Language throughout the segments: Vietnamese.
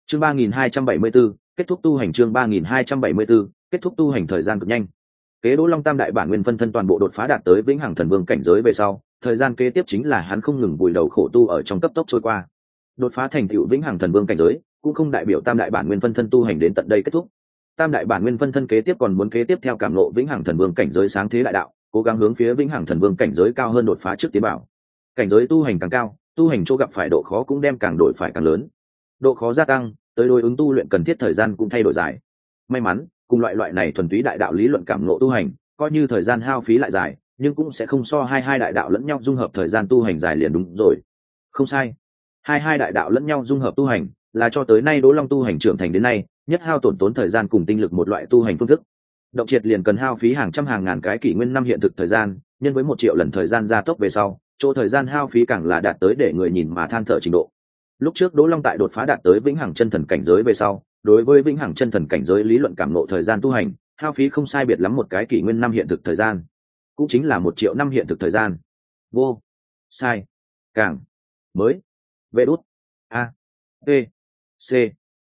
Chương 3274, kết thúc tu hành. Chương 3274, kết thúc tu hành. Thời gian cực nhanh. Kế Đỗ Long tam đại bản nguyên phân thân toàn bộ đột phá đạt tới vĩnh hằng thần vương cảnh giới về sau, thời gian kế tiếp chính là hắn không ngừng vùi đầu khổ tu ở trong cấp tốc trôi qua. Đột phá thành tựu vĩnh hằng thần vương cảnh giới, cũng không đại biểu tam đại bản nguyên phân thân tu hành đến tận đây kết thúc. Tam đại bản nguyên phân thân kế tiếp còn muốn kế tiếp theo cảm ngộ vĩnh hằng thần vương cảnh giới sáng thế đại đạo, cố gắng hướng phía vĩnh hằng thần vương cảnh giới cao hơn đột phá trước tiến bảo. Cảnh giới tu hành càng cao, tu hành chỗ gặp phải độ khó cũng đem càng đổi phải càng lớn. Độ khó gia tăng, tới đối ứng tu luyện cần thiết thời gian cũng thay đổi dài. May mắn, cùng loại này thuần túy đại đạo lý luận cảm ngộ tu hành, coi như thời gian hao phí lại dài, nhưng cũng sẽ không so hai đại đạo lẫn nhau dung hợp thời gian tu hành dài liền đúng rồi. Không sai, hai đại đạo lẫn nhau dung hợp tu hành là cho tới nay Đỗ Long tu hành trưởng thành đến nay nhất hao tổn thời gian cùng tinh lực một loại tu hành phương thức. Động triệt liền cần hao phí hàng trăm hàng ngàn cái kỷ nguyên năm hiện thực thời gian, nhân với 1 triệu lần thời gian gia tốc về sau, chỗ thời gian hao phí càng là đạt tới để người nhìn mà than thở trình độ. Lúc trước Đỗ Long tại đột phá đạt tới vĩnh hằng chân thần cảnh giới về sau, đối với vĩnh hằng chân thần cảnh giới lý luận cảm ngộ thời gian tu hành, hao phí không sai biệt lắm một cái kỷ nguyên năm hiện thực thời gian, cũng chính là 1 triệu năm hiện thực thời gian. Vô sai càng mới vê đút a p c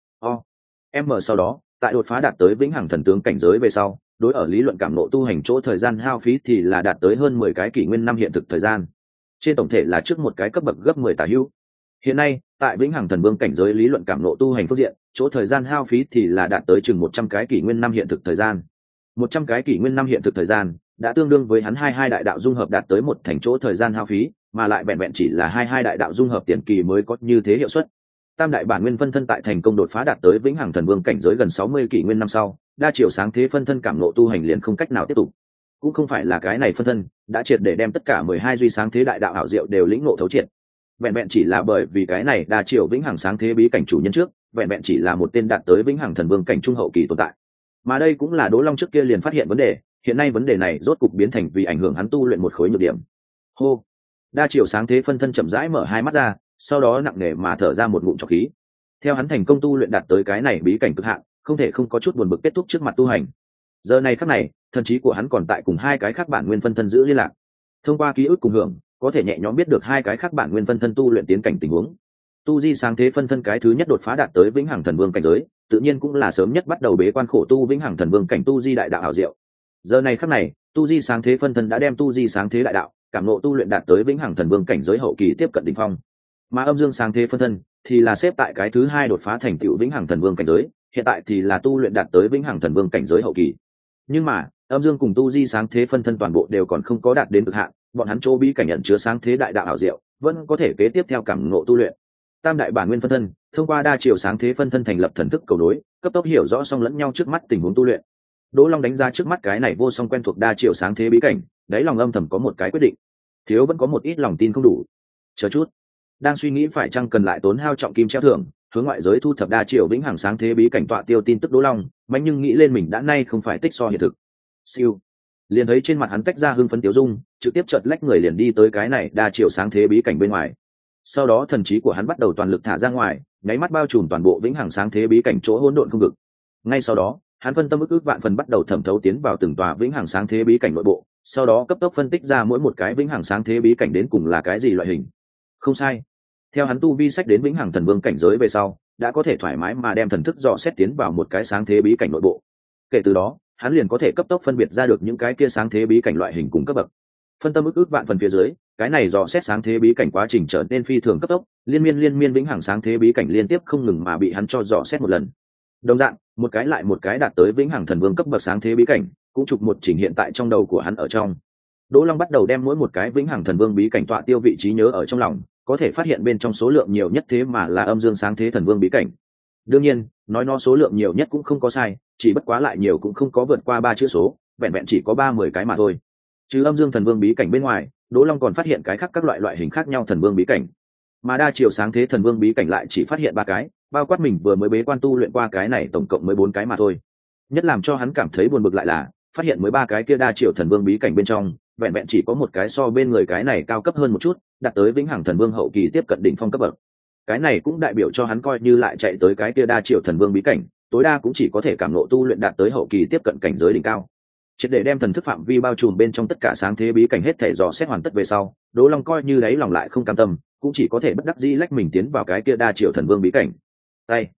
o m. Sau đó tại đột phá đạt tới vĩnh hằng thần tướng cảnh giới về sau, đối ở lý luận cảm ngộ tu hành chỗ thời gian hao phí thì là đạt tới hơn 10 cái kỷ nguyên năm hiện thực thời gian, trên tổng thể là trước một cái cấp bậc gấp 10 tả hữu. Hiện nay tại vĩnh hằng thần vương cảnh giới lý luận cảm ngộ tu hành phương diện, chỗ thời gian hao phí thì là đạt tới chừng 100 cái kỷ nguyên năm hiện thực thời gian. 100 cái kỷ nguyên năm hiện thực thời gian đã tương đương với hắn hai đại đạo dung hợp đạt tới một thành chỗ thời gian hao phí, mà lại vẹn chỉ là hai đại đạo dung hợp tiền kỳ mới có như thế hiệu suất. Tam đại bản nguyên phân thân tại thành công đột phá đạt tới vĩnh hằng thần vương cảnh giới gần 60 kỷ nguyên năm sau, đa chiều sáng thế phân thân cảm ngộ tu hành liền không cách nào tiếp tục. Cũng không phải là cái này phân thân đã triệt để đem tất cả 12 duy sáng thế đại đạo ảo diệu đều lĩnh ngộ thấu triệt, vẹn chỉ là bởi vì cái này đa chiều vĩnh hằng sáng thế bí cảnh chủ nhân trước vẹn chỉ là một tên đạt tới vĩnh hằng thần vương cảnh trung hậu kỳ tồn tại. Mà đây cũng là Đỗ Long trước kia liền phát hiện vấn đề, hiện nay vấn đề này rốt cục biến thành vì ảnh hưởng hắn tu luyện một khối nhược điểm. Hô, đa chiều sáng thế phân thân chậm rãi mở hai mắt ra, sau đó nặng nề mà thở ra một ngụm trọc khí. Theo hắn thành công tu luyện đạt tới cái này bí cảnh cực hạn, không thể không có chút buồn bực kết thúc trước mặt tu hành. Giờ này khắc này, thần trí của hắn còn tại cùng hai cái khác bản nguyên phân thân giữ liên lạc. Thông qua ký ức cùng hưởng, có thể nhẹ nhõm biết được hai cái khác bản nguyên phân thân tu luyện tiến cảnh tình huống. Tu di sáng thế phân thân cái thứ nhất đột phá đạt tới vĩnh hằng thần vương cảnh giới, tự nhiên cũng là sớm nhất bắt đầu bế quan khổ tu vĩnh hằng thần vương cảnh tu di đại đạo ảo diệu. Giờ này khắc này, tu di sáng thế phân thân đã đem tu di sáng thế đại đạo cảm ngộ tu luyện đạt tới vĩnh hằng thần vương cảnh giới hậu kỳ tiếp cận đỉnh phong. Mà âm dương sáng thế phân thân thì là xếp tại cái thứ hai đột phá thành tựu vĩnh hằng thần vương cảnh giới, hiện tại thì là tu luyện đạt tới vĩnh hằng thần vương cảnh giới hậu kỳ. Nhưng mà âm dương cùng tu di sáng thế phân thân toàn bộ đều còn không có đạt đến cực hạn, bọn hắn chỗ bí cảnh nhận chứa sáng thế đại đạo ảo diệu vẫn có thể kế tiếp theo cảm ngộ tu luyện. Tam đại bản nguyên phân thân thông qua đa chiều sáng thế phân thân thành lập thần thức cầu nối, cấp tốc hiểu rõ song lẫn nhau trước mắt tình huống tu luyện. Đỗ Long đánh giá trước mắt cái này vô song quen thuộc đa chiều sáng thế bí cảnh, đáy lòng âm thầm có một cái quyết định, thiếu vẫn có một ít lòng tin không đủ. Chờ chút, đang suy nghĩ phải chăng cần lại tốn hao trọng kim treo thưởng, hướng ngoại giới thu thập đa chiều vĩnh hằng sáng thế bí cảnh tọa tiêu tin tức Đỗ Long, mạnh nhưng nghĩ lên mình đã nay không phải tích so hiện thực. Siêu, liền thấy trên mặt hắn tách ra hưng phấn tiêu dung, trực tiếp chợt lách người liền đi tới cái này đa chiều sáng thế bí cảnh bên ngoài. Sau đó thần trí của hắn bắt đầu toàn lực thả ra ngoài, nháy mắt bao trùm toàn bộ vĩnh hằng sáng thế bí cảnh chỗ hỗn độn không vực. Ngay sau đó, hắn phân tâm ức vạn phần bắt đầu thẩm thấu tiến vào từng tòa vĩnh hằng sáng thế bí cảnh nội bộ, sau đó cấp tốc phân tích ra mỗi một cái vĩnh hằng sáng thế bí cảnh đến cùng là cái gì loại hình. Không sai, theo hắn tu vi sách đến vĩnh hằng thần vương cảnh giới về sau, đã có thể thoải mái mà đem thần thức dò xét tiến vào một cái sáng thế bí cảnh nội bộ. Kể từ đó, hắn liền có thể cấp tốc phân biệt ra được những cái kia sáng thế bí cảnh loại hình cùng cấp bậc. Phân tâm ức vạn phần phía dưới, cái này dò xét sáng thế bí cảnh quá trình trở nên phi thường cấp tốc, liên miên vĩnh hằng sáng thế bí cảnh liên tiếp không ngừng mà bị hắn cho dò xét một lần. Đồng dạng, một cái lại một cái đạt tới vĩnh hằng thần vương cấp bậc sáng thế bí cảnh, cũng chụp một chỉnh hiện tại trong đầu của hắn ở trong. Đỗ Long bắt đầu đem mỗi một cái vĩnh hằng thần vương bí cảnh tọa tiêu vị trí nhớ ở trong lòng, có thể phát hiện bên trong số lượng nhiều nhất thế mà là âm dương sáng thế thần vương bí cảnh. Đương nhiên, nói nó số lượng nhiều nhất cũng không có sai, chỉ bất quá lại nhiều cũng không có vượt qua 3 chữ số, vẹn chỉ có 30 cái mà thôi. Trừ âm dương thần vương bí cảnh bên ngoài, Đỗ Long còn phát hiện cái khác các loại hình khác nhau thần vương bí cảnh, mà đa chiều sáng thế thần vương bí cảnh lại chỉ phát hiện 3 cái, bao quát mình vừa mới bế quan tu luyện qua cái này tổng cộng 14 cái mà thôi. Nhất làm cho hắn cảm thấy buồn bực lại là, phát hiện 13 cái kia đa chiều thần vương bí cảnh bên trong, vẹn chỉ có một cái so bên người cái này cao cấp hơn một chút, đạt tới vĩnh hằng thần vương hậu kỳ tiếp cận đỉnh phong cấp bậc. Cái này cũng đại biểu cho hắn coi như lại chạy tới cái kia đa chiều thần vương bí cảnh, tối đa cũng chỉ có thể cảm ngộ tu luyện đạt tới hậu kỳ tiếp cận cảnh giới đỉnh cao. Triệt để đem thần thức phạm vi bao trùm bên trong tất cả sáng thế bí cảnh hết thể dò xét hoàn tất về sau, Đỗ Long coi như đấy lòng lại không cam tâm, cũng chỉ có thể bất đắc dĩ lách mình tiến vào cái kia đa chiều thần vương bí cảnh. Tay,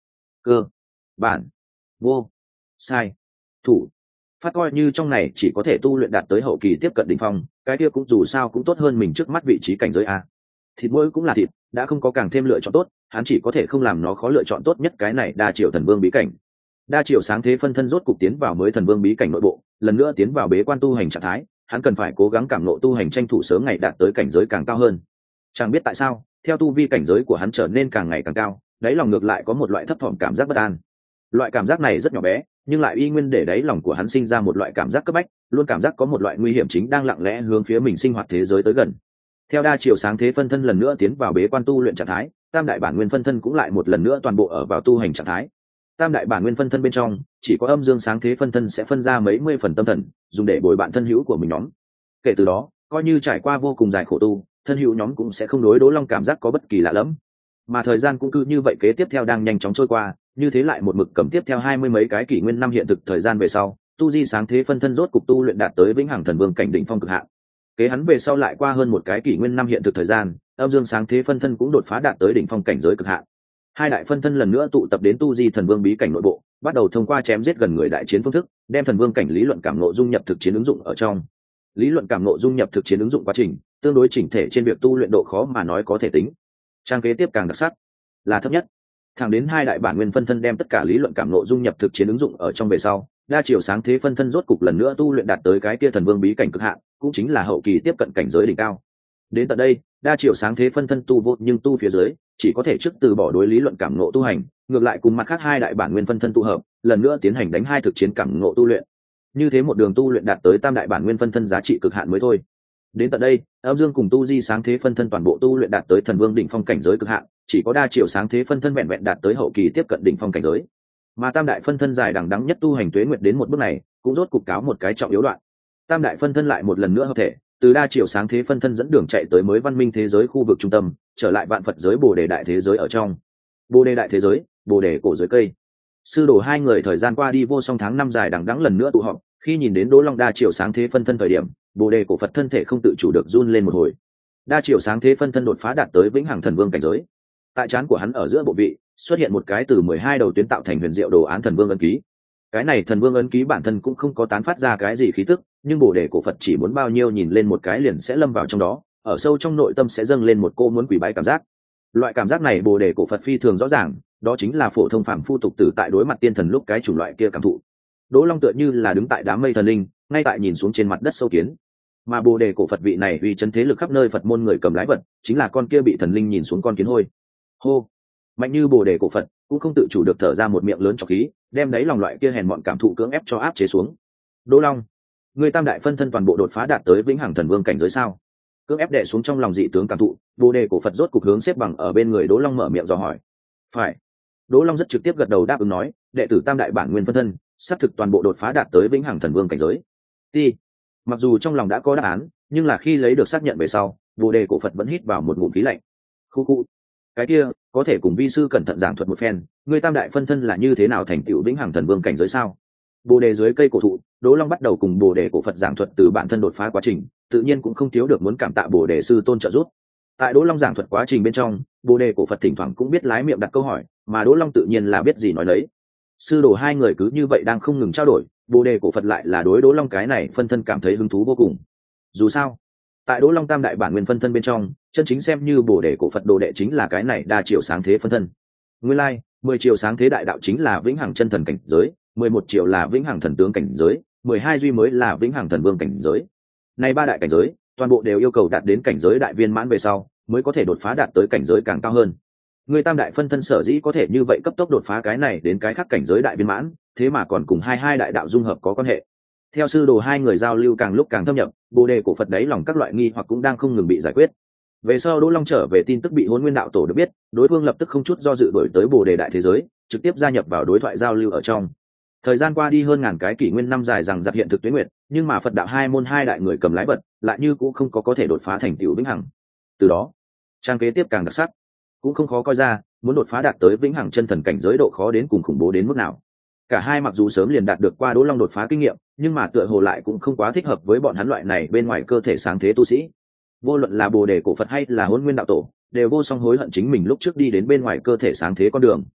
cơ bản vô sai thủ phát, coi như trong này chỉ có thể tu luyện đạt tới hậu kỳ tiếp cận đỉnh phong, cái kia cũng dù sao cũng tốt hơn mình trước mắt vị trí cảnh giới a. Thịt mỗi cũng là thịt, đã không có càng thêm lựa chọn tốt, hắn chỉ có thể không làm nó khó lựa chọn tốt nhất cái này đa triệu thần vương bí cảnh. Đa triệu sáng thế phân thân rốt cục tiến vào mới thần vương bí cảnh nội bộ, lần nữa tiến vào bế quan tu hành trạng thái, hắn cần phải cố gắng cảm ngộ tu hành, tranh thủ sớm ngày đạt tới cảnh giới càng cao hơn. Chẳng biết tại sao, theo tu vi cảnh giới của hắn trở nên càng ngày càng cao, đáy lòng ngược lại có một loại thấp thỏm cảm giác bất an. Loại cảm giác này rất nhỏ bé, nhưng lại y nguyên để đáy lòng của hắn sinh ra một loại cảm giác cấp bách, luôn cảm giác có một loại nguy hiểm chính đang lặng lẽ hướng phía mình sinh hoạt thế giới tới gần. Theo đa chiều sáng thế phân thân lần nữa tiến vào bế quan tu luyện trạng thái, tam đại bản nguyên phân thân cũng lại một lần nữa toàn bộ ở vào tu hành trạng thái. Tam đại bản nguyên phân thân bên trong, chỉ có âm dương sáng thế phân thân sẽ phân ra mấy mươi phần tâm thần, dùng để bồi bạn thân hữu của mình nhóm. Kể từ đó, coi như trải qua vô cùng dài khổ tu, thân hữu nhóm cũng sẽ không đối Đỗ Long cảm giác có bất kỳ lạ lẫm. Mà thời gian cũng cứ như vậy kế tiếp theo đang nhanh chóng trôi qua, như thế lại một mực cầm tiếp theo 20 mấy cái kỷ nguyên năm hiện thực thời gian về sau, tu di sáng thế phân thân rốt cục tu luyện đạt tới vĩnh hằng thần vương cảnh đỉnh phong cực hạn. Kế hắn về sau lại qua hơn một cái kỷ nguyên năm hiện thực thời gian, âm dương sáng thế phân thân cũng đột phá đạt tới đỉnh phong cảnh giới cực hạn. Hai đại phân thân lần nữa tụ tập đến tu di thần vương bí cảnh nội bộ, bắt đầu thông qua chém giết gần người đại chiến phương thức, đem thần vương cảnh lý luận cảm ngộ dung nhập thực chiến ứng dụng ở trong. Lý luận cảm ngộ dung nhập thực chiến ứng dụng quá trình, tương đối chỉnh thể trên việc tu luyện độ khó mà nói có thể tính. Trang kế tiếp càng đặc sắc, là thấp nhất. Thẳng đến hai đại bản nguyên phân thân đem tất cả lý luận cảm ngộ dung nhập thực chiến ứng dụng ở trong về sau, đa chiều sáng thế phân thân rốt cục lần nữa tu luyện đạt tới cái kia thần vương bí cảnh cực hạn, cũng chính là hậu kỳ tiếp cận cảnh giới đỉnh cao. Đến tận đây, đa chiều sáng thế phân thân tu vô nhưng tu phía dưới, chỉ có thể trước từ bỏ đối lý luận cảm ngộ tu hành, ngược lại cùng mặt khác hai đại bản nguyên phân thân tụ hợp, lần nữa tiến hành đánh hai thực chiến cảm ngộ tu luyện. Như thế một đường tu luyện đạt tới tam đại bản nguyên phân thân giá trị cực hạn mới thôi. Đến tận đây, âm dương cùng tu di sáng thế phân thân toàn bộ tu luyện đạt tới thần vương đỉnh phong cảnh giới cực hạn, chỉ có đa chiều sáng thế phân thân vẹn vẹn đạt tới hậu kỳ tiếp cận đỉnh phong cảnh giới. Mà tam đại phân thân dài đằng đẵng nhất tu hành tuế nguyệt đến một bước này, cũng rốt cục cáo một cái trọng yếu đoạn. Tam đại phân thân lại một lần nữa hợp thể, từ đa chiều sáng thế phân thân dẫn đường chạy tới mới văn minh thế giới khu vực trung tâm, trở lại vạn Phật giới Bồ đề đại thế giới ở trong. Bồ đề đại thế giới, Bồ đề cổ dưới cây. Sư đồ hai người thời gian qua đi vô song tháng năm dài đằng đẵng lần nữa tụ họp, khi nhìn đến Đỗ Long đa chiều sáng thế phân thân thời điểm, Bồ đề cổ Phật thân thể không tự chủ được run lên một hồi. Đa chiều sáng thế phân thân đột phá đạt tới vĩnh hằng thần vương cảnh giới. Tại trán của hắn ở giữa bộ vị xuất hiện một cái từ 12 đầu tuyến tạo thành huyền diệu đồ án thần vương ấn ký. Cái này thần vương ấn ký bản thân cũng không có tán phát ra cái gì khí tức, nhưng Bồ đề cổ Phật chỉ muốn bao nhiêu nhìn lên một cái liền sẽ lâm vào trong đó, ở sâu trong nội tâm sẽ dâng lên một cô muốn quỳ bái cảm giác. Loại cảm giác này Bồ đề cổ Phật phi thường rõ ràng, đó chính là phổ thông phàm phu tục tử tại đối mặt tiên thần lúc cái chủng loại kia cảm thụ. Đỗ Long tựa như là đứng tại đám mây thần linh, ngay tại nhìn xuống trên mặt đất sâu kiến. Mà Bồ đề cổ Phật vị này uy chấn thế lực khắp nơi Phật môn người cầm lái vật, chính là con kia bị thần linh nhìn xuống con kiến hôi. Hô, mạnh như Bồ đề cổ Phật cũng không tự chủ được thở ra một miệng lớn trọc khí, đem đáy lòng loại kia hèn mọn cảm thụ cưỡng ép cho áp chế xuống. Đỗ Long, người tam đại phân thân toàn bộ đột phá đạt tới vĩnh hằng thần vương cảnh giới sao? Cưỡng ép đè xuống trong lòng dị tướng cảm thụ, Bồ đề cổ Phật rốt cục hướng xếp bằng ở bên người Đỗ Long mở miệng dò hỏi. Phải. Đỗ Long rất trực tiếp gật đầu đáp ứng nói, đệ tử tam đại bản nguyên phân thân, xác thực toàn bộ đột phá đạt tới vĩnh hằng thần vương cảnh giới. Ti. Mặc dù trong lòng đã có đáp án, nhưng là khi lấy được xác nhận về sau, Bồ đề cổ Phật vẫn hít vào một ngụm khí lạnh. Khu khu. Cái kia, có thể cùng vi sư cẩn thận giảng thuật một phen, người tam đại phân thân là như thế nào thành tựu vĩnh hằng thần vương cảnh giới sao? Bồ đề dưới cây cổ thụ, Đỗ Long bắt đầu cùng Bồ đề cổ Phật giảng thuật từ bản thân đột phá quá trình, tự nhiên cũng không thiếu được muốn cảm tạ Bồ đề sư tôn trợ giúp. Tại Đỗ Long giảng thuật quá trình bên trong, Bồ đề cổ Phật thỉnh thoảng cũng biết lái miệng đặt câu hỏi, mà Đỗ Long tự nhiên là biết gì nói lấy. Sư đồ hai người cứ như vậy đang không ngừng trao đổi, Bồ đề cổ Phật lại là đối Đỗ Long cái này phân thân cảm thấy hứng thú vô cùng. Dù sao, tại Đỗ Long tam đại bản nguyên phân thân bên trong, chân chính xem như Bồ đề cổ Phật đồ đệ chính là cái này đa chiều sáng thế phân thân. Nguyên lai, 10 chiều sáng thế đại đạo chính là vĩnh hằng chân thần cảnh giới, 11 chiều là vĩnh hằng thần tướng cảnh giới, 12 duy mới là vĩnh hằng thần vương cảnh giới. Này ba đại cảnh giới, toàn bộ đều yêu cầu đạt đến cảnh giới đại viên mãn về sau, mới có thể đột phá đạt tới cảnh giới càng cao hơn. Người tam đại phân thân sở dĩ có thể như vậy cấp tốc đột phá cái này đến cái khác cảnh giới đại viên mãn, thế mà còn cùng hai đại đạo dung hợp có quan hệ. Theo sư đồ hai người giao lưu càng lúc càng thâm nhập, Bồ đề cổ Phật đấy lòng các loại nghi hoặc cũng đang không ngừng bị giải quyết. Về sau Đỗ Long trở về tin tức bị Hỗn Nguyên đạo tổ được biết, đối phương lập tức không chút do dự đổi tới Bồ đề đại thế giới, trực tiếp gia nhập vào đối thoại giao lưu ở trong. Thời gian qua đi hơn ngàn cái kỷ nguyên năm dài rằng giật hiện thực tuế nguyệt, nhưng mà Phật đạo hai môn hai đại người cầm lái vật, lại như cũng không có thể đột phá thành tựu vĩnh hằng. Từ đó, trang kế tiếp càng đặc sắc, cũng không khó coi ra, muốn đột phá đạt tới vĩnh hằng chân thần cảnh giới độ khó đến cùng khủng bố đến mức nào. Cả hai mặc dù sớm liền đạt được qua Đỗ Long đột phá kinh nghiệm, nhưng mà tựa hồ lại cũng không quá thích hợp với bọn hắn loại này bên ngoài cơ thể sáng thế tu sĩ. Vô luận là Bồ đề cổ Phật hay là Hỗn Nguyên đạo tổ, đều vô song hối hận chính mình lúc trước đi đến bên ngoài cơ thể sáng thế con đường.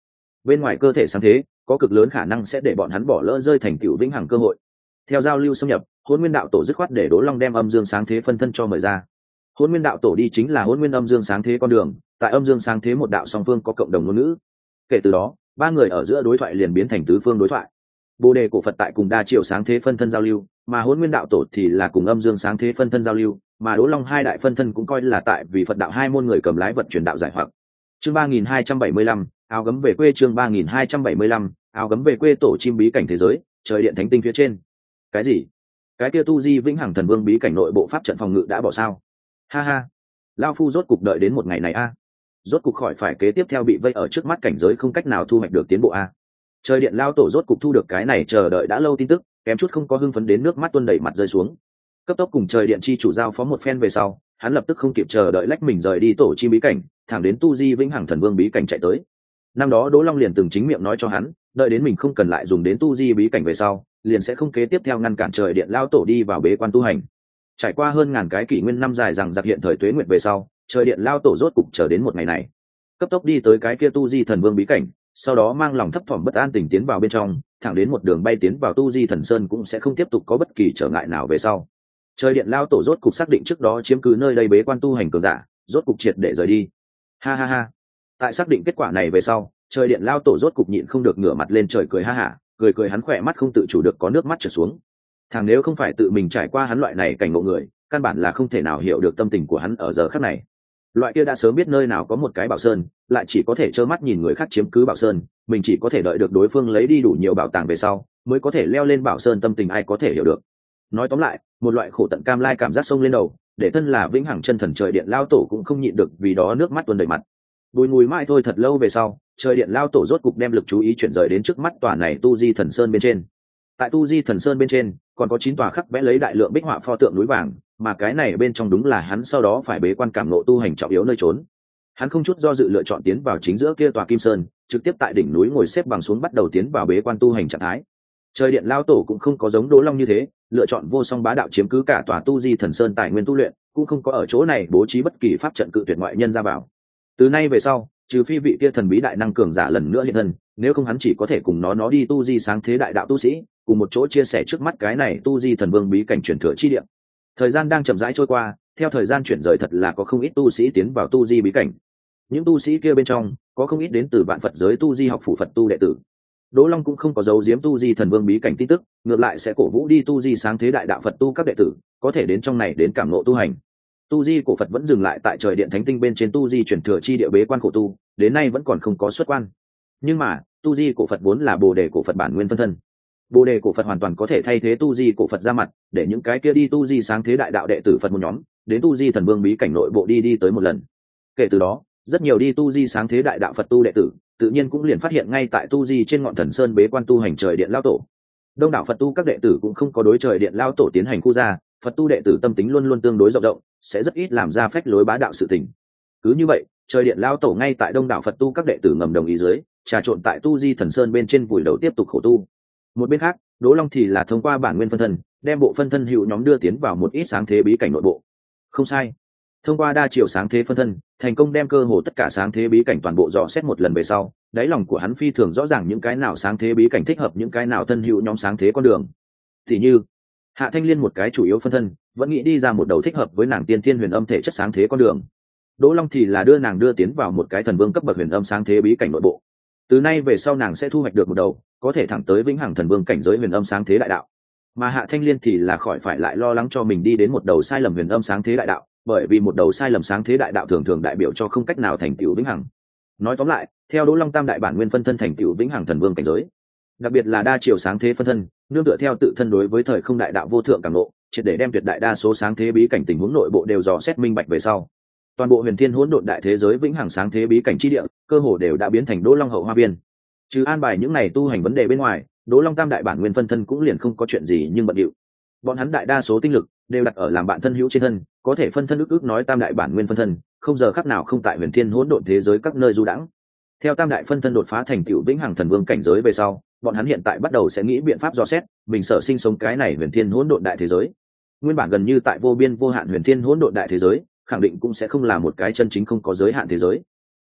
bên ngoài cơ thể sáng thế có cực lớn khả năng sẽ để bọn hắn bỏ lỡ rơi thành tựu vĩnh hằng cơ hội. Theo giao lưu xâm nhập, Hỗn Nguyên đạo tổ dứt khoát để Đỗ Long đem âm dương sáng thế phân thân cho mời ra. Hỗn Nguyên đạo tổ đi chính là Hỗn Nguyên âm dương sáng thế con đường, tại âm dương sáng thế một đạo song phương có cộng đồng ngôn ngữ. Kể từ đó, ba người ở giữa đối thoại liền biến thành tứ phương đối thoại. Bồ đề cổ Phật tại cùng đa triệu sáng thế phân thân giao lưu, mà Hỗn Nguyên đạo tổ thì là cùng âm dương sáng thế phân thân giao lưu, mà Đỗ Long hai đại phân thân cũng coi là tại vì Phật đạo hai môn người cầm lái vận chuyển đạo giải hoặc. Chương 3275, áo gấm về quê. Chương 3275, áo gấm về quê. Tổ chim bí cảnh thế giới, trời điện thánh tinh phía trên. Cái gì? Cái kia tu di vĩnh hằng thần vương bí cảnh nội bộ pháp trận phòng ngự đã bỏ sao? Ha ha, lao phu rốt cục đợi đến một ngày này a. Rốt cục khỏi phải kế tiếp theo bị vây ở trước mắt cảnh giới không cách nào thu hoạch được tiến bộ a. Trời điện lao tổ rốt cục thu được cái này chờ đợi đã lâu tin tức, kém chút không có hưng phấn đến nước mắt tuôn đầy mặt rơi xuống. Cấp tốc cùng trời điện chi chủ giao phó một phen về sau, hắn lập tức không kịp chờ đợi lách mình rời đi tổ chim bí cảnh, thẳng đến tu di vĩnh hằng thần vương bí cảnh chạy tới. Năm đó Đỗ Long liền từng chính miệng nói cho hắn, đợi đến mình không cần lại dùng đến tu di bí cảnh về sau, liền sẽ không kế tiếp theo ngăn cản trời điện lao tổ đi vào bế quan tu hành. Trải qua hơn ngàn cái kỷ nguyên năm dài rằng giặc hiện thời tuế nguyệt về sau, trời điện lao tổ rốt cục chờ đến một ngày này. Cấp tốc đi tới cái kia tu di thần vương bí cảnh, sau đó mang lòng thấp thỏm bất an tình tiến vào bên trong, thẳng đến một đường bay tiến vào tu di thần sơn cũng sẽ không tiếp tục có bất kỳ trở ngại nào về sau. Trời điện lao tổ rốt cục xác định trước đó chiếm cứ nơi đây bế quan tu hành cường giả, rốt cục triệt để rời đi. Ha ha ha. Tại xác định kết quả này về sau, trời điện lao tổ rốt cục nhịn không được ngửa mặt lên trời cười ha hả, cười hắn khỏe mắt không tự chủ được có nước mắt trượt xuống. Thằng nếu không phải tự mình trải qua hắn loại này cảnh ngộ người, căn bản là không thể nào hiểu được tâm tình của hắn ở giờ khắc này. Loại kia đã sớm biết nơi nào có một cái bảo sơn, lại chỉ có thể trơ mắt nhìn người khác chiếm cứ bảo sơn, mình chỉ có thể đợi được đối phương lấy đi đủ nhiều bảo tàng về sau, mới có thể leo lên bảo sơn tâm tình ai có thể hiểu được. Nói tóm lại, một loại khổ tận cam lai cảm giác sông lên đầu, để thân là vĩnh hằng chân thần trời điện lao tổ cũng không nhịn được vì đó nước mắt tuôn đầy mặt. Bùi ngùi mãi thôi thật lâu về sau, trời điện lao tổ rốt cục đem lực chú ý chuyển rời đến trước mắt tòa này tu di thần sơn bên trên. Tại tu di thần sơn bên trên còn có 9 tòa khắc vẽ lấy đại lượng bích họa pho tượng núi vàng, mà cái này bên trong đúng là hắn sau đó phải bế quan cảm ngộ tu hành trọng yếu nơi trốn. Hắn không chút do dự lựa chọn tiến vào chính giữa kia tòa kim sơn, trực tiếp tại đỉnh núi ngồi xếp bằng xuống bắt đầu tiến vào bế quan tu hành trạng thái. Trời điện lao tổ cũng không có giống Đỗ Long như thế, lựa chọn vô song bá đạo chiếm cứ cả tòa tu di thần sơn tài nguyên tu luyện, cũng không có ở chỗ này bố trí bất kỳ pháp trận cự tuyệt ngoại nhân ra vào. Từ nay về sau, trừ phi vị kia thần bí đại năng cường giả lần nữa hiện thân, nếu không hắn chỉ có thể cùng nó đi tu di sáng thế đại đạo tu sĩ, cùng một chỗ chia sẻ trước mắt cái này tu di thần vương bí cảnh truyền thừa chi địa. Thời gian đang chậm rãi trôi qua, theo thời gian chuyển rời thật là có không ít tu sĩ tiến vào tu di bí cảnh. Những tu sĩ kia bên trong có không ít đến từ vạn Phật giới tu di học phủ Phật tu đệ tử. Đỗ Long cũng không có giấu giếm tu di thần vương bí cảnh tin tức, ngược lại sẽ cổ vũ đi tu di sáng thế đại đạo Phật tu các đệ tử có thể đến trong này đến cảm ngộ tu hành. Tu di cổ Phật vẫn dừng lại tại trời điện thánh tinh bên trên tu di chuyển thừa chi địa bế quan khổ tu, đến nay vẫn còn không có xuất quan. Nhưng mà tu di cổ Phật vốn là bồ đề cổ Phật bản nguyên phân thân, bồ đề cổ Phật hoàn toàn có thể thay thế tu di cổ Phật ra mặt, để những cái kia đi tu di sáng thế đại đạo đệ tử Phật một nhóm đến tu di thần vương bí cảnh nội bộ đi tới một lần. Kể từ đó, rất nhiều đi tu di sáng thế đại đạo Phật tu đệ tử tự nhiên cũng liền phát hiện ngay tại tu di trên ngọn thần sơn bế quan tu hành trời điện lao tổ. Đông đảo Phật tu các đệ tử cũng không có đối trời điện lao tổ tiến hành khu ra, Phật tu đệ tử tâm tính luôn luôn tương đối rộng rộng, sẽ rất ít làm ra phách lối bá đạo sự tình. Cứ như vậy, trời điện lao tổ ngay tại đông đảo Phật tu các đệ tử ngầm đồng ý dưới, trà trộn tại tu di thần sơn bên trên vùi đầu tiếp tục khổ tu. Một bên khác, Đỗ Long thì là thông qua bản nguyên phân thân, đem bộ phân thân hữu nhóm đưa tiến vào một ít sáng thế bí cảnh nội bộ. Không sai, thông qua đa chiều sáng thế phân thân, thành công đem cơ hồ tất cả sáng thế bí cảnh toàn bộ dò xét một lần về sau, đáy lòng của hắn phi thường rõ ràng những cái nào sáng thế bí cảnh thích hợp những cái nào thân hữu nhóm sáng thế con đường. Thì như Hạ Thanh Liên một cái chủ yếu phân thân, vẫn nghĩ đi ra một đầu thích hợp với nàng tiên thiên huyền âm thể chất sáng thế con đường. Đỗ Long thì là đưa nàng đưa tiến vào một cái thần vương cấp bậc huyền âm sáng thế bí cảnh nội bộ. Từ nay về sau nàng sẽ thu hoạch được một đầu có thể thẳng tới vĩnh hằng thần vương cảnh giới huyền âm sáng thế đại đạo. Mà Hạ Thanh Liên thì là khỏi phải lại lo lắng cho mình đi đến một đầu sai lầm huyền âm sáng thế đại đạo, bởi vì một đầu sai lầm sáng thế đại đạo thường thường đại biểu cho không cách nào thành tựu vĩnh hằng. Nói tóm lại, theo Đỗ Long tam đại bản nguyên phân thân thành tựu vĩnh hằng thần vương cảnh giới, đặc biệt là đa chiều sáng thế phân thân, nương tựa theo tự thân đối với thời không đại đạo vô thượng cảm ngộ, triệt để đem tuyệt đại đa số sáng thế bí cảnh tình huống nội bộ đều dò xét minh bạch về sau, toàn bộ huyền thiên hỗn độn đại thế giới vĩnh hằng sáng thế bí cảnh chi địa cơ hồ đều đã biến thành Đỗ Long hậu hoa viên. Trừ an bài những này tu hành vấn đề bên ngoài, Đỗ Long tam đại bản nguyên phân thân cũng liền không có chuyện gì nhưng bận điệu. Bọn hắn đại đa số tinh lực đều đặt ở làm bạn thân hữu trên thân, có thể phân thân ước nói tam đại bản nguyên phân thân không giờ khắc nào không tại huyền thiên hỗn độn thế giới các nơi du đãng. Theo tam đại phân thân đột phá thành tựu vĩnh hằng thần vương cảnh giới về sau, bọn hắn hiện tại bắt đầu sẽ nghĩ biện pháp dò xét mình sở sinh sống cái này huyền thiên hỗn độn đại thế giới. Nguyên bản gần như tại vô biên vô hạn huyền thiên hỗn độn đại thế giới, khẳng định cũng sẽ không là một cái chân chính không có giới hạn thế giới.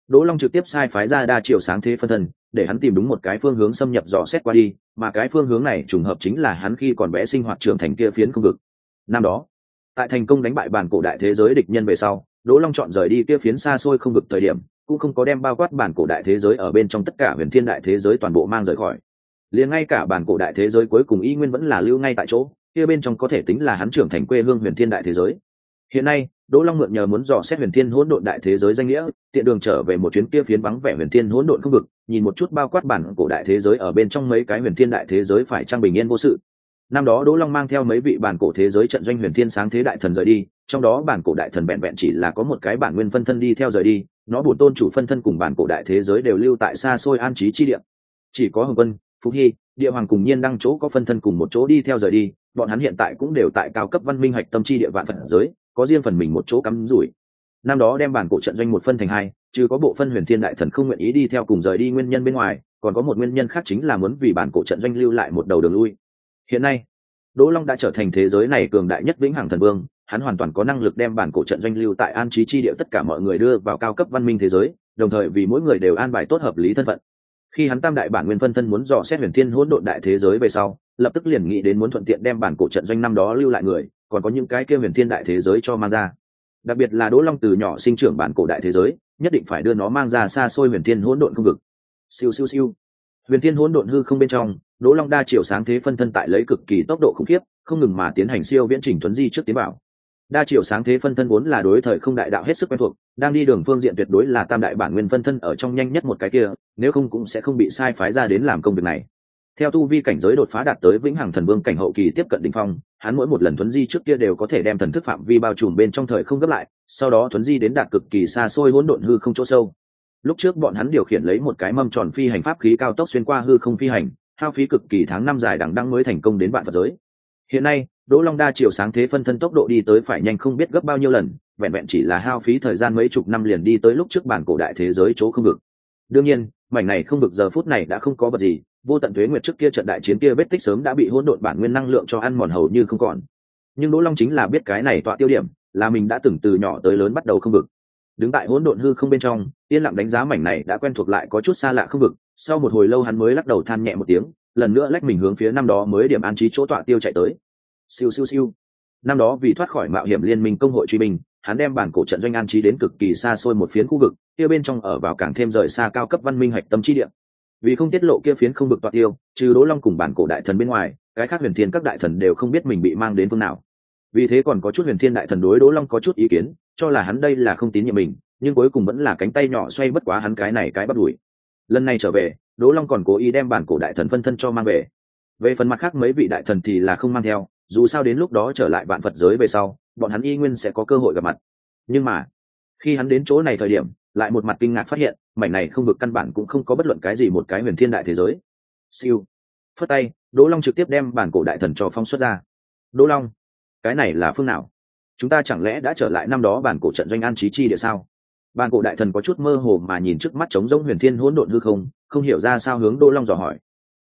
Đỗ Long trực tiếp sai phái ra đa chiều sáng thế phân thân, để hắn tìm đúng một cái phương hướng xâm nhập dò xét qua đi, mà cái phương hướng này trùng hợp chính là hắn khi còn bé sinh hoạt trưởng thành kia phiến không vực. Năm đó, tại thành công đánh bại bản cổ đại thế giới địch nhân về sau, Đỗ Long chọn rời đi kia phiến xa xôi không vực thời điểm, cũng không có đem bao quát bản cổ đại thế giới ở bên trong tất cả huyền thiên đại thế giới toàn bộ mang rời khỏi. Liền ngay cả bản cổ đại thế giới cuối cùng y nguyên vẫn là lưu ngay tại chỗ, kia bên trong có thể tính là hắn trưởng thành quê hương huyền thiên đại thế giới. Hiện nay, Đỗ Long mượn nhờ muốn dò xét huyền thiên hỗn độn đại thế giới danh nghĩa, tiện đường trở về một chuyến kia phiến vắng vẻ huyền thiên hỗn độn không vực, nhìn một chút bao quát bản cổ đại thế giới ở bên trong mấy cái huyền thiên đại thế giới phải trang bình yên vô sự. Năm đó Đỗ Long mang theo mấy vị bản cổ thế giới trận doanh huyền thiên sáng thế đại thần rời đi, trong đó bản cổ đại thần vẹn vẹn chỉ là có một cái bản nguyên phân thân đi theo rời đi, nó bổn tôn chủ phân thân cùng bản cổ đại thế giới đều lưu tại xa xôi an trí chi địa. Chỉ có Hồng Vân, Phúc Hy, Địa Hoàng cùng Nhiên Đăng chỗ có phân thân cùng một chỗ đi theo rời đi, bọn hắn hiện tại cũng đều tại cao cấp văn minh hạch tâm chi địa vạn phật giới, có riêng phần mình một chỗ cắm rủi. Năm đó đem bản cổ trận doanh một phân thành hai, trừ có bộ phân huyền thiên đại thần không nguyện ý đi theo cùng rời đi nguyên nhân bên ngoài, còn có một nguyên nhân khác chính là muốn vì bản cổ trận doanh lưu lại một đầu đường lui. Hiện nay, Đỗ Long đã trở thành thế giới này cường đại nhất vĩnh hằng thần vương, hắn hoàn toàn có năng lực đem bản cổ trận doanh lưu tại an trí chi địa tất cả mọi người đưa vào cao cấp văn minh thế giới, đồng thời vì mỗi người đều an bài tốt hợp lý thân phận. Khi hắn tam đại bản nguyên phân thân muốn dò xét huyền thiên hỗn độn đại thế giới về sau, lập tức liền nghĩ đến muốn thuận tiện đem bản cổ trận doanh năm đó lưu lại người, còn có những cái kia huyền thiên đại thế giới cho mang ra. Đặc biệt là Đỗ Long từ nhỏ sinh trưởng bản cổ đại thế giới, nhất định phải đưa nó mang ra xa xôi huyền thiên hỗn độn không vực. Siêu siêu siêu. Huyền thiên hỗn độn hư không bên trong, Đỗ Long đa chiều sáng thế phân thân tại lấy cực kỳ tốc độ khủng khiếp, không ngừng mà tiến hành siêu viễn trình tuấn di trước tiến bảo. Đa chiều sáng thế phân thân vốn là đối thời không đại đạo hết sức quen thuộc, đang đi đường phương diện tuyệt đối là tam đại bản nguyên phân thân ở trong nhanh nhất một cái kia, nếu không cũng sẽ không bị sai phái ra đến làm công việc này. Theo tu vi cảnh giới đột phá đạt tới vĩnh hằng thần vương cảnh hậu kỳ tiếp cận đỉnh phong, hắn mỗi một lần tuấn di trước kia đều có thể đem thần thức phạm vi bao trùm bên trong thời không gấp lại, sau đó tuấn di đến đạt cực kỳ xa xôi hỗn độn hư không chỗ sâu. Lúc trước bọn hắn điều khiển lấy một cái mâm tròn phi hành pháp khí cao tốc xuyên qua hư không phi hành, hao phí cực kỳ tháng năm dài đằng đẵng mới thành công đến vạn Phật giới. Hiện nay, Đỗ Long đa chiều sáng thế phân thân tốc độ đi tới phải nhanh không biết gấp bao nhiêu lần, vẹn vẹn chỉ là hao phí thời gian mấy chục năm liền đi tới lúc trước bản cổ đại thế giới chỗ không vực. Đương nhiên, mảnh này không vực giờ phút này đã không có vật gì, vô tận tuế nguyệt trước kia trận đại chiến kia vết tích sớm đã bị hỗn độn bản nguyên năng lượng cho ăn mòn hầu như không còn. Nhưng Đỗ Long chính là biết cái này tọa tiêu điểm, là mình đã từng từ nhỏ tới lớn bắt đầu không vực. Đứng tại hỗn độn hư không bên trong, yên lặng đánh giá mảnh này đã quen thuộc lại có chút xa lạ không vực, sau một hồi lâu hắn mới lắc đầu than nhẹ một tiếng, lần nữa lách mình hướng phía năm đó mới điểm an trí chỗ tọa tiêu chạy tới. Siêu siêu siêu. Năm đó vì thoát khỏi mạo hiểm liên minh công hội truy binh, hắn đem bản cổ trận doanh an trí đến cực kỳ xa xôi một phiến khu vực, kia bên trong ở vào càng thêm rời xa cao cấp văn minh hạch tâm chi địa. Vì không tiết lộ kia phiến không vực tọa tiêu, trừ Đỗ Long cùng bản cổ đại thần bên ngoài, cái khác huyền thiên các đại thần đều không biết mình bị mang đến phương nào. Vì thế còn có chút huyền thiên đại thần đối Đỗ Long có chút ý kiến, cho là hắn đây là không tín nhiệm mình, nhưng cuối cùng vẫn là cánh tay nhỏ xoay bất quá hắn cái này cái bắt đuổi. Lần này trở về, Đỗ Long còn cố ý đem bản cổ đại thần phân thân cho mang về. Về phần mặt khác mấy vị đại thần thì là không mang theo, dù sao đến lúc đó trở lại vạn Phật giới về sau, bọn hắn y nguyên sẽ có cơ hội gặp mặt. Nhưng mà, khi hắn đến chỗ này thời điểm, lại một mặt kinh ngạc phát hiện, mảnh này không vực căn bản cũng không có bất luận cái gì một cái huyền thiên đại thế giới. Siêu. Phất tay, Đỗ Long trực tiếp đem bản cổ đại thần cho phong xuất ra. Đỗ Long, cái này là phương nào? Chúng ta chẳng lẽ đã trở lại năm đó bản cổ trận doanh an trí chi địa sao? Bản cổ đại thần có chút mơ hồ mà nhìn trước mắt trống rỗng huyền thiên hỗn độn hư không, không hiểu ra sao hướng Đỗ Long dò hỏi.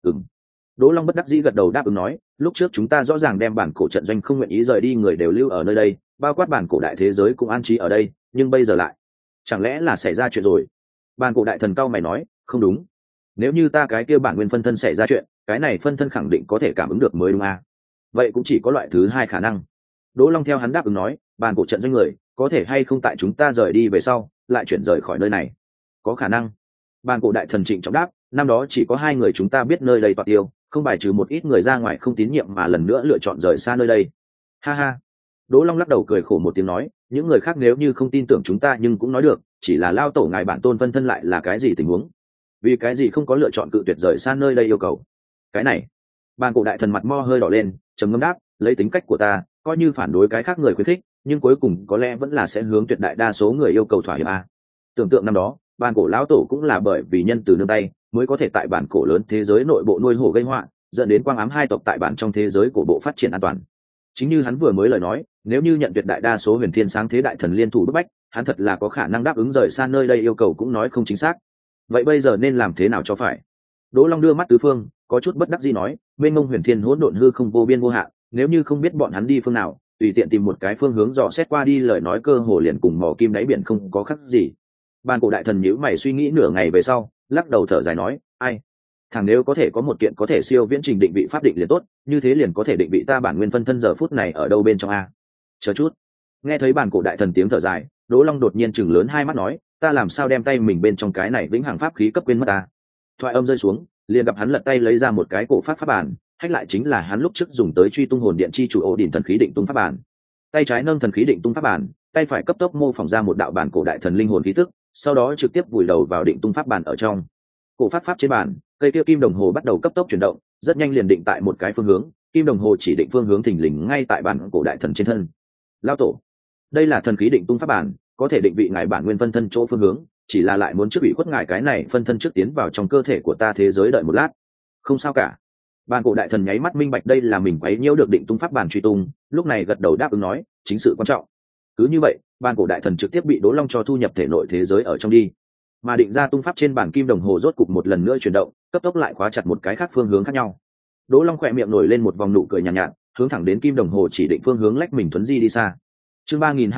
Đỗ Long bất đắc dĩ gật đầu đáp ứng nói, lúc trước chúng ta rõ ràng đem bản cổ trận doanh không nguyện ý rời đi người đều lưu ở nơi đây, bao quát bản cổ đại thế giới cũng an trí ở đây, nhưng bây giờ lại, chẳng lẽ là xảy ra chuyện rồi? Bản cổ đại thần cau mày nói, không đúng. Nếu như ta cái kia bản nguyên phân thân xảy ra chuyện, cái này phân thân khẳng định có thể cảm ứng được mới đúng à? Vậy cũng chỉ có loại thứ hai khả năng. Đỗ Long theo hắn đáp ứng nói, bản cổ trận doanh người có thể hay không tại chúng ta rời đi về sau lại chuyển rời khỏi nơi này? Có khả năng. Bản cổ đại thần trịnh trọng đáp, năm đó chỉ có hai người chúng ta biết nơi đây tọa tiêu, không bài trừ một ít người ra ngoài không tín nhiệm mà lần nữa lựa chọn rời xa nơi đây. Ha ha. Đỗ Long lắc đầu cười khổ một tiếng nói, những người khác nếu như không tin tưởng chúng ta nhưng cũng nói được, chỉ là lao tổ ngài bản tôn phân thân lại là cái gì tình huống? Vì cái gì không có lựa chọn cự tuyệt rời xa nơi đây yêu cầu? Cái này, bản cổ đại thần mặt mo hơi đỏ lên, trầm ngâm đáp, lấy tính cách của ta, coi như phản đối cái khác người khuyến khích, nhưng cuối cùng có lẽ vẫn là sẽ hướng tuyệt đại đa số người yêu cầu thỏa hiệp a. Tưởng tượng năm đó, bản cổ lão tổ cũng là bởi vì nhân từ nương tay, mới có thể tại bản cổ lớn thế giới nội bộ nuôi hổ gây họa, dẫn đến quang ám hai tộc tại bản trong thế giới của bộ phát triển an toàn. Chính như hắn vừa mới lời nói, nếu như nhận tuyệt đại đa số huyền thiên sáng thế đại thần liên thủ bức bách, hắn thật là có khả năng đáp ứng rời xa nơi đây yêu cầu cũng nói không chính xác. Vậy bây giờ nên làm thế nào cho phải? Đỗ Long đưa mắt tứ phương, có chút bất đắc dĩ nói, mênh mông huyền thiên hỗn độn hư không vô biên vô hạn, nếu như không biết bọn hắn đi phương nào, tùy tiện tìm một cái phương hướng dò xét qua đi lời nói cơ hồ liền cùng mò kim đáy biển không có khác gì. Bàn cổ đại thần nhíu mày suy nghĩ nửa ngày về sau, lắc đầu thở dài nói, ai, thằng nếu có thể có một kiện có thể siêu viễn trình định vị pháp định liền tốt, như thế liền có thể định vị ta bản nguyên phân thân giờ phút này ở đâu bên trong a. Chờ chút. Nghe thấy bàn cổ đại thần tiếng thở dài, Đỗ Long đột nhiên chừng lớn hai mắt nói, ta làm sao đem tay mình bên trong cái này vĩnh hằng pháp khí cấp quên mất ta. Thoại âm rơi xuống, liền gặp hắn lật tay lấy ra một cái cổ pháp bản, hách lại chính là hắn lúc trước dùng tới truy tung hồn điện chi chủ ổ đỉnh thần khí định tung pháp bản. Tay trái nâng thần khí định tung pháp bản, tay phải cấp tốc mô phỏng ra một đạo bản cổ đại thần linh hồn khí tức, sau đó trực tiếp vùi đầu vào định tung pháp bản ở trong. Cổ pháp trên bản, cây kia kim đồng hồ bắt đầu cấp tốc chuyển động, rất nhanh liền định tại một cái phương hướng, kim đồng hồ chỉ định phương hướng thình lình ngay tại bản cổ đại thần trên thân. Lao tổ, đây là thần khí định tung pháp bản, có thể định vị ngài bản nguyên phân thân chỗ phương hướng, chỉ là lại muốn trước bị khuất ngài cái này phân thân trước tiến vào trong cơ thể của ta thế giới đợi một lát. Không sao cả. Bản cổ đại thần nháy mắt minh bạch đây là mình quấy nhiễu được định tung pháp bản truy tung, lúc này gật đầu đáp ứng nói, chính sự quan trọng. Cứ như vậy, bản cổ đại thần trực tiếp bị Đỗ Long cho thu nhập thể nội thế giới ở trong đi. Mà định ra tung pháp trên bản kim đồng hồ rốt cục một lần nữa chuyển động, cấp tốc lại khóa chặt một cái khác phương hướng khác nhau. Đỗ Long khỏe miệng nổi lên một vòng nụ cười nhàn nhạt, hướng thẳng đến kim đồng hồ chỉ định phương hướng lách mình thuấn di đi xa. Chương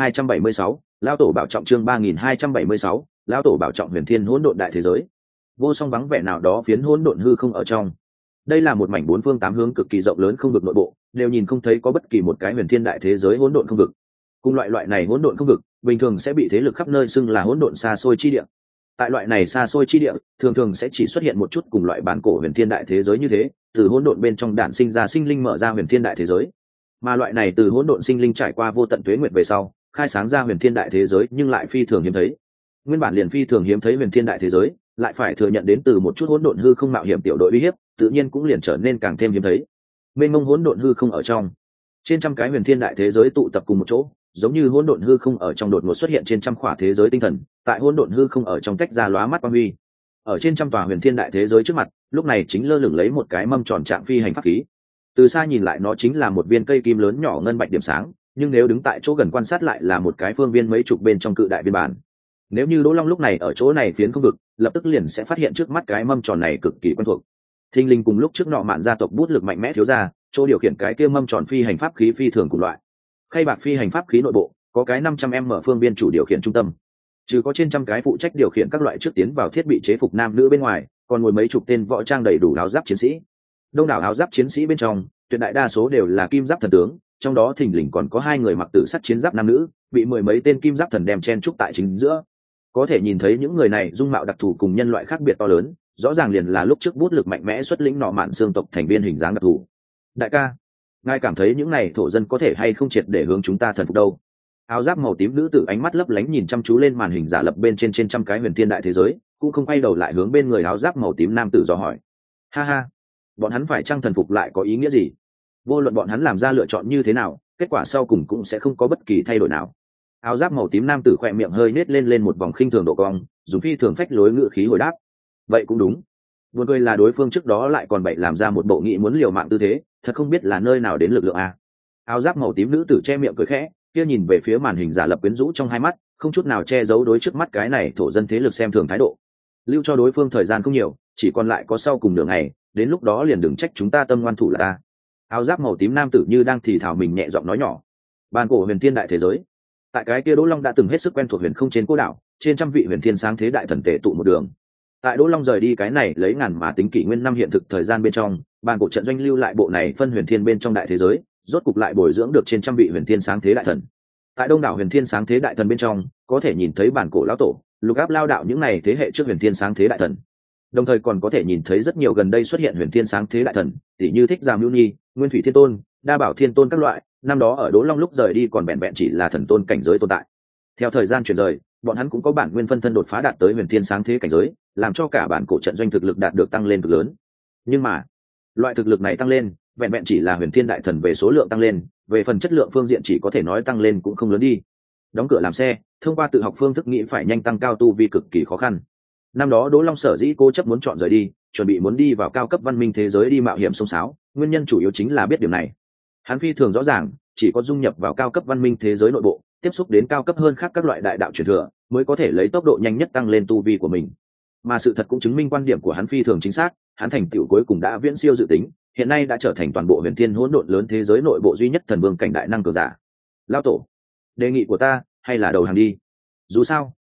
3276, lão tổ bảo trọng. Chương 3276, lão tổ bảo trọng huyền thiên hỗn độn đại thế giới. Vô song vắng vẻ nào đó phiến hỗn độn hư không ở trong. Đây là một mảnh bốn phương tám hướng cực kỳ rộng lớn không vực nội bộ, đều nhìn không thấy có bất kỳ một cái huyền thiên đại thế giới hỗn độn không vực. Cùng loại này hỗn độn không vực, bình thường sẽ bị thế lực khắp nơi xưng là hỗn độn xa xôi chi địa. Tại loại này xa xôi chi địa, thường sẽ chỉ xuất hiện một chút cùng loại bản cổ huyền thiên đại thế giới như thế, từ hỗn độn bên trong đản sinh ra sinh linh mở ra huyền thiên đại thế giới. Mà loại này từ hỗn độn sinh linh trải qua vô tận tuế nguyệt về sau, khai sáng ra huyền thiên đại thế giới nhưng lại phi thường hiếm thấy. Nguyên bản liền phi thường hiếm thấy huyền thiên đại thế giới, lại phải thừa nhận đến từ một chút hỗn độn hư không mạo hiểm tiểu đội uy hiếp, tự nhiên cũng liền trở nên càng thêm hiếm thấy. Mênh mông hỗn độn hư không ở trong, trên trăm cái huyền thiên đại thế giới tụ tập cùng một chỗ, giống như hỗn độn hư không ở trong đột ngột xuất hiện trên trăm khỏa thế giới tinh thần, tại hỗn độn hư không ở trong tách ra lóa mắt quang huy. Ở trên trăm tòa huyền thiên đại thế giới trước mặt, lúc này chính lơ lửng lấy một cái mâm tròn trạng phi hành pháp khí. Từ xa nhìn lại nó chính là một viên cây kim lớn nhỏ ngân bạch điểm sáng, nhưng nếu đứng tại chỗ gần quan sát lại là một cái phương viên mấy chục bên trong cự đại biên bản. Nếu như Đỗ Long lúc này ở chỗ này phiến không vực, lập tức liền sẽ phát hiện trước mắt cái mâm tròn này cực kỳ quen thuộc. Thinh linh cùng lúc trước nọ mạn gia tộc bút lực mạnh mẽ thiếu ra, chỗ điều khiển cái kia mâm tròn phi hành pháp khí phi thường cùng loại. Khay bạc phi hành pháp khí nội bộ có cái 500m phương viên chủ điều khiển trung tâm, trừ có trên trăm cái phụ trách điều khiển các loại trước tiến vào thiết bị chế phục nam nữ bên ngoài, còn ngồi mấy chục tên võ trang đầy đủ áo giáp chiến sĩ. Đông đảo áo giáp chiến sĩ bên trong, tuyệt đại đa số đều là kim giáp thần tướng, trong đó thình lình còn có hai người mặc tử sắt chiến giáp nam nữ, bị mười mấy tên kim giáp thần đem chen trúc tại chính giữa. Có thể nhìn thấy những người này dung mạo đặc thù cùng nhân loại khác biệt to lớn, rõ ràng liền là lúc trước bút lực mạnh mẽ xuất lĩnh nọ mạn xương tộc thành viên hình dáng đặc thù. Đại ca, ngài cảm thấy những này thổ dân có thể hay không triệt để hướng chúng ta thần phục đâu? Áo giáp màu tím nữ tử ánh mắt lấp lánh nhìn chăm chú lên màn hình giả lập bên trên trăm cái huyền thiên đại thế giới, cũng không quay đầu lại hướng bên người áo giáp màu tím nam tử dò hỏi. Ha ha, bọn hắn phải chăng thần phục lại có ý nghĩa gì? Vô luận bọn hắn làm ra lựa chọn như thế nào, kết quả sau cùng cũng sẽ không có bất kỳ thay đổi nào. Áo giáp màu tím nam tử khỏe miệng hơi nết lên một vòng khinh thường độ cong, dùng phi thường phách lối ngữ khí hồi đáp. Vậy cũng đúng. Buồn cười là đối phương trước đó lại còn bậy làm ra một bộ nghị muốn liều mạng tư thế, thật không biết là nơi nào đến lực lượng a. Áo giáp màu tím nữ tử che miệng cười khẽ, kia nhìn về phía màn hình giả lập quyến rũ trong hai mắt, không chút nào che giấu đối trước mắt cái này thổ dân thế lực xem thường thái độ. Lưu cho đối phương thời gian không nhiều, chỉ còn lại có sau cùng nửa ngày, đến lúc đó liền đừng trách chúng ta tâm ngoan thủ là ta. Áo giáp màu tím nam tử như đang thì thào mình nhẹ giọng nói nhỏ. Bàn cổ huyền thiên đại thế giới. Tại cái kia Đỗ Long đã từng hết sức quen thuộc huyền không trên cô đảo, trên trăm vị huyền thiên sáng thế đại thần tề tụ một đường. Tại Đỗ Long rời đi cái này lấy ngàn mà tính kỷ nguyên năm hiện thực thời gian bên trong, bàn cổ trận doanh lưu lại bộ này phân huyền thiên bên trong đại thế giới, rốt cục lại bồi dưỡng được trên trăm vị huyền thiên sáng thế đại thần. Tại đông đảo huyền thiên sáng thế đại thần bên trong, có thể nhìn thấy bản cổ lão tổ, lục áp lao đạo những này thế hệ trước huyền thiên sáng thế đại thần. Đồng thời còn có thể nhìn thấy rất nhiều gần đây xuất hiện huyền thiên sáng thế đại thần, tỷ như Thích Giàm Lưu Nhi, Nguyên Thủy Thiên Tôn, Đa Bảo Thiên Tôn các loại, năm đó ở Đỗ Long lúc rời đi còn vẹn vẹn chỉ là thần tôn cảnh giới tồn tại. Theo thời gian chuyển rời, bọn hắn cũng có bản nguyên phân thân đột phá đạt tới huyền thiên sáng thế cảnh giới, làm cho cả bản cổ trận doanh thực lực đạt được tăng lên cực lớn. Nhưng mà, loại thực lực này tăng lên, vẹn vẹn chỉ là huyền thiên đại thần về số lượng tăng lên, về phần chất lượng phương diện chỉ có thể nói tăng lên cũng không lớn đi. Đóng cửa làm xe, thông qua tự học phương thức nghĩ phải nhanh tăng cao tu vi cực kỳ khó khăn. Năm đó Đỗ Long sở dĩ cố chấp muốn chọn rời đi, chuẩn bị muốn đi vào cao cấp văn minh thế giới đi mạo hiểm xông xáo, nguyên nhân chủ yếu chính là biết điểm này. Hắn phi thường rõ ràng, chỉ có dung nhập vào cao cấp văn minh thế giới nội bộ, tiếp xúc đến cao cấp hơn khác các loại đại đạo truyền thừa, mới có thể lấy tốc độ nhanh nhất tăng lên tu vi của mình. Mà sự thật cũng chứng minh quan điểm của hắn phi thường chính xác, hắn thành tựu cuối cùng đã viễn siêu dự tính, hiện nay đã trở thành toàn bộ huyền thiên hỗn độn lớn thế giới nội bộ duy nhất thần vương cảnh đại năng cường giả. Lão tổ, đề nghị của ta hay là đầu hàng đi. Dù sao,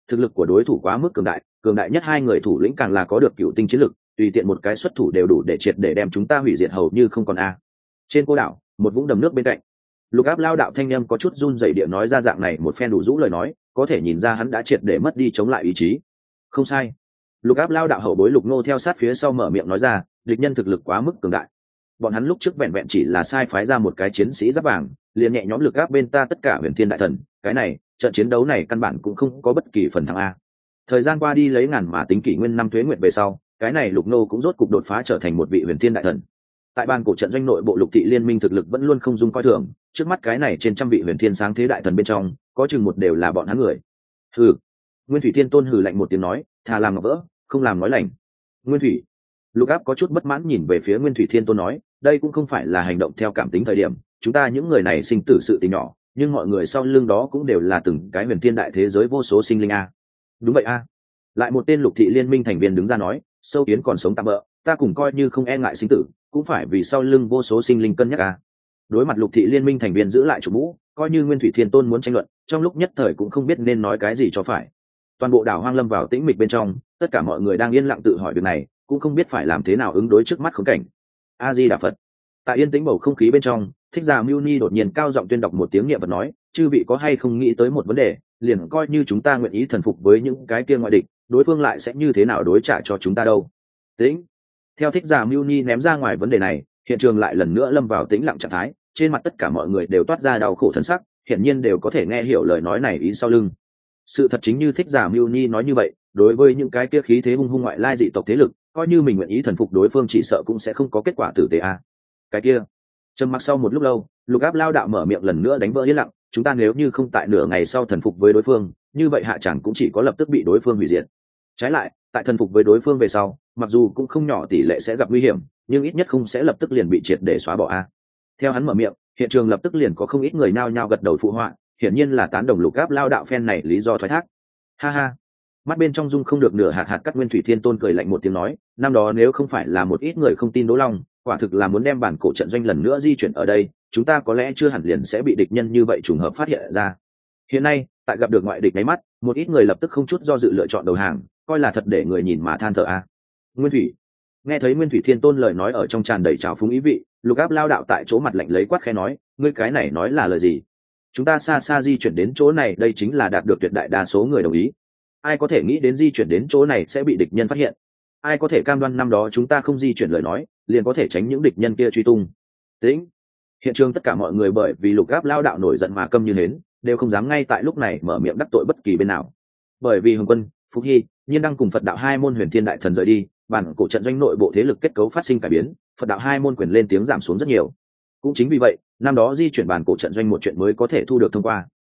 thực lực của đối thủ quá mức cường đại nhất hai người thủ lĩnh càng là có được cựu tinh chiến lực, tùy tiện một cái xuất thủ đều đủ để triệt để đem chúng ta hủy diệt hầu như không còn a. Trên cô đảo, một vũng đầm nước bên cạnh, Lục Áp lao đạo thanh em có chút run rẩy địa nói ra dạng này một phen đủ rũ lời nói, có thể nhìn ra hắn đã triệt để mất đi chống lại ý chí. Không sai. Lục Áp lao đạo hậu bối Lục Nô theo sát phía sau mở miệng nói ra, địch nhân thực lực quá mức cường đại. Bọn hắn lúc trước vẹn vẹn chỉ là sai phái ra một cái chiến sĩ giáp vàng, liền nhẹ nhõm lực áp bên ta tất cả Huyền Thiên đại thần, cái này, trận chiến đấu này căn bản cũng không có bất kỳ phần thắng a. Thời gian qua đi lấy ngàn mà tính kỷ nguyên năm tuế nguyệt về sau, cái này Lục Nô cũng rốt cục đột phá trở thành một vị Huyền Thiên đại thần. Tại ban cổ trận doanh nội bộ Lục thị liên minh thực lực vẫn luôn không dung coi thường, trước mắt cái này trên trăm vị Huyền Thiên sáng thế đại thần bên trong, có chừng một đều là bọn hắn người. Hừ. Nguyên Thủy Thiên Tôn hừ lạnh một tiếng nói, thà làm ngọc vỡ, không làm nói lành. Nguyên Thủy. Lục Áp có chút bất mãn nhìn về phía Nguyên Thủy Thiên Tôn nói, đây cũng không phải là hành động theo cảm tính thời điểm, chúng ta những người này sinh tử sự tình nhỏ, nhưng mọi người sau lưng đó cũng đều là từng cái Huyền Thiên đại thế giới vô số sinh linh a. Đúng vậy a. Lại một tên Lục thị liên minh thành viên đứng ra nói, sâu kiến còn sống tạm bỡ, ta cùng coi như không e ngại sinh tử, cũng phải vì sau lưng vô số sinh linh cân nhắc a. Đối mặt Lục thị liên minh thành viên giữ lại chủ mũ, coi như Nguyên Thủy Thiên Tôn muốn tranh luận, trong lúc nhất thời cũng không biết nên nói cái gì cho phải. Toàn bộ đảo hoang lâm vào tĩnh mịch bên trong, tất cả mọi người đang yên lặng tự hỏi việc này, cũng không biết phải làm thế nào ứng đối trước mắt khốn cảnh. A Di Đà Phật. Tại yên tĩnh bầu không khí bên trong, Thích Già Mưu Ni đột nhiên cao giọng tuyên đọc một tiếng niệm vật nói, chư vị có hay không nghĩ tới một vấn đề, liền coi như chúng ta nguyện ý thần phục với những cái kia ngoại địch, đối phương lại sẽ như thế nào đối trả cho chúng ta đâu. Tĩnh. Theo Thích Già Mưu Ni ném ra ngoài vấn đề này, hiện trường lại lần nữa lâm vào tĩnh lặng trạng thái, trên mặt tất cả mọi người đều toát ra đau khổ thân sắc, hiển nhiên đều có thể nghe hiểu lời nói này ý sau lưng. Sự thật chính như Thích Giả Mưu Ni nói như vậy, đối với những cái kia khí thế hung hung ngoại lai dị tộc thế lực, coi như mình nguyện ý thần phục đối phương chỉ sợ cũng sẽ không có kết quả tử tế a. Cái kia, trầm mặc sau một lúc lâu, Lục Áp lao đạo mở miệng lần nữa đánh vỡ yên lặng, chúng ta nếu như không tại nửa ngày sau thần phục với đối phương, như vậy hạ chẳng cũng chỉ có lập tức bị đối phương hủy diệt. Trái lại, tại thần phục với đối phương về sau, mặc dù cũng không nhỏ tỷ lệ sẽ gặp nguy hiểm, nhưng ít nhất không sẽ lập tức liền bị triệt để xóa bỏ a. Theo hắn mở miệng, hiện trường lập tức liền có không ít người nhao nhao gật đầu phụ họa, hiển nhiên là tán đồng Lục Áp lao đạo phen này lý do thoái thác. Ha ha. Mắt bên trong dung không được nửa hạt hạt cắt Nguyên Thủy Thiên Tôn cười lạnh một tiếng nói, năm đó nếu không phải là một ít người không tin Đỗ Long, quả thực là muốn đem bản cổ trận doanh lần nữa di chuyển ở đây, chúng ta có lẽ chưa hẳn liền sẽ bị địch nhân như vậy trùng hợp phát hiện ra. Hiện nay, tại gặp được ngoại địch nháy mắt, một ít người lập tức không chút do dự lựa chọn đầu hàng, coi là thật để người nhìn mà than thở a. Nguyên Thủy. Nghe thấy Nguyên Thủy Thiên Tôn lời nói ở trong tràn đầy trào phúng ý vị, Lục Áp lao đạo tại chỗ mặt lạnh lấy quát khẽ nói, ngươi cái này nói là lời gì? Chúng ta xa xa di chuyển đến chỗ này, đây chính là đạt được tuyệt đại đa số người đồng ý. Ai có thể nghĩ đến di chuyển đến chỗ này sẽ bị địch nhân phát hiện? Ai có thể cam đoan năm đó chúng ta không di chuyển lời nói, liền có thể tránh những địch nhân kia truy tung? Tĩnh. Hiện trường tất cả mọi người bởi vì Lục Áp lao đạo nổi giận mà câm như hến, đều không dám ngay tại lúc này mở miệng đắc tội bất kỳ bên nào. Bởi vì Hồng Quân, Phúc Hy, Nhiên Đăng cùng Phật đạo hai môn Huyền Thiên đại thần rời đi, bản cổ trận doanh nội bộ thế lực kết cấu phát sinh cải biến, Phật đạo hai môn quyền lên tiếng giảm xuống rất nhiều. Cũng chính vì vậy, năm đó di chuyển bản cổ trận doanh một chuyện mới có thể thu được thông qua.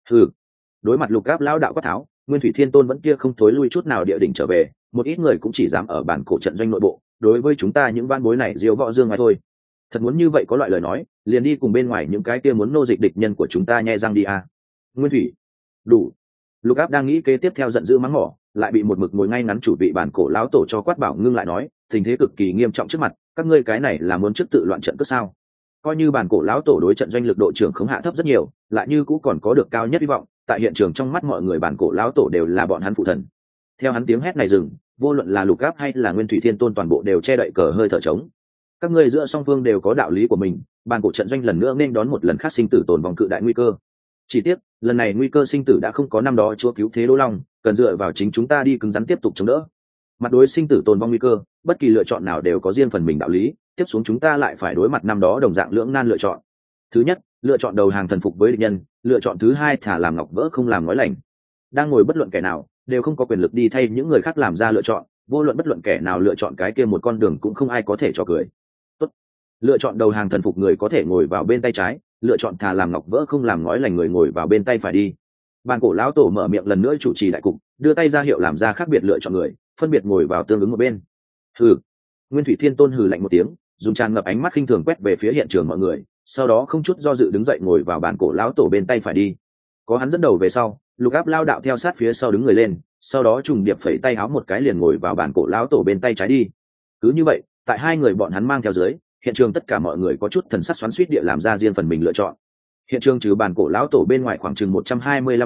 Đối mặt Lục Áp lao đạo quát tháo, Nguyên Thủy Thiên Tôn vẫn kia không thối lui chút nào địa đỉnh trở về, một ít người cũng chỉ dám ở bản cổ trận doanh nội bộ, đối với chúng ta những van bối này diêu võ dương ngoài thôi. Thật muốn như vậy có loại lời nói, liền đi cùng bên ngoài những cái kia muốn nô dịch địch nhân của chúng ta nhe răng đi a. Nguyên Thủy. Đủ. Lục Áp đang nghĩ kế tiếp theo giận dữ mắng mỏ, lại bị một mực ngồi ngay ngắn chủ vị bản cổ lão tổ cho quát bảo ngưng lại nói, tình thế cực kỳ nghiêm trọng trước mặt, các ngươi cái này là muốn trước tự loạn trận cướp sao? Coi như bản cổ lão tổ đối trận doanh lực độ trưởng khống hạ thấp rất nhiều, lại như cũng còn có được cao nhất hy vọng, tại hiện trường trong mắt mọi người bản cổ lão tổ đều là bọn hắn phụ thần. Theo hắn tiếng hét này dừng, vô luận là Lục Áp hay là Nguyên Thủy Thiên Tôn toàn bộ đều che đậy cờ hơi thở trống. Các ngươi giữa song phương đều có đạo lý của mình, bản cổ trận doanh lần nữa nên đón một lần khác sinh tử tồn vong cự đại nguy cơ. Chỉ tiếc, lần này nguy cơ sinh tử đã không có năm đó chúa cứu thế Đỗ Long, cần dựa vào chính chúng ta đi cứng rắn tiếp tục chống đỡ. Mặt đối sinh tử tồn vong nguy cơ, bất kỳ lựa chọn nào đều có riêng phần mình đạo lý, tiếp xuống chúng ta lại phải đối mặt năm đó đồng dạng lưỡng nan lựa chọn. Thứ nhất, lựa chọn đầu hàng thần phục với địch nhân, lựa chọn thứ hai thả làm ngọc vỡ không làm nói lành. Đang ngồi bất luận kẻ nào đều không có quyền lực đi thay những người khác làm ra lựa chọn, vô luận bất luận kẻ nào lựa chọn cái kia một con đường cũng không ai có thể cho cười. Tốt. Lựa chọn đầu hàng thần phục người có thể ngồi vào bên tay trái, lựa chọn thà làm ngọc vỡ không làm nói lành người ngồi vào bên tay phải đi. Bàn cổ lão tổ mở miệng lần nữa chủ trì đại cục, đưa tay ra hiệu làm ra khác biệt lựa chọn người, phân biệt ngồi vào tương ứng một bên. Hừ. Nguyên Thủy Thiên Tôn hừ lạnh một tiếng, dùng tràn ngập ánh mắt khinh thường quét về phía hiện trường mọi người, sau đó không chút do dự đứng dậy ngồi vào bàn cổ lão tổ bên tay phải đi. Có hắn dẫn đầu về sau, Lục Áp lao đạo theo sát phía sau đứng người lên, sau đó trùng điệp phẩy tay áo một cái liền ngồi vào bàn cổ lão tổ bên tay trái đi. Cứ như vậy, tại hai người bọn hắn mang theo dưới, hiện trường tất cả mọi người có chút thần sắc xoắn xuýt địa làm ra riêng phần mình lựa chọn. Hiện trường trừ bàn cổ lão tổ bên ngoài khoảng chừng 125 người,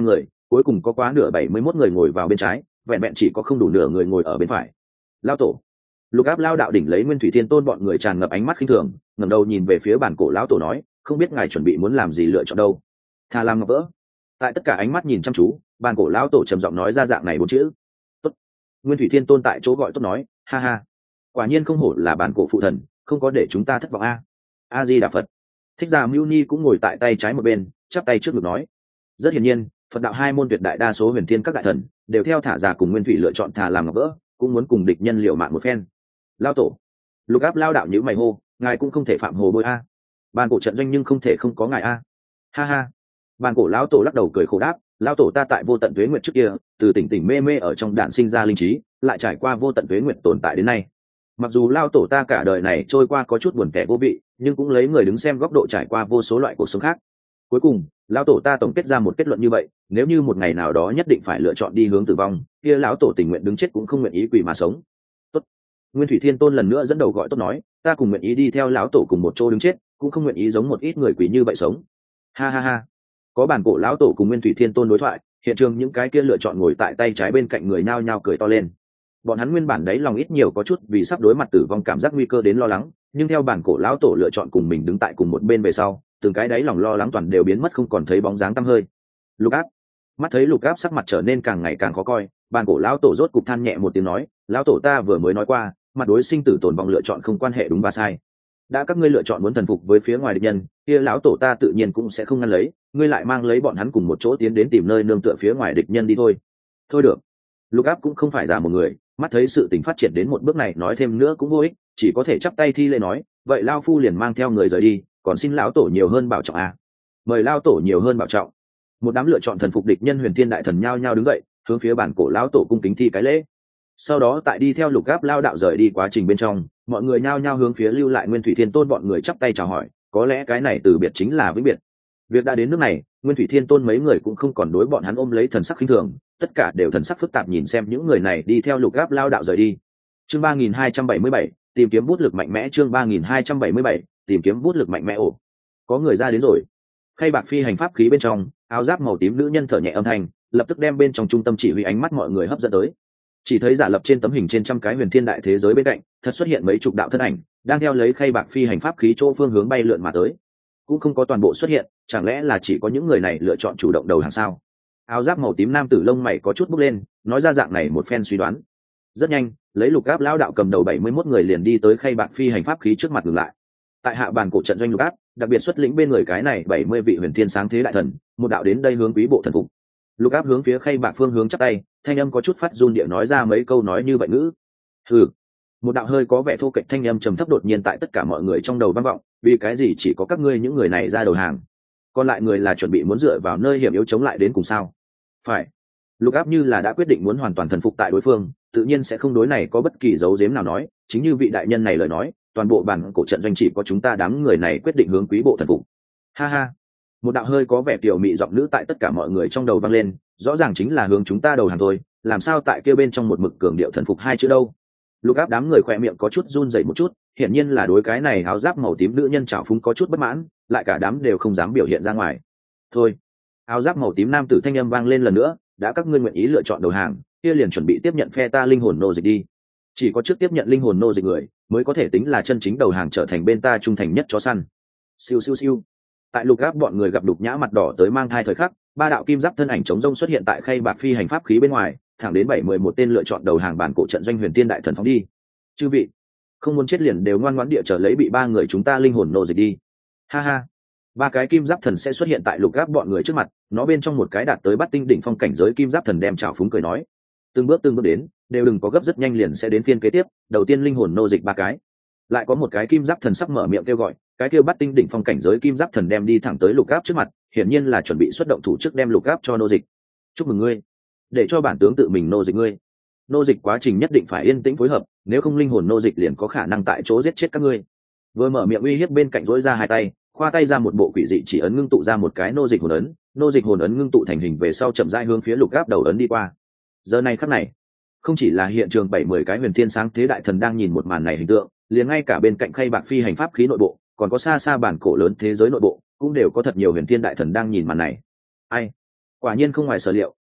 cuối cùng có quá nửa 71 người ngồi vào bên trái, vẹn vẹn chỉ có không đủ nửa người ngồi ở bên phải. Lao tổ. Lục Áp lao đạo đỉnh lấy Nguyên Thủy Thiên Tôn bọn người tràn ngập ánh mắt khinh thường, ngẩng đầu nhìn về phía bản cổ lão tổ nói, không biết ngài chuẩn bị muốn làm gì lựa chọn đâu. Thà làm ngọc vỡ. Tại tất cả ánh mắt nhìn chăm chú, bản cổ lão tổ trầm giọng nói ra dạng này bốn chữ. Tốt. Nguyên Thủy Thiên Tôn tại chỗ gọi tốt nói, ha ha, quả nhiên không hổ là bản cổ phụ thần, không có để chúng ta thất vọng a. A Di Đà Phật. Thích Giả Mưu Ni cũng ngồi tại tay trái một bên, chắp tay trước ngực nói, rất hiển nhiên, Phật đạo hai môn tuyệt đại đa số huyền thiên các đại thần đều theo thả giả cùng Nguyên Thủy lựa chọn thà làm ngọc vỡ, cũng muốn cùng địch nhân liều mạng một phen. Lao tổ. Lục Áp lao đạo nhữ mày hô, ngài cũng không thể phạm hồ bôi a. Bàn cổ trận doanh nhưng không thể không có ngài a. Ha ha. Bàn cổ lão tổ lắc đầu cười khổ đáp, lao tổ ta tại vô tận tuế nguyệt trước kia, từ tỉnh tỉnh mê mê ở trong đạn sinh ra linh trí, lại trải qua vô tận tuế nguyệt tồn tại đến nay. Mặc dù lao tổ ta cả đời này trôi qua có chút buồn tẻ vô vị, nhưng cũng lấy người đứng xem góc độ trải qua vô số loại cuộc sống khác. Cuối cùng, lão tổ ta tổng kết ra một kết luận như vậy, nếu như một ngày nào đó nhất định phải lựa chọn đi hướng tử vong, kia lão tổ tình nguyện đứng chết cũng không nguyện ý quỳ mà sống. Tốt. Nguyên Thủy Thiên Tôn lần nữa dẫn đầu gọi tốt nói, ta cùng nguyện ý đi theo lão tổ cùng một chỗ đứng chết, cũng không nguyện ý giống một ít người quỳ như vậy sống. Ha ha ha. Có bản cổ lão tổ cùng Nguyên Thủy Thiên Tôn đối thoại, hiện trường những cái kia lựa chọn ngồi tại tay trái bên cạnh người nhao nhao cười to lên. Bọn hắn nguyên bản đấy lòng ít nhiều có chút vì sắp đối mặt tử vong cảm giác nguy cơ đến lo lắng, nhưng theo bản cổ lão tổ lựa chọn cùng mình đứng tại cùng một bên về sau, từng cái đáy lòng lo lắng toàn đều biến mất không còn thấy bóng dáng tăm hơi. Lục Áp. Mắt thấy Lục Áp sắc mặt trở nên càng ngày càng khó coi, bản cổ lão tổ rốt cục than nhẹ một tiếng nói, lão tổ ta vừa mới nói qua, mặt đối sinh tử tồn vong lựa chọn không quan hệ đúng và sai. Đã các ngươi lựa chọn muốn thần phục với phía ngoài địch nhân, kia lão tổ ta tự nhiên cũng sẽ không ngăn lấy, ngươi lại mang lấy bọn hắn cùng một chỗ tiến đến tìm nơi nương tựa phía ngoài địch nhân đi thôi. Thôi được. Lục Áp cũng không phải giả một người, mắt thấy sự tình phát triển đến một bước này nói thêm nữa cũng vô ích, chỉ có thể chắp tay thi lễ nói, vậy lao phu liền mang theo người rời đi, còn xin lão tổ nhiều hơn bảo trọng a. Mời lao tổ nhiều hơn bảo trọng. Một đám lựa chọn thần phục địch nhân huyền thiên đại thần nhao nhao đứng dậy, hướng phía bản cổ lão tổ cung kính thi cái lễ. Sau đó tại đi theo Lục Áp lao đạo rời đi quá trình bên trong, mọi người nhao nhao hướng phía lưu lại Nguyên Thủy Thiên Tôn bọn người chắp tay chào hỏi, có lẽ cái này từ biệt chính là vĩnh biệt. Việc đã đến nước này, Nguyên Thủy Thiên Tôn mấy người cũng không còn đối bọn hắn ôm lấy thần sắc khinh thường, tất cả đều thần sắc phức tạp nhìn xem những người này đi theo Lục Áp lao đạo rời đi. Chương 3277, tìm kiếm bút lực mạnh mẽ. Chương 3277, tìm kiếm bút lực mạnh mẽ. Ồ, có người ra đến rồi. Khay bạc phi hành pháp khí bên trong, áo giáp màu tím nữ nhân thở nhẹ âm thanh, lập tức đem bên trong trung tâm chỉ huy ánh mắt mọi người hấp dẫn tới. Chỉ thấy giả lập trên tấm hình trên trăm cái huyền thiên đại thế giới bên cạnh, thật xuất hiện mấy chục đạo thân ảnh, đang theo lấy khay bạc phi hành pháp khí chỗ phương hướng bay lượn mà tới. Cũng không có toàn bộ xuất hiện, chẳng lẽ là chỉ có những người này lựa chọn chủ động đầu hàng sao? Áo giáp màu tím nam tử lông mày có chút bốc lên, nói ra dạng này một phen suy đoán. Rất nhanh, lấy Lục Áp lão đạo cầm đầu 71 người liền đi tới khay bạc phi hành pháp khí trước mặt ngừng lại. Tại hạ bàn cổ trận doanh Lục Áp, đặc biệt xuất lĩnh bên người cái này 70 vị huyền thiên sáng thế đại thần, một đạo đến đây hướng quý bộ thần phục. Lục Áp hướng phía khay bạc phương hướng chắp tay, thanh âm có chút phát run địa nói ra mấy câu nói như vậy ngữ. Hừ. Một đạo hơi có vẻ thô kệch thanh âm trầm thấp đột nhiên tại tất cả mọi người trong đầu vang vọng, vì cái gì chỉ có các ngươi những người này ra đầu hàng, còn lại người là chuẩn bị muốn dựa vào nơi hiểm yếu chống lại đến cùng sao? Phải. Lục Áp như là đã quyết định muốn hoàn toàn thần phục tại đối phương, tự nhiên sẽ không đối này có bất kỳ dấu giếm nào nói, chính như vị đại nhân này lời nói, toàn bộ bản cổ trận doanh chỉ có chúng ta đám người này quyết định hướng quý bộ thần phục. Ha ha. Một đạo hơi có vẻ tiểu mị giọng nữ tại tất cả mọi người trong đầu vang lên, rõ ràng chính là hướng chúng ta đầu hàng thôi, làm sao tại kia bên trong một mực cường điệu thần phục hai chữ đâu? Lục Áp đám người khỏe miệng có chút run rẩy một chút, hiển nhiên là đối cái này áo giáp màu tím nữ nhân trào phúng có chút bất mãn, lại cả đám đều không dám biểu hiện ra ngoài. Thôi. Áo giáp màu tím nam tử thanh âm vang lên lần nữa, đã các ngươi nguyện ý lựa chọn đầu hàng, kia liền chuẩn bị tiếp nhận phe ta linh hồn nô dịch đi. Chỉ có trước tiếp nhận linh hồn nô dịch người, mới có thể tính là chân chính đầu hàng trở thành bên ta trung thành nhất chó săn. Siêu siêu siêu. Tại Lục Áp bọn người gặp Đục Nhã mặt đỏ tới mang thai thời khắc, ba đạo kim giáp thân ảnh chống rông xuất hiện tại khay bạc phi hành pháp khí bên ngoài, thẳng đến 711 tên lựa chọn đầu hàng bản cổ trận doanh huyền tiên đại thần phóng đi. Chư vị, không muốn chết liền đều ngoan ngoãn địa chờ lấy bị ba người chúng ta linh hồn nô dịch đi. Ha ha. Ba cái kim giáp thần sẽ xuất hiện tại Lục Áp bọn người trước mặt, nó bên trong một cái đạt tới bắt tinh đỉnh phong cảnh giới kim giáp thần đem trào phúng cười nói, từng bước đến, đều đừng có gấp, rất nhanh liền sẽ đến phiên kế tiếp, đầu tiên linh hồn nô dịch ba cái. Lại có một cái kim giáp thần sắp mở miệng kêu gọi, cái kêu bắt tinh đỉnh phong cảnh giới kim giáp thần đem đi thẳng tới Lục Áp trước mặt, hiển nhiên là chuẩn bị xuất động thủ trước đem Lục Áp cho nô dịch. Chúc mừng ngươi, để cho bản tướng tự mình nô dịch ngươi. Nô dịch quá trình nhất định phải yên tĩnh phối hợp, nếu không linh hồn nô dịch liền có khả năng tại chỗ giết chết các ngươi. Vừa mở miệng uy hiếp bên cạnh dỗi ra hai tay, khoa tay ra một bộ quỷ dị chỉ ấn ngưng tụ ra một cái nô dịch hồn ấn ngưng tụ thành hình về sau chậm rãi hướng phía Lục Áp đầu ấn đi qua. Giờ này khắc này, không chỉ là hiện trường 70 cái huyền thiên sáng thế đại thần đang nhìn một màn này hình tượng, liền ngay cả bên cạnh khay bạc phi hành pháp khí nội bộ, còn có xa xa bản cổ lớn thế giới nội bộ, cũng đều có thật nhiều huyền thiên đại thần đang nhìn màn này. Ai, quả nhiên không ngoài sở liệu,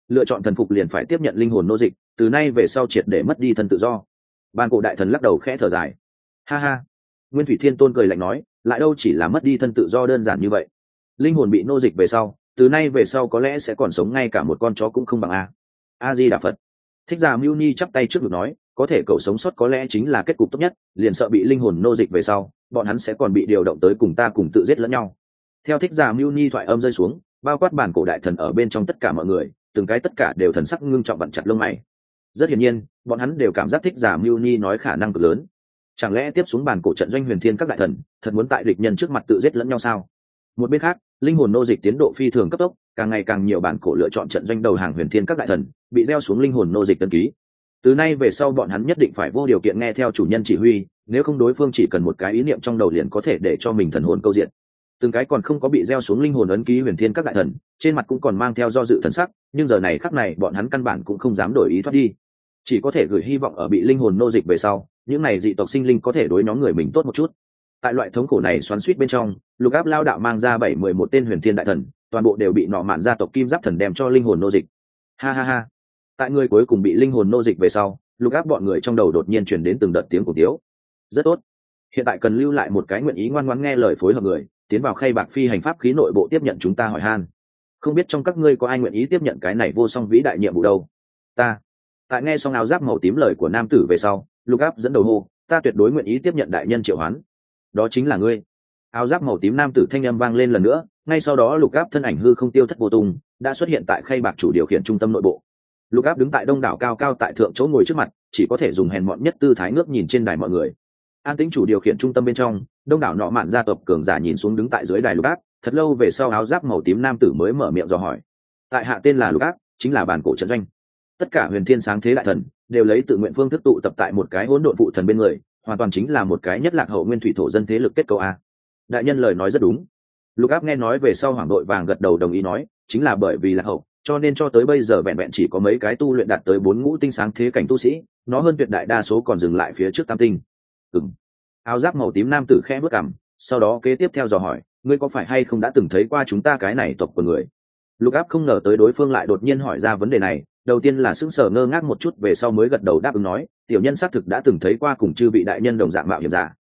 lựa chọn thần phục liền phải tiếp nhận linh hồn nô dịch, từ nay về sau triệt để mất đi thân tự do. Bàn cổ đại thần lắc đầu khẽ thở dài. Ha ha. Nguyên Thủy Thiên Tôn cười lạnh nói, lại đâu chỉ là mất đi thân tự do đơn giản như vậy. Linh hồn bị nô dịch về sau, từ nay về sau có lẽ sẽ còn sống ngay cả một con chó cũng không bằng a di đà Phật. Thích Giả Mưu Ni chắp tay trước ngực nói, có thể cậu sống sót có lẽ chính là kết cục tốt nhất, liền sợ bị linh hồn nô dịch về sau, bọn hắn sẽ còn bị điều động tới cùng ta cùng tự giết lẫn nhau. Theo Thích Giả Mưu Ni thoại âm rơi xuống, bao quát bản cổ đại thần ở bên trong tất cả mọi người, từng cái tất cả đều thần sắc ngưng trọng vặn chặt lông mày. Rất hiển nhiên, bọn hắn đều cảm giác Thích Giả Mưu Ni nói khả năng cực lớn. Chẳng lẽ tiếp xuống bản cổ trận doanh huyền thiên các đại thần, thật muốn tại địch nhân trước mặt tự giết lẫn nhau sao? Một bên khác, linh hồn nô dịch tiến độ phi thường cấp tốc, càng ngày càng nhiều bản cổ lựa chọn trận doanh đầu hàng huyền thiên các đại thần, bị gieo xuống linh hồn nô dịch tân ký. Từ nay về sau bọn hắn nhất định phải vô điều kiện nghe theo chủ nhân chỉ huy, nếu không đối phương chỉ cần một cái ý niệm trong đầu liền có thể để cho mình thần hồn câu diện. Từng cái còn không có bị gieo xuống linh hồn ấn ký huyền thiên các đại thần, trên mặt cũng còn mang theo do dự thần sắc, nhưng giờ này khắc này bọn hắn căn bản cũng không dám đổi ý thoát đi, chỉ có thể gửi hy vọng ở bị linh hồn nô dịch về sau, những này dị tộc sinh linh có thể đối nhóm người mình tốt một chút. Tại loại thống khổ này xoắn xuýt bên trong, Lục Áp lao đạo mang ra 711 tên huyền thiên đại thần, toàn bộ đều bị nọ mạn gia tộc Kim Giáp thần đem cho linh hồn nô dịch. Ha ha ha. Tại người cuối cùng bị linh hồn nô dịch về sau, Lục Áp bọn người trong đầu đột nhiên truyền đến từng đợt tiếng cổ tiếu. Rất tốt. Hiện tại cần lưu lại một cái nguyện ý ngoan ngoãn nghe lời phối hợp người, tiến vào khay bạc phi hành pháp khí nội bộ tiếp nhận chúng ta hỏi han. Không biết trong các ngươi có ai nguyện ý tiếp nhận cái này vô song vĩ đại nhiệm vụ đâu? Ta. Tại nghe xong áo giáp màu tím lời của nam tử về sau, Lục Áp dẫn đầu hô, ta tuyệt đối nguyện ý tiếp nhận đại nhân triệu hoán. Đó chính là ngươi. Áo giáp màu tím nam tử thanh âm vang lên lần nữa, ngay sau đó Lục Áp thân ảnh hư không tiêu thất vô tung, đã xuất hiện tại khay bạc chủ điều khiển trung tâm nội bộ. Lục Áp đứng tại đông đảo cao cao tại thượng chỗ ngồi trước mặt, chỉ có thể dùng hèn mọn nhất tư thái ngước nhìn trên đài mọi người. An tĩnh chủ điều khiển trung tâm bên trong, đông đảo nọ mạn gia tộc cường giả nhìn xuống đứng tại dưới đài Lục Áp, thật lâu về sau áo giáp màu tím nam tử mới mở miệng dò hỏi. Tại hạ tên là Lục Áp, chính là bản cổ trận doanh. Tất cả huyền thiên sáng thế đại thần đều lấy tự nguyện phương thức tụ tập tại một cái hỗn độn phụ thần bên người, hoàn toàn chính là một cái nhất lạc hậu nguyên thủy thổ dân thế lực kết cấu a. Đại nhân lời nói rất đúng. Lục Áp nghe nói về sau hoảng đội vàng gật đầu đồng ý nói, chính là bởi vì lạc hậu, cho nên cho tới bây giờ vẹn vẹn chỉ có mấy cái tu luyện đạt tới 4 ngũ tinh sáng thế cảnh tu sĩ, nó hơn tuyệt đại đa số còn dừng lại phía trước tam tinh. Áo giáp màu tím nam tử khẽ bước cằm, sau đó kế tiếp theo dò hỏi, ngươi có phải hay không đã từng thấy qua chúng ta cái này tộc của người? Lục Áp không ngờ tới đối phương lại đột nhiên hỏi ra vấn đề này, đầu tiên là sững sờ ngơ ngác một chút, về sau mới gật đầu đáp ứng nói, tiểu nhân xác thực đã từng thấy qua cùng chư vị đại nhân đồng dạng mạo hiểm giả.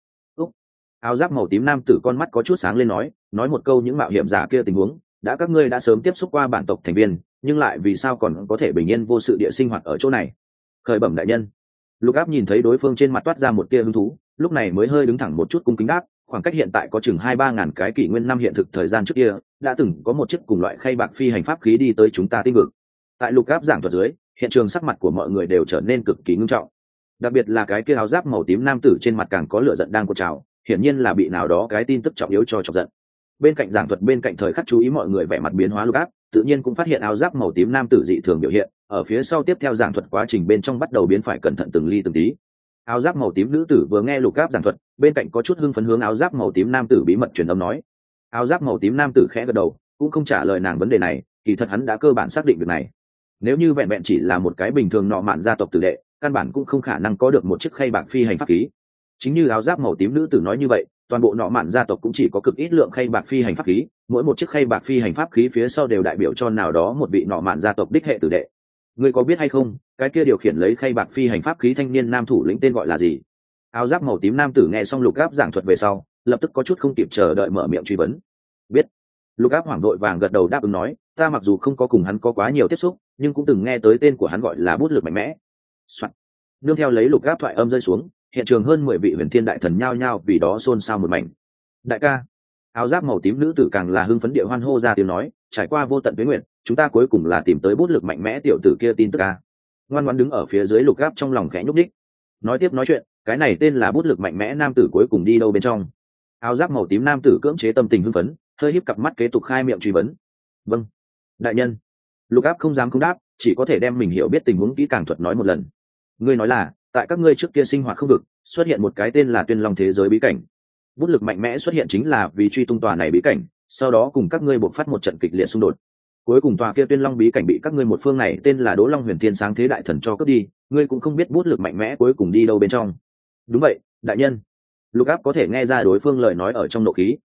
Áo giáp màu tím nam tử con mắt có chút sáng lên nói một câu những mạo hiểm giả kia tình huống, đã các ngươi đã sớm tiếp xúc qua bản tộc thành viên, nhưng lại vì sao còn có thể bình yên vô sự địa sinh hoạt ở chỗ này? Khởi bẩm đại nhân. Lục Áp nhìn thấy đối phương trên mặt toát ra một tia hứng thú, lúc này mới hơi đứng thẳng một chút cung kính đáp, khoảng cách hiện tại có chừng 2-3 ngàn cái kỷ nguyên năm hiện thực thời gian trước kia, đã từng có một chiếc cùng loại khay bạc phi hành pháp khí đi tới chúng ta tinh vực. Tại Lục Áp giảng thuật dưới, hiện trường sắc mặt của mọi người đều trở nên cực kỳ nghiêm trọng. Đặc biệt là cái kia áo giáp màu tím nam tử trên mặt càng có lửa giận đang cột trào, hiển nhiên là bị nào đó cái tin tức trọng yếu cho chọc giận. Bên cạnh giảng thuật bên cạnh thời khắc chú ý mọi người vẻ mặt biến hóa Lục Áp, tự nhiên cũng phát hiện áo giáp màu tím nam tử dị thường biểu hiện, ở phía sau tiếp theo giảng thuật quá trình bên trong bắt đầu biến phải cẩn thận từng ly từng tí. Áo giáp màu tím nữ tử vừa nghe Lục Áp giảng thuật, bên cạnh có chút hưng phấn hướng áo giáp màu tím nam tử bí mật truyền âm nói. Áo giáp màu tím nam tử khẽ gật đầu, cũng không trả lời nàng vấn đề này, kỳ thật hắn đã cơ bản xác định việc này. Nếu như vẹn vẹn chỉ là một cái bình thường nọ mạn gia tộc tử đệ, căn bản cũng không khả năng có được một chiếc khay bạc phi hành pháp khí. Chính như áo giáp màu tím nữ tử nói như vậy, toàn bộ nọ mạn gia tộc cũng chỉ có cực ít lượng khay bạc phi hành pháp khí, mỗi một chiếc khay bạc phi hành pháp khí phía sau đều đại biểu cho nào đó một vị nọ mạn gia tộc đích hệ tử đệ. Ngươi có biết hay không, cái kia điều khiển lấy khay bạc phi hành pháp khí thanh niên nam thủ lĩnh tên gọi là gì? Áo giáp màu tím nam tử nghe xong Lục Áp giảng thuật về sau, lập tức có chút không kịp chờ đợi mở miệng truy vấn. Biết. Lục Áp hoảng đội vàng gật đầu đáp ứng nói, ta mặc dù không có cùng hắn có quá nhiều tiếp xúc, nhưng cũng từng nghe tới tên của hắn gọi là bút lực mạnh mẽ. Soạn. Nương theo lấy Lục Áp thoại âm rơi xuống, hiện trường hơn 10 vị huyền thiên đại thần nhao nhao vì đó xôn xao một mảnh. Đại ca. Áo giáp màu tím nữ tử càng là hưng phấn địa hoan hô ra tiếng nói, trải qua vô tận tuế nguyện, chúng ta cuối cùng là tìm tới bút lực mạnh mẽ tiểu tử kia tin tức a. Ngoan ngoãn đứng ở phía dưới Lục Áp trong lòng khẽ nhúc nhích. Nói tiếp nói chuyện, cái này tên là bút lực mạnh mẽ nam tử cuối cùng đi đâu bên trong? Áo giáp màu tím nam tử cưỡng chế tâm tình hưng phấn, hơi híp cặp mắt kế tục khai miệng truy vấn. Vâng, đại nhân. Lục Áp không dám không đáp, chỉ có thể đem mình hiểu biết tình huống kỹ càng thuật nói một lần. Ngươi nói là, tại các ngươi trước kia sinh hoạt không vực, xuất hiện một cái tên là Tuyên Long thế giới bí cảnh. Bút lực mạnh mẽ xuất hiện chính là vì truy tung tòa này bí cảnh, sau đó cùng các ngươi buộc phát một trận kịch liệt xung đột. Cuối cùng tòa kia Tuyên Long bí cảnh bị các ngươi một phương này tên là Đỗ Long Huyền Thiên sáng thế đại thần cho cướp đi, ngươi cũng không biết bút lực mạnh mẽ cuối cùng đi đâu bên trong. Đúng vậy, đại nhân. Lục Áp có thể nghe ra đối phương lời nói ở trong nộ khí,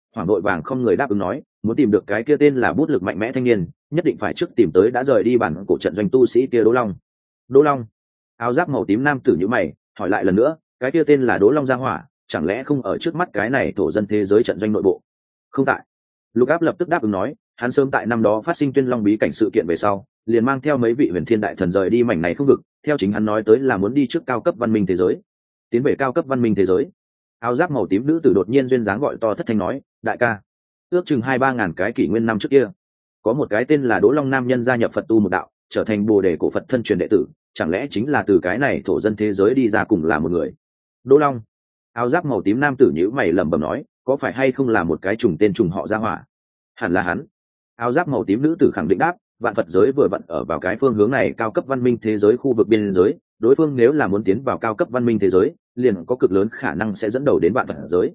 hoảng đội vàng không người đáp ứng nói muốn tìm được cái kia tên là bút lực mạnh mẽ thanh niên nhất định phải trước tìm tới đã rời đi bản cổ trận doanh tu sĩ kia Đỗ Long. Đỗ Long? Áo giáp màu tím nam tử nhíu mày hỏi lại lần nữa, cái kia tên là Đỗ Long gia hỏa chẳng lẽ không ở trước mắt cái này thổ dân thế giới trận doanh nội bộ? Không tại. Lục Áp lập tức đáp ứng nói, hắn sớm tại năm đó phát sinh Tuyên Long bí cảnh sự kiện về sau liền mang theo mấy vị huyền thiên đại thần rời đi mảnh này không vực, theo chính hắn nói tới là muốn đi trước cao cấp văn minh thế giới, tiến về cao cấp văn minh thế giới. Áo giáp màu tím nữ tử đột nhiên duyên dáng gọi to thất thanh nói, đại ca, ước chừng 2-3 ngàn cái kỷ nguyên năm trước kia có một cái tên là Đỗ Long nam nhân gia nhập Phật tu một đạo, trở thành Bồ Đề cổ Phật thân truyền đệ tử, chẳng lẽ chính là từ cái này thổ dân thế giới đi ra cùng là một người? Đỗ Long? Áo giáp màu tím nam tử nhíu mày lẩm bẩm nói, có phải hay không là một cái trùng tên trùng họ gia hỏa? Hẳn là hắn. Áo giáp màu tím nữ tử khẳng định đáp, vạn Phật giới vừa vặn ở vào cái phương hướng này cao cấp văn minh thế giới khu vực biên giới, đối phương nếu là muốn tiến vào cao cấp văn minh thế giới liền có cực lớn khả năng sẽ dẫn đầu đến vạn Phật giới.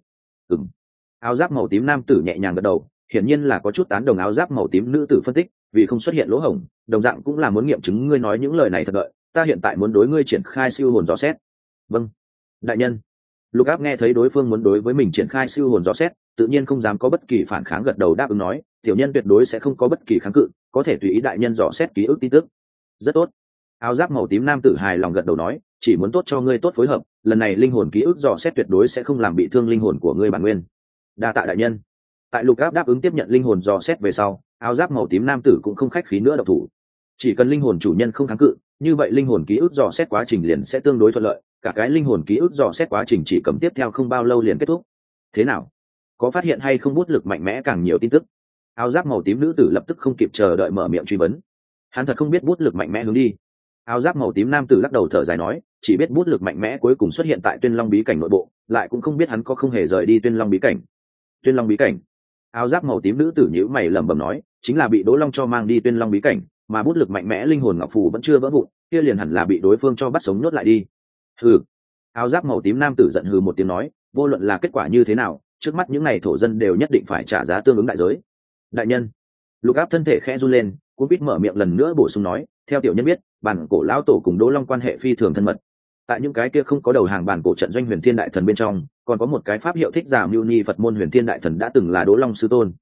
Áo giáp màu tím nam tử nhẹ nhàng gật đầu, hiển nhiên là có chút tán đồng áo giáp màu tím nữ tử phân tích, vì không xuất hiện lỗ hổng đồng dạng cũng là muốn nghiệm chứng ngươi nói những lời này thật đợi, ta hiện tại muốn đối ngươi triển khai siêu hồn dò xét. Vâng đại nhân. Lục Áp nghe thấy đối phương muốn đối với mình triển khai siêu hồn dò xét tự nhiên không dám có bất kỳ phản kháng, gật đầu đáp ứng nói, tiểu nhân tuyệt đối sẽ không có bất kỳ kháng cự, có thể tùy ý đại nhân dò xét ký ức tin tức. Rất tốt. Áo giáp màu tím nam tử hài lòng gật đầu nói, chỉ muốn tốt cho ngươi tốt phối hợp, lần này linh hồn ký ức dò xét tuyệt đối sẽ không làm bị thương linh hồn của ngươi bản nguyên. Đa tạ đại nhân. Tại Lục Áp đáp ứng tiếp nhận linh hồn dò xét về sau, áo giáp màu tím nam tử cũng không khách khí nữa độc thủ. Chỉ cần linh hồn chủ nhân không kháng cự, như vậy linh hồn ký ức dò xét quá trình liền sẽ tương đối thuận lợi, cả cái linh hồn ký ức dò xét quá trình chỉ cầm tiếp theo không bao lâu liền kết thúc. Thế nào, có phát hiện hay không bút lực mạnh mẽ càng nhiều tin tức? Áo giáp màu tím nữ tử lập tức không kịp chờ đợi mở miệng truy vấn. Hắn thật không biết bút lực mạnh mẽ hướng đi. Áo giáp màu tím nam tử lắc đầu thở dài nói, chỉ biết bút lực mạnh mẽ cuối cùng xuất hiện tại Tuyên Long bí cảnh nội bộ, lại cũng không biết hắn có không hề rời đi Tuyên Long bí cảnh. Tuyên Long bí cảnh? Áo giáp màu tím nữ tử nhíu mày lẩm bẩm nói, chính là bị Đỗ Long cho mang đi Tuyên Long bí cảnh, mà bút lực mạnh mẽ linh hồn ngọc phù vẫn chưa vỡ vụn, kia liền hẳn là bị đối phương cho bắt sống nhốt lại đi. Hừ. Áo giáp màu tím nam tử giận hừ một tiếng nói, vô luận là kết quả như thế nào, trước mắt những này thổ dân đều nhất định phải trả giá tương ứng đại giới. Đại nhân. Lục Áp thân thể khẽ run lên, cũng biết mở miệng lần nữa bổ sung nói, theo tiểu nhân biết, bản cổ lão tổ cùng Đỗ Long quan hệ phi thường thân mật. Tại những cái kia không có đầu hàng bản cổ trận doanh huyền thiên đại thần bên trong, còn có một cái pháp hiệu thích giả Mưu Ni Phật môn huyền thiên đại thần đã từng là Đỗ Long sư tôn.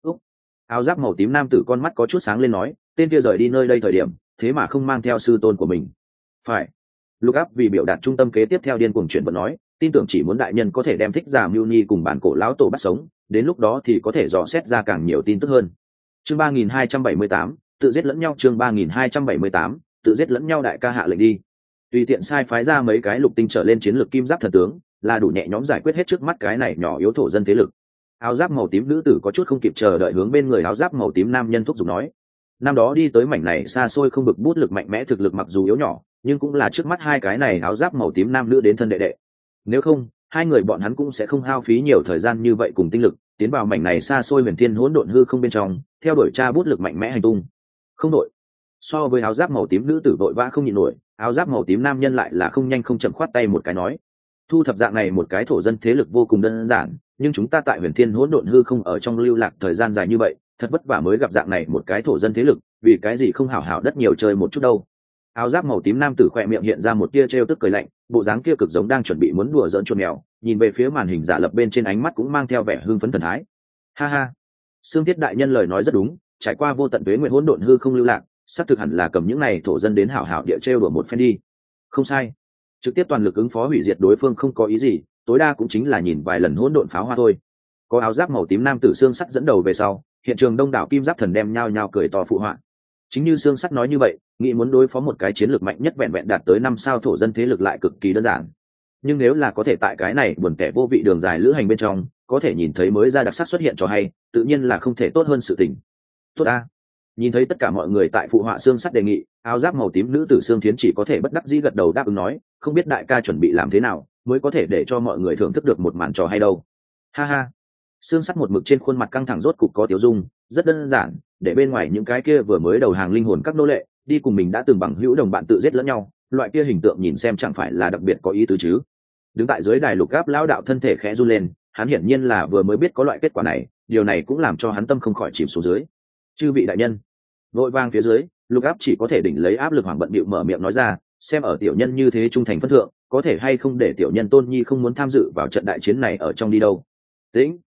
Áo giáp màu tím nam tử con mắt có chút sáng lên nói, tên kia rời đi nơi đây thời điểm thế mà không mang theo sư tôn của mình. Phải. Lục Áp vì biểu đạt trung tâm kế tiếp theo điên cuồng chuyện vẫn nói, tin tưởng chỉ muốn đại nhân có thể đem thích giả Mưu Ni cùng bản cổ lão tổ bắt sống, đến lúc đó thì có thể dò xét ra càng nhiều tin tức hơn. Chương 3278, tự giết lẫn nhau. Chương 3278, tự giết lẫn nhau. Đại ca hạ lệnh đi. Tùy tiện sai phái ra mấy cái lục tinh trở lên chiến lược kim giáp thần tướng là đủ nhẹ nhõm giải quyết hết trước mắt cái này nhỏ yếu thổ dân thế lực. Áo giáp màu tím nữ tử có chút không kịp chờ đợi hướng bên người áo giáp màu tím nam nhân thúc giục nói, năm đó đi tới mảnh này xa xôi không bực bút lực mạnh mẽ thực lực mặc dù yếu nhỏ nhưng cũng là trước mắt hai cái này áo giáp màu tím nam nữ đến thân đệ đệ, nếu không hai người bọn hắn cũng sẽ không hao phí nhiều thời gian như vậy cùng tinh lực tiến vào mảnh này xa xôi huyền thiên hỗn độn hư không bên trong theo đuổi tra bút lực mạnh mẽ hành tung. Không đội. So với áo giáp màu tím nữ tử vội vã không nhịn nổi, áo giáp màu tím nam nhân lại là không nhanh không chậm khoát tay một cái nói, thu thập dạng này một cái thổ dân thế lực vô cùng đơn giản, nhưng chúng ta tại huyền thiên hỗn độn hư không ở trong lưu lạc thời gian dài như vậy thật vất vả mới gặp dạng này một cái thổ dân thế lực, vì cái gì không hảo hảo đất nhiều chơi một chút đâu. Áo giáp màu tím nam tử khỏe miệng hiện ra một tia trêu tức cười lạnh, bộ dáng kia cực giống đang chuẩn bị muốn đùa giỡn chuột mèo, nhìn về phía màn hình giả lập bên trên ánh mắt cũng mang theo vẻ hưng phấn thần thái. Ha ha, Xương Thiết đại nhân lời nói rất đúng, trải qua vô tận tuế nguyện hỗn độn hư không lưu lạc, xác thực hẳn là cầm những này thổ dân đến hảo hảo địa trêu đùa một phen đi. Không sai, trực tiếp toàn lực ứng phó hủy diệt đối phương không có ý gì, tối đa cũng chính là nhìn vài lần hỗn độn pháo hoa thôi. Có áo giáp màu tím nam tử xương sắt dẫn đầu về sau, hiện trường đông đảo kim giáp thần đem nhao nhao cười to phụ họa. Chính như xương sắt nói như vậy, nghĩ muốn đối phó một cái chiến lược mạnh nhất vẹn vẹn đạt tới 5 sao thổ dân thế lực lại cực kỳ đơn giản. Nhưng nếu là có thể tại cái này buồn kẻ vô vị đường dài lữ hành bên trong, có thể nhìn thấy mới ra đặc sắc xuất hiện cho hay, tự nhiên là không thể tốt hơn sự tình. Tốt a. Nhìn thấy tất cả mọi người tại phụ họa xương sắt đề nghị, áo giáp màu tím nữ tử xương thiến chỉ có thể bất đắc dĩ gật đầu đáp ứng nói, không biết đại ca chuẩn bị làm thế nào mới có thể để cho mọi người thưởng thức được một màn trò hay đâu. Ha ha. Xương sắt một mực trên khuôn mặt căng thẳng rốt cục có tiểu dung, rất đơn giản, để bên ngoài những cái kia vừa mới đầu hàng linh hồn các nô lệ đi cùng mình đã từng bằng hữu đồng bạn tự giết lẫn nhau, loại kia hình tượng nhìn xem chẳng phải là đặc biệt có ý tứ chứ. Đứng tại dưới đài Lục Áp lão đạo thân thể khẽ run lên, hắn hiển nhiên là vừa mới biết có loại kết quả này, điều này cũng làm cho hắn tâm không khỏi chìm xuống dưới. Chư vị đại nhân. Vội vang phía dưới, Lục Áp chỉ có thể đỉnh lấy áp lực hoảng bận bịu mở miệng nói ra, xem ở tiểu nhân như thế trung thành phân thượng, có thể hay không để tiểu nhân Tôn Nhi không muốn tham dự vào trận đại chiến này ở trong đi đâu. Tĩnh.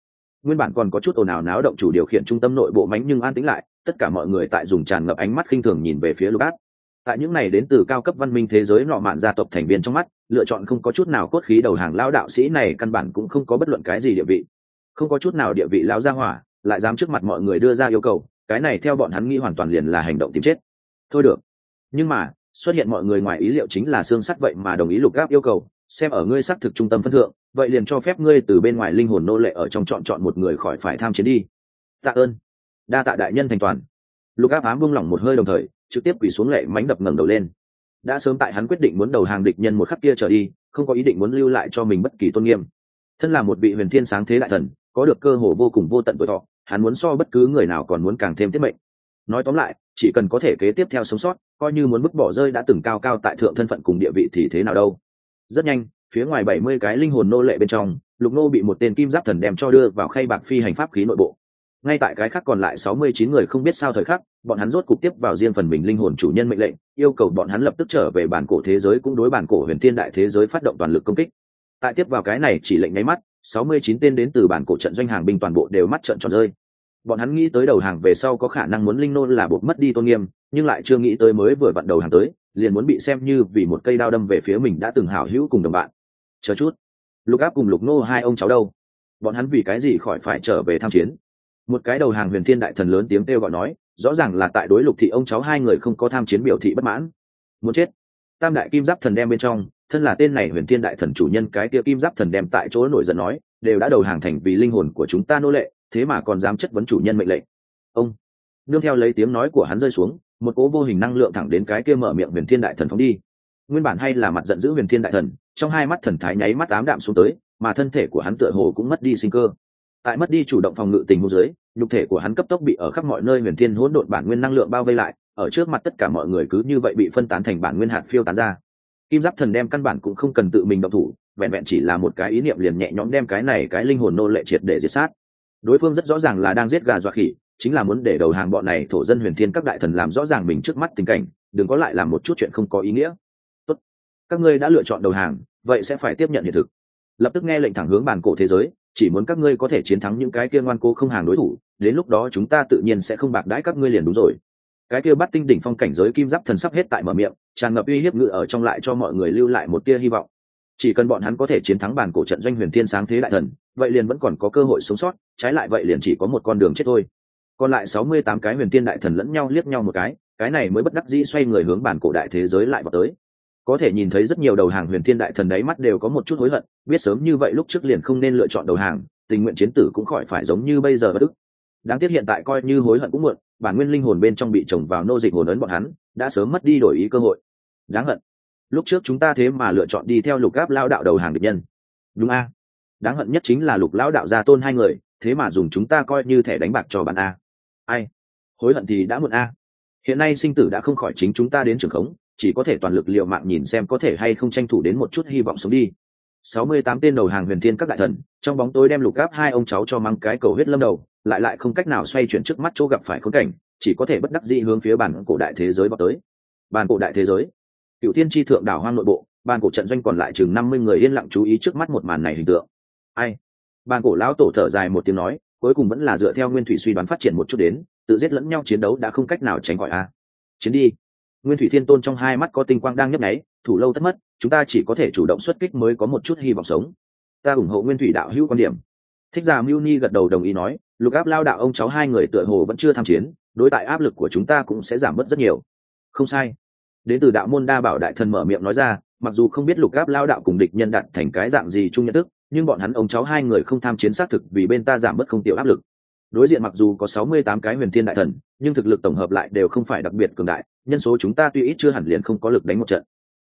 Nguyên bản còn có chút ồn ào náo động chủ điều khiển trung tâm nội bộ mánh nhưng an tĩnh lại, tất cả mọi người tại dùng tràn ngập ánh mắt khinh thường nhìn về phía Lục Áp. Tại những này đến từ cao cấp văn minh thế giới nọ mạn gia tộc thành viên trong mắt, lựa chọn không có chút nào cốt khí đầu hàng lão đạo sĩ này căn bản cũng không có bất luận cái gì địa vị. Không có chút nào địa vị lão gia hỏa, lại dám trước mặt mọi người đưa ra yêu cầu, cái này theo bọn hắn nghĩ hoàn toàn liền là hành động tìm chết. Thôi được. Nhưng mà, xuất hiện mọi người ngoài ý liệu chính là xương sắt vậy mà đồng ý Lục Áp yêu cầu, xem ở ngươi xác thực trung tâm phân thượng, vậy liền cho phép ngươi từ bên ngoài linh hồn nô lệ ở trong chọn một người khỏi phải tham chiến đi. Tạ ơn. Đa tạ đại nhân thành toàn. Lục Áp ám buông lỏng một hơi đồng thời trực tiếp quỳ xuống lệ mánh đập ngẩng đầu lên. Đã sớm tại hắn quyết định muốn đầu hàng địch nhân một khắc kia trở đi, không có ý định muốn lưu lại cho mình bất kỳ tôn nghiêm. Thân là một vị huyền thiên sáng thế đại thần, có được cơ hồ vô cùng vô tận tuổi thọ, hắn muốn so bất cứ người nào còn muốn càng thêm tiết mệnh. Nói tóm lại, chỉ cần có thể kế tiếp theo sống sót, coi như muốn bức bỏ rơi đã từng cao cao tại thượng thân phận cùng địa vị thì thế nào đâu. Rất nhanh, phía ngoài 70 cái linh hồn nô lệ bên trong, Lục Nô bị một tên kim giáp thần đem cho đưa vào khay bạc phi hành pháp khí nội bộ. Ngay tại cái khác còn lại 69 người không biết sao thời khắc, bọn hắn rốt cục tiếp vào riêng phần mình linh hồn chủ nhân mệnh lệnh, yêu cầu bọn hắn lập tức trở về bản cổ thế giới cũng đối bản cổ huyền thiên đại thế giới phát động toàn lực công kích. Tại tiếp vào cái này chỉ lệnh nháy mắt, 69 tên đến từ bản cổ trận doanh hàng binh toàn bộ đều mắt trợn tròn rơi. Bọn hắn nghĩ tới đầu hàng về sau có khả năng muốn linh nô là buộc mất đi tôn nghiêm, nhưng lại chưa nghĩ tới mới vừa vặn đầu hàng tới, liền muốn bị xem như vì một cây đao đâm về phía mình đã từng hảo hữu cùng đồng bạn. Chờ chút, Lục Áp cùng Lục Nô hai ông cháu đâu? Bọn hắn vì cái gì khỏi phải trở về tham chiến? Một cái đầu hàng huyền thiên đại thần lớn tiếng kêu gọi nói, rõ ràng là tại đối Lục thị ông cháu hai người không có tham chiến biểu thị bất mãn. Muốn chết. Tam đại kim giáp thần đem bên trong, thân là tên này huyền thiên đại thần chủ nhân cái kia kim giáp thần đem tại chỗ nổi giận nói, đều đã đầu hàng thành vì linh hồn của chúng ta nô lệ, thế mà còn dám chất vấn chủ nhân mệnh lệnh. Ông. Nương theo lấy tiếng nói của hắn rơi xuống, một cỗ vô hình năng lượng thẳng đến cái kia mở miệng huyền thiên đại thần phóng đi. Nguyên bản hay là mặt giận dữ huyền thiên đại thần, trong hai mắt thần thái nháy mắt ám đạm xuống tới, mà thân thể của hắn tựa hồ cũng mất đi sinh cơ. Tại mất đi chủ động phòng ngự tình huống dưới, nhục thể của hắn cấp tốc bị ở khắp mọi nơi huyền thiên hỗn độn bản nguyên năng lượng bao vây lại, ở trước mặt tất cả mọi người cứ như vậy bị phân tán thành bản nguyên hạt phiêu tán ra. Kim giáp thần đem căn bản cũng không cần tự mình động thủ, vẹn vẹn chỉ là một cái ý niệm liền nhẹ nhõm đem cái này cái linh hồn nô lệ triệt để diệt sát. Đối phương rất rõ ràng là đang giết gà dọa khỉ, chính là muốn để đầu hàng bọn này thổ dân huyền thiên các đại thần làm rõ ràng mình trước mắt tình cảnh, đừng có lại làm một chút chuyện không có ý nghĩa. Tốt, các ngươi đã lựa chọn đầu hàng, vậy sẽ phải tiếp nhận hiện thực. Lập tức nghe lệnh thẳng hướng bản cổ thế giới, chỉ muốn các ngươi có thể chiến thắng những cái kia ngoan cố không hàng đối thủ, đến lúc đó chúng ta tự nhiên sẽ không bạc đãi các ngươi liền đúng rồi. Cái kia bắt tinh đỉnh phong cảnh giới kim giáp thần sắp hết tại mở miệng, tràn ngập uy hiếp ngự ở trong lại cho mọi người lưu lại một tia hy vọng. Chỉ cần bọn hắn có thể chiến thắng bản cổ trận doanh huyền thiên sáng thế đại thần, vậy liền vẫn còn có cơ hội sống sót, trái lại vậy liền chỉ có một con đường chết thôi. Còn lại 68 cái huyền thiên đại thần lẫn nhau liếc nhau một cái này mới bất đắc dĩ xoay người hướng bản cổ đại thế giới lại vào tới. Có thể nhìn thấy rất nhiều đầu hàng huyền thiên đại thần đấy mắt đều có một chút hối hận, biết sớm như vậy lúc trước liền không nên lựa chọn đầu hàng, tình nguyện chiến tử cũng khỏi phải giống như bây giờ bất ức. Đáng tiếc hiện tại coi như hối hận cũng muộn, bản nguyên linh hồn bên trong bị trồng vào nô dịch hồn ấn bọn hắn đã sớm mất đi đổi ý cơ hội. Đáng hận, lúc trước chúng ta thế mà lựa chọn đi theo Lục Áp lao đạo đầu hàng địch nhân. Đúng a? Đáng hận nhất chính là Lục lão đạo gia tôn hai người, thế mà dùng chúng ta coi như thẻ đánh bạc cho bạn a. Ai? Hối hận thì đã muộn a. Hiện nay sinh tử đã không khỏi chính chúng ta đến trường khống, chỉ có thể toàn lực liều mạng nhìn xem có thể hay không tranh thủ đến một chút hy vọng sống đi. 68 tên đầu hàng huyền thiên các đại thần, trong bóng tối đem Lục Áp hai ông cháu cho mang cái cầu huyết lâm đầu, lại không cách nào xoay chuyển trước mắt chỗ gặp phải khốn cảnh, chỉ có thể bất đắc dĩ hướng phía bản cổ đại thế giới vào tới. Bản cổ đại thế giới, Cửu Thiên chi thượng đảo hoang nội bộ, bản cổ trận doanh còn lại chừng 50 người yên lặng chú ý trước mắt một màn này hình tượng. Ai? Bản cổ lão tổ thở dài một tiếng nói, cuối cùng vẫn là dựa theo nguyên thủy suy đoán phát triển một chút đến, tự giết lẫn nhau chiến đấu đã không cách nào tránh khỏi a. Chiến đi. Nguyên thủy thiên tôn trong hai mắt có tinh quang đang nhấp nháy, thủ lâu tất mất, chúng ta chỉ có thể chủ động xuất kích mới có một chút hy vọng sống. Ta ủng hộ nguyên thủy đạo hữu quan điểm. Thích Giả Mưu Ni gật đầu đồng ý nói, Lục Áp lao đạo ông cháu hai người tựa hồ vẫn chưa tham chiến, đối tại áp lực của chúng ta cũng sẽ giảm bớt rất nhiều. Không sai. Đến từ đạo môn đa bảo đại thần mở miệng nói ra, mặc dù không biết Lục Áp lao đạo cùng địch nhân đạt thành cái dạng gì chung nhận thức, nhưng bọn hắn ông cháu hai người không tham chiến xác thực vì bên ta giảm bớt không tiểu áp lực. Đối diện mặc dù có 68 cái huyền thiên đại thần, nhưng thực lực tổng hợp lại đều không phải đặc biệt cường đại, nhân số chúng ta tuy ít chưa hẳn liền không có lực đánh một trận.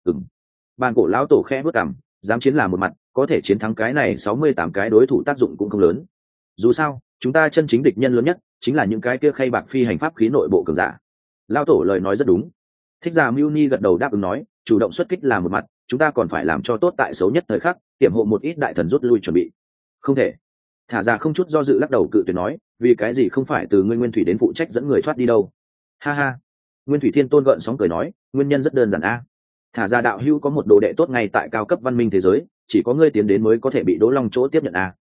Bàn cổ lão tổ khẽ bước cằm, dám chiến là một mặt, có thể chiến thắng cái này 68 cái đối thủ tác dụng cũng không lớn. Dù sao, chúng ta chân chính địch nhân lớn nhất chính là những cái kia khay bạc phi hành pháp khí nội bộ cường giả. Lão tổ lời nói rất đúng. Thích Giả Mưu Ni gật đầu đáp ứng nói, chủ động xuất kích là một mặt, chúng ta còn phải làm cho tốt tại xấu nhất thời khắc, tiệm hộ một ít đại thần rút lui chuẩn bị. Không thể. Thả ra không chút do dự lắc đầu cự tuyệt nói, vì cái gì không phải từ ngươi Nguyên Thủy đến phụ trách dẫn người thoát đi đâu? Ha ha. Nguyên Thủy Thiên Tôn gợn sóng cười nói, nguyên nhân rất đơn giản a. Thả ra đạo hữu có một đồ đệ tốt ngay tại cao cấp văn minh thế giới, chỉ có ngươi tiến đến mới có thể bị Đỗ Long chỗ tiếp nhận a.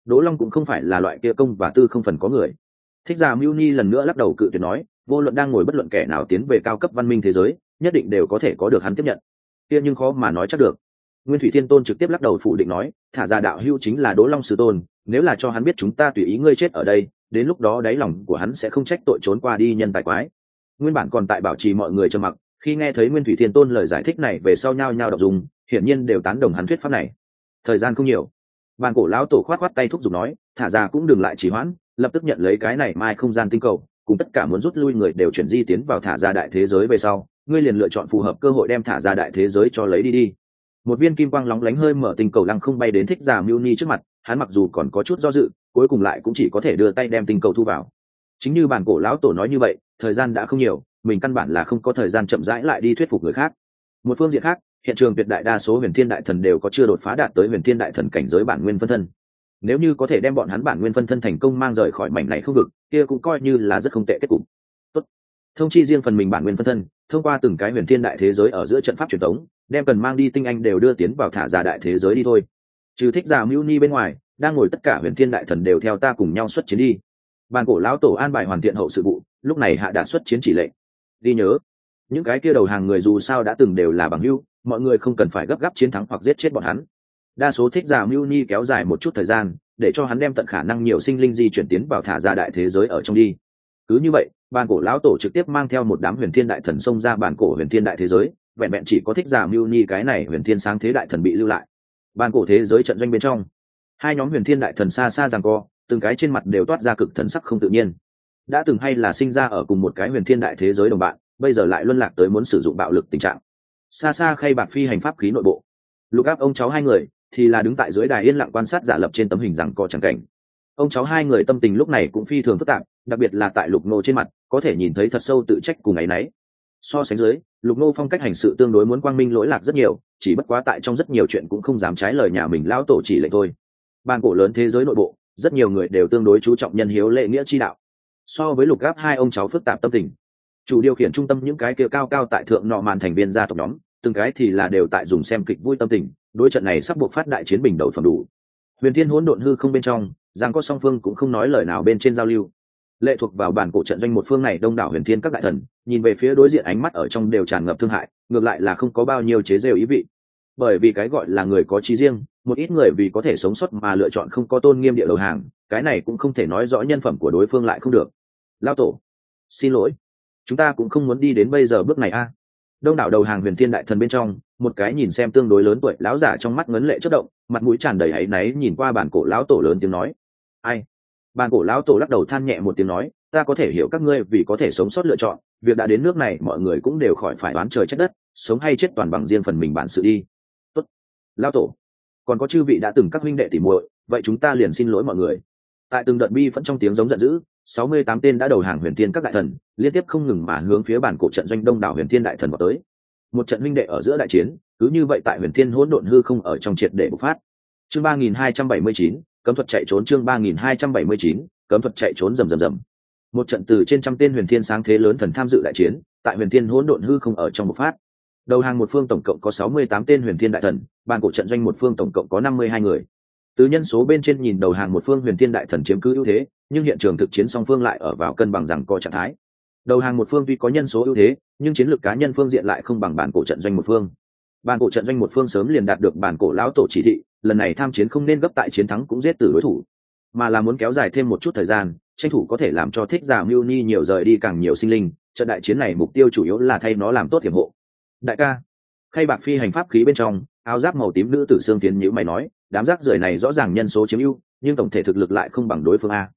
Đỗ Long cũng không phải là loại kia công và tư không phần có người. Thích Giả Mưu Ni lần nữa lắc đầu cự tuyệt nói, vô luận đang ngồi bất luận kẻ nào tiến về cao cấp văn minh thế giới, nhất định đều có thể có được hắn tiếp nhận. Kia nhưng khó mà nói chắc được. Nguyên Thủy Thiên Tôn trực tiếp lắc đầu phủ định nói, thả ra đạo hữu chính là Đỗ Long sư tôn, nếu là cho hắn biết chúng ta tùy ý ngươi chết ở đây, đến lúc đó đáy lòng của hắn sẽ không trách tội trốn qua đi nhân tài quái. Nguyên bản còn tại bảo trì mọi người trầm mặc, khi nghe thấy Nguyên Thủy Thiên Tôn lời giải thích này về sau nhao nhao đọc dùng, hiển nhiên đều tán đồng hắn thuyết pháp này. Thời gian không nhiều, bàn cổ lão tổ khoát khoát tay thúc giục nói, thả ra cũng đừng lại trì hoãn, lập tức nhận lấy cái này mai không gian tinh cầu, cùng tất cả muốn rút lui người đều chuyển di tiến vào thả ra đại thế giới về sau, ngươi liền lựa chọn phù hợp cơ hội đem thả ra đại thế giới cho lấy đi. Một viên kim quang lóng lánh hơi mở tinh cầu lăng không bay đến Thích Giả Mưu Ni trước mặt, hắn mặc dù còn có chút do dự, cuối cùng lại cũng chỉ có thể đưa tay đem tinh cầu thu vào. Chính như bản cổ lão tổ nói như vậy, thời gian đã không nhiều, mình căn bản là không có thời gian chậm rãi lại đi thuyết phục người khác. Một phương diện khác, hiện trường tuyệt đại đa số huyền thiên đại thần đều có chưa đột phá đạt tới huyền thiên đại thần cảnh giới bản nguyên phân thân. Nếu như có thể đem bọn hắn bản nguyên phân thân thành công mang rời khỏi mảnh này không vực, kia cũng coi như là rất không tệ kết cục. Tốt. Thông chi riêng phần mình bản nguyên phân thân, thông qua từng cái huyền thiên đại thế giới ở giữa trận pháp truyền thống, đem cần mang đi tinh anh đều đưa tiến vào thả ra đại thế giới đi thôi. Trừ Thích Giả Mưu Ni bên ngoài, đang ngồi tất cả huyền thiên đại thần đều theo ta cùng nhau xuất chiến đi. Bàn cổ lão tổ an bài hoàn thiện hậu sự vụ, lúc này hạ đạt xuất chiến chỉ lệnh. Đi nhớ, những cái kia đầu hàng người dù sao đã từng đều là bằng hữu, mọi người không cần phải gấp gáp chiến thắng hoặc giết chết bọn hắn. Đa số Thích Giả Mưu Ni kéo dài một chút thời gian, để cho hắn đem tận khả năng nhiều sinh linh di chuyển tiến vào thả ra đại thế giới ở trong đi. Cứ như vậy, bàn cổ lão tổ trực tiếp mang theo một đám huyền thiên đại thần xông ra bàn cổ huyền thiên đại thế giới, vẹn vẹn chỉ có Thích Giả Mưu Ni cái này huyền thiên sáng thế đại thần bị lưu lại. Bàn cổ thế giới trận doanh bên trong, hai nhóm huyền thiên đại thần xa xa giằng co, từng cái trên mặt đều toát ra cực thần sắc không tự nhiên. Đã từng hay là sinh ra ở cùng một cái huyền thiên đại thế giới đồng bạn, bây giờ lại luân lạc tới muốn sử dụng bạo lực tình trạng. Xa xa Khay Bạc phi hành pháp khí nội bộ, Lục Áp ông cháu hai người thì là đứng tại dưới đài yên lặng quan sát giả lập trên tấm hình giằng co chẳng cảnh. Ông cháu hai người tâm tình lúc này cũng phi thường phức tạp, đặc biệt là tại Lục Nô trên mặt có thể nhìn thấy thật sâu tự trách cùng áy náy. So sánh dưới, Lục Nô phong cách hành sự tương đối muốn quang minh lỗi lạc rất nhiều, chỉ bất quá tại trong rất nhiều chuyện cũng không dám trái lời nhà mình lão tổ chỉ lệnh thôi. Ban cổ lớn thế giới nội bộ, rất nhiều người đều tương đối chú trọng nhân hiếu lễ nghĩa chi đạo. So với Lục Áp hai ông cháu phức tạp tâm tình, chủ điều khiển trung tâm những cái kia cao cao tại thượng nọ màn thành viên gia tộc nhóm, từng cái thì là đều tại dùng xem kịch vui tâm tình, đối trận này sắp buộc phát đại chiến bình đầu phẩm đủ. Huyền Thiên hỗn độn hư không bên trong, giang có song phương cũng không nói lời nào bên trên giao lưu. Lệ thuộc vào bản cổ trận doanh một phương này đông đảo huyền thiên các đại thần, nhìn về phía đối diện ánh mắt ở trong đều tràn ngập thương hại, ngược lại là không có bao nhiêu chế giễu ý vị. Bởi vì cái gọi là người có chí riêng, một ít người vì có thể sống sót mà lựa chọn không có tôn nghiêm địa đầu hàng, cái này cũng không thể nói rõ nhân phẩm của đối phương lại không được. Lão tổ, xin lỗi, chúng ta cũng không muốn đi đến bây giờ bước này a. Đông đảo đầu hàng huyền thiên đại thần bên trong, một cái nhìn xem tương đối lớn tuổi lão giả trong mắt ngấn lệ chớp động, mặt mũi tràn đầy áy náy nhìn qua bản cổ lão tổ lớn tiếng nói: ai? Bản cổ lão tổ lắc đầu than nhẹ một tiếng nói: ta có thể hiểu các ngươi vì có thể sống sót lựa chọn, việc đã đến nước này mọi người cũng đều khỏi phải oán trời trách đất, sống hay chết toàn bằng riêng phần mình bản sự đi. Tốt, lão tổ, còn có chư vị đã từng các huynh đệ tỉ muội, vậy chúng ta liền xin lỗi mọi người. Tại từng đợt bi phẫn trong tiếng giống giận dữ, 68 tên đã đầu hàng huyền thiên các đại thần, liên tiếp không ngừng mà hướng phía bản cổ trận doanh đông đảo huyền thiên đại thần vào tới. Một trận huynh đệ ở giữa đại chiến, cứ như vậy tại huyền thiên hỗn độn hư không ở trong triệt để bộc phát. Chương 3279, cấm thuật chạy trốn. Chương 3279, cấm thuật chạy trốn rầm rầm rầm. Một trận từ trên trăm tên huyền thiên sáng thế lớn thần tham dự đại chiến, tại huyền thiên hỗn độn hư không ở trong bộc phát. Đầu hàng một phương tổng cộng có 68 tên huyền thiên đại thần, bản cổ trận doanh một phương tổng cộng có 52 người. Từ nhân số bên trên nhìn đầu hàng một phương huyền thiên đại thần chiếm cứ ưu thế, nhưng hiện trường thực chiến song phương lại ở vào cân bằng rằng có trạng thái. Đầu hàng một phương tuy có nhân số ưu thế, nhưng chiến lược cá nhân phương diện lại không bằng bản cổ trận doanh một phương. Bản cổ trận doanh một phương sớm liền đạt được bản cổ lão tổ chỉ thị, lần này tham chiến không nên gấp tại chiến thắng cũng giết tử đối thủ, mà là muốn kéo dài thêm một chút thời gian, tranh thủ có thể làm cho Thích Giả Mưu Ni nhiều rời đi càng nhiều sinh linh. Trận đại chiến này mục tiêu chủ yếu là thay nó làm tốt hiểm hộ. Đại ca, Khay Bạc phi hành pháp khí bên trong, áo giáp màu tím nữ tử Sương Tiến nhíu mày nói, đám rác rưởi này rõ ràng nhân số chiếm ưu, nhưng tổng thể thực lực lại không bằng đối phương a.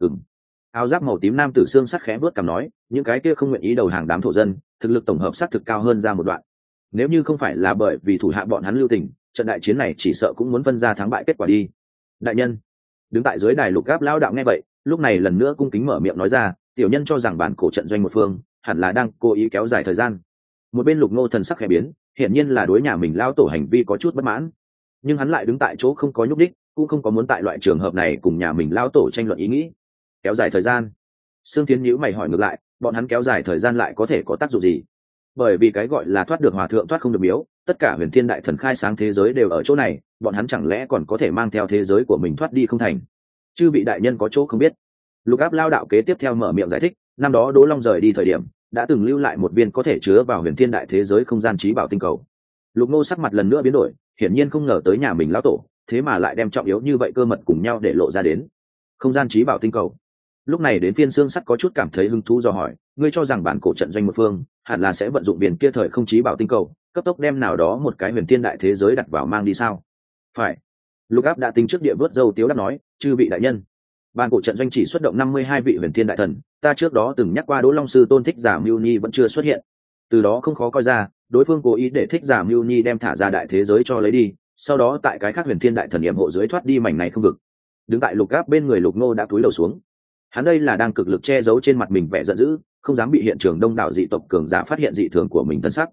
Áo giáp màu tím nam tử Sương sắc khẽ bước cằm nói, những cái kia không nguyện ý đầu hàng đám thổ dân, thực lực tổng hợp sát thực cao hơn ra một đoạn. Nếu như không phải là bởi vì thủ hạ bọn hắn lưu tình, trận đại chiến này chỉ sợ cũng muốn phân ra thắng bại kết quả đi. Đại nhân, đứng tại dưới đài Lục Gáp lão đạo nghe vậy, lúc này lần nữa cung kính mở miệng nói ra, tiểu nhân cho rằng bản cổ trận doanh một phương hẳn là đang cố ý kéo dài thời gian. Một bên Lục Ngô thần sắc khẽ biến, hiển nhiên là đối nhà mình lão tổ hành vi có chút bất mãn, nhưng hắn lại đứng tại chỗ không có nhúc đích, cũng không có muốn tại loại trường hợp này cùng nhà mình lão tổ tranh luận ý nghĩ. Kéo dài thời gian? Sương Thiến nhíu mày hỏi ngược lại, bọn hắn kéo dài thời gian lại có thể có tác dụng gì? Bởi vì cái gọi là thoát được hòa thượng thoát không được miếu, tất cả huyền thiên đại thần khai sáng thế giới đều ở chỗ này, bọn hắn chẳng lẽ còn có thể mang theo thế giới của mình thoát đi không thành? chư vị đại nhân có chỗ không biết. Lục áp lao đạo kế tiếp theo mở miệng giải thích, năm đó Đỗ Long rời đi thời điểm đã từng lưu lại một viên có thể chứa vào huyền thiên đại thế giới không gian trí bảo tinh cầu. Lục Ngô sắc mặt lần nữa biến đổi, hiển nhiên không ngờ tới nhà mình lão tổ thế mà lại đem trọng yếu như vậy cơ mật cùng nhau để lộ ra đến. Không gian trí bảo tinh cầu. Lúc này đến phiên xương sắt có chút cảm thấy hứng thú do hỏi, ngươi cho rằng bản cổ trận doanh một phương hẳn là sẽ vận dụng biển kia thời không trí bảo tinh cầu cấp tốc đem nào đó một cái huyền thiên đại thế giới đặt vào mang đi sao? Phải. Lục áp đã tính trước địa vớt dâu tiếu đáp nói, chư vị đại nhân, bản cổ trận doanh chỉ xuất động 52 vị huyền thiên đại thần, ta trước đó từng nhắc qua Đỗ Long sư tôn Thích Giả Mưu Nhi vẫn chưa xuất hiện, từ đó không khó coi ra đối phương cố ý để Thích Giả Mưu Nhi đem thả ra đại thế giới cho lấy đi, sau đó tại cái khác huyền thiên đại thần yểm hộ dưới thoát đi mảnh này không vực. Đứng tại Lục áp bên người Lục Ngô đã cúi đầu xuống, hắn đây là đang cực lực che giấu trên mặt mình vẻ giận dữ, không dám bị hiện trường đông đảo dị tộc cường giả phát hiện dị thường của mình thân sắc.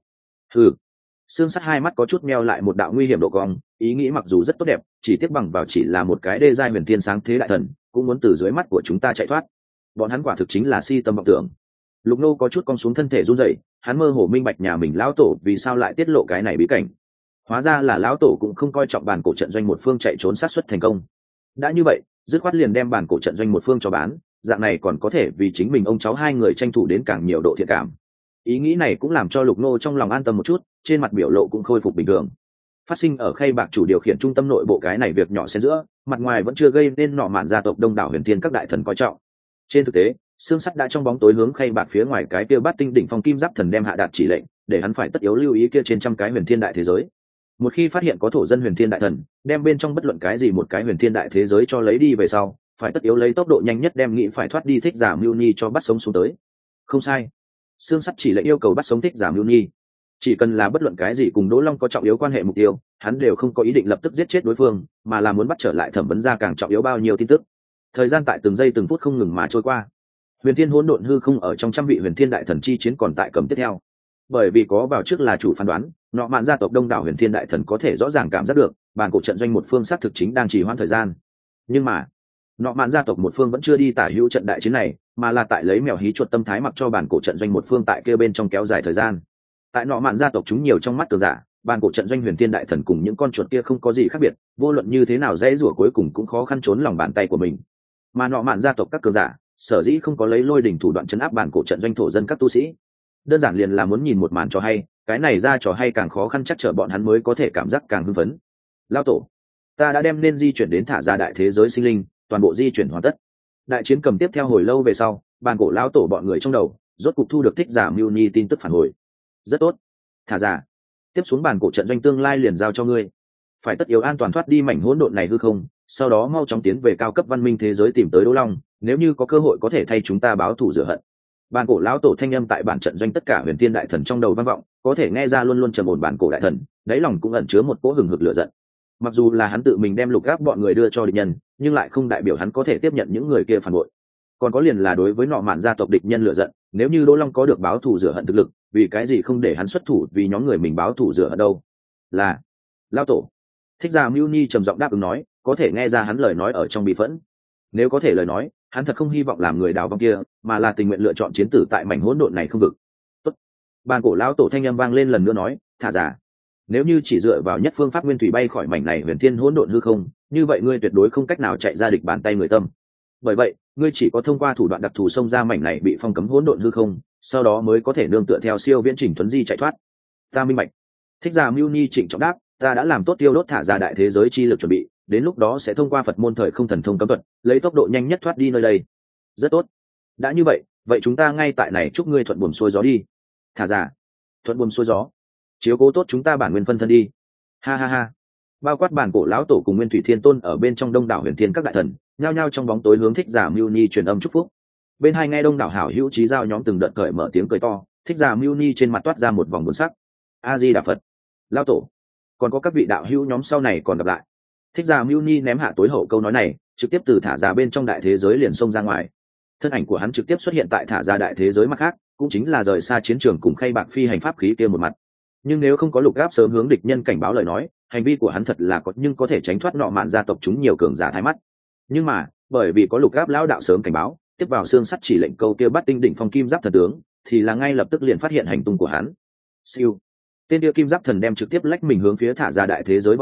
Xương sắt hai mắt có chút meo lại một đạo nguy hiểm độ cong, ý nghĩ mặc dù rất tốt đẹp, chỉ tiếc bằng vào chỉ là một cái đê giai huyền thiên sáng thế đại thần cũng muốn từ dưới mắt của chúng ta chạy thoát. Bọn hắn quả thực chính là si tâm vọng tưởng. Lục Nô có chút cong xuống thân thể run rẩy, hắn mơ hồ minh bạch nhà mình lão tổ vì sao lại tiết lộ cái này bí cảnh. Hóa ra là lão tổ cũng không coi trọng bản cổ trận doanh một phương chạy trốn sát xuất thành công. Đã như vậy, dứt khoát liền đem bản cổ trận doanh một phương cho bán, dạng này còn có thể vì chính mình ông cháu hai người tranh thủ đến càng nhiều độ thiện cảm. Ý nghĩ này cũng làm cho Lục Nô trong lòng an tâm một chút, trên mặt biểu lộ cũng khôi phục bình thường. Phát sinh ở Khay Bạc chủ điều khiển trung tâm nội bộ cái này việc nhỏ xen giữa, mặt ngoài vẫn chưa gây nên nọ mạn gia tộc đông đảo huyền thiên các đại thần coi trọng. Trên thực tế, xương sắt đã trong bóng tối hướng Khay Bạc phía ngoài cái kia Bát Tinh đỉnh phong kim giáp thần đem hạ đạt chỉ lệnh, để hắn phải tất yếu lưu ý kia trên trăm cái huyền thiên đại thế giới. Một khi phát hiện có thổ dân huyền thiên đại thần đem bên trong bất luận cái gì một cái huyền thiên đại thế giới cho lấy đi về sau, phải tất yếu lấy tốc độ nhanh nhất đem nghĩ phải thoát đi Thích Giả Mưu Nhi cho bắt sống xuống tới. Không sai, xương sắt chỉ lệnh yêu cầu bắt sống Thích Giả Mưu Nhi. Chỉ cần là bất luận cái gì cùng Đỗ Long có trọng yếu quan hệ mục tiêu, hắn đều không có ý định lập tức giết chết đối phương, mà là muốn bắt trở lại thẩm vấn ra càng trọng yếu bao nhiêu tin tức. Thời gian tại từng giây từng phút không ngừng mà trôi qua. Huyền Thiên hỗn độn hư không ở trong trăm vị huyền thiên đại thần chi chiến còn tại cầm tiếp theo. Bởi vì có vào trước là chủ phán đoán, nọ mạn gia tộc đông đảo huyền thiên đại thần có thể rõ ràng cảm giác được, bản cổ trận doanh một phương xác thực chính đang trì hoãn thời gian. Nhưng mà, nọ mạn gia tộc một phương vẫn chưa đi tả hữu trận đại chiến này, mà là tại lấy mèo hí chuột tâm thái mặc cho bản cổ trận doanh một phương tại kia bên trong kéo dài thời gian. Tại nọ mạn gia tộc chúng nhiều trong mắt cường giả, bản cổ trận doanh huyền thiên đại thần cùng những con chuột kia không có gì khác biệt, vô luận như thế nào dễ rủa cuối cùng cũng khó khăn trốn lòng bàn tay của mình. Mà nọ mạn gia tộc các cường giả, sở dĩ không có lấy lôi đỉnh thủ đoạn chấn áp bản cổ trận doanh thổ dân các tu sĩ, đơn giản liền là muốn nhìn một màn trò hay, cái này ra trò hay càng khó khăn chắc trở bọn hắn mới có thể cảm giác càng hưng phấn. Lao tổ, ta đã đem nên di chuyển đến thả ra đại thế giới sinh linh, toàn bộ di chuyển hoàn tất. Đại chiến cầm tiếp theo hồi lâu về sau, bản cổ lão tổ bọn người trong đầu rốt cục thu được Thích Giả Mưu Nhi tin tức phản hồi. Rất tốt, thả ra, tiếp xuống bản cổ trận doanh tương lai liền giao cho ngươi, phải tất yếu an toàn thoát đi mảnh hỗn độn này hư không, sau đó mau chóng tiến về cao cấp văn minh thế giới tìm tới Đỗ Long, nếu như có cơ hội có thể thay chúng ta báo thù rửa hận. Bản cổ lão tổ thanh âm tại bản trận doanh tất cả huyền tiên đại thần trong đầu vang vọng, có thể nghe ra luôn luôn trầm ổn bản cổ đại thần, đáy lòng cũng ẩn chứa một cỗ hừng hực lửa giận. Mặc dù là hắn tự mình đem Lục Gáp bọn người đưa cho địch nhân, nhưng lại không đại biểu hắn có thể tiếp nhận những người kia phản bội. Còn có liền là đối với nọ mạn gia tộc địch nhân lửa giận, nếu như Đỗ Long có được báo thù rửa hận thực lực, vì cái gì không để hắn xuất thủ vì nhóm người mình báo thù rửa hận đâu? Là lão tổ. Thích Giả Mưu Nhi trầm giọng đáp ứng nói, có thể nghe ra hắn lời nói ở trong bị phẫn. Nếu có thể lời nói, hắn thật không hy vọng làm người đào vong kia, mà là tình nguyện lựa chọn chiến tử tại mảnh hỗn độn này không vực. Tốt. Bản cổ lão tổ thanh âm vang lên lần nữa nói, thả giả. Nếu như chỉ dựa vào nhất phương pháp nguyên thủy bay khỏi mảnh này huyền thiên hỗn độn hư không, như vậy ngươi tuyệt đối không cách nào chạy ra địch bàn tay người tâm. Bởi vậy, ngươi chỉ có thông qua thủ đoạn đặc thù xông ra mảnh này bị phong cấm hỗn độn hư không, sau đó mới có thể nương tựa theo siêu viễn trình tuấn di chạy thoát. Ta minh bạch. Thích Giả Mưu Nhi trịnh trọng đáp, ta đã làm tốt tiêu đốt thả ra đại thế giới chi lực chuẩn bị, đến lúc đó sẽ thông qua Phật môn thời không thần thông cấm thuật, lấy tốc độ nhanh nhất thoát đi nơi đây. Rất tốt. Đã như vậy, vậy chúng ta ngay tại này chúc ngươi thuận buồm xuôi gió đi. Thả giả. Thuận buồm xuôi gió. Chiếu cố tốt chúng ta bản nguyên phân thân đi. Ha ha ha. Bao quát bản cổ lão tổ cùng Nguyên Thủy Thiên Tôn ở bên trong đông đảo huyền thiên các đại thần, nhao nhao trong bóng tối hướng Thích Giả Mưu Nhi truyền âm chúc phúc. Bên hai nghe đông đảo hảo hữu chí giao nhóm từng đợt cởi mở tiếng cười to, Thích Giả Mưu Nhi trên mặt toát ra một vòng buồn sắc. A Di Đà Phật. Lão tổ. Còn có các vị đạo hữu nhóm sau này còn gặp lại. Thích Giả Mưu Nhi ném hạ tối hậu câu nói này, trực tiếp từ thả ra bên trong đại thế giới liền xông ra ngoài. Thân ảnh của hắn trực tiếp xuất hiện tại thả ra đại thế giới mặt khác, cũng chính là rời xa chiến trường cùng Khay Bạc phi hành pháp khí kia một mặt. Nhưng nếu không có Lục Gáp sớm hướng địch nhân cảnh báo lời nói, hành vi của hắn thật là có nhưng có thể tránh thoát nọ mạn gia tộc chúng nhiều cường giả thái mắt. Nhưng mà, bởi vì có Lục Gáp lão đạo sớm cảnh báo, tiếp vào xương sắt chỉ lệnh câu kia Bát Tinh đỉnh phong kim giáp thần tướng, thì là ngay lập tức liền phát hiện hành tung của hắn. Siêu. Tên kia kim giáp thần đem trực tiếp lách mình hướng phía thả ra đại thế giới vọt tới,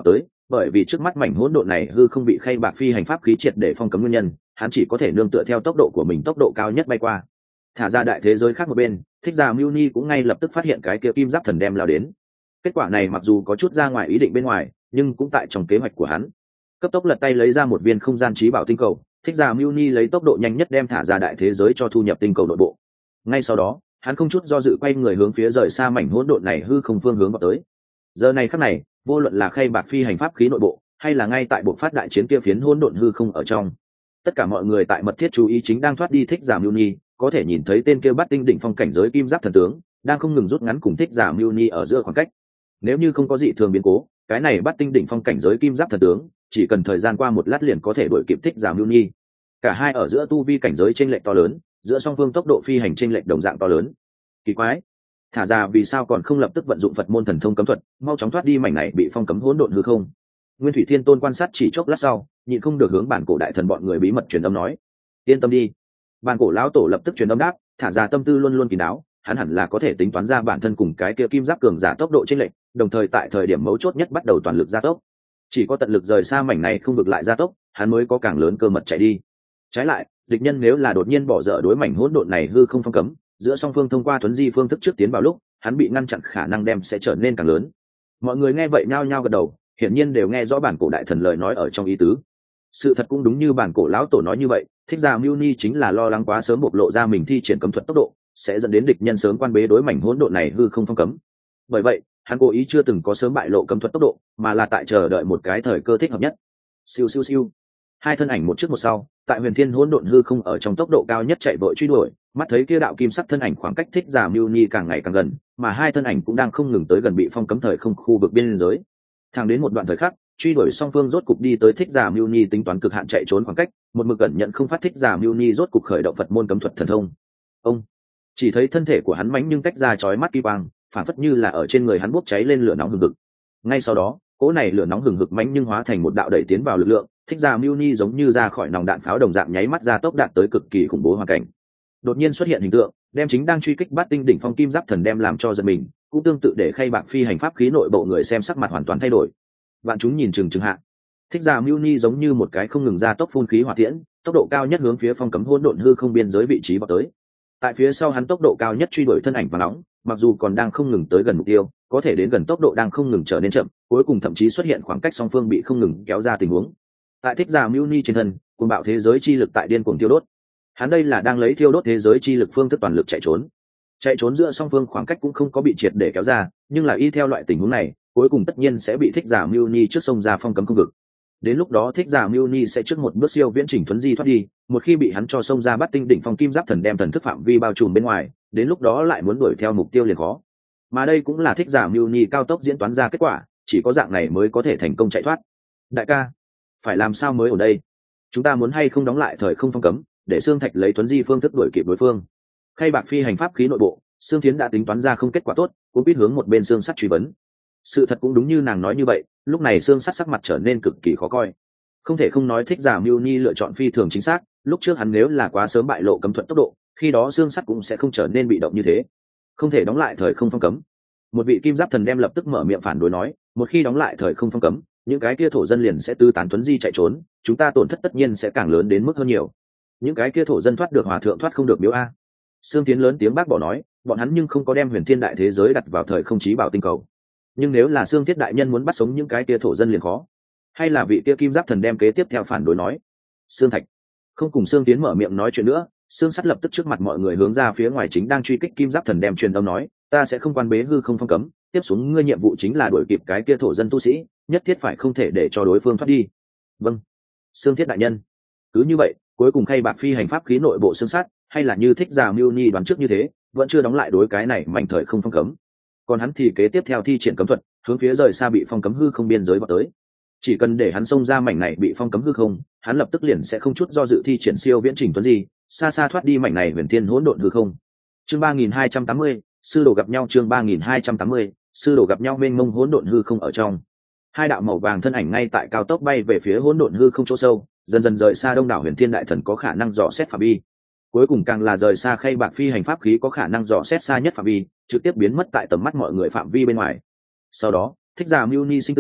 bởi vì trước mắt mảnh hỗn độn này hư không bị khay bạc phi hành pháp khí triệt để phong cấm nguyên nhân, hắn chỉ có thể nương tựa theo tốc độ của mình tốc độ cao nhất bay qua. Thả ra đại thế giới khác một bên, Thích Giả Mưu Ni cũng ngay lập tức phát hiện cái kia kim giáp thần đem lao đến. Kết quả này mặc dù có chút ra ngoài ý định bên ngoài, nhưng cũng tại trong kế hoạch của hắn. Cấp tốc lật tay lấy ra một viên không gian trí bảo tinh cầu, Thích Giả Mưu Ni lấy tốc độ nhanh nhất đem thả ra đại thế giới cho thu nhập tinh cầu nội bộ. Ngay sau đó, hắn không chút do dự quay người hướng phía rời xa mảnh hỗn độn này hư không phương hướng vào tới. Giờ này khắc này, vô luận là khay bạc phi hành pháp khí nội bộ, hay là ngay tại bộ phát đại chiến kia phiến hỗn độn hư không ở trong, tất cả mọi người tại mật thiết chú ý chính đang thoát đi Thích Giả Mưu Ni, có thể nhìn thấy tên kia bắt tinh đỉnh phong cảnh giới kim giáp thần tướng đang không ngừng rút ngắn cùng Thích Giả Mưu Ni ở giữa khoảng cách. Nếu như không có dị thường biến cố, cái này bắt tinh đỉnh phong cảnh giới kim giáp thần tướng chỉ cần thời gian qua một lát liền có thể đuổi kịp Thích Giả Mưu Ni. Cả hai ở giữa tu vi cảnh giới chênh lệch to lớn, giữa song phương tốc độ phi hành chênh lệch đồng dạng to lớn. Kỳ quái, thả ra vì sao còn không lập tức vận dụng Phật môn thần thông cấm thuật, mau chóng thoát đi mảnh này bị phong cấm hỗn độn hư không? Nguyên Thủy Thiên Tôn quan sát chỉ chốc lát sau, nhịn không được hướng bản cổ đại thần bọn người bí mật truyền âm nói: yên tâm đi. Bản cổ lão tổ lập tức truyền âm đáp: thả ra tâm tư luôn luôn kín đáo, hắn hẳn là có thể tính toán ra bản thân cùng cái kia kim giáp cường giả tốc độ chênh lệch, đồng thời tại thời điểm mấu chốt nhất bắt đầu toàn lực gia tốc. Chỉ có tận lực rời xa mảnh này không được lại gia tốc, hắn mới có càng lớn cơ mật chạy đi. Trái lại, địch nhân nếu là đột nhiên bỏ dở đối mảnh hỗn độn này hư không phong cấm, giữa song phương thông qua thuấn di phương thức trước tiến vào lúc, hắn bị ngăn chặn khả năng đem sẽ trở nên càng lớn. Mọi người nghe vậy nhao nhao gật đầu, hiển nhiên đều nghe rõ bản cổ đại thần lời nói ở trong ý tứ. Sự thật cũng đúng như bản cổ lão tổ nói như vậy, Thích Giả Mưu Ni chính là lo lắng quá sớm bộc lộ ra mình thi triển cấm thuật tốc độ, sẽ dẫn đến địch nhân sớm quan bế đối mảnh hỗn độn này hư không phong cấm. Bởi vậy, hắn cố ý chưa từng có sớm bại lộ cấm thuật tốc độ, mà là tại chờ đợi một cái thời cơ thích hợp nhất. Siêu siêu siêu. Hai thân ảnh một trước một sau, tại huyền thiên hỗn độn hư không ở trong tốc độ cao nhất chạy vội truy đuổi, mắt thấy kia đạo kim sắc thân ảnh khoảng cách Thích Giả Mưu Ni càng ngày càng gần, mà hai thân ảnh cũng đang không ngừng tới gần bị phong cấm thời không khu vực biên giới. Thẳng đến một đoạn thời khắc, truy đuổi song phương rốt cục đi tới Thích Giả Mưu Ni tính toán cực hạn chạy trốn khoảng cách, một mực cẩn nhận không phát Thích Giả Mưu Ni rốt cục khởi động Phật môn cấm thuật thần thông. Ông chỉ thấy thân thể của hắn mánh nhưng tách ra chói mắt kỳ quang, phản phất như là ở trên người hắn bốc cháy lên lửa nóng hừng hực. Ngay sau đó, cỗ này lửa nóng hừng hực mánh nhưng hóa thành một đạo đẩy tiến vào lực lượng, Thích Giả Mưu Ni giống như ra khỏi nòng đạn pháo đồng dạng nháy mắt ra tốc đạt tới cực kỳ khủng bố hoàn cảnh. Đột nhiên xuất hiện hình tượng, đem chính đang truy kích bát tinh đỉnh phong kim giáp thần đem làm cho giật mình, cũng tương tự để khay bạc phi hành pháp khí nội bộ người xem sắc mặt hoàn toàn thay đổi. Vạn chúng nhìn chừng chừng hạ, Thích Giả Mưu Ni giống như một cái không ngừng ra tốc phun khí hỏa tiễn, tốc độ cao nhất hướng phía phong cấm hỗn độn hư không biên giới vị trí vào tới. Tại phía sau hắn tốc độ cao nhất truy đuổi thân ảnh và nóng, mặc dù còn đang không ngừng tới gần mục tiêu, có thể đến gần tốc độ đang không ngừng trở nên chậm, cuối cùng thậm chí xuất hiện khoảng cách song phương bị không ngừng kéo ra tình huống. Tại Thích Giả Mưu Ni trên thân, cuồng bạo thế giới chi lực tại điên cuồng tiêu đốt. Hắn đây là đang lấy thiêu đốt thế giới chi lực phương thức toàn lực chạy trốn. Chạy trốn giữa song phương khoảng cách cũng không có bị triệt để kéo ra, nhưng là y theo loại tình huống này, cuối cùng tất nhiên sẽ bị Thích Giả Mưu Ni trước sông ra phong cấm khu vực. Đến lúc đó Thích Giả Mưu Ni sẽ trước một bước siêu viễn chỉnh thuấn di thoát đi, một khi bị hắn cho sông ra bắt tinh đỉnh phong kim giáp thần đem thần thức phạm vi bao trùm bên ngoài, đến lúc đó lại muốn đuổi theo mục tiêu liền khó. Mà đây cũng là Thích Giả Mưu Ni cao tốc diễn toán ra kết quả, chỉ có dạng này mới có thể thành công chạy thoát. Đại ca, phải làm sao mới ở đây? Chúng ta muốn hay không đóng lại thời không phong cấm, để Sương Thạch lấy thuấn di phương thức đuổi kịp đối phương? Khay bạc phi hành pháp khí nội bộ, Sương Thiến đã tính toán ra không kết quả tốt, cũng biết hướng một bên Sương Sắt truy vấn. Sự thật cũng đúng như nàng nói như vậy, lúc này Sương Sắt sắc mặt trở nên cực kỳ khó coi. Không thể không nói Thích Giả Mưu Ni lựa chọn phi thường chính xác, lúc trước hắn nếu là quá sớm bại lộ cấm thuật tốc độ, khi đó Sương Sắt cũng sẽ không trở nên bị động như thế. Không thể đóng lại thời không phong cấm. Một vị kim giáp thần đem lập tức mở miệng phản đối nói, một khi đóng lại thời không phong cấm, những cái kia thổ dân liền sẽ tư tán tuấn di chạy trốn, chúng ta tổn thất tất nhiên sẽ càng lớn đến mức hơn nhiều. Những cái kia thổ dân thoát được hòa thượng thoát không được biếu a. Sương Tiến lớn tiếng bác bỏ nói, bọn hắn nhưng không có đem huyền thiên đại thế giới đặt vào thời không chí bảo tinh cầu. Nhưng nếu là Sương Thiết đại nhân muốn bắt sống những cái kia thổ dân liền khó. Hay là vị kia kim giáp thần đem kế tiếp theo phản đối nói. Sương Thạch không cùng Sương Tiến mở miệng nói chuyện nữa, Sương Sắt lập tức trước mặt mọi người hướng ra phía ngoài chính đang truy kích kim giáp thần đem truyền âm nói, ta sẽ không quan bế hư không phong cấm, tiếp xuống ngươi nhiệm vụ chính là đuổi kịp cái kia thổ dân tu sĩ, nhất thiết phải không thể để cho đối phương thoát đi. Vâng, Sương Thiết đại nhân. Cứ như vậy, cuối cùng khay bạc phi hành pháp khí nội bộ Sương Sắt, hay là như Thích Giả Mưu Ni đoán trước như thế, vẫn chưa đóng lại đối cái này mảnh thời không phong cấm. Còn hắn thì kế tiếp theo thi triển cấm thuật, hướng phía rời xa bị phong cấm hư không biên giới vào tới. Chỉ cần để hắn xông ra mảnh này bị phong cấm hư không, hắn lập tức liền sẽ không chút do dự thi triển siêu viễn trình tuấn di, xa xa thoát đi mảnh này huyền thiên hỗn độn hư không. Chương 3280, sư đồ gặp nhau. Chương 3280, sư đồ gặp nhau mênh mông hỗn độn hư không ở trong. Hai đạo màu vàng thân ảnh ngay tại cao tốc bay về phía hỗn độn hư không chỗ sâu, dần dần rời xa đông đảo huyền thiên đại thần có khả năng dò xét phạm vi. Cuối cùng càng là rời xa khay bạc phi hành pháp khí có khả năng dò xét xa nhất phạm vi, trực tiếp biến mất tại tầm mắt mọi người phạm vi bên ngoài. Sau đó, Thích Giả Mưu Ni sinh tử,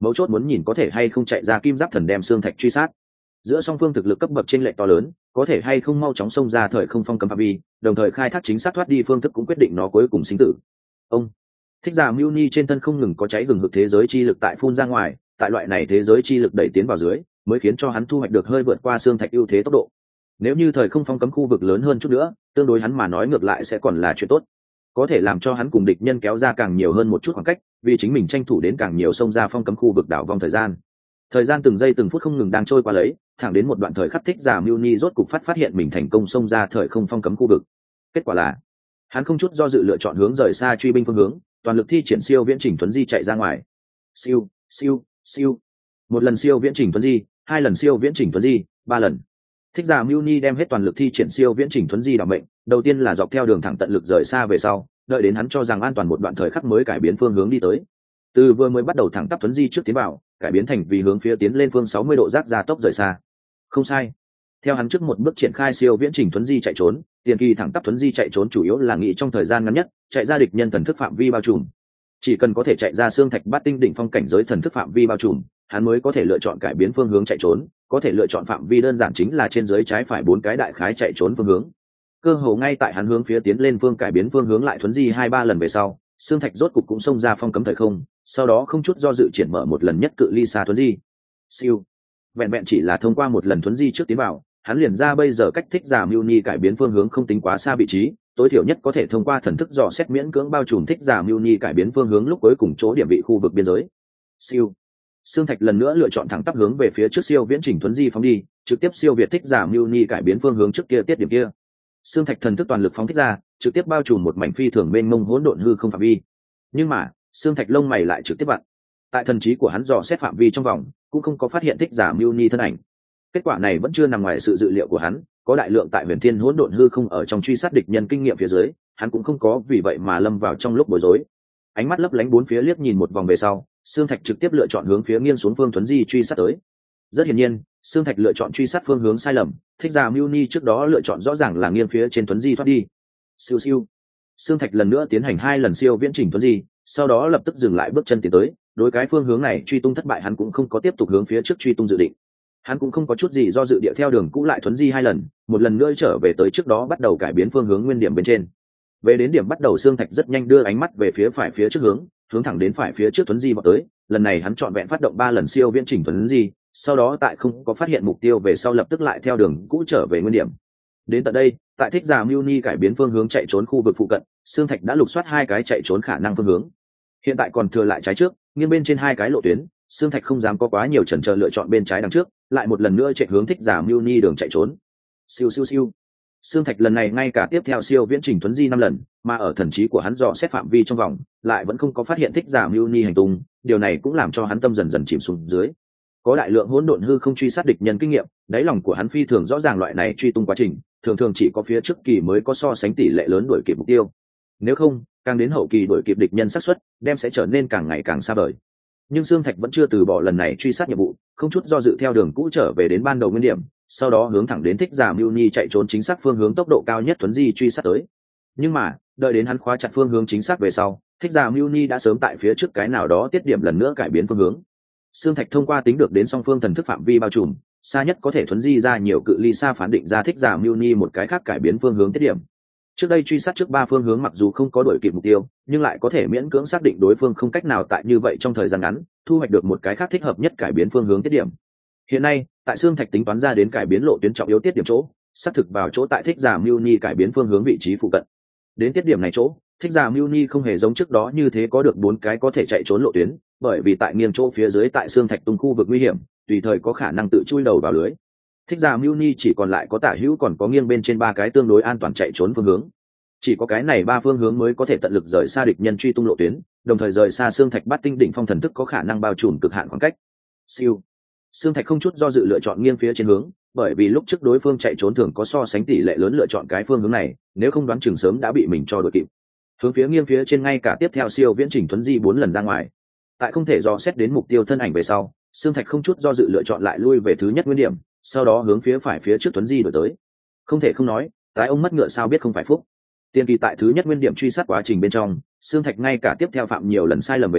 mấu chốt muốn nhìn có thể hay không chạy ra kim giáp thần đem xương thạch truy sát. Giữa song phương thực lực cấp bậc trên lệch to lớn, có thể hay không mau chóng xông ra thời không phong cấm phạm vi, đồng thời khai thác chính xác thoát đi phương thức cũng quyết định nó cuối cùng sinh tử. Ông Thích Giả Mưu Ni trên thân không ngừng có cháy hừng hực thế giới chi lực tại phun ra ngoài, tại loại này thế giới chi lực đẩy tiến vào dưới, mới khiến cho hắn thu hoạch được hơi vượt qua xương thạch ưu thế tốc độ. Nếu như thời không phong cấm khu vực lớn hơn chút nữa, tương đối hắn mà nói ngược lại sẽ còn là chuyện tốt, có thể làm cho hắn cùng địch nhân kéo ra càng nhiều hơn một chút khoảng cách, vì chính mình tranh thủ đến càng nhiều xông ra phong cấm khu vực đảo vong thời gian. Thời gian từng giây từng phút không ngừng đang trôi qua lấy, thẳng đến một đoạn thời khắc Thích Giả Mưu Ni rốt cục phát hiện mình thành công xông ra thời không phong cấm khu vực. Kết quả là hắn không chút do dự lựa chọn hướng rời xa truy binh phương hướng, toàn lực thi triển siêu viễn chỉnh thuấn di chạy ra ngoài. Siêu siêu siêu, một lần siêu viễn chỉnh thuấn di, hai lần siêu viễn chỉnh thuấn di, ba lần. Thích Giả Mưu Ni đem hết toàn lực thi triển siêu viễn chỉnh thuấn di đảm mệnh, đầu tiên là dọc theo đường thẳng tận lực rời xa về sau, đợi đến hắn cho rằng an toàn một đoạn thời khắc mới cải biến phương hướng đi tới. Từ vừa mới bắt đầu thẳng tắp thuấn di trước tiến vào, cải biến thành vì hướng phía tiến lên phương 60 độ rác ra tốc rời xa. Không sai. Theo hắn trước một bước triển khai siêu viễn chỉnh thuấn di chạy trốn, tiền kỳ thẳng tắp thuấn di chạy trốn chủ yếu là nghĩ trong thời gian ngắn nhất, chạy ra địch nhân thần thức phạm vi bao trùm. Chỉ cần có thể chạy ra xương thạch bát tinh đỉnh phong cảnh giới thần thức phạm vi bao trùm, hắn mới có thể lựa chọn cải biến phương hướng chạy trốn, có thể lựa chọn phạm vi đơn giản chính là trên dưới trái phải 4 cái đại khái chạy trốn phương hướng. Cơ hồ ngay tại hắn hướng phía tiến lên phương cải biến phương hướng lại thuấn di 2-3 lần về sau, xương thạch rốt cục cũng xông ra phong cấm thời không, sau đó không chút do dự triển mở một lần nhất cự ly xa thuấn di. Siêu. Vẹn vẹn chỉ là thông qua một lần thuấn di trước tiến vào, hắn liền ra bây giờ cách Thích Giả Mưu Ni cải biến phương hướng không tính quá xa vị trí, tối thiểu nhất có thể thông qua thần thức dò xét miễn cưỡng bao trùm Thích Giả Mưu Ni cải biến phương hướng lúc cuối cùng chỗ điểm vị khu vực biên giới. Siêu. Xương thạch lần nữa lựa chọn thẳng tắp hướng về phía trước siêu viễn chỉnh thuấn di phóng đi, trực tiếp siêu việt Thích Giả Mưu Ni cải biến phương hướng trước kia tiết điểm kia. Xương thạch thần thức toàn lực phóng thích ra, trực tiếp bao trùm một mảnh phi thường mênh mông hỗn độn hư không phạm vi. Nhưng mà, xương thạch lông mày lại trực tiếp vặn. Tại thần trí của hắn dò xét phạm vi trong vòng, cũng không có phát hiện Thích Giả Mưu Ni thân ảnh. Kết quả này vẫn chưa nằm ngoài sự dự liệu của hắn, có đại lượng tại huyền thiên hỗn độn hư không ở trong truy sát địch nhân kinh nghiệm phía dưới, hắn cũng không có vì vậy mà lâm vào trong lúc bối rối. Ánh mắt lấp lánh bốn phía liếc nhìn một vòng về sau, xương thạch trực tiếp lựa chọn hướng phía nghiêng xuống phương thuấn di truy sát tới. Rất hiển nhiên, xương thạch lựa chọn truy sát phương hướng sai lầm, Thích Giả Mưu Ni trước đó lựa chọn rõ ràng là nghiêng phía trên thuấn di thoát đi. Siêu siêu. Xương thạch lần nữa tiến hành 2 lần siêu viễn chỉnh thuấn di, sau đó lập tức dừng lại bước chân tiến tới, đối cái phương hướng này truy tung thất bại hắn cũng không có tiếp tục hướng phía trước truy tung dự định. Hắn cũng không có chút gì do dự địa theo đường cũ lại thuấn di 2 lần, một lần nữa trở về tới trước đó bắt đầu cải biến phương hướng nguyên điểm bên trên. Về đến điểm bắt đầu xương thạch rất nhanh đưa ánh mắt về phía phải phía trước hướng thẳng đến phải phía trước thuấn di vào tới, lần này hắn chọn vẹn phát động 3 lần siêu viễn chỉnh thuấn di, sau đó tại không có phát hiện mục tiêu về sau lập tức lại theo đường cũ trở về nguyên điểm. Đến tận đây, tại Thích Giả Mưu Ni cải biến phương hướng chạy trốn khu vực phụ cận, xương thạch đã lục soát 2 cái chạy trốn khả năng phương hướng. Hiện tại còn thừa lại trái trước, nghiêng bên trên 2 cái lộ tuyến, xương thạch không dám có quá nhiều chần chờ lựa chọn bên trái đằng trước, lại một lần nữa chạy hướng Thích Giả Mưu Ni đường chạy trốn. Siêu siêu siêu. Xương thạch lần này ngay cả tiếp theo siêu viễn chỉnh thuấn di 5 lần, mà ở thần trí của hắn dò xét phạm vi trong vòng, lại vẫn không có phát hiện Thích Giả Mưu Ni hành tung, điều này cũng làm cho hắn tâm dần dần chìm xuống dưới. Có đại lượng hỗn độn hư không truy sát địch nhân kinh nghiệm, đáy lòng của hắn phi thường rõ ràng loại này truy tung quá trình, thường thường chỉ có phía trước kỳ mới có so sánh tỷ lệ lớn đuổi kịp mục tiêu. Nếu không, càng đến hậu kỳ đuổi kịp địch nhân xác suất, đem sẽ trở nên càng ngày càng xa vời. Nhưng xương thạch vẫn chưa từ bỏ lần này truy sát nhiệm vụ, không chút do dự theo đường cũ trở về đến ban đầu nguyên điểm, sau đó hướng thẳng đến Thích Giả Mưu Ni chạy trốn chính xác phương hướng tốc độ cao nhất thuấn di truy sát tới. Nhưng mà, đợi đến hắn khóa chặt phương hướng chính xác về sau, Thích Giả Mưu Ni đã sớm tại phía trước cái nào đó tiết điểm lần nữa cải biến phương hướng. Xương thạch thông qua tính được đến song phương thần thức phạm vi bao trùm, xa nhất có thể thuấn di ra nhiều cự ly xa phán định ra Thích Giả Mưu Ni một cái khác cải biến phương hướng tiết điểm. Trước đây truy sát trước 3 phương hướng mặc dù không có đuổi kịp mục tiêu, nhưng lại có thể miễn cưỡng xác định đối phương không cách nào tại như vậy trong thời gian ngắn thu hoạch được một cái khác thích hợp nhất cải biến phương hướng tiết điểm. Hiện nay, tại xương thạch tính toán ra đến cải biến lộ tuyến trọng yếu tiết điểm chỗ, xác thực vào chỗ tại Thích Giả Mưu Ni cải biến phương hướng vị trí phụ cận. Đến tiết điểm này chỗ, Thích Giả Mưu Ni không hề giống trước đó như thế có được 4 cái có thể chạy trốn lộ tuyến, bởi vì tại nghiêng chỗ phía dưới tại xương thạch tung khu vực nguy hiểm, tùy thời có khả năng tự chui đầu vào lưới. Thích Giả Mưu Ni chỉ còn lại có tả hữu còn có nghiêng bên trên 3 cái tương đối an toàn chạy trốn phương hướng. Chỉ có cái này 3 phương hướng mới có thể tận lực rời xa địch nhân truy tung lộ tuyến, đồng thời rời xa xương thạch bát tinh đỉnh phong thần thức có khả năng bao trùm cực hạn khoảng cách. Siêu. Xương thạch không chút do dự lựa chọn nghiêng phía trên hướng, bởi vì lúc trước đối phương chạy trốn thường có so sánh tỷ lệ lớn lựa chọn cái phương hướng này, nếu không đoán chừng sớm đã bị mình cho đuổi kịp. Hướng phía nghiêng phía trên ngay cả tiếp theo siêu viễn chỉnh thuấn di 4 lần ra ngoài. Tại không thể dò xét đến mục tiêu thân ảnh về sau, xương thạch không chút do dự lựa chọn lại lui về thứ nhất nguyên điểm, sau đó hướng phía phải phía trước thuấn di đổi tới. Không thể không nói, tái ông mất ngựa sao biết không phải phúc. Tiên kỳ tại thứ nhất nguyên điểm truy sát quá trình bên trong, xương thạch ngay cả tiếp theo phạm nhiều lần sai lầm về sau,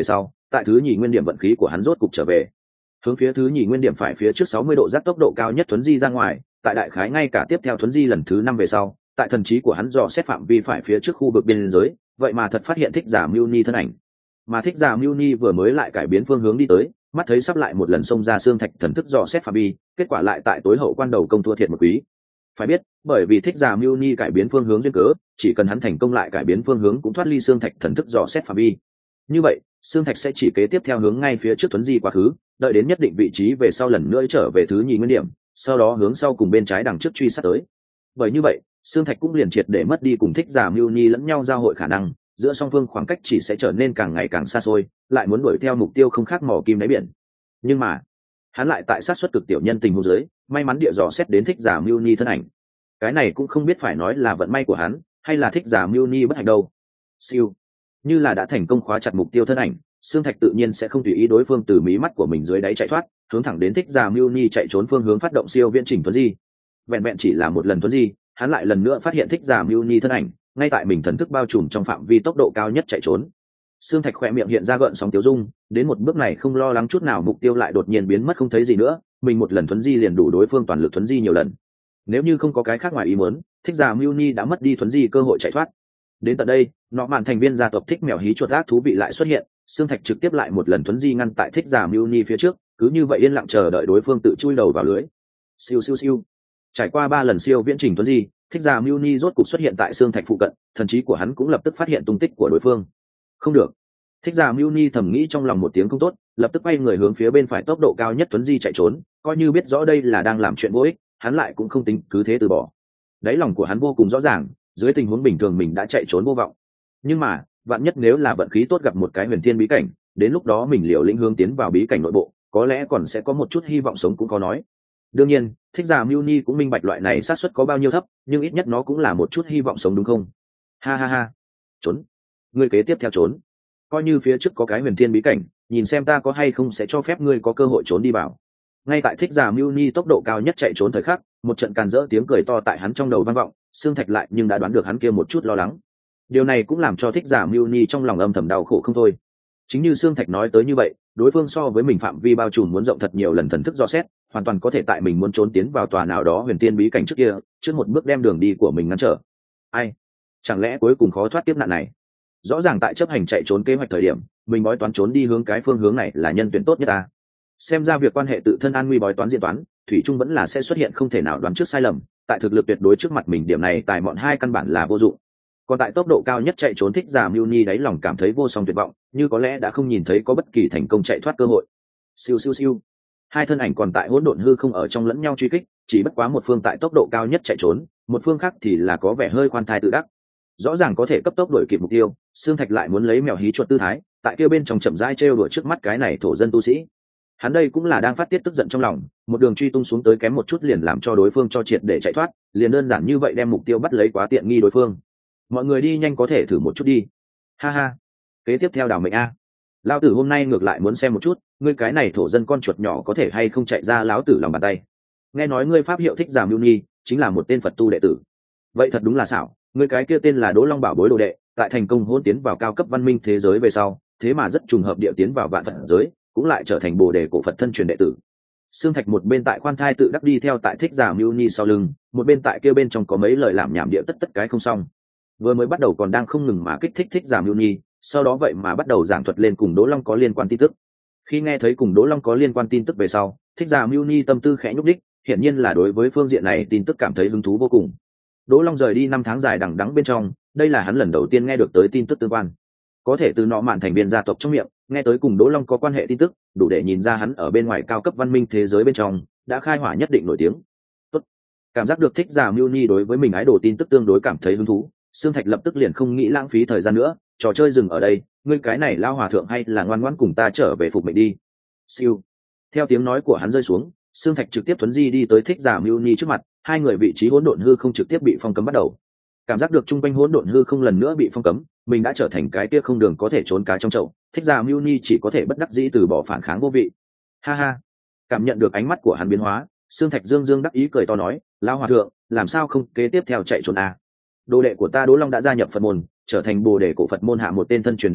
tại thứ nhì nguyên điểm vận khí của hắn rốt cục trở về, hướng phía thứ nhì nguyên điểm phải phía trước 60 độ giác tốc độ cao nhất thuấn di ra ngoài, tại đại khái ngay cả tiếp theo thuấn di lần thứ 5 về sau, tại thần trí của hắn dò xét phạm vi phải phía trước khu vực biên giới, vậy mà thật phát hiện thích giả Muni thân ảnh. Mà thích giả Muni vừa mới lại cải biến phương hướng đi tới, mắt thấy sắp lại một lần xông ra xương thạch thần thức dò xét phạm vi, kết quả lại tại tối hậu quan đầu công thua thiệt một quý. Phải biết, bởi vì thích giả Muni cải biến phương hướng duyên cớ, chỉ cần hắn thành công lại cải biến phương hướng cũng thoát ly xương thạch thần thức dò xét phạm vi. Như vậy, xương thạch sẽ chỉ kế tiếp theo hướng ngay phía trước thuấn di quá khứ, đợi đến nhất định vị trí về sau lần nữa trở về thứ nhì nguyên điểm, sau đó hướng sau cùng bên trái đằng trước truy sát tới. Bởi như vậy, xương thạch cũng liền triệt để mất đi cùng thích giả Muni lẫn nhau giao hội khả năng, giữa song phương khoảng cách chỉ sẽ trở nên càng ngày càng xa xôi, lại muốn đuổi theo mục tiêu không khác mò kim đáy biển. Nhưng mà, hắn lại tại sát suất cực tiểu nhân tình huống dưới, may mắn địa dò xét đến thích giả Muni thân ảnh. Cái này cũng không biết phải nói là vận may của hắn, hay là thích giả Muni bất hạnh đâu. Siêu, như là đã thành công khóa chặt mục tiêu thân ảnh, xương thạch tự nhiên sẽ không tùy ý đối phương từ mí mắt của mình dưới đáy chạy thoát, hướng thẳng đến thích giả Muni chạy trốn phương hướng phát động siêu viễn trình thuấn di. Vẹn vẹn chỉ là một lần thuấn di, hắn lại lần nữa phát hiện thích giả Muni thân ảnh, ngay tại mình thần thức bao trùm trong phạm vi tốc độ cao nhất chạy trốn. Xương thạch khỏe miệng hiện ra gợn sóng tiêu dung, đến một bước này không lo lắng chút nào mục tiêu lại đột nhiên biến mất không thấy gì nữa, mình một lần thuấn di liền đủ đối phương toàn lực thuấn di nhiều lần. Nếu như không có cái khác ngoài ý muốn, thích giả Muni đã mất đi thuấn di cơ hội chạy thoát. Đến tận đây, nọ mạn thành viên gia tộc thích mèo hí chuột ác thú vị lại xuất hiện, xương thạch trực tiếp lại một lần thuấn di ngăn tại thích giả Muni phía trước, cứ như vậy yên lặng chờ đợi đối phương tự chui đầu vào lưới. Siêu siêu siêu. Trải qua 3 lần siêu viễn trình thuấn di, thích giả Muni rốt cục xuất hiện tại xương thạch phụ cận, thần trí của hắn cũng lập tức phát hiện tung tích của đối phương. Không được. Thích giả Muni thầm nghĩ trong lòng một tiếng không tốt, lập tức quay người hướng phía bên phải tốc độ cao nhất thuấn di chạy trốn, coi như biết rõ đây là đang làm chuyện vô ích, hắn lại cũng không tính cứ thế từ bỏ. Đáy lòng của hắn vô cùng rõ ràng, dưới tình huống bình thường mình đã chạy trốn vô vọng. Nhưng mà, vạn nhất nếu là vận khí tốt gặp một cái huyền thiên bí cảnh, đến lúc đó mình liều lĩnh hướng tiến vào bí cảnh nội bộ, có lẽ còn sẽ có một chút hy vọng sống cũng có nói. Đương nhiên, thích giả Muni cũng minh bạch loại này xác suất có bao nhiêu thấp, nhưng ít nhất nó cũng là một chút hy vọng sống đúng không? Ha ha ha. Trốn. Ngươi kế tiếp theo trốn. Coi như phía trước có cái huyền thiên bí cảnh, nhìn xem ta có hay không sẽ cho phép ngươi có cơ hội trốn đi vào. Ngay tại thích giả Muni tốc độ cao nhất chạy trốn thời khắc, một trận càn rỡ tiếng cười to tại hắn trong đầu vang vọng, xương thạch lại nhưng đã đoán được hắn kia một chút lo lắng. Điều này cũng làm cho thích giả Muni trong lòng âm thầm đau khổ không thôi. Chính như xương thạch nói tới như vậy, đối phương so với mình phạm vi bao trùm muốn rộng thật nhiều lần thần thức dò xét, hoàn toàn có thể tại mình muốn trốn tiến vào tòa nào đó huyền tiên bí cảnh trước kia, trước một bước đem đường đi của mình ngăn trở. Ai? Chẳng lẽ cuối cùng khó thoát kiếp nạn này? Rõ ràng tại chấp hành chạy trốn kế hoạch thời điểm, mình bói toán trốn đi hướng cái phương hướng này là nhân tuyển tốt nhất ta. Xem ra việc quan hệ tự thân an nguy bói toán diễn toán, thủy chung vẫn là sẽ xuất hiện không thể nào đoán trước sai lầm, tại thực lực tuyệt đối trước mặt mình điểm này tại bọn hai căn bản là vô dụng. Còn tại tốc độ cao nhất chạy trốn thích giả Muni đáy lòng cảm thấy vô song tuyệt vọng, như có lẽ đã không nhìn thấy có bất kỳ thành công chạy thoát cơ hội. Siêu siêu siêu. Hai thân ảnh còn tại hỗn độn hư không ở trong lẫn nhau truy kích, chỉ bất quá một phương tại tốc độ cao nhất chạy trốn, một phương khác thì là có vẻ hơi khoan thai tự đắc. Rõ ràng có thể cấp tốc đuổi kịp mục tiêu, xương thạch lại muốn lấy mèo hí chuột tư thái, tại kia bên trong chậm rãi trêu đùa trước mắt cái này thổ dân tu sĩ. Hắn đây cũng là đang phát tiết tức giận trong lòng, một đường truy tung xuống tới kém một chút liền làm cho đối phương cho triệt để chạy thoát, liền đơn giản như vậy đem mục tiêu bắt lấy quá tiện nghi đối phương. Mọi người đi nhanh có thể thử một chút đi. Ha ha. Kế tiếp theo đảo mệnh a. Lão tử hôm nay ngược lại muốn xem một chút, ngươi cái này thổ dân con chuột nhỏ có thể hay không chạy ra lão tử lòng bàn tay. Nghe nói ngươi pháp hiệu thích giả Muni chính là một tên Phật tu đệ tử. Vậy thật đúng là xảo, ngươi cái kia tên là Đỗ Long Bảo bối đồ đệ, tại thành công hôn tiến vào cao cấp văn minh thế giới về sau, thế mà rất trùng hợp địa tiến vào vạn Phật giới, cũng lại trở thành Bồ đề cổ Phật thân truyền đệ tử. Xương thạch một bên tại khoan thai tự đắc đi theo tại thích giả Muni sau lưng, một bên tại kia bên trong có mấy lời làm nhảm địa tất cái không xong. Vừa mới bắt đầu còn đang không ngừng mà kích thích thích giả Muni, sau đó vậy mà bắt đầu giảng thuật lên cùng Đỗ Long có liên quan tin tức. Khi nghe thấy cùng Đỗ Long có liên quan tin tức về sau, thích giả Muni tâm tư khẽ nhúc đích, hiển nhiên là đối với phương diện này tin tức cảm thấy hứng thú vô cùng. Đỗ Long rời đi 5 tháng dài đằng đẵng bên trong, đây là hắn lần đầu tiên nghe được tới tin tức tương quan. Có thể từ nọ mạn thành viên gia tộc trong miệng nghe tới cùng Đỗ Long có quan hệ tin tức, đủ để nhìn ra hắn ở bên ngoài cao cấp văn minh thế giới bên trong đã khai hỏa nhất định nổi tiếng. Tốt. Cảm giác được thích giả Muni đối với mình ái đồ tin tức tương đối cảm thấy hứng thú, Sương Thạch lập tức liền không nghĩ lãng phí thời gian nữa, trò chơi dừng ở đây, ngươi cái này lao hòa thượng hay là ngoan ngoãn cùng ta trở về phục mệnh đi. Siêu. Theo tiếng nói của hắn rơi xuống, Sương Thạch trực tiếp thuấn di đi tới thích giả Muni trước mặt, hai người vị trí hỗn độn hư không trực tiếp bị phong cấm bắt đầu. Cảm giác được trung quanh hỗn độn hư không lần nữa bị phong cấm, mình đã trở thành cái kia không đường có thể trốn cá trong chậu, thích giả Muni chỉ có thể bất đắc dĩ từ bỏ phản kháng vô vị. Ha ha. Cảm nhận được ánh mắt của hắn biến hóa, Sương Thạch dương dương đắc ý cười to nói, lao hòa thượng, làm sao không kế tiếp theo chạy trốn à? Đồ đệ của ta Đỗ Long đã gia nhập Phật môn, trở thành Bồ đề cổ Phật môn hạ một tên thân truyền đệ tử,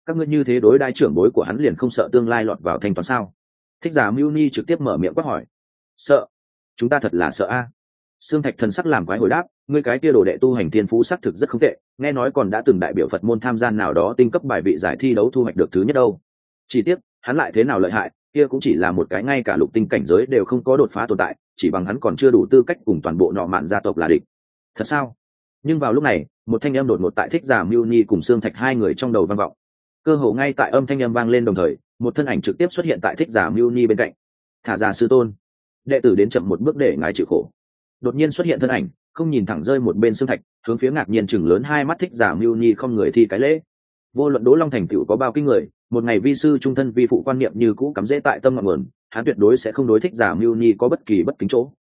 các ngươi như thế đối đai trưởng bối của hắn liền không sợ tương lai lọt vào thanh toán sao? Thích Giả Mưu Ni trực tiếp mở miệng quát hỏi. Sợ? Chúng ta thật là sợ a. Sương Thạch thần sắc làm quái hồi đáp, ngươi cái kia đồ đệ tu hành thiên phú xác thực rất không tệ, nghe nói còn đã từng đại biểu Phật môn tham gia nào đó tinh cấp bài vị giải thi đấu thu hoạch được thứ nhất đâu. Chỉ tiếc, hắn lại thế nào lợi hại, kia cũng chỉ là một cái ngay cả lục tinh cảnh giới đều không có đột phá tồn tại, chỉ bằng hắn còn chưa đủ tư cách cùng toàn bộ nọ mạn gia tộc là địch. Thật sao? Nhưng vào lúc này, một thanh âm đột ngột tại Thích Giả Mưu Ni cùng Sương Thạch hai người trong đầu vang vọng. Cơ hồ ngay tại âm thanh âm vang lên đồng thời, một thân ảnh trực tiếp xuất hiện tại Thích Giả Mưu Ni bên cạnh. Thả ra sư tôn, đệ tử đến chậm một bước để ngài chịu khổ. Đột nhiên xuất hiện thân ảnh, không nhìn thẳng rơi một bên Sương Thạch, hướng phía ngạc nhiên chừng lớn hai mắt Thích Giả Mưu Ni không người thi cái lễ. Vô luận Đỗ Long thành tựu có bao kinh người, một ngày vi sư trung thân vi phụ quan niệm như cũ cắm rễ tại tâm ngọn nguồn, hắn tuyệt đối sẽ không đối Thích Giả Mưu Ni có bất kỳ bất kính chỗ.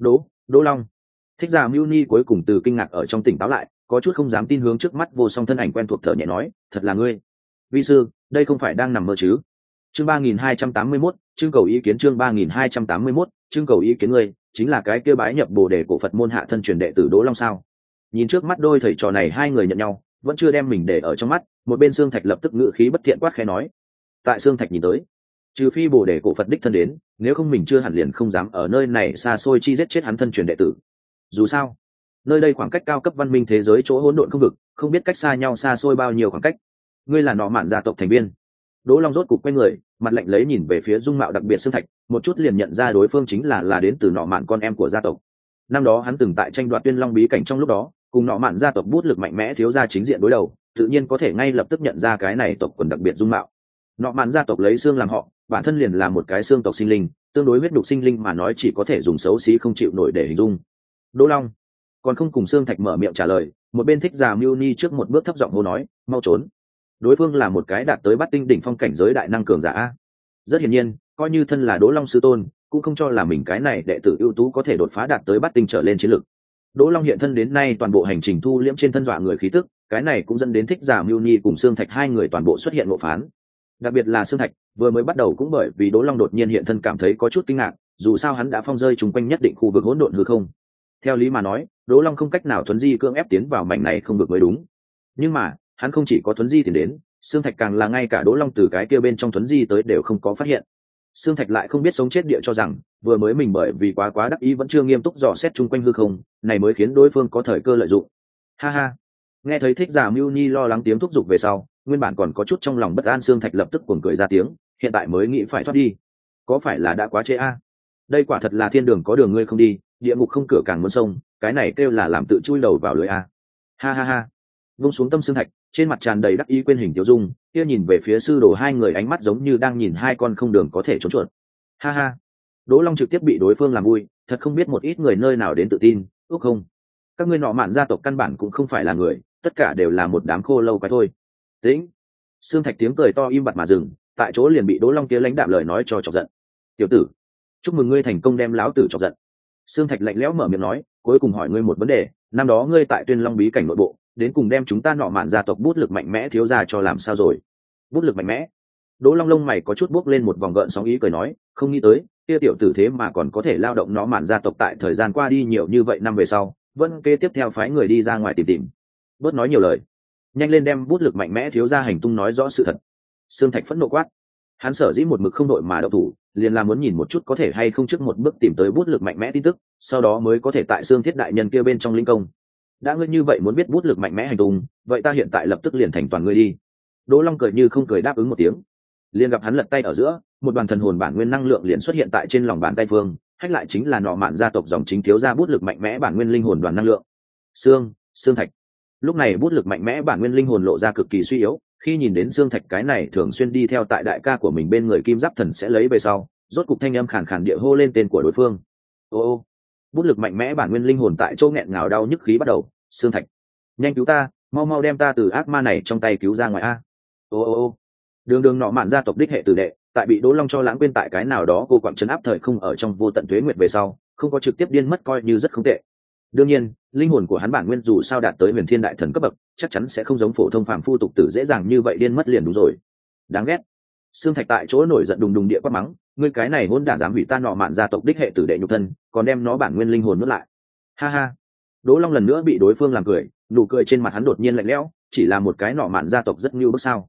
Đỗ Long. Thích Giả Mưu Ni cuối cùng từ kinh ngạc ở trong tỉnh táo lại, có chút không dám tin hướng trước mắt vô song thân ảnh quen thuộc thở nhẹ nói, thật là ngươi. Vi sư, đây không phải đang nằm mơ chứ? Chương 3281, chương cầu ý kiến chương 3281, chương cầu ý kiến ngươi, chính là cái kia bái nhập Bồ Đề cổ Phật môn hạ thân truyền đệ tử Đỗ Long sao? Nhìn trước mắt đôi thầy trò này hai người nhận nhau, vẫn chưa đem mình để ở trong mắt, một bên Sương Thạch lập tức ngự khí bất thiện quát khẽ nói. Tại Sương Thạch nhìn tới, trừ phi Bồ Đề cổ Phật đích thân đến, nếu không mình chưa hẳn liền không dám ở nơi này xa xôi chi giết chết hắn thân truyền đệ tử. Dù sao, nơi đây khoảng cách cao cấp văn minh thế giới chỗ hỗn độn không vực, không biết cách xa nhau xa xôi bao nhiêu khoảng cách. Ngươi là nọ mạn gia tộc thành viên. Đỗ Long rốt cục quay người, mặt lạnh lấy nhìn về phía dung mạo đặc biệt Sương Thạch, một chút liền nhận ra đối phương chính là đến từ nọ mạn con em của gia tộc. Năm đó hắn từng tại tranh đoạt Tuyên Long bí cảnh trong lúc đó, cùng nọ mạn gia tộc bút lực mạnh mẽ thiếu gia chính diện đối đầu, tự nhiên có thể ngay lập tức nhận ra cái này tộc quần đặc biệt dung mạo. Nọ mạn gia tộc lấy xương làm họ, bản thân liền là một cái xương tộc sinh linh, tương đối huyết đục sinh linh mà nói chỉ có thể dùng xấu xí không chịu nổi để hình dung. Đỗ Long còn không cùng Sương Thạch mở miệng trả lời, một bên Thích Giả Mưu Ni trước một bước thấp giọng hô nói, mau trốn. Đối phương là một cái đạt tới bát tinh đỉnh phong cảnh giới đại năng cường giả. Rất hiển nhiên, coi như thân là Đỗ Long sư tôn, cũng không cho là mình cái này đệ tử ưu tú có thể đột phá đạt tới bát tinh trở lên chiến lực. Đỗ Long hiện thân đến nay toàn bộ hành trình thu liễm trên thân dọa người khí tức, cái này cũng dẫn đến Thích Giả Mưu Ni cùng Sương Thạch hai người toàn bộ xuất hiện ngộ phán. Đặc biệt là Sương Thạch, vừa mới bắt đầu cũng bởi vì Đỗ Long đột nhiên hiện thân cảm thấy có chút kinh ngạc, dù sao hắn đã phong rơi chung quanh nhất định khu vực hỗn độn hư không. Theo lý mà nói, Đỗ Long không cách nào thuấn di cưỡng ép tiến vào mảnh này không được mới đúng. Nhưng mà, hắn không chỉ có thuấn di tiến đến, Sương Thạch càng là ngay cả Đỗ Long từ cái kia bên trong thuấn di tới đều không có phát hiện. Sương Thạch lại không biết sống chết địa cho rằng, vừa mới mình bởi vì quá đắc ý vẫn chưa nghiêm túc dò xét chung quanh hư không, này mới khiến đối phương có thời cơ lợi dụng. Ha ha. Nghe thấy Thích Giả Mưu Ni lo lắng tiếng thúc giục về sau, nguyên bản còn có chút trong lòng bất an Sương Thạch lập tức cuồng cười ra tiếng, hiện tại mới nghĩ phải thoát đi. Có phải là đã quá trễ a? Đây quả thật là thiên đường có đường ngươi không đi, địa ngục không cửa càng muốn sông, cái này kêu là làm tự chui đầu vào lưới a. Ha ha ha. Vung xuống tâm Sương Thạch, trên mặt tràn đầy đắc ý quên hình tiêu dung, kia nhìn về phía sư đồ hai người ánh mắt giống như đang nhìn hai con không đường có thể trốn chuột. Ha ha. Đỗ Long trực tiếp bị đối phương làm vui, thật không biết một ít người nơi nào đến tự tin, ước không? Các ngươi nọ mạn gia tộc căn bản cũng không phải là người, tất cả đều là một đám khô lâu quái thôi. Tĩnh. Sương Thạch tiếng cười to im bặt mà dừng, tại chỗ liền bị Đỗ Long kia lãnh đạm lời nói cho chọc giận. Tiểu tử, chúc mừng ngươi thành công đem lão tử chọc giận. Sương Thạch lạnh lẽo mở miệng nói, cuối cùng hỏi ngươi một vấn đề, năm đó ngươi tại Tuyên Long bí cảnh nội bộ, đến cùng đem chúng ta nọ mạn gia tộc bút lực mạnh mẽ thiếu gia cho làm sao rồi? Bút lực mạnh mẽ? Đỗ Long lông mày có chút buốc lên một vòng gợn sóng ý cười nói, không nghĩ tới, kia tiểu tử thế mà còn có thể lao động nó mạn gia tộc tại thời gian qua đi nhiều như vậy năm về sau, vẫn kế tiếp theo phái người đi ra ngoài tìm. Bớt nói nhiều lời, nhanh lên đem bút lực mạnh mẽ thiếu gia hành tung nói rõ sự thật. Sương Thạch phẫn nộ quát. Hắn sở dĩ một mực không đội mà đậu thủ, liền là muốn nhìn một chút có thể hay không trước một bước tìm tới bút lực mạnh mẽ tin tức, sau đó mới có thể tại Sương Thiết đại nhân kia bên trong linh công. Đã ngươi như vậy muốn biết bút lực mạnh mẽ hành tung, vậy ta hiện tại lập tức liền thành toàn ngươi đi. Đỗ Long cười như không cười đáp ứng một tiếng. Liền gặp hắn lật tay ở giữa, một đoàn thần hồn bản nguyên năng lượng liền xuất hiện tại trên lòng bàn tay phương, hách lại chính là nọ mạn gia tộc dòng chính thiếu gia bút lực mạnh mẽ bản nguyên linh hồn đoàn năng lượng. Sương Thạch. Lúc này bút lực mạnh mẽ bản nguyên linh hồn lộ ra cực kỳ suy yếu, khi nhìn đến Sương Thạch cái này thường xuyên đi theo tại đại ca của mình bên người Kim Giáp Thần sẽ lấy về sau, rốt cục thanh âm khàn khàn địa hô lên tên của đối phương. Ô, bút lực mạnh mẽ bản nguyên linh hồn tại chỗ nghẹn ngào đau nhức khí bắt đầu. Sương Thạch, nhanh cứu ta, mau đem ta từ ác ma này trong tay cứu ra ngoài a. Ô, đường nọ mạn gia tộc đích hệ tử đệ, tại bị Đỗ Long cho lãng quên tại cái nào đó cô quặng trấn áp thời không ở trong vô tận tuế nguyệt về sau, không có trực tiếp điên mất coi như rất không tệ. Đương nhiên, linh hồn của hắn bản nguyên dù sao đạt tới huyền thiên đại thần cấp bậc, chắc chắn sẽ không giống phổ thông phàm phu tục tử dễ dàng như vậy điên mất liền đúng rồi. Đáng ghét. Sương Thạch tại chỗ nổi giận đùng đùng địa quát mắng, ngươi cái này hỗn đản dám hủy ta nọ mạn gia tộc đích hệ tử đệ nhục thân, còn đem nó bản nguyên linh hồn nuốt lại. Ha ha. Đỗ Long lần nữa bị đối phương làm cười, nụ cười trên mặt hắn đột nhiên lạnh lẽo, chỉ là một cái nọ mạn gia tộc rất như bước sao.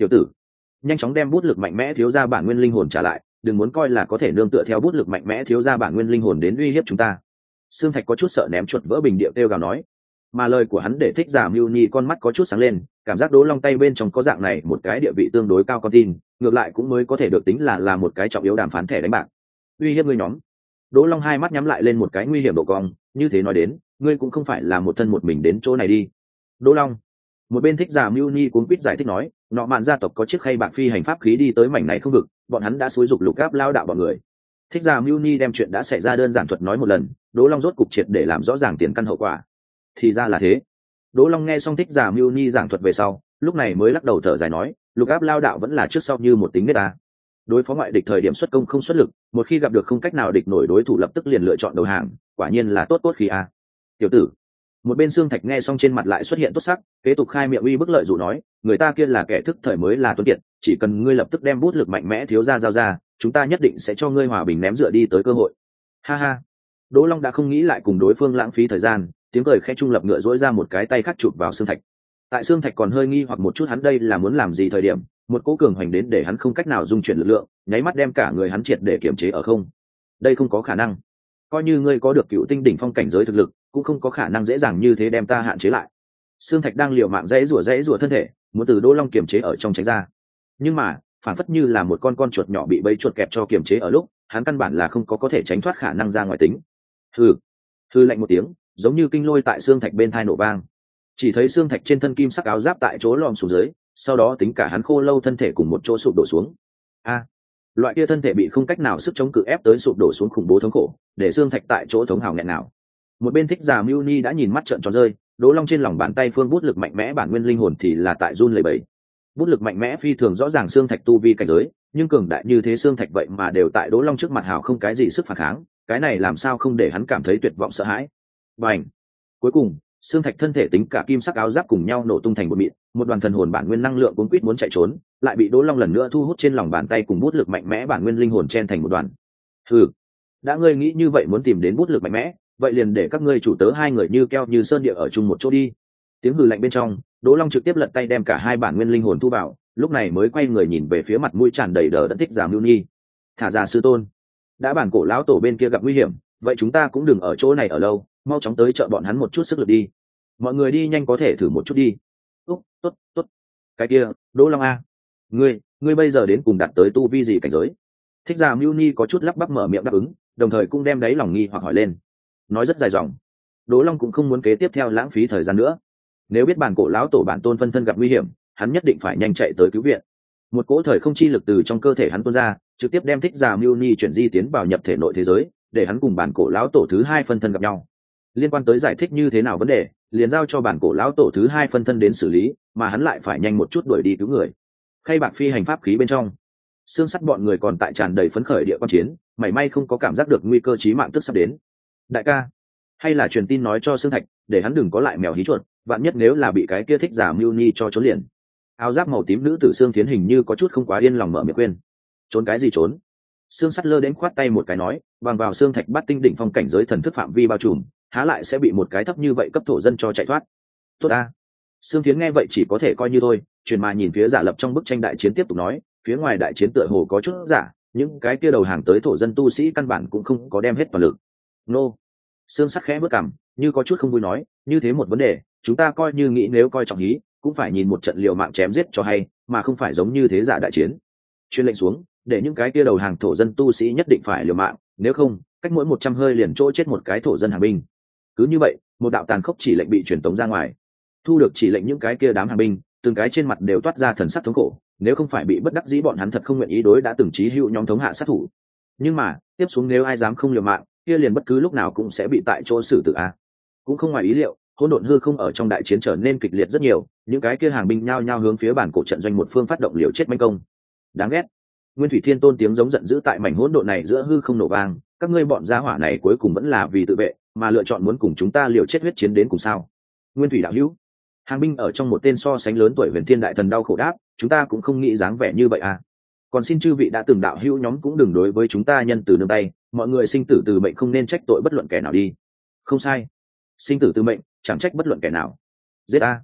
tiểu tử, nhanh chóng đem bút lực mạnh mẽ thiếu gia bản nguyên linh hồn trả lại, đừng muốn coi là có thể nương tựa theo bút lực mạnh mẽ thiếu gia bản nguyên linh hồn đến uy hiếp chúng ta. Sương Thạch có chút sợ ném chuột vỡ bình địa kêu gào nói, mà lời của hắn để Thích Giả Mưu Nhi con mắt có chút sáng lên, cảm giác Đỗ Long tay bên trong có dạng này một cái địa vị tương đối cao con tin, ngược lại cũng mới có thể được tính là một cái trọng yếu đàm phán thẻ đánh bạc. Uy hiếp ngươi nhóm. Đỗ Long hai mắt nhắm lại lên một cái nguy hiểm độ cong, như thế nói đến, ngươi cũng không phải là một thân một mình đến chỗ này đi. Đỗ Long. Một bên Thích Giả Mưu Nhi cuống quýt giải thích nói, nọ mạn gia tộc có chiếc khay bạc phi hành pháp khí đi tới mảnh này không vực, bọn hắn đã xúi dục Lục Áp lao đạo bọn người. Thích Giả Mưu Nhi đem chuyện đã xảy ra đơn giản thuật nói một lần, Đỗ Long rốt cục triệt để làm rõ ràng tiền căn hậu quả. Thì ra là thế. Đỗ Long nghe xong Thích Giả Mưu Nhi giảng thuật về sau, lúc này mới lắc đầu thở dài nói, Lục Áp lao đạo vẫn là trước sau như một tính nết ta. Đối phó ngoại địch thời điểm xuất công không xuất lực, một khi gặp được không cách nào địch nổi đối thủ lập tức liền lựa chọn đầu hàng, quả nhiên là tốt khí a. Tiểu tử. Một bên Sương Thạch nghe xong trên mặt lại xuất hiện tốt sắc, kế tục khai miệng uy bức lợi dụ nói, người ta kia là kẻ thức thời mới là tuấn kiệt, chỉ cần ngươi lập tức đem bút lực mạnh mẽ thiếu gia giao ra, chúng ta nhất định sẽ cho ngươi hòa bình ném dựa đi tới cơ hội. Ha ha. Đỗ Long đã không nghĩ lại cùng đối phương lãng phí thời gian, tiếng cười khẽ trung lập ngựa dỗi ra một cái tay khác chụp vào Sương Thạch. Tại Sương Thạch còn hơi nghi hoặc một chút hắn đây là muốn làm gì thời điểm, một cỗ cường hoành đến để hắn không cách nào dung chuyển lực lượng, nháy mắt đem cả người hắn triệt để kiềm chế ở không. Đây không có khả năng. Coi như ngươi có được cựu tinh đỉnh phong cảnh giới thực lực, cũng không có khả năng dễ dàng như thế đem ta hạn chế lại. Sương Thạch đang liều mạng dãy rủa thân thể, muốn từ Đỗ Long kiềm chế ở trong tránh ra. Nhưng mà, phản phất như là một con chuột nhỏ bị bẫy chuột kẹp cho kiềm chế ở lúc, hắn căn bản là không có thể tránh thoát khả năng ra ngoài tính. Hừ lạnh một tiếng, giống như kinh lôi tại Sương Thạch bên thai nổ vang. Chỉ thấy Sương Thạch trên thân kim sắc áo giáp tại chỗ lom xuống dưới, sau đó tính cả hắn khô lâu thân thể cùng một chỗ sụp đổ xuống. Loại kia thân thể bị không cách nào sức chống cự ép tới sụp đổ xuống khủng bố thống khổ, để Sương Thạch tại chỗ thống hào nghẹn nào. Một bên Thích Giả Mưu Ni đã nhìn mắt trợn tròn rơi, Đỗ Long trên lòng bàn tay phương bút lực mạnh mẽ bản nguyên linh hồn thì là tại run lẩy bẩy. Bút lực mạnh mẽ phi thường rõ ràng Sương Thạch tu vi cảnh giới, nhưng cường đại như thế Sương Thạch vậy mà đều tại Đỗ Long trước mặt hào không cái gì sức phản kháng, cái này làm sao không để hắn cảm thấy tuyệt vọng sợ hãi. Bành! Cuối cùng, Sương Thạch thân thể tính cả kim sắc áo giáp cùng nhau nổ tung thành một mịn, một đoàn thần hồn bản nguyên năng lượng cuống quýt muốn chạy trốn, lại bị Đỗ Long lần nữa thu hút trên lòng bàn tay cùng bút lực mạnh mẽ bản nguyên linh hồn chen thành một đoàn. Hừ, đã ngươi nghĩ như vậy muốn tìm đến bút lực mạnh mẽ, vậy liền để các ngươi chủ tớ hai người như keo như sơn địa ở chung một chỗ đi. Tiếng hừ lạnh bên trong, Đỗ Long trực tiếp lật tay đem cả hai bản nguyên linh hồn thu vào, lúc này mới quay người nhìn về phía mặt mũi tràn đầy đờ đẫn Thích Giả Mưu Nhi. Thả ra sư tôn, đã bản cổ lão tổ bên kia gặp nguy hiểm, vậy chúng ta cũng đừng ở chỗ này ở lâu, mau chóng tới chợ bọn hắn một chút sức lực đi. Mọi người đi nhanh có thể thử một chút đi. Tốt. Cái kia, Đỗ Long a, ngươi bây giờ đến cùng đạt tới tu vi gì cảnh giới? Thích Giả Mưu Nhi có chút lắp bắp mở miệng đáp ứng, đồng thời cũng đem đáy lòng nghi hoặc hỏi lên. Nói rất dài dòng. Đỗ Long cũng không muốn kế tiếp theo lãng phí thời gian nữa. Nếu biết bản cổ lão tổ bản tôn phân thân gặp nguy hiểm, hắn nhất định phải nhanh chạy tới cứu viện. Một cỗ thời không chi lực từ trong cơ thể hắn tuôn ra, trực tiếp đem Thích Giả Mưu Nhi chuyển di tiến vào nhập thể nội thế giới, để hắn cùng bản cổ lão tổ thứ hai phân thân gặp nhau. Liên quan tới giải thích như thế nào vấn đề, liền giao cho bản cổ lão tổ thứ hai phân thân đến xử lý, mà hắn lại phải nhanh một chút đuổi đi cứu người. Khay bạc phi hành pháp khí bên trong, xương sắt bọn người còn tại tràn đầy phấn khởi địa quan chiến, mảy may không có cảm giác được nguy cơ chí mạng tức sắp đến. Đại ca, hay là truyền tin nói cho Sương Thạch, để hắn đừng có lại mèo hí chuột, vạn nhất nếu là bị cái kia Thích Giả Mưu Nhi cho trốn liền. Áo giáp màu tím nữ tử Sương Thiến hình như có chút không quá yên lòng mở miệng khuyên. Trốn cái gì trốn? Sương sắt lơ đến khoát tay một cái nói, bằng vào Sương Thạch bắt tinh đỉnh phong cảnh giới thần thức phạm vi bao trùm, há lại sẽ bị một cái thấp như vậy cấp thổ dân cho chạy thoát. Tốt a. Sương Thiến nghe vậy chỉ có thể coi như thôi, chuyển mà nhìn phía giả lập trong bức tranh đại chiến tiếp tục nói, phía ngoài đại chiến tựa hồ có chút giả, những cái kia đầu hàng tới thổ dân tu sĩ căn bản cũng không có đem hết toàn lực. Nô. Sương sắc khẽ bước cằm, như có chút không vui nói, như thế một vấn đề, chúng ta coi như nghĩ nếu coi trọng hí, cũng phải nhìn một trận liều mạng chém giết cho hay, mà không phải giống như thế giả đại chiến. Chuyên lệnh xuống, để những cái kia đầu hàng thổ dân tu sĩ nhất định phải liều mạng, nếu không, cách mỗi 100 hơi liền chỗ chết một cái thổ dân hàng binh. Cứ như vậy, một đạo tàn khốc chỉ lệnh bị truyền tống ra ngoài. Thu được chỉ lệnh những cái kia đám hàng binh, từng cái trên mặt đều toát ra thần sắc thống khổ, nếu không phải bị bất đắc dĩ bọn hắn thật không nguyện ý đối đã từng chí hữu nhóm thống hạ sát thủ. Nhưng mà, tiếp xuống nếu ai dám không liều mạng, kia liền bất cứ lúc nào cũng sẽ bị tại chỗ xử tử a. Cũng không ngoài ý liệu, hỗn độn hư không ở trong đại chiến trở nên kịch liệt rất nhiều, những cái kia hàng binh nhao nhao hướng phía bản cổ trận doanh một phương phát động liều chết manh công. Đáng ghét. Nguyên Thủy Thiên Tôn tiếng giống giận dữ tại mảnh hỗn độn này giữa hư không nổ vang, các ngươi bọn gia hỏa này cuối cùng vẫn là vì tự vệ, mà lựa chọn muốn cùng chúng ta liều chết huyết chiến đến cùng sao? Nguyên Thủy đạo hữu, hàng binh ở trong một tên so sánh lớn tuổi Huyền Thiên đại thần đau khổ đáp, chúng ta cũng không nghĩ dáng vẻ như vậy à. Còn xin chư vị đã từng đạo hữu nhóm cũng đừng đối với chúng ta nhân từ nương tay, mọi người sinh tử từ mệnh không nên trách tội bất luận kẻ nào đi. Không sai, sinh tử từ mệnh chẳng trách bất luận kẻ nào. Giết a.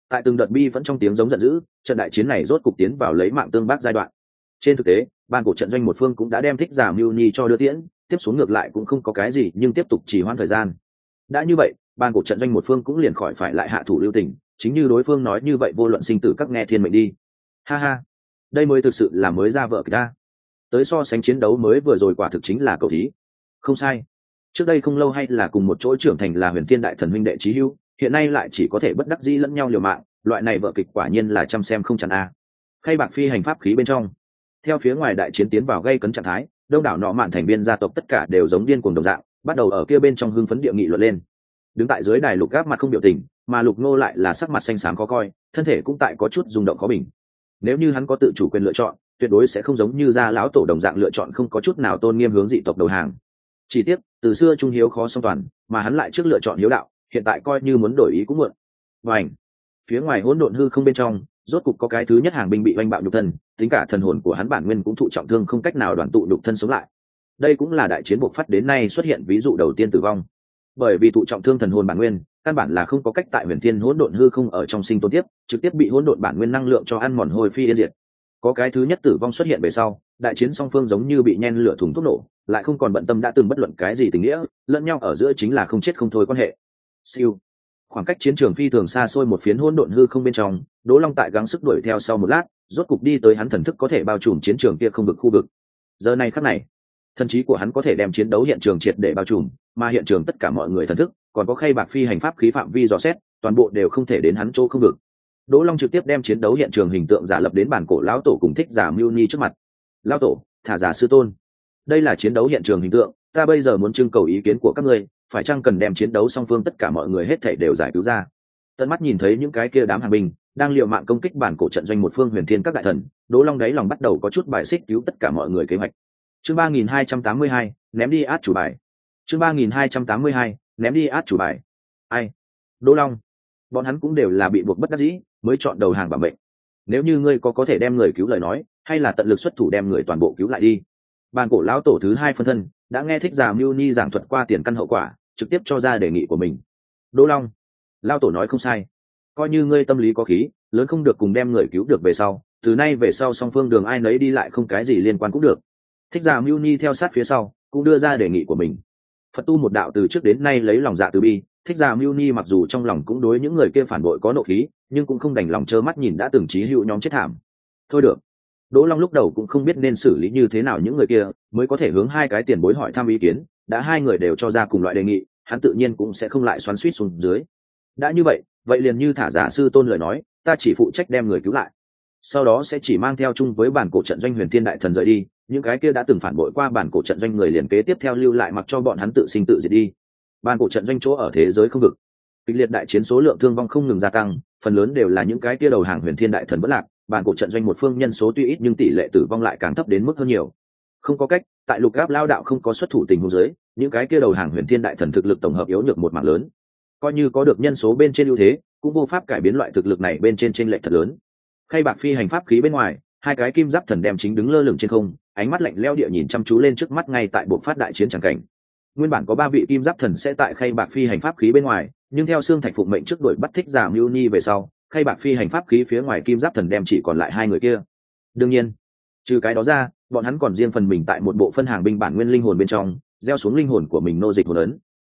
Tại từng đợt bi vẫn trong tiếng giống giận dữ, trận đại chiến này rốt cục tiến vào lấy mạng tương bác giai đoạn. Trên thực tế, ban cổ trận doanh một phương cũng đã đem thích giả mưu nhi cho đưa tiễn, tiếp xuống ngược lại cũng không có cái gì, nhưng tiếp tục trì hoãn thời gian. Đã như vậy, ban cổ trận doanh một phương cũng liền khỏi phải lại hạ thủ lưu tình, chính như đối phương nói như vậy, vô luận sinh tử các nghe thiên mệnh đi. Ha ha, đây mới thực sự là mới ra vợ kịch ta. Tới so sánh chiến đấu mới vừa rồi quả thực chính là cầu thí. Không sai. Trước đây không lâu hay là cùng một chỗ trưởng thành là Huyền Thiên đại thần huynh đệ chí hữu, hiện nay lại chỉ có thể bất đắc dĩ lẫn nhau liều mạng, loại này vợ kịch quả nhiên là chăm xem không chán a. Khay bạc phi hành pháp khí bên trong, theo phía ngoài đại chiến tiến vào gây cấn trạng thái, đông đảo nọ mạn thành viên gia tộc tất cả đều giống điên cuồng đồng dạng, bắt đầu ở kia bên trong hưng phấn địa nghị luận lên. Đứng tại dưới đài Lục Gáp mặt không biểu tình, mà Lục Ngô lại là sắc mặt xanh xám khó coi, thân thể cũng tại có chút rung động khó bình. Nếu như hắn có tự chủ quyền lựa chọn, tuyệt đối sẽ không giống như gia lão tổ đồng dạng lựa chọn không có chút nào tôn nghiêm hướng dị tộc đầu hàng. Chỉ tiếc, từ xưa trung hiếu khó song toàn, mà hắn lại trước lựa chọn hiếu đạo, hiện tại coi như muốn đổi ý cũng muộn. Vành, phía ngoài hỗn độn hư không bên trong, rốt cục có cái thứ nhất hàng binh bị oanh bạo nhục thân, tính cả thần hồn của hắn bản nguyên cũng thụ trọng thương không cách nào đoàn tụ nhục thân sống lại. Đây cũng là đại chiến bộc phát đến nay xuất hiện ví dụ đầu tiên tử vong. Bởi vì thụ trọng thương thần hồn bản nguyên, căn bản là không có cách tại huyền thiên hỗn độn hư không ở trong sinh tồn tiếp, trực tiếp bị hỗn độn bản nguyên năng lượng cho ăn mòn hồi phi yên diệt. Có cái thứ nhất tử vong xuất hiện về sau, đại chiến song phương giống như bị nhen lửa thùng thuốc nổ, lại không còn bận tâm đã từng bất luận cái gì tình nghĩa, lẫn nhau ở giữa chính là không chết không thôi quan hệ. Siêu. Khoảng cách chiến trường phi thường xa xôi một phiến hỗn độn hư không bên trong, Đỗ Long tại gắng sức đuổi theo sau một lát, rốt cục đi tới hắn thần thức có thể bao trùm chiến trường kia không vực khu vực. Giờ này khắc này, thần trí của hắn có thể đem chiến đấu hiện trường triệt để bao trùm, mà hiện trường tất cả mọi người thần thức, còn có khay bạc phi hành pháp khí phạm vi dò xét, toàn bộ đều không thể đến hắn chỗ không vực. Đỗ Long trực tiếp đem chiến đấu hiện trường hình tượng giả lập đến bản cổ lão tổ cùng thích giả Mưu Ni trước mặt. Lão tổ, thả giả sư tôn, đây là chiến đấu hiện trường hình tượng, ta bây giờ muốn trưng cầu ý kiến của các ngươi, phải chăng cần đem chiến đấu song phương tất cả mọi người hết thảy đều giải cứu ra. Tận mắt nhìn thấy những cái kia đám hàng binh đang liều mạng công kích bản cổ trận doanh một phương huyền thiên các đại thần, Đỗ Long đáy lòng bắt đầu có chút bài xích cứu tất cả mọi người kế hoạch. Chương 3282, ném đi át chủ bài. Chương 3282, ném đi át chủ bài. Ai? Đỗ Long. Bọn hắn cũng đều là bị buộc bất đắc dĩ mới chọn đầu hàng bảo mệnh. Nếu như ngươi có thể đem người cứu lời nói, hay là tận lực xuất thủ đem người toàn bộ cứu lại đi. Bàn cổ lão tổ thứ hai phân thân đã nghe thích giả Mưu Ni giảng thuật qua tiền căn hậu quả, trực tiếp cho ra đề nghị của mình. Đỗ Long, lão tổ nói không sai, coi như ngươi tâm lý có khí lớn không được cùng đem người cứu được về sau, từ nay về sau song phương đường ai nấy đi lại không cái gì liên quan cũng được. Thích giả Mưu Ni theo sát phía sau cũng đưa ra đề nghị của mình. Phật tu một đạo từ trước đến nay lấy lòng dạ từ bi, thích giả Mưu Ni mặc dù trong lòng cũng đối những người kia phản bội có nộ khí, nhưng cũng không đành lòng trơ mắt nhìn đã từng chí hữu nhóm chết thảm. Thôi được. Đỗ Long lúc đầu cũng không biết nên xử lý như thế nào những người kia, mới có thể hướng hai cái tiền bối hỏi thăm ý kiến, đã hai người đều cho ra cùng loại đề nghị, hắn tự nhiên cũng sẽ không lại xoắn xuýt xuống dưới. Đã như vậy, vậy liền như thả giả sư tôn lời nói, ta chỉ phụ trách đem người cứu lại. Sau đó sẽ chỉ mang theo chung với bản cổ trận doanh Huyền Thiên đại thần rời đi, những cái kia đã từng phản bội qua bản cổ trận doanh người liền kế tiếp theo lưu lại mặc cho bọn hắn tự sinh tự diệt đi. Bản cổ trận doanh chỗ ở thế giới không vực, kịch liệt đại chiến số lượng thương vong không ngừng gia tăng, phần lớn đều là những cái kia đầu hàng Huyền Thiên đại thần bất lạc. Bản cổ trận doanh một phương nhân số tuy ít nhưng tỷ lệ tử vong lại càng thấp đến mức hơn nhiều. Không có cách, tại Lục Gáp lao đạo không có xuất thủ tình huống dưới, những cái kia đầu hàng Huyền Thiên đại thần thực lực tổng hợp yếu nhược một mảng lớn. Coi như có được nhân số bên trên ưu thế, cũng vô pháp cải biến loại thực lực này bên trên chênh lệch thật lớn. Khay bạc phi hành pháp khí bên ngoài, hai cái kim giáp thần đem chính đứng lơ lửng trên không, ánh mắt lạnh lẽo địa nhìn chăm chú lên trước mắt ngay tại bộ phát đại chiến chẳng cảnh. Nguyên bản có 3 vị kim giáp thần sẽ tại khay bạc phi hành pháp khí bên ngoài, nhưng theo xương thạch phụng mệnh trước đuổi bắt thích giả Mưu Ni về sau, khay bạc phi hành pháp khí phía ngoài kim giáp thần đem chỉ còn lại 2 người kia. Đương nhiên, trừ cái đó ra, bọn hắn còn riêng phần mình tại một bộ phân hàng binh bản nguyên linh hồn bên trong, gieo xuống linh hồn của mình nô dịch hồn ấn.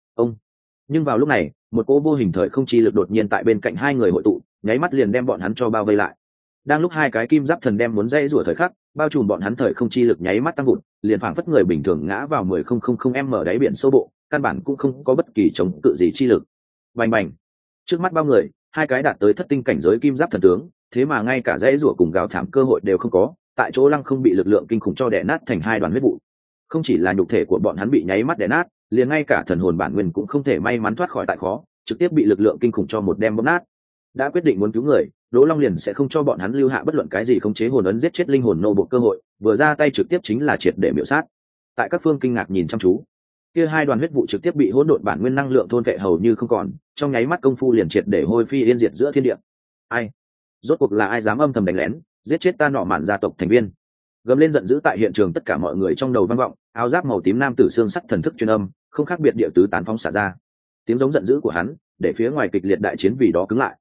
Nhưng vào lúc này, một cỗ vô hình thời không chi lực đột nhiên tại bên cạnh 2 người hội tụ, nháy mắt liền đem bọn hắn cho bao vây lại. Đang lúc 2 cái kim giáp thần đem muốn dây rủa thời khắc, bao trùm bọn hắn thời không chi lực nháy mắt tăng vụt, liền phảng phất người bình thường ngã vào 10,000m đáy biển sâu bộ, căn bản cũng không có bất kỳ chống cự gì chi lực. Bành bành. Trước mắt bao người, 2 cái đạt tới thất tinh cảnh giới kim giáp thần tướng, thế mà ngay cả dãy rủa cùng gào thảm cơ hội đều không có, tại chỗ lăng không bị lực lượng kinh khủng cho đè nát thành 2 đoàn huyết vụ. Không chỉ là nhục thể của bọn hắn bị nháy mắt đè nát, liền ngay cả thần hồn bản nguyên cũng không thể may mắn thoát khỏi tại khó, trực tiếp bị lực lượng kinh khủng cho một đem bóp nát. Đã quyết định muốn cứu người, Đỗ Long liền sẽ không cho bọn hắn lưu hạ bất luận cái gì khống chế hồn ấn giết chết linh hồn nô buộc cơ hội, vừa ra tay trực tiếp chính là triệt để miểu sát. Tại các phương kinh ngạc nhìn chăm chú, kia 2 đoàn huyết vụ trực tiếp bị hỗn độn bản nguyên năng lượng thôn vệ hầu như không còn, trong nháy mắt công phu liền triệt để hôi phi yên diệt giữa thiên địa. Ai? Rốt cuộc là ai dám âm thầm đánh lén, giết chết ta nọ mạn gia tộc thành viên? Gầm lên giận dữ tại hiện trường tất cả mọi người trong đầu vang vọng, áo giáp màu tím nam tử xương sắc thần thức truyền âm, không khác biệt địa tứ tán phóng xả ra. Tiếng giống giận dữ của hắn, để phía ngoài kịch liệt đại chiến vì đó cứng lại.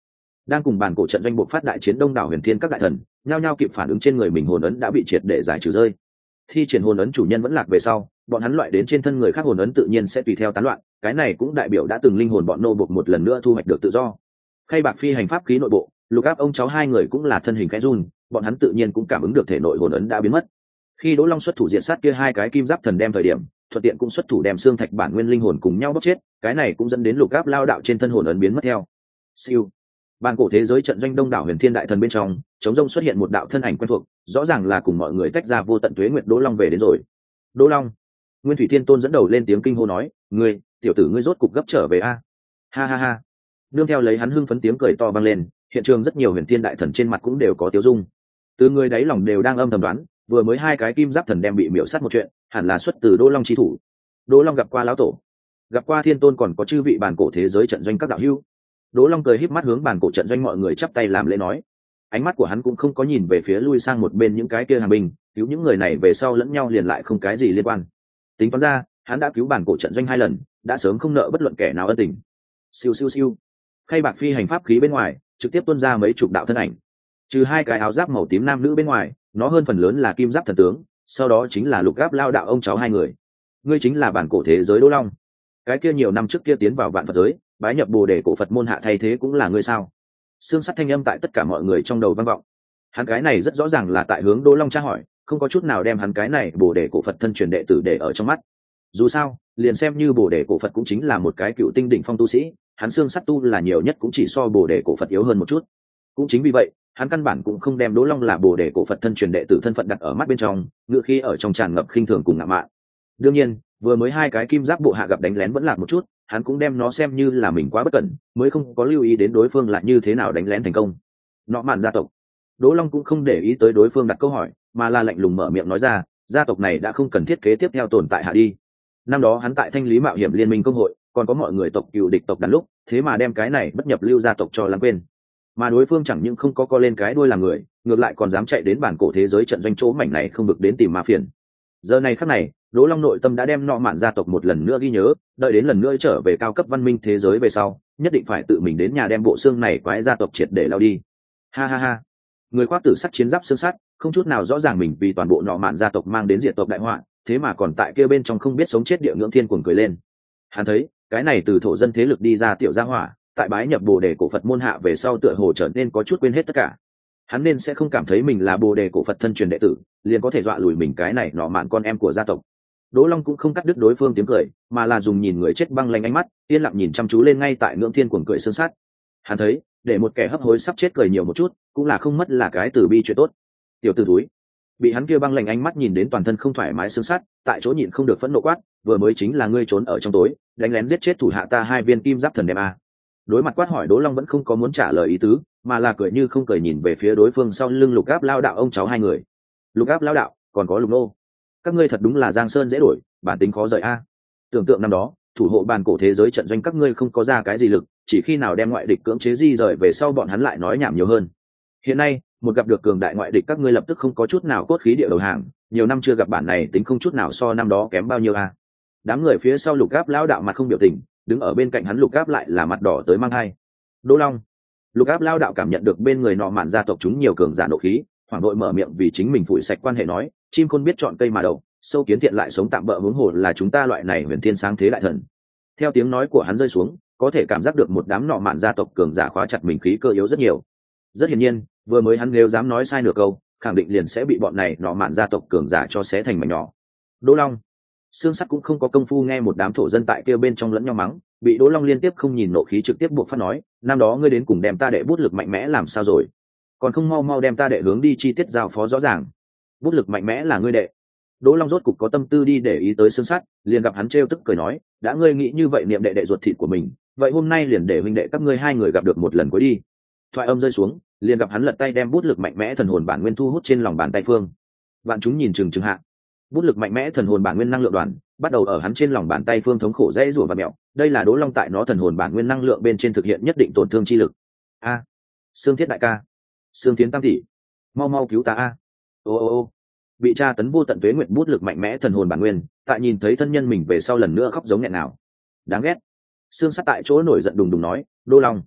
đang cùng bàn cổ trận doanh bộ phát đại chiến đông đảo huyền thiên các đại thần nhao nhao kịp phản ứng, trên người mình hồn ấn đã bị triệt để giải trừ rơi. Thi triển hồn ấn chủ nhân vẫn lạc về sau, bọn hắn loại đến trên thân người khác hồn ấn tự nhiên sẽ tùy theo tán loạn, cái này cũng đại biểu đã từng linh hồn bọn nô bộc một lần nữa thu hoạch được tự do. Khay bạc phi hành pháp khí nội bộ, Lục Áp ông cháu hai người cũng là thân hình khẽ run, bọn hắn tự nhiên cũng cảm ứng được thể nội hồn ấn đã biến mất. Khi Đỗ Long xuất thủ diện sát kia hai cái kim giáp thần đem thời điểm, thuận tiện cũng xuất thủ đem xương thạch bản nguyên linh hồn cùng nhau bóc chết, cái này cũng dẫn đến Lục Áp lao đạo trên thân hồn ấn biến mất theo. Siêu. Bàn cổ thế giới trận doanh đông đảo huyền thiên đại thần bên trong, chống rông xuất hiện một đạo thân ảnh quen thuộc, rõ ràng là cùng mọi người tách ra vô tận tuế nguyệt Đỗ Long về đến rồi. Đỗ Long. Nguyên Thủy Thiên Tôn dẫn đầu lên tiếng kinh hô nói, ngươi, tiểu tử ngươi rốt cục gấp trở về a. Ha ha ha. Nương theo lấy hắn hưng phấn tiếng cười to vang lên, hiện trường rất nhiều huyền thiên đại thần trên mặt cũng đều có tiêu dung. Từ người đáy lòng đều đang âm thầm đoán, vừa mới hai cái kim giáp thần đem bị miểu sát một chuyện, hẳn là xuất từ Đỗ Long chi thủ. Đỗ Long gặp qua lão tổ, gặp qua Thiên Tôn, còn có chư vị bàn cổ thế giới trận doanh các đạo hữu. Đỗ Long cười híp mắt hướng bàn cổ trận doanh mọi người chắp tay làm lễ nói. Ánh mắt của hắn cũng không có nhìn về phía lui sang một bên những cái kia hàng binh, cứu những người này về sau lẫn nhau liền lại không cái gì liên quan. Tính toán ra, hắn đã cứu bàn cổ trận doanh 2 lần, đã sớm không nợ bất luận kẻ nào ân tình. Siêu siêu siêu. Khay bạc phi hành pháp khí bên ngoài, trực tiếp tuôn ra mấy chục đạo thân ảnh. Trừ hai cái áo giáp màu tím nam nữ bên ngoài, nó hơn phần lớn là kim giáp thần tướng, sau đó chính là Lục Áp lao đạo ông cháu hai người. Ngươi chính là bản cổ thế giới Đỗ Long. Cái kia nhiều năm trước kia tiến vào vạn Phật giới, bái nhập Bồ Đề cổ Phật môn hạ thay thế cũng là ngươi sao? Xương sắt thanh âm tại tất cả mọi người trong đầu vang vọng. Hắn cái này rất rõ ràng là tại hướng Đỗ Long tra hỏi, không có chút nào đem hắn cái này Bồ Đề cổ Phật thân truyền đệ tử để ở trong mắt. Dù sao, liền xem như Bồ Đề cổ Phật cũng chính là một cái cựu tinh đỉnh phong tu sĩ, hắn xương sắt tu là nhiều nhất cũng chỉ so Bồ Đề cổ Phật yếu hơn một chút. Cũng chính vì vậy, hắn căn bản cũng không đem Đỗ Long là Bồ Đề cổ Phật thân truyền đệ tử thân phận đặt ở mắt bên trong, ngựa khi ở trong tràn ngập khinh thường cùng ngạo mạn. Đương nhiên, vừa mới hai cái kim giáp bộ hạ gặp đánh lén vẫn lạc một chút, hắn cũng đem nó xem như là mình quá bất cẩn, mới không có lưu ý đến đối phương là như thế nào đánh lén thành công. Nọ mạn gia tộc. Đỗ Long cũng không để ý tới đối phương đặt câu hỏi, mà là lạnh lùng mở miệng nói ra, gia tộc này đã không cần thiết kế tiếp theo tồn tại hạ đi. Năm đó hắn tại Thanh Lý Mạo Hiểm Liên minh công hội, còn có mọi người tộc cựu địch tộc đàn lúc, thế mà đem cái này bất nhập lưu gia tộc cho lãng quên. Mà đối phương chẳng những không có co lên cái đuôi làm người, ngược lại còn dám chạy đến bản cổ thế giới trận doanh chỗ mảnh này không được đến tìm ma phiền. Giờ này khắc này, Đỗ Long nội tâm đã đem nọ mạn gia tộc một lần nữa ghi nhớ, đợi đến lần nữa trở về cao cấp văn minh thế giới về sau, nhất định phải tự mình đến nhà đem bộ xương này quái gia tộc triệt để lao đi. Ha ha ha. Người khoác tử sắt chiến giáp xương sắt, không chút nào rõ ràng mình vì toàn bộ nọ mạn gia tộc mang đến diệt tộc đại họa, thế mà còn tại kia bên trong không biết sống chết địa ngưỡng thiên cuồng cười lên. Hắn thấy, cái này từ thổ dân thế lực đi ra tiểu gia hỏa, tại bái nhập Bồ Đề cổ Phật môn hạ về sau tựa hồ trở nên có chút quên hết tất cả. Hắn nên sẽ không cảm thấy mình là Bồ Đề cổ Phật thân truyền đệ tử, liền có thể dọa lùi mình cái này nọ mạn con em của gia tộc. Đỗ Long cũng không cắt đứt đối phương tiếng cười, mà là dùng nhìn người chết băng lanh ánh mắt, yên lặng nhìn chăm chú lên ngay tại ngưỡng thiên cuồng cười xương sát. Hắn thấy, để một kẻ hấp hối sắp chết cười nhiều một chút, cũng là không mất là cái từ bi chuyện tốt. Tiểu tử túi. Bị hắn kia băng lanh ánh mắt nhìn đến toàn thân không thoải mái xương sát, tại chỗ nhịn không được phẫn nộ quát, vừa mới chính là ngươi trốn ở trong tối, đánh lén giết chết thủ hạ ta 2 viên kim giáp thần đem a. Đối mặt quát hỏi, Đỗ Long vẫn không có muốn trả lời ý tứ, mà là cười như không cười nhìn về phía đối phương sau lưng Lục Áp lao đạo ông cháu hai người. Lục Áp lao đạo, còn có Lục Nô, các ngươi thật đúng là giang sơn dễ đổi, bản tính khó rời a. Tưởng tượng năm đó, thủ hộ bàn cổ thế giới trận doanh các ngươi không có ra cái gì lực, chỉ khi nào đem ngoại địch cưỡng chế di rời về sau bọn hắn lại nói nhảm nhiều hơn. Hiện nay, một gặp được cường đại ngoại địch các ngươi lập tức không có chút nào cốt khí địa đầu hàng, nhiều năm chưa gặp bản này tính không chút nào so năm đó kém bao nhiêu a. Đám người phía sau Lục Áp lao đạo mặt không biểu tình, đứng ở bên cạnh hắn Lục Áp lại là mặt đỏ tới mang hai. Đỗ Long. Lục Áp lao đạo cảm nhận được bên người nọ mạn gia tộc chúng nhiều cường giả nộ khí, hoảng đội mở miệng vì chính mình phủi sạch quan hệ nói, chim khôn biết chọn cây mà đậu, sâu kiến thiện lại sống tạm bỡ hướng hồ là chúng ta loại này huyền thiên sáng thế đại thần. Theo tiếng nói của hắn rơi xuống, có thể cảm giác được một đám nọ mạn gia tộc cường giả khóa chặt mình khí cơ yếu rất nhiều. Rất hiển nhiên, vừa mới hắn nếu dám nói sai nửa câu, khẳng định liền sẽ bị bọn này nọ mạn gia tộc cường giả cho xé thành mảnh nhỏ. Đỗ Long. Xương sắt cũng không có công phu nghe một đám thổ dân tại kia bên trong lẫn nhau mắng, bị Đỗ Long liên tiếp không nhìn nộ khí trực tiếp buộc phát nói, năm đó ngươi đến cùng đem ta đệ bút lực mạnh mẽ làm sao rồi, còn không mau mau đem ta đệ hướng đi chi tiết giao phó rõ ràng. Bút lực mạnh mẽ là ngươi đệ. Đỗ Long rốt cục có tâm tư đi để ý tới xương sắt, liền gặp hắn trêu tức cười nói, đã ngươi nghĩ như vậy niệm đệ đệ ruột thịt của mình, vậy hôm nay liền để huynh đệ các ngươi 2 người gặp được một lần cuối đi. Thoại âm rơi xuống, liền gặp hắn lật tay đem bút lực mạnh mẽ thần hồn bản nguyên thu hút trên lòng bàn tay phương. Vạn chúng nhìn chừng hạ, bút lực mạnh mẽ thần hồn bản nguyên năng lượng đoàn bắt đầu ở hắn trên lòng bàn tay phương thống khổ dễ rủa và mẹo, đây là Đỗ Long tại nó thần hồn bản nguyên năng lượng bên trên thực hiện nhất định tổn thương chi lực. A, Xương Thiết đại ca, Xương Tiến tam tỷ, mau mau cứu ta a. Ô, bị tra tấn vô tận tuế nguyện bút lực mạnh mẽ thần hồn bản nguyên, tại nhìn thấy thân nhân mình về sau lần nữa khóc giống nghẹn nào. Đáng ghét. Xương Sắt tại chỗ nổi giận đùng đùng nói, Đỗ Long,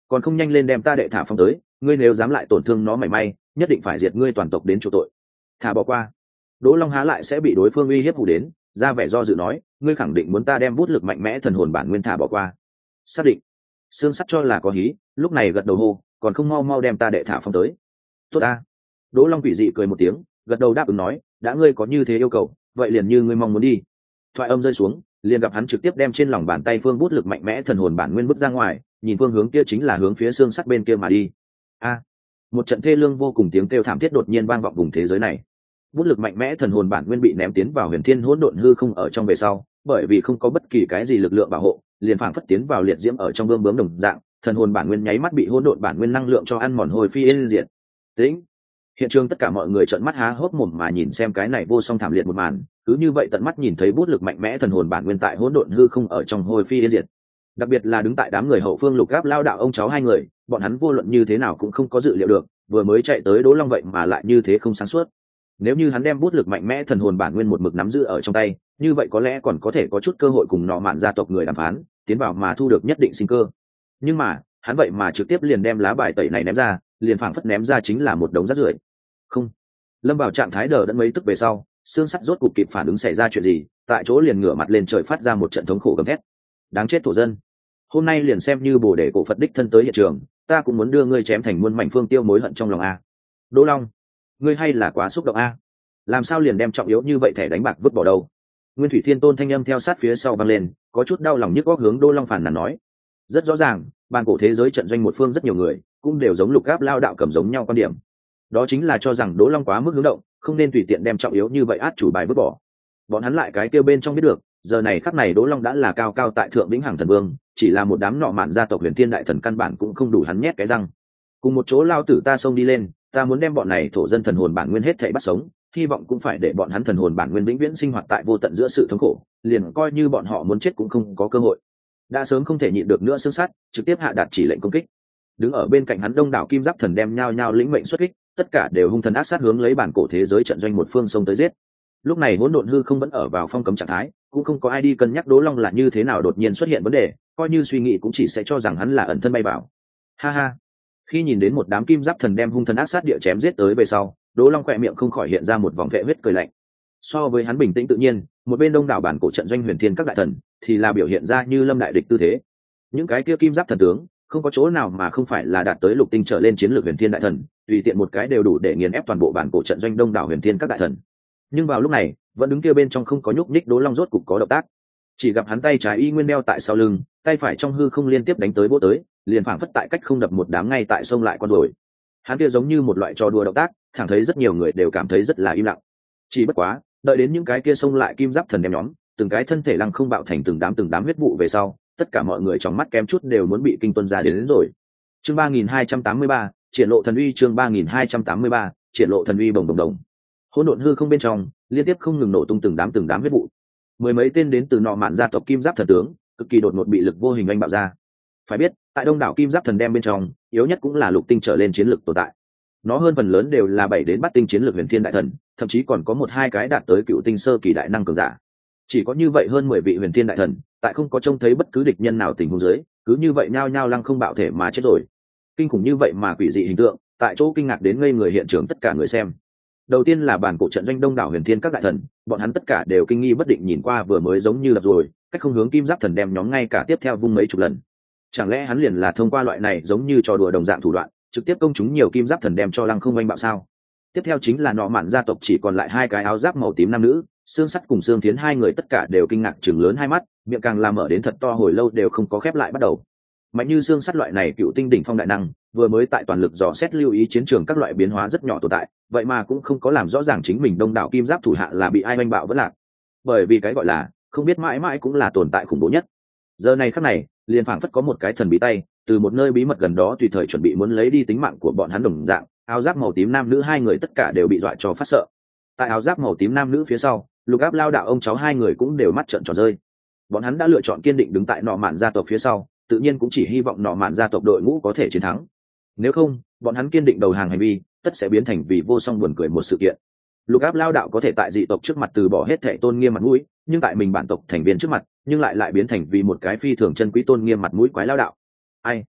còn không nhanh lên đem ta đệ thả phong tới, ngươi nếu dám lại tổn thương nó mảy may, nhất định phải diệt ngươi toàn tộc đến chỗ tội. Thả bỏ qua. Đỗ Long há lại sẽ bị đối phương uy hiếp hù đến, ra vẻ do dự nói, ngươi khẳng định muốn ta đem bút lực mạnh mẽ thần hồn bản nguyên thả bỏ qua. Xác định. Xương sắt cho là có hí, lúc này gật đầu hô, còn không mau mau đem ta đệ thả phong tới. Tốt ta. Đỗ Long quỷ dị cười một tiếng, gật đầu đáp ứng nói, đã ngươi có như thế yêu cầu, vậy liền như ngươi mong muốn đi. Thoại âm rơi xuống, liền gặp hắn trực tiếp đem trên lòng bàn tay phương bút lực mạnh mẽ thần hồn bản nguyên bước ra ngoài, nhìn phương hướng kia chính là hướng phía xương sắt bên kia mà đi. A. Một trận thê lương vô cùng tiếng kêu thảm thiết đột nhiên vang vọng vùng thế giới này. Bút lực mạnh mẽ thần hồn bản nguyên bị ném tiến vào huyền thiên hỗn độn hư không ở trong về sau, bởi vì không có bất kỳ cái gì lực lượng bảo hộ, liền phảng phất tiến vào liệt diễm ở trong bươm bướm đồng dạng, thần hồn bản nguyên nháy mắt bị hỗn độn bản nguyên năng lượng cho ăn mòn hồi phi yên diệt. Tĩnh. Hiện trường tất cả mọi người trợn mắt há hốc mồm mà nhìn xem cái này vô song thảm liệt một màn, cứ như vậy tận mắt nhìn thấy bút lực mạnh mẽ thần hồn bản nguyên tại hỗn độn hư không ở trong hồi phi yên diệt. Đặc biệt là đứng tại đám người hậu phương Lục Gáp lao đạo ông cháu hai người, bọn hắn vô luận như thế nào cũng không có dự liệu được, vừa mới chạy tới Đỗ Long vậy mà lại như thế không sáng suốt. Nếu như hắn đem bút lực mạnh mẽ thần hồn bản nguyên một mực nắm giữ ở trong tay, như vậy có lẽ còn có thể có chút cơ hội cùng nọ mạn gia tộc người đàm phán, tiến vào mà thu được nhất định sinh cơ. Nhưng mà, hắn vậy mà trực tiếp liền đem lá bài tẩy này ném ra, liền phảng phất ném ra chính là một đống rác rưởi. Không. Lâm vào trạng thái đờ đẫn mấy tức về sau, xương sắt rốt cục kịp phản ứng xảy ra chuyện gì, tại chỗ liền ngửa mặt lên trời phát ra một trận thống khổ gầm thét. Đáng chết thổ dân. Hôm nay liền xem như Bồ Đề cổ Phật đích thân tới hiện trường, ta cũng muốn đưa ngươi chém thành muôn mảnh phương tiêu mối hận trong lòng a. Đỗ Long, ngươi hay là quá xúc động a. Làm sao liền đem trọng yếu như vậy thẻ đánh bạc vứt bỏ đâu? Nguyên Thủy Thiên Tôn thanh âm theo sát phía sau vang lên, có chút đau lòng nhức óc hướng Đỗ Long phản nàn nói. Rất rõ ràng, bàn cổ thế giới trận doanh một phương rất nhiều người, cũng đều giống Lục Gáp lao đạo cầm giống nhau quan điểm. Đó chính là cho rằng Đỗ Long quá mức hướng động, không nên tùy tiện đem trọng yếu như vậy át chủ bài vứt bỏ. Bọn hắn lại cái kia bên trong biết được, giờ này khắc này Đỗ Long đã là cao cao tại thượng vĩnh hằng thần vương, chỉ là một đám nọ mạn gia tộc huyền thiên đại thần căn bản cũng không đủ hắn nhét cái răng. Cùng một chỗ lao tử ta xông đi lên, ta muốn đem bọn này thổ dân thần hồn bản nguyên hết thảy bắt sống, hy vọng cũng phải để bọn hắn thần hồn bản nguyên vĩnh viễn sinh hoạt tại vô tận giữa sự thống khổ, liền coi như bọn họ muốn chết cũng không có cơ hội. Đã sớm không thể nhịn được nữa xương sát, trực tiếp hạ đạt chỉ lệnh công kích. Đứng ở bên cạnh hắn đông đảo kim giáp thần đem nhao nhao lĩnh mệnh xuất kích, tất cả đều hung thần ác sát hướng lấy bản cổ thế giới trận doanh một phương sông tới giết. Lúc này hỗn độn hư không vẫn ở vào phong cấm trạng thái, cũng không có ai đi cân nhắc Đỗ Long là như thế nào đột nhiên xuất hiện vấn đề, coi như suy nghĩ cũng chỉ sẽ cho rằng hắn là ẩn thân bay vào. Ha ha. Khi nhìn đến một đám kim giáp thần đem hung thần ác sát địa chém giết tới về sau, Đỗ Long khỏe miệng không khỏi hiện ra một vòng vệ huyết cười lạnh. So với hắn bình tĩnh tự nhiên, một bên đông đảo bản cổ trận doanh huyền thiên các đại thần thì là biểu hiện ra như lâm đại địch tư thế. Những cái kia kim giáp thần tướng không có chỗ nào mà không phải là đạt tới lục tinh trở lên chiến lược huyền thiên đại thần, tùy tiện một cái đều đủ để nghiền ép toàn bộ bản cổ trận doanh đông đảo huyền thiên các đại thần. Nhưng vào lúc này, vẫn đứng kia bên trong không có nhúc nhích Đỗ Long rốt cục có động tác. Chỉ gặp hắn tay trái y nguyên đeo tại sau lưng, tay phải trong hư không liên tiếp đánh tới vỗ tới, liền phảng phất tại cách không đập một đám ngay tại sông lại con rồi. Hắn kia giống như một loại trò đùa động tác, thẳng thấy rất nhiều người đều cảm thấy rất là im lặng. Chỉ bất quá, đợi đến những cái kia sông lại kim giáp thần đem nhóm, từng cái thân thể lăng không bạo thành từng đám huyết vụ về sau, tất cả mọi người trong mắt kém chút đều muốn bị kinh tuân ra đến rồi. Chương 3283, triển lộ thần uy. Chương 3283, triển lộ thần uy. Bồng bồng đồng. Hỗn độn hư không bên trong liên tiếp không ngừng nổ tung từng đám huyết vụ. Mười mấy tên đến từ nọ mạn gia tộc kim giáp thần tướng cực kỳ đột ngột bị lực vô hình anh bạo ra. Phải biết, tại đông đảo kim giáp thần đem bên trong, yếu nhất cũng là lục tinh trở lên chiến lược tồn tại. Nó hơn phần lớn đều là 7 đến 8 tinh chiến lược huyền thiên đại thần, thậm chí còn có 1-2 cái đạt tới cựu tinh sơ kỳ đại năng cường giả. Chỉ có như vậy hơn 10 vị huyền thiên đại thần, tại không có trông thấy bất cứ địch nhân nào tình huống dưới, cứ như vậy nhao nhao lăng không bạo thể mà chết rồi. Kinh khủng như vậy mà quỷ dị hình tượng, tại chỗ kinh ngạc đến ngây người hiện trường tất cả người xem. Đầu tiên là bản cổ trận doanh đông đảo huyền thiên các đại thần, bọn hắn tất cả đều kinh nghi bất định nhìn qua vừa mới giống như đập rồi, cách không hướng kim giáp thần đem nhóm ngay cả tiếp theo vung mấy chục lần. Chẳng lẽ hắn liền là thông qua loại này giống như trò đùa đồng dạng thủ đoạn, trực tiếp công chúng nhiều kim giáp thần đem cho lăng không oanh bạo sao? Tiếp theo chính là nọ mạn gia tộc chỉ còn lại 2 cái áo giáp màu tím nam nữ, xương sắt cùng xương thiến hai người tất cả đều kinh ngạc chừng lớn hai mắt, miệng càng làm mở đến thật to hồi lâu đều không có khép lại bắt đầu. Mạnh như xương sắt loại này cựu tinh đỉnh phong đại năng, vừa mới tại toàn lực dò xét lưu ý chiến trường các loại biến hóa rất nhỏ tồn tại, vậy mà cũng không có làm rõ ràng chính mình đông đảo kim giáp thủ hạ là bị ai oanh bạo vẫn lạc. Bởi vì cái gọi là không biết mãi mãi cũng là tồn tại khủng bố nhất. Giờ này khắc này, liền phảng phất có một cái thần bí tay, từ một nơi bí mật gần đó tùy thời chuẩn bị muốn lấy đi tính mạng của bọn hắn đồng dạng, áo giáp màu tím nam nữ hai người tất cả đều bị dọa cho phát sợ. Tại áo giáp màu tím nam nữ phía sau, Lục Áp lao đạo ông cháu hai người cũng đều mắt trợn tròn rơi. Bọn hắn đã lựa chọn kiên định đứng tại nọ mạn gia tộc phía sau, tự nhiên cũng chỉ hy vọng nọ mạn gia tộc đội ngũ có thể chiến thắng. Nếu không, bọn hắn kiên định đầu hàng hành vi, tất sẽ biến thành vì vô song buồn cười một sự kiện. Lục Áp lao đạo có thể tại dị tộc trước mặt từ bỏ hết thệ tôn nghiêm mặt mũi, nhưng tại mình bản tộc thành viên trước mặt, nhưng lại biến thành vì một cái phi thường chân quý tôn nghiêm mặt mũi quái lao đạo. Ai?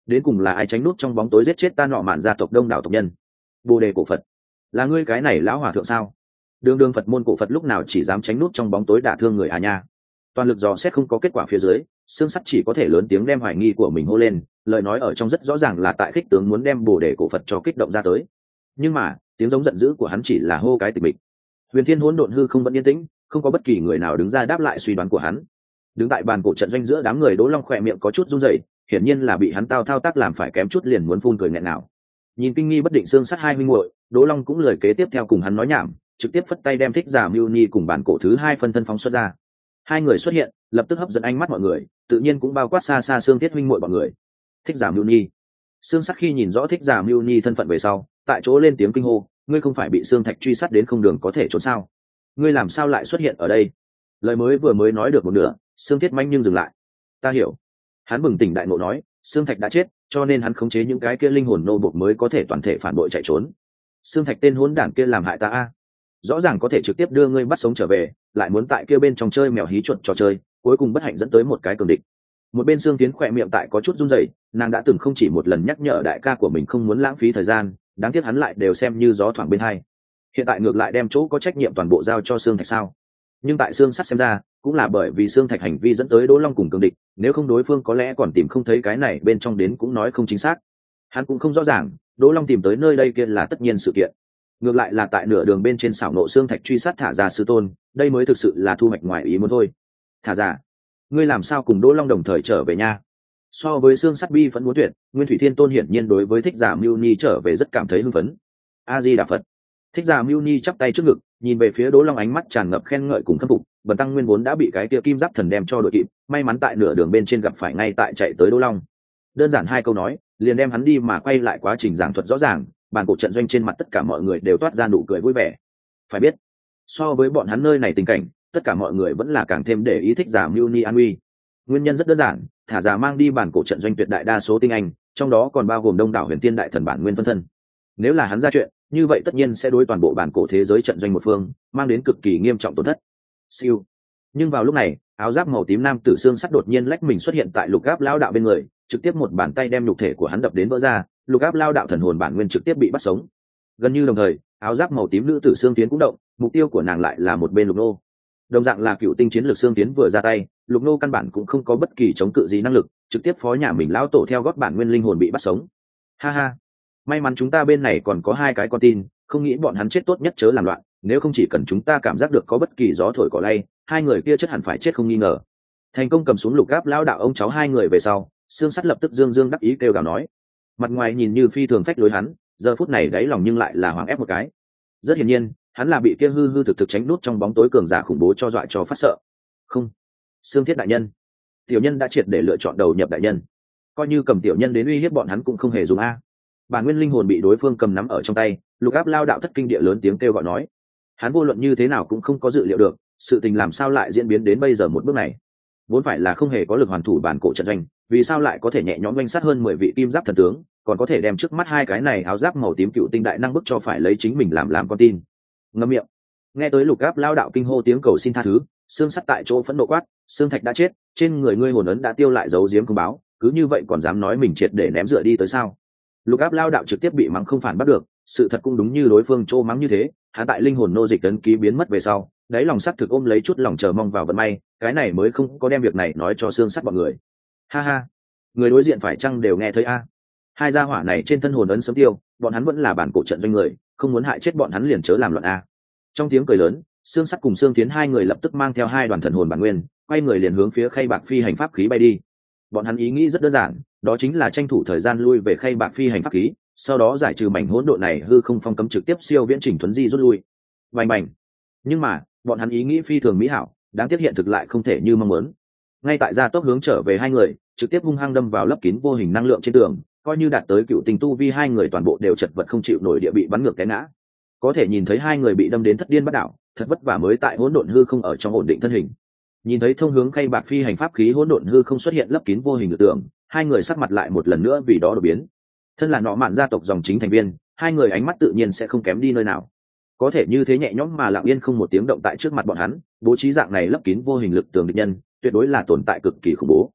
đến cùng là ai tránh nút trong bóng tối giết chết ta nọ mạn gia tộc đông đảo tộc nhân? Bồ đề cổ Phật, là ngươi cái này lão hòa thượng sao? Đường đường Phật môn cổ Phật lúc nào chỉ dám tránh nút trong bóng tối đả thương người à nha? Toàn lực dò xét không có kết quả phía dưới, xương sắt chỉ có thể lớn tiếng đem hoài nghi của mình hô lên, lời nói ở trong rất rõ ràng là tại khích tướng muốn đem bồ đề cổ Phật cho kích động ra tới. Nhưng mà tiếng giống giận dữ của hắn chỉ là hô cái tịch mịch. Huyền Thiên hỗn độn hư không vẫn yên tĩnh, không có bất kỳ người nào đứng ra đáp lại suy đoán của hắn. Đứng tại bàn cổ trận doanh giữa đám người, Đỗ Long khỏe miệng có chút run rẩy, hiển nhiên là bị hắn thao tác làm phải kém chút liền muốn phun cười nghẹn nào. Nhìn kinh nghi bất định xương sắt hai huynh muội, Đỗ Long cũng lời kế tiếp theo cùng hắn nói nhảm, trực tiếp phất tay đem Thích Giả Mưu Ni cùng bản cổ thứ hai phân thân phóng xuất ra. Hai người xuất hiện, lập tức hấp dẫn ánh mắt mọi người, tự nhiên cũng bao quát xa xa xương Thiết huynh muội bọn người. Thích Giả Mưu Ni. Xương Sắt khi nhìn rõ Thích Giả Mưu Ni thân phận về sau, tại chỗ lên tiếng kinh hô, ngươi không phải bị xương thạch truy sát đến không đường có thể trốn sao? Ngươi làm sao lại xuất hiện ở đây? Lời vừa mới nói được một nửa, xương Thiết manh nhưng dừng lại. Ta hiểu. Hắn bừng tỉnh đại ngộ nói, xương thạch đã chết, cho nên hắn khống chế những cái kia linh hồn nô bộc mới có thể toàn thể phản bội chạy trốn. Xương thạch tên hỗn đản kia làm hại ta a, rõ ràng có thể trực tiếp đưa ngươi bắt sống trở về, lại muốn tại kia bên trong chơi mèo hí chuột trò chơi, cuối cùng bất hạnh dẫn tới một cái cường địch. Một bên xương tiến khỏe miệng tại có chút run rẩy, nàng đã từng không chỉ một lần nhắc nhở đại ca của mình không muốn lãng phí thời gian, đáng tiếc hắn lại đều xem như gió thoảng bên hai. Hiện tại ngược lại đem chỗ có trách nhiệm toàn bộ giao cho xương thạch sao? Nhưng tại xương sắt xem ra, cũng là bởi vì xương thạch hành vi dẫn tới Đỗ Long cùng cường địch, nếu không đối phương có lẽ còn tìm không thấy cái này bên trong đến cũng nói không chính xác. Hắn cũng không rõ ràng, Đỗ Long tìm tới nơi đây kia là tất nhiên sự kiện. Ngược lại là tại nửa đường bên trên xảo nộ xương thạch truy sát thả ra sư tôn, đây mới thực sự là thu hoạch ngoài ý muốn thôi. Thả ra, ngươi làm sao cùng Đỗ Long đồng thời trở về nha? So với xương sắt bi vẫn muốn tuyệt, Nguyên Thủy Thiên Tôn hiển nhiên đối với Thích Giả Mưu Ni trở về rất cảm thấy hưng phấn. A Di Đà Phật. Thích Giả Mưu Ni chắp tay trước ngực, nhìn về phía Đỗ Long, ánh mắt tràn ngập khen ngợi cùng khâm phục. Bần tăng nguyên vốn đã bị cái kia kim giáp thần đem cho đội kịp, may mắn tại nửa đường bên trên gặp phải ngay tại chạy tới Đỗ Long. Đơn giản hai câu nói, liền đem hắn đi mà quay lại quá trình giảng thuật rõ ràng, bàn cổ trận doanh trên mặt tất cả mọi người đều toát ra nụ cười vui vẻ. Phải biết, so với bọn hắn nơi này tình cảnh, tất cả mọi người vẫn là càng thêm để ý Thích Giả Mưu Ni an uy. Nguyên nhân rất đơn giản, thả giả mang đi bàn cổ trận doanh tuyệt đại đa số tinh anh, trong đó còn bao gồm đông đảo huyền tiên đại thần bản nguyên phân thân. Nếu là hắn ra chuyện, như vậy tất nhiên sẽ đối toàn bộ bản cổ thế giới trận doanh một phương mang đến cực kỳ nghiêm trọng tổn thất. Siêu. Nhưng vào lúc này, áo giáp màu tím nam tử xương sắt đột nhiên lách mình xuất hiện tại Lục Áp Lao đạo bên người, trực tiếp một bàn tay đem nhục thể của hắn đập đến vỡ ra, Lục Áp Lao đạo thần hồn bản nguyên trực tiếp bị bắt sống. Gần như đồng thời, áo giáp màu tím nữ tử xương tiến cũng động, mục tiêu của nàng lại là một bên Lục Nô. Đồng dạng là cựu tinh chiến lược xương tiến vừa ra tay, Lục Nô căn bản cũng không có bất kỳ chống cự gì năng lực, trực tiếp phó nhà mình lão tổ theo gót bản nguyên linh hồn bị bắt sống. Ha ha, may mắn chúng ta bên này còn có hai cái con tin, không nghĩ bọn hắn chết tốt nhất chớ làm loạn, nếu không chỉ cần chúng ta cảm giác được có bất kỳ gió thổi cỏ lay, hai người kia chắc hẳn phải chết không nghi ngờ. Thành công cầm xuống Lục Áp Lao đạo ông cháu hai người về sau, xương sắt lập tức dương dương đắc ý kêu gào nói, mặt ngoài nhìn như phi thường phách lối hắn, giờ phút này đáy lòng nhưng lại là hoảng ép một cái. Rất hiển nhiên, hắn là bị kia hư hư thực thực tránh nút trong bóng tối cường giả khủng bố cho dọa cho phát sợ. Không, xương thiết đại nhân, tiểu nhân đã triệt để lựa chọn đầu nhập đại nhân, coi như cầm tiểu nhân đến uy hiếp bọn hắn cũng không hề dùng a. Bản nguyên linh hồn bị đối phương cầm nắm ở trong tay, Lục Áp Lao đạo thất kinh địa lớn tiếng kêu gọi nói, hắn vô luận như thế nào cũng không có dự liệu được, sự tình làm sao lại diễn biến đến bây giờ một bước này. Vốn phải là không hề có lực hoàn thủ bản cổ trận doanh, vì sao lại có thể nhẹ nhõm doanh sát hơn 10 vị kim giáp thần tướng, còn có thể đem trước mắt hai cái này áo giáp màu tím cựu tinh đại năng bức cho phải lấy chính mình làm con tin. Ngậm miệng. Nghe tới Lục Áp Lao đạo kinh hô tiếng cầu xin tha thứ, xương sắt tại chỗ phẫn nộ quát, xương thạch đã chết, trên người ngươi hồn ấn đã tiêu lại giấu giếm công báo, cứ như vậy còn dám nói mình triệt để ném dựa đi tới sao? Lục Áp Lao đạo trực tiếp bị mắng không phản bắt được, sự thật cũng đúng như đối phương trô mắng như thế, hắn tại linh hồn nô dịch ấn ký biến mất về sau, đáy lòng sắc thực ôm lấy chút lòng chờ mong vào vận may, cái này mới không có đem việc này nói cho xương sắt bọn người. Ha ha, người đối diện phải chăng đều nghe thấy a? Hai gia hỏa này trên thân hồn ấn sớm tiêu, bọn hắn vẫn là bản cổ trận doanh người, không muốn hại chết bọn hắn liền chớ làm loạn a. Trong tiếng cười lớn, xương sắt cùng xương tiến hai người lập tức mang theo hai đoàn thần hồn bản nguyên, quay người liền hướng phía Khay Bạc phi hành pháp khí bay đi. Bọn hắn ý nghĩ rất đơn giản, đó chính là tranh thủ thời gian lui về Khay Bạc phi hành pháp khí, sau đó giải trừ mảnh hỗn độn này hư không phong cấm trực tiếp siêu viễn chỉnh thuấn di rút lui. Bành bành. Nhưng mà, bọn hắn ý nghĩ phi thường mỹ hảo, đáng tiếc hiện thực lại không thể như mong muốn. Ngay tại gia tốc hướng trở về hai người, trực tiếp hung hăng đâm vào lấp kín vô hình năng lượng trên tường, coi như đạt tới cựu tình tu vi hai người toàn bộ đều chật vật không chịu nổi địa bị bắn ngược té ngã. Có thể nhìn thấy hai người bị đâm đến thất điên bắt đảo, thật vất vả mới tại hỗn độn hư không ở trong ổn định thân hình. Nhìn thấy thông hướng Khay Bạc phi hành pháp khí hỗn độn hư không xuất hiện lấp kín vô hình lực tượng, hai người sắc mặt lại một lần nữa vì đó đổi biến. Thân là nọ mạn gia tộc dòng chính thành viên, hai người ánh mắt tự nhiên sẽ không kém đi nơi nào. Có thể như thế nhẹ nhõm mà lặng yên không một tiếng động tại trước mặt bọn hắn, bố trí dạng này lấp kín vô hình lực tường địch nhân, tuyệt đối là tồn tại cực kỳ khủng bố.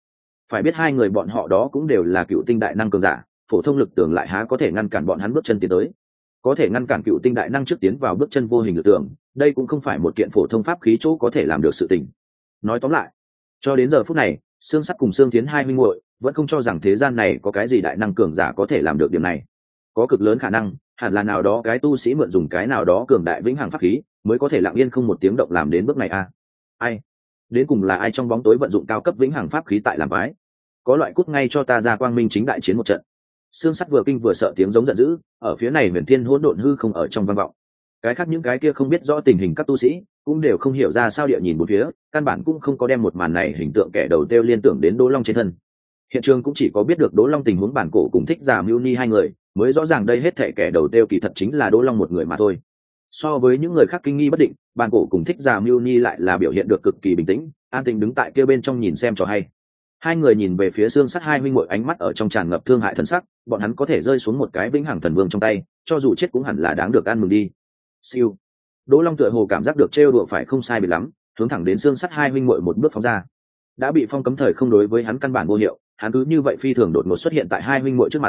phải biết hai người bọn họ đó cũng đều là cựu tinh đại năng cường giả, phổ thông lực tưởng lại há có thể ngăn cản bọn hắn bước chân tiến tới. Có thể ngăn cản cựu tinh đại năng trước tiến vào bước chân vô hình lực tưởng, đây cũng không phải một kiện phổ thông pháp khí chỗ có thể làm được sự tình. Nói tóm lại, cho đến giờ phút này, Xương Sắt cùng Xương Thiến hai huynh muội vẫn không cho rằng thế gian này có cái gì đại năng cường giả có thể làm được điểm này. Có cực lớn khả năng, hẳn là nào đó cái tu sĩ mượn dùng cái nào đó cường đại vĩnh hằng pháp khí, mới có thể lặng yên không một tiếng động làm đến bước này a. Ai? Đến cùng là ai trong bóng tối vận dụng cao cấp vĩnh hằng pháp khí tại làm bái? Có loại cút ngay cho ta ra quang minh chính đại chiến một trận. Xương Sắt vừa kinh vừa sợ tiếng giống giận dữ, ở phía này Huyền Thiên hỗn độn hư không ở trong vang vọng. Cái khác những cái kia không biết rõ tình hình các tu sĩ, cũng đều không hiểu ra sao địa nhìn một phía, căn bản cũng không có đem một màn này hình tượng kẻ đầu tiêu liên tưởng đến Đỗ Long trên thân. Hiện trường cũng chỉ có biết được Đỗ Long tình huống bản cổ cùng Thích Giả Mưu Ni hai người, mới rõ ràng đây hết thảy kẻ đầu tiêu kỳ thật chính là Đỗ Long một người mà thôi. So với những người khác kinh nghi bất định, bản cổ cùng Thích Giả Mưu Ni lại là biểu hiện được cực kỳ bình tĩnh, an tĩnh đứng tại kia bên trong nhìn xem trò hay. Hai người nhìn về phía Xương Sắt hai huynh muội, ánh mắt ở trong tràn ngập thương hại thần sắc, bọn hắn có thể rơi xuống một cái vĩnh hằng thần vương trong tay, cho dù chết cũng hẳn là đáng được ăn mừng đi. Siêu. Đỗ Long tựa hồ cảm giác được trêu đùa phải không sai biệt lắm, hướng thẳng đến Xương Sắt hai huynh muội một bước phóng ra. Đã bị phong cấm thời không đối với hắn căn bản vô hiệu, hắn cứ như vậy phi thường đột ngột xuất hiện tại hai huynh muội trước mặt.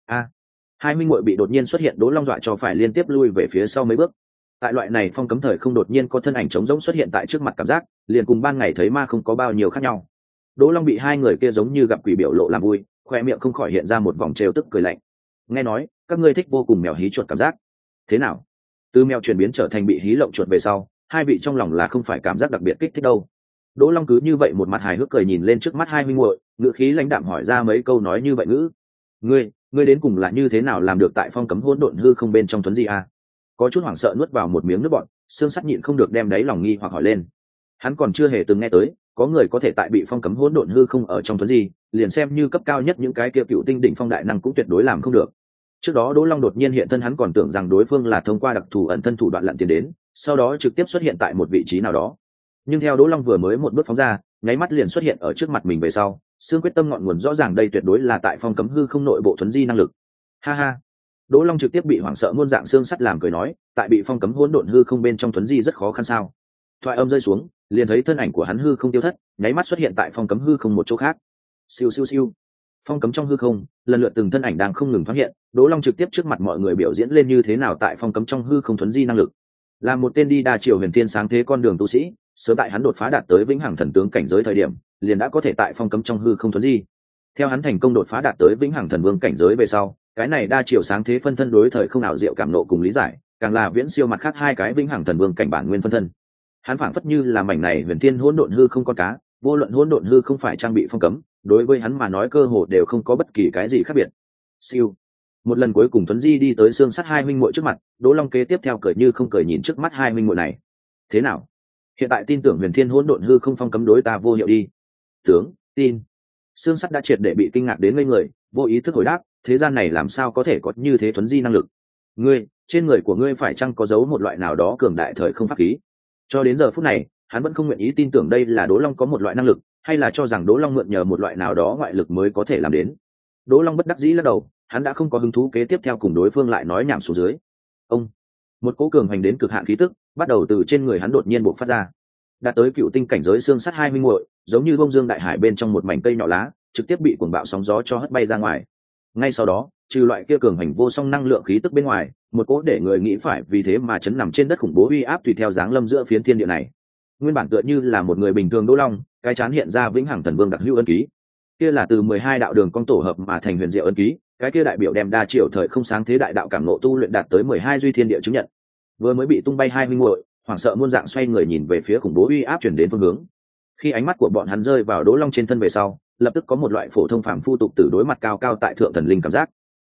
Hai huynh muội bị đột nhiên xuất hiện Đỗ Long dọa cho phải liên tiếp lui về phía sau mấy bước. Tại loại này phong cấm thời không đột nhiên có thân ảnh trống rỗng xuất hiện tại trước mặt, cảm giác liền cùng ban ngày thấy ma không có bao nhiêu khác nhau. Đỗ Long bị hai người kia giống như gặp quỷ biểu lộ làm vui, khoe miệng không khỏi hiện ra một vòng trêu tức cười lạnh. Nghe nói các ngươi thích vô cùng mèo hí chuột cảm giác, thế nào? Từ mèo chuyển biến trở thành bị hí lộng chuột về sau, hai vị trong lòng là không phải cảm giác đặc biệt kích thích đâu. Đỗ Long cứ như vậy một mặt hài hước cười nhìn lên trước mắt hai huynh muội, ngữ khí lãnh đạm hỏi ra mấy câu nói như vậy ngữ. Ngươi đến cùng là như thế nào làm được tại phong cấm hỗn độn hư không bên trong thuấn di a? Có chút hoảng sợ nuốt vào một miếng nước bọt, Xương Sắt nhịn không được đem đáy lòng nghi hoặc hỏi lên. Hắn còn chưa hề từng nghe tới có người có thể tại bị phong cấm hỗn độn hư không ở trong thuấn di, liền xem như cấp cao nhất những cái kia cựu tinh đỉnh phong đại năng cũng tuyệt đối làm không được. Trước đó Đỗ Long đột nhiên hiện thân, hắn còn tưởng rằng đối phương là thông qua đặc thù ẩn thân thủ đoạn lặn tiền đến, sau đó trực tiếp xuất hiện tại một vị trí nào đó. Nhưng theo Đỗ Long vừa mới một bước phóng ra, nháy mắt liền xuất hiện ở trước mặt mình về sau, Xương quyết tâm ngọn nguồn rõ ràng đây tuyệt đối là tại phong cấm hư không nội bộ thuấn di năng lực. Ha ha. Đỗ Long trực tiếp bị hoảng sợ muôn dạng Xương Sắt làm cười nói, tại bị phong cấm hỗn độn hư không bên trong thuấn di rất khó khăn sao? Thoại âm rơi xuống, liền thấy thân ảnh của hắn hư không tiêu thất, nháy mắt xuất hiện tại phong cấm hư không một chỗ khác. Siêu siêu siêu. Phong cấm trong hư không, lần lượt từng thân ảnh đang không ngừng thoáng hiện, Đỗ Long trực tiếp trước mặt mọi người biểu diễn lên như thế nào tại phong cấm trong hư không thuấn di năng lực. Là một tên đi đa chiều huyền thiên sáng thế con đường tu sĩ, sớm tại hắn đột phá đạt tới vĩnh hằng thần tướng cảnh giới thời điểm, liền đã có thể tại phong cấm trong hư không thuấn di. Theo hắn thành công đột phá đạt tới vĩnh hằng thần vương cảnh giới về sau, cái này đa chiều sáng thế phân thân đối thời không ảo diệu cảm nộ cùng lý giải, càng là viễn siêu mặt khác hai cái vĩnh hằng thần vương cảnh bản nguyên phân thân. Hắn phảng phất như là mảnh này huyền thiên hỗn độn hư không con cá, vô luận hỗn độn hư không phải trang bị phong cấm, đối với hắn mà nói cơ hồ đều không có bất kỳ cái gì khác biệt. Siêu. Một lần cuối cùng thuấn di đi tới Xương Sắt hai huynh muội trước mặt, Đỗ Long kế tiếp theo cười như không cười nhìn trước mắt hai huynh muội này. Thế nào? Hiện tại tin tưởng huyền thiên hỗn độn hư không phong cấm đối ta vô hiệu đi? Tướng, tin. Xương Sắt đã triệt để bị kinh ngạc đến ngây người, vô ý thức hồi đáp, thế gian này làm sao có thể có như thế thuấn di năng lực? Ngươi, trên người của ngươi phải chăng có giấu một loại nào đó cường đại thời không pháp khí? Cho đến giờ phút này, hắn vẫn không nguyện ý tin tưởng đây là Đỗ Long có một loại năng lực, hay là cho rằng Đỗ Long mượn nhờ một loại nào đó ngoại lực mới có thể làm đến. Đỗ Long bất đắc dĩ lắc đầu, hắn đã không có hứng thú kế tiếp theo cùng đối phương lại nói nhảm xuống dưới. Ông, một cỗ cường hành đến cực hạn khí tức bắt đầu từ trên người hắn đột nhiên bộc phát ra, đạt tới cựu tinh cảnh giới Xương Sắt hai huynh muội, giống như bông dương đại hải bên trong một mảnh cây nhỏ lá, trực tiếp bị cuồng bạo sóng gió cho hất bay ra ngoài. Ngay sau đó, trừ loại kia cường hành vô song năng lượng khí tức bên ngoài, một cỗ để người nghĩ phải vì thế mà chấn nằm trên đất khủng bố uy áp tùy theo dáng lâm giữa phiến thiên địa này. Nguyên bản tựa như là một người bình thường Đỗ Long, cái chán hiện ra vĩnh hằng thần vương đặc hữu ấn ký. Kia là từ 12 đạo đường cong tổ hợp mà thành huyền diệu ấn ký, cái kia đại biểu đem đa chiều thời không sáng thế đại đạo cảm ngộ tu luyện đạt tới 12 duy thiên địa chứng nhận. Vừa mới bị tung bay hai huynh muội, hoảng sợ muôn dạng xoay người nhìn về phía khủng bố uy áp truyền đến phương hướng. Khi ánh mắt của bọn hắn rơi vào Đỗ Long trên thân về sau, lập tức có một loại phổ thông phàm phu tục tử đối mặt cao cao tại thượng thần linh cảm giác.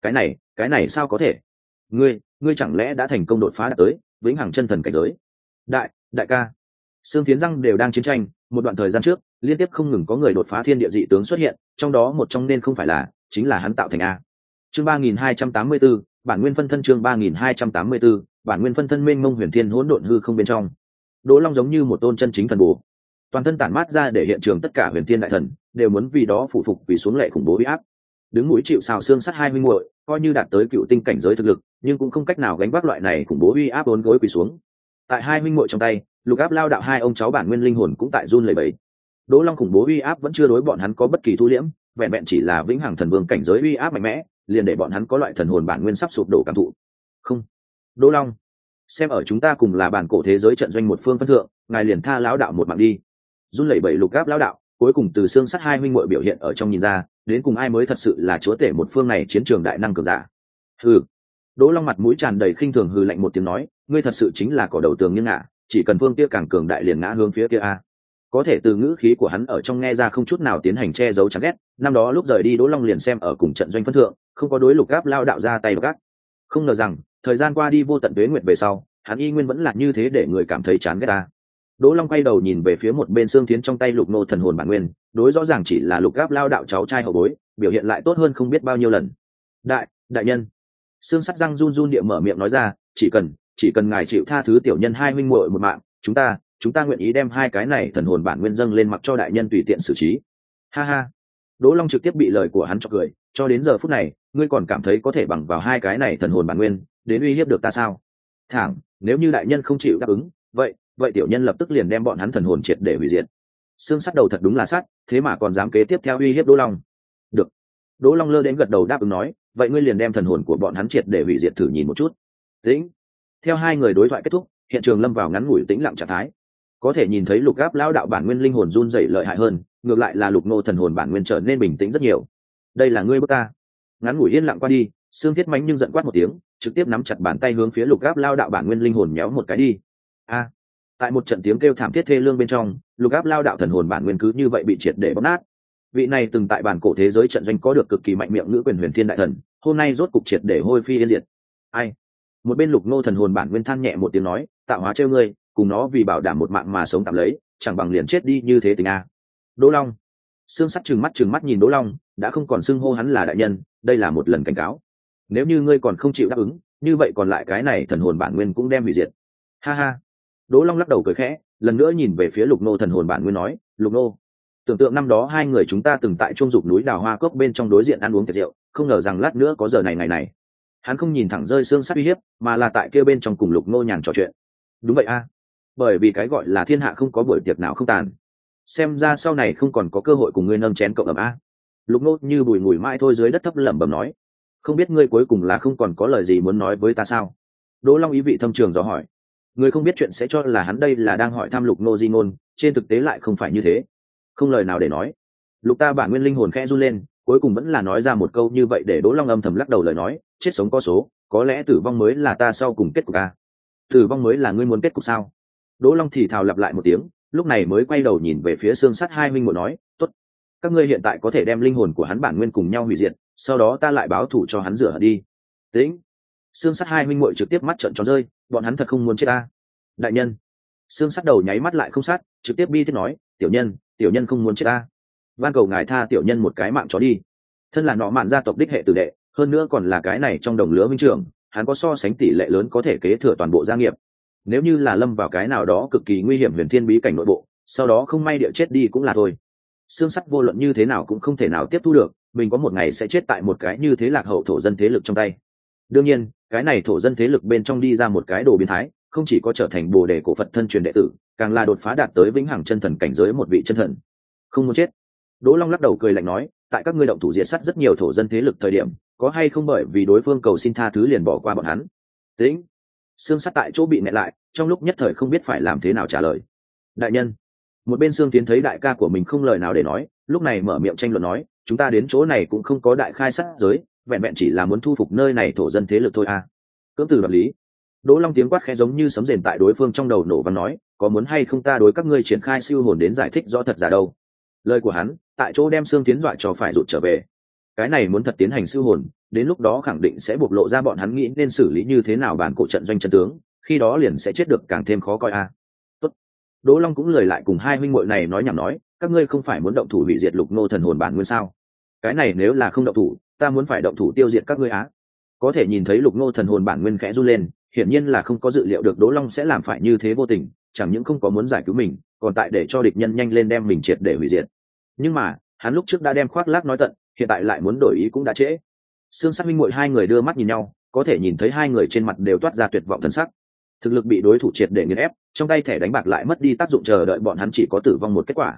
Cái này sao có thể? Ngươi chẳng lẽ đã thành công đột phá đạt tới vĩnh hằng chân thần cảnh giới? Đại ca. Xương Thiến răng đều đang chiến tranh, một đoạn thời gian trước, liên tiếp không ngừng có người đột phá thiên địa dị tướng xuất hiện, trong đó một trong nên không phải là, chính là hắn tạo thành a. Chương 3284, bản nguyên phân thân chương 3284, bản nguyên phân thân mênh mông huyền thiên hỗn độn hư không bên trong. Đỗ Long giống như một tôn chân chính thần bổ, toàn thân tản mát ra để hiện trường tất cả huyền thiên đại thần đều muốn vì đó phụ phục vì xuống lệ khủng bố uy áp. Đứng mũi chịu sào Xương Sắt hai huynh muội, coi như đạt tới cựu tinh cảnh giới thực lực, nhưng cũng không cách nào gánh vác loại này khủng bố uy áp uốn gối quỳ xuống. Tại hai huynh muội trong tay, lục áp lao đạo hai ông cháu bản nguyên linh hồn cũng tại run lẩy bẩy. Đỗ Long khủng bố uy áp vẫn chưa đối bọn hắn có bất kỳ thu liễm, vẹn vẹn chỉ là vĩnh hằng thần vương cảnh giới uy áp mạnh mẽ, liền để bọn hắn có loại thần hồn bản nguyên sắp sụp đổ cảm thụ. Không, Đỗ Long, xem ở chúng ta cùng là bản cổ thế giới trận doanh một phương phân thượng, ngài liền tha lão đạo một mạng đi. Run lẩy bẩy lục gáp lão đạo, cuối cùng từ xương sắt hai huynh muội biểu hiện ở trong nhìn ra, đến cùng ai mới thật sự là chúa tể một phương này chiến trường đại năng cường giả. Hừ. Đỗ Long mặt mũi tràn đầy khinh thường hừ lạnh một tiếng nói, ngươi thật sự chính là cỏ đầu tường như ngả, chỉ cần phương kia càng cường đại liền ngã hướng phía kia a. Có thể từ ngữ khí của hắn ở trong nghe ra không chút nào tiến hành che giấu chán ghét. Năm đó lúc rời đi Đỗ Long liền xem ở cùng trận doanh phân thượng, không có đối lục gáp lao đạo ra tay gác. Không ngờ rằng thời gian qua đi vô tận tuế nguyệt về sau, hắn y nguyên vẫn là như thế để người cảm thấy chán ghét ta. Đỗ Long quay đầu nhìn về phía một bên xương tiến trong tay lục nô thần hồn bản nguyên, đối rõ ràng chỉ là lục gáp lao đạo cháu trai hậu bối, biểu hiện lại tốt hơn không biết bao nhiêu lần. Đại nhân. Xương sắt răng run run địa mở miệng nói ra, chỉ cần ngài chịu tha thứ tiểu nhân hai huynh muội một mạng, chúng ta nguyện ý đem hai cái này thần hồn bản nguyên dâng lên mặc cho đại nhân tùy tiện xử trí. Ha ha. Đỗ Long trực tiếp bị lời của hắn chọc cười, cho đến giờ phút này, ngươi còn cảm thấy có thể bằng vào hai cái này thần hồn bản nguyên đến uy hiếp được ta sao? Thẳng, nếu như đại nhân không chịu đáp ứng, vậy tiểu nhân lập tức liền đem bọn hắn thần hồn triệt để hủy diệt. Xương sắt đầu thật đúng là sắt, thế mà còn dám kế tiếp theo uy hiếp Đỗ Long. Được. Đỗ Long lơ đến gật đầu đáp ứng nói, vậy ngươi liền đem thần hồn của bọn hắn triệt để hủy diệt thử nhìn một chút. Tĩnh. Theo hai người đối thoại kết thúc, hiện trường lâm vào ngắn ngủi tĩnh lặng trạng thái. Có thể nhìn thấy lục gáp lão đạo bản nguyên linh hồn run rẩy lợi hại hơn, ngược lại là lục nô thần hồn bản nguyên trở nên bình tĩnh rất nhiều. Đây là ngươi bức ta. Ngắn ngủi yên lặng qua đi, Xương Thiết Mãnh nhưng giận quát một tiếng, trực tiếp nắm chặt bàn tay hướng phía lục gáp lao đạo bản nguyên linh hồn méo một cái đi. A. Tại một trận tiếng kêu thảm thiết thê lương bên trong, lục gáp lao đạo thần hồn bản nguyên cứ như vậy bị triệt để bóp nát. Vị này từng tại bản cổ thế giới trận doanh có được cực kỳ mạnh miệng ngữ quyền huyền thiên đại thần, hôm nay rốt cục triệt để hôi phi yên diệt. Ai? Một bên lục nô thần hồn bản nguyên than nhẹ một tiếng nói, tạo hóa trêu ngươi, cùng nó vì bảo đảm một mạng mà sống tạm lấy, chẳng bằng liền chết đi như thế tình a. Đỗ Long. Xương sắt trừng mắt nhìn Đỗ Long, đã không còn xưng hô hắn là đại nhân, đây là một lần cảnh cáo. Nếu như ngươi còn không chịu đáp ứng, như vậy còn lại cái này thần hồn bản nguyên cũng đem hủy diệt. Ha ha. Đỗ Long lắc đầu cười khẽ, lần nữa nhìn về phía lục nô thần hồn bản nguyên nói, lục nô, tưởng tượng năm đó hai người chúng ta từng tại chuông dục núi đào hoa cốc bên trong đối diện ăn uống tiệc rượu, không ngờ rằng lát nữa có giờ này ngày này. Hắn không nhìn thẳng rơi xương sắt uy hiếp, mà là tại kia bên trong cùng lục nô nhàn trò chuyện. Đúng vậy a, bởi vì cái gọi là thiên hạ không có buổi tiệc nào không tàn, xem ra sau này không còn có cơ hội cùng ngươi nâng chén cộng ẩm a. Lục nô như bùi ngùi mãi thôi dưới đất thấp lẩm bẩm nói, không biết ngươi cuối cùng là không còn có lời gì muốn nói với ta sao? Đỗ Long ý vị thâm trường dò hỏi. Người không biết chuyện sẽ cho là hắn đây là đang hỏi thăm lục nô di ngôn, trên thực tế lại không phải như thế. Không lời nào để nói. Lục ta bản nguyên linh hồn khẽ run lên, cuối cùng vẫn là nói ra một câu như vậy để Đỗ Long âm thầm lắc đầu lời nói, chết sống có số, có lẽ tử vong mới là ta sau cùng kết cục a. Tử vong mới là ngươi muốn kết cục sao? Đỗ Long thì thào lặp lại một tiếng, lúc này mới quay đầu nhìn về phía xương sắt hai huynh muội nói, tốt, các ngươi hiện tại có thể đem linh hồn của hắn bản nguyên cùng nhau hủy diệt, sau đó ta lại báo thù cho hắn rửa hận đi. Tĩnh. Xương sắt hai huynh muội trực tiếp mắt trợn tròn rơi, bọn hắn thật không muốn chết ta. Đại nhân. Xương sắt đầu nháy mắt lại không sát, trực tiếp bi thiết nói, tiểu nhân không muốn chết ta, van cầu ngài tha tiểu nhân một cái mạng chó đi. Thân là nọ mạn gia tộc đích hệ tử đệ, hơn nữa còn là cái này trong đồng lứa minh trưởng, hắn có so sánh tỷ lệ lớn có thể kế thừa toàn bộ gia nghiệp. Nếu như là lâm vào cái nào đó cực kỳ nguy hiểm huyền thiên bí cảnh nội bộ, sau đó không may địa chết đi cũng là thôi. Xương sắt vô luận như thế nào cũng không thể nào tiếp thu được mình có một ngày sẽ chết tại một cái như thế lạc hậu thổ dân thế lực trong tay. Đương nhiên cái này thổ dân thế lực bên trong đi ra một cái đồ biến thái, không chỉ có trở thành bồ đề cổ Phật thân truyền đệ tử, càng là đột phá đạt tới vĩnh hằng chân thần cảnh giới một vị chân thần. Không muốn chết. Đỗ Long lắc đầu cười lạnh nói, tại các ngươi động thủ diệt sát rất nhiều thổ dân thế lực thời điểm, có hay không bởi vì đối phương cầu xin tha thứ liền bỏ qua bọn hắn? Tĩnh. Xương sắt tại chỗ bị nẹt lại, trong lúc nhất thời không biết phải làm thế nào trả lời. Đại nhân. Một bên Xương Tiến thấy đại ca của mình không lời nào để nói, lúc này mở miệng tranh luận nói, chúng ta đến chỗ này cũng không có đại khai sát giới, vẹn vẹn chỉ là muốn thu phục nơi này thổ dân thế lực thôi à. Cưỡng từ đoạt lý. Đỗ Long tiếng quát khẽ giống như sấm rền tại đối phương trong đầu nổ vang nói, có muốn hay không ta đối các ngươi triển khai siêu hồn đến giải thích rõ thật giả đâu. Lời của hắn tại chỗ đem Xương Tiến dọa cho phải rụt trở về. Cái này muốn thật tiến hành siêu hồn, đến lúc đó khẳng định sẽ bộc lộ ra bọn hắn nghĩ nên xử lý như thế nào bản cổ trận doanh chân tướng, khi đó liền sẽ chết được càng thêm khó coi a. Tốt. Đỗ Long cũng lời lại cùng hai huynh muội này nói nhảm nói, các ngươi không phải muốn động thủ hủy diệt lục nô thần hồn bản nguyên sao? Cái này nếu là không động thủ, ta muốn phải động thủ tiêu diệt các ngươi á. Có thể nhìn thấy lục nô thần hồn bản nguyên khẽ run lên, hiển nhiên là không có dự liệu được Đỗ Long sẽ làm phải như thế vô tình, chẳng những không có muốn giải cứu mình, còn tại để cho địch nhân nhanh lên đem mình triệt để hủy diệt. Nhưng mà hắn lúc trước đã đem khoác lác nói tận, hiện tại lại muốn đổi ý cũng đã trễ. Xương Sắc huynh muội hai người đưa mắt nhìn nhau, có thể nhìn thấy hai người trên mặt đều toát ra tuyệt vọng thần sắc. Thực lực bị đối thủ triệt để nghiền ép, trong tay thẻ đánh bạc lại mất đi tác dụng, chờ đợi bọn hắn chỉ có tử vong một kết quả.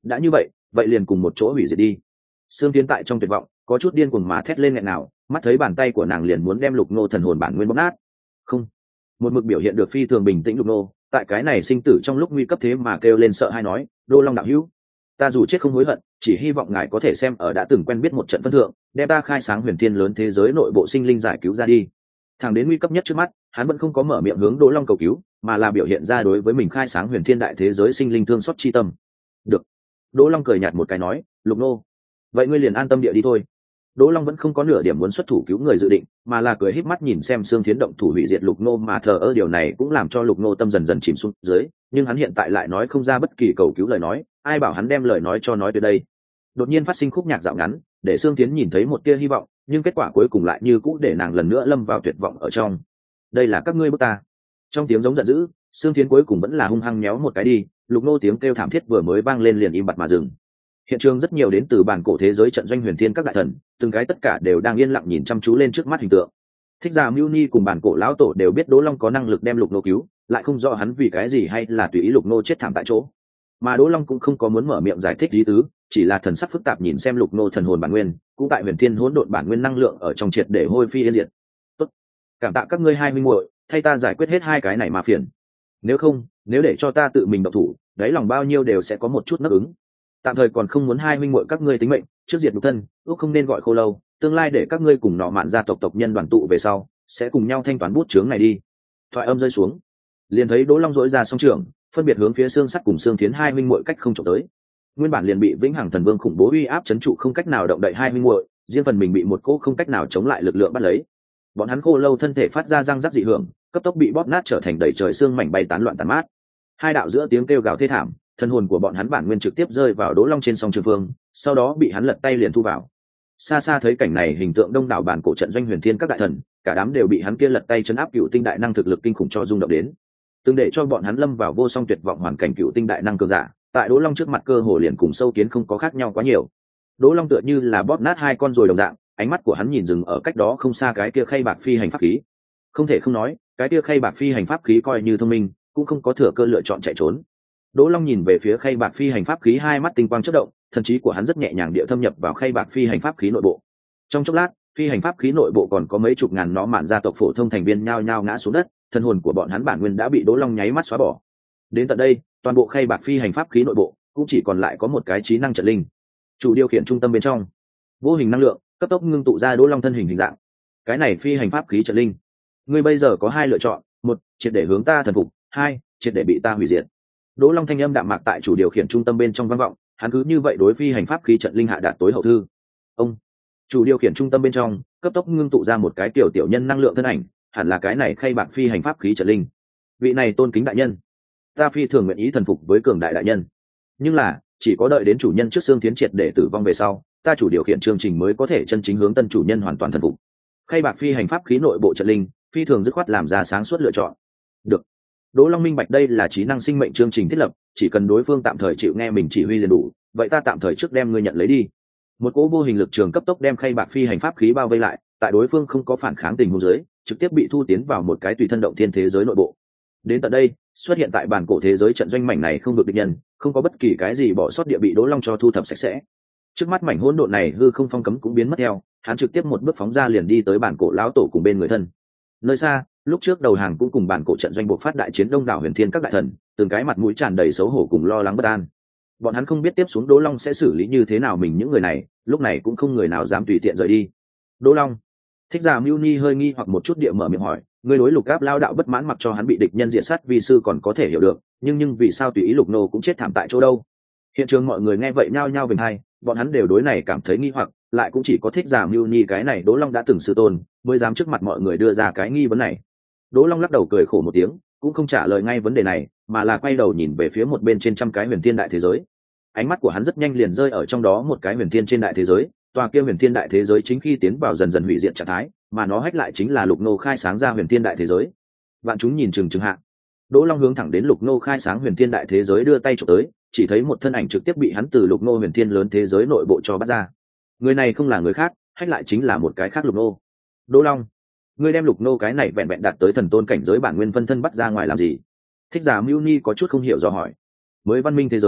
đã như vậy vậy liền cùng một chỗ hủy diệt đi. Sương Tiến tại trong tuyệt vọng có chút điên cuồng mà thét lên nghẹn nào, mắt thấy bàn tay của nàng liền muốn đem Lục Nô thần hồn bản nguyên bóp nát. Không, một mực biểu hiện được phi thường bình tĩnh Lục Nô tại cái này sinh tử trong lúc nguy cấp thế mà kêu lên sợ hay nói, Đô Long đạo hữu, ta dù chết không hối hận, chỉ hy vọng ngài có thể xem ở đã từng quen biết một trận phân thượng, đem ta khai sáng huyền thiên lớn thế giới nội bộ sinh linh giải cứu ra đi. Thẳng đến nguy cấp nhất trước mắt, hắn vẫn không có mở miệng hướng Đỗ Long cầu cứu, mà là biểu hiện ra đối với mình khai sáng huyền thiên đại thế giới sinh linh thương xót chi tâm. Được. Đỗ Long cười nhạt một cái nói, Lục Nô, vậy ngươi liền an tâm địa đi thôi. Đỗ Long vẫn không có nửa điểm muốn xuất thủ cứu người dự định, mà là cười híp mắt nhìn xem Sương Thiến động thủ hủy diệt Lục Nô mà thờ ơ, điều này cũng làm cho Lục Nô tâm dần dần chìm xuống dưới, nhưng hắn hiện tại lại nói không ra bất kỳ cầu cứu lời nói, ai bảo hắn đem lời nói cho nói tới đây. Đột nhiên phát sinh khúc nhạc dạo ngắn, để Sương Thiến nhìn thấy một tia hy vọng, nhưng kết quả cuối cùng lại như cũ để nàng lần nữa lâm vào tuyệt vọng ở trong. Đây là các ngươi bức ta. Trong tiếng giống giận dữ, Sương Thiến cuối cùng vẫn là hung hăng méo một cái đi, Lục Nô tiếng kêu thảm thiết vừa mới vang lên liền im bặt mà dừng. Hiện trường rất nhiều đến từ bản cổ thế giới trận doanh huyền thiên các đại thần, từng cái tất cả đều đang yên lặng nhìn chăm chú lên trước mắt hình tượng. Thích Giả Mưu Ni cùng bản cổ lão tổ đều biết Đỗ Long có năng lực đem Lục Nô cứu, lại không rõ hắn vì cái gì hay là tùy ý Lục Nô chết thảm tại chỗ. Mà Đỗ Long cũng không có muốn mở miệng giải thích ý tứ, chỉ là thần sắc phức tạp nhìn xem Lục Nô thần hồn bản nguyên, cũng tại huyền thiên hỗn độn bản nguyên năng lượng ở trong triệt để hôi phi yên diệt. Tốt, cảm tạ các ngươi hai minh muội, thay ta giải quyết hết hai cái này mà phiền. Nếu không, nếu để cho ta tự mình động thủ, đáy lòng bao nhiêu đều sẽ có một chút ngấp ứng. Tạm thời còn không muốn hai minh muội các ngươi tính mệnh, trước diệt nhục thân, ước không nên gọi Khô Lâu, tương lai để các ngươi cùng nọ mạn gia tộc nhân đoàn tụ về sau, sẽ cùng nhau thanh toán bút chướng này đi. Thoại âm rơi xuống, liền thấy Đỗ Long dỗi ra song trường, phân biệt hướng phía Xương Sắt cùng Xương Thiến hai minh muội cách không trộm tới. Nguyên bản liền bị Vĩnh Hằng Thần Vương khủng bố uy áp chấn trụ không cách nào động đậy hai minh muội, riêng phần mình bị một cỗ không cách nào chống lại lực lượng bắt lấy. Bọn hắn Khô Lâu thân thể phát ra răng rắc dị hưởng, cấp tốc bị bóp nát trở thành đầy trời xương mảnh bay tán loạn tàn mát. Hai đạo giữa tiếng kêu gào thê thảm, thân hồn của bọn hắn bản nguyên trực tiếp rơi vào Đỗ Long trên song trường phương, sau đó bị hắn lật tay liền thu vào. Xa xa thấy cảnh này, hình tượng đông đảo bản cổ trận doanh huyền thiên các đại thần, cả đám đều bị hắn kia lật tay chấn áp cựu tinh đại năng thực lực kinh khủng cho rung động đến. Từng để cho bọn hắn lâm vào vô song tuyệt vọng hoàn cảnh cựu tinh đại năng cường giả, tại Đỗ Long trước mặt cơ hồ liền cùng sâu kiến không có khác nhau quá nhiều. Đỗ Long tựa như là bóp nát hai con rồi đồng dạng, ánh mắt của hắn nhìn dừng ở cách đó không xa cái kia khay bạc phi hành pháp khí. Không thể không nói, cái kia khay bạc phi hành pháp khí coi như thông minh, cũng không có thừa cơ lựa chọn chạy trốn. Đỗ Long nhìn về phía khay bạc phi hành pháp khí, hai mắt tinh quang chớp động, thần trí của hắn rất nhẹ nhàng địa thâm nhập vào khay bạc phi hành pháp khí nội bộ. Trong chốc lát, phi hành pháp khí nội bộ còn có mấy chục ngàn nó mạn gia tộc phổ thông thành viên nhao nhao ngã xuống đất, thân hồn của bọn hắn bản nguyên đã bị Đỗ Long nháy mắt xóa bỏ. Đến tận đây, toàn bộ khay bạc phi hành pháp khí nội bộ cũng chỉ còn lại có một cái trí năng trận linh. Chủ điều khiển trung tâm bên trong, vô hình năng lượng cấp tốc ngưng tụ ra Đỗ Long thân hình dạng. Cái này phi hành pháp khí trận linh, ngươi bây giờ có hai lựa chọn: một, triệt để hướng ta thần phục; hai, triệt để bị ta hủy diệt. Đỗ Long thanh âm đạm mạc tại chủ điều khiển trung tâm bên trong vang vọng, hắn cứ như vậy đối phi hành pháp khí trận linh hạ đạt tối hậu thư. Ông, chủ điều khiển trung tâm bên trong cấp tốc ngưng tụ ra một cái tiểu nhân năng lượng thân ảnh, hẳn là cái này khay bạc phi hành pháp khí trận linh. Vị này tôn kính đại nhân, ta phi thường nguyện ý thần phục với cường đại đại nhân, nhưng là chỉ có đợi đến chủ nhân trước Xương Thiến triệt để tử vong về sau, ta chủ điều khiển chương trình mới có thể chân chính hướng tân chủ nhân hoàn toàn thần phục. Khay bạc phi hành pháp khí nội bộ trận linh phi thường dứt khoát làm ra sáng suốt lựa chọn. Được. Đỗ Long minh bạch đây là trí năng sinh mệnh chương trình thiết lập, chỉ cần đối phương tạm thời chịu nghe mình chỉ huy liền đủ, vậy ta tạm thời trước đem ngươi nhận lấy đi. Một cỗ vô hình lực trường cấp tốc đem khay bạc phi hành pháp khí bao vây lại, tại đối phương không có phản kháng tình huống dưới, trực tiếp bị thu tiến vào một cái tùy thân động thiên thế giới nội bộ. Đến tận đây, xuất hiện tại bản cổ thế giới trận doanh mảnh này không được địch nhân, không có bất kỳ cái gì bỏ sót địa bị Đỗ Long cho thu thập sạch sẽ. Trước mắt mảnh hỗn độn này hư không phong cấm cũng biến mất theo, hắn trực tiếp một bước phóng ra liền đi tới bản cổ lão tổ cùng bên người thân. Nơi xa, lúc trước đầu hàng cũng cùng bản cổ trận doanh buộc phát đại chiến đông đảo huyền thiên các đại thần, từng cái mặt mũi tràn đầy xấu hổ cùng lo lắng bất an. Bọn hắn không biết tiếp xuống Đỗ Long sẽ xử lý như thế nào mình những người này, lúc này cũng không người nào dám tùy tiện rời đi. Đỗ Long, Thích Giả Mưu Ni hơi nghi hoặc một chút địa mở miệng hỏi, ngươi đối Lục Áp lao đạo bất mãn, mặc cho hắn bị địch nhân diện sát vi sư còn có thể hiểu được, nhưng vì sao tùy ý Lục Nô cũng chết thảm tại chỗ đâu? Hiện trường mọi người nghe vậy nhao nhao vểnh hai, bọn hắn đều đối này cảm thấy nghi hoặc, lại cũng chỉ có Thích Giả Mưu Ni cái này Đỗ Long đã từng sư tôn mới dám trước mặt mọi người đưa ra cái nghi vấn này. Đỗ Long lắc đầu cười khổ một tiếng, cũng không trả lời ngay vấn đề này, mà là quay đầu nhìn về phía một bên trên trăm cái huyền thiên đại thế giới. Ánh mắt của hắn rất nhanh liền rơi ở trong đó một cái huyền thiên trên đại thế giới, tòa kia huyền thiên đại thế giới chính khi tiến vào dần dần hủy diệt trạng thái, mà nó hách lại chính là Lục Nô khai sáng ra huyền thiên đại thế giới. Vạn chúng nhìn chừng hạ, Đỗ Long hướng thẳng đến Lục Nô khai sáng huyền thiên đại thế giới đưa tay chụp tới, chỉ thấy một thân ảnh trực tiếp bị hắn từ Lục Nô huyền thiên lớn thế giới nội bộ cho bắt ra. Người này không là người khác, hách lại chính là một cái khác Lục Nô. Đỗ Long, ngươi đem Lục Nô cái này vẹn vẹn đạt tới thần tôn cảnh giới bản nguyên phân thân bắt ra ngoài làm gì? Thích Giả Mưu Ni có chút không hiểu do hỏi. Mới văn minh thế giới,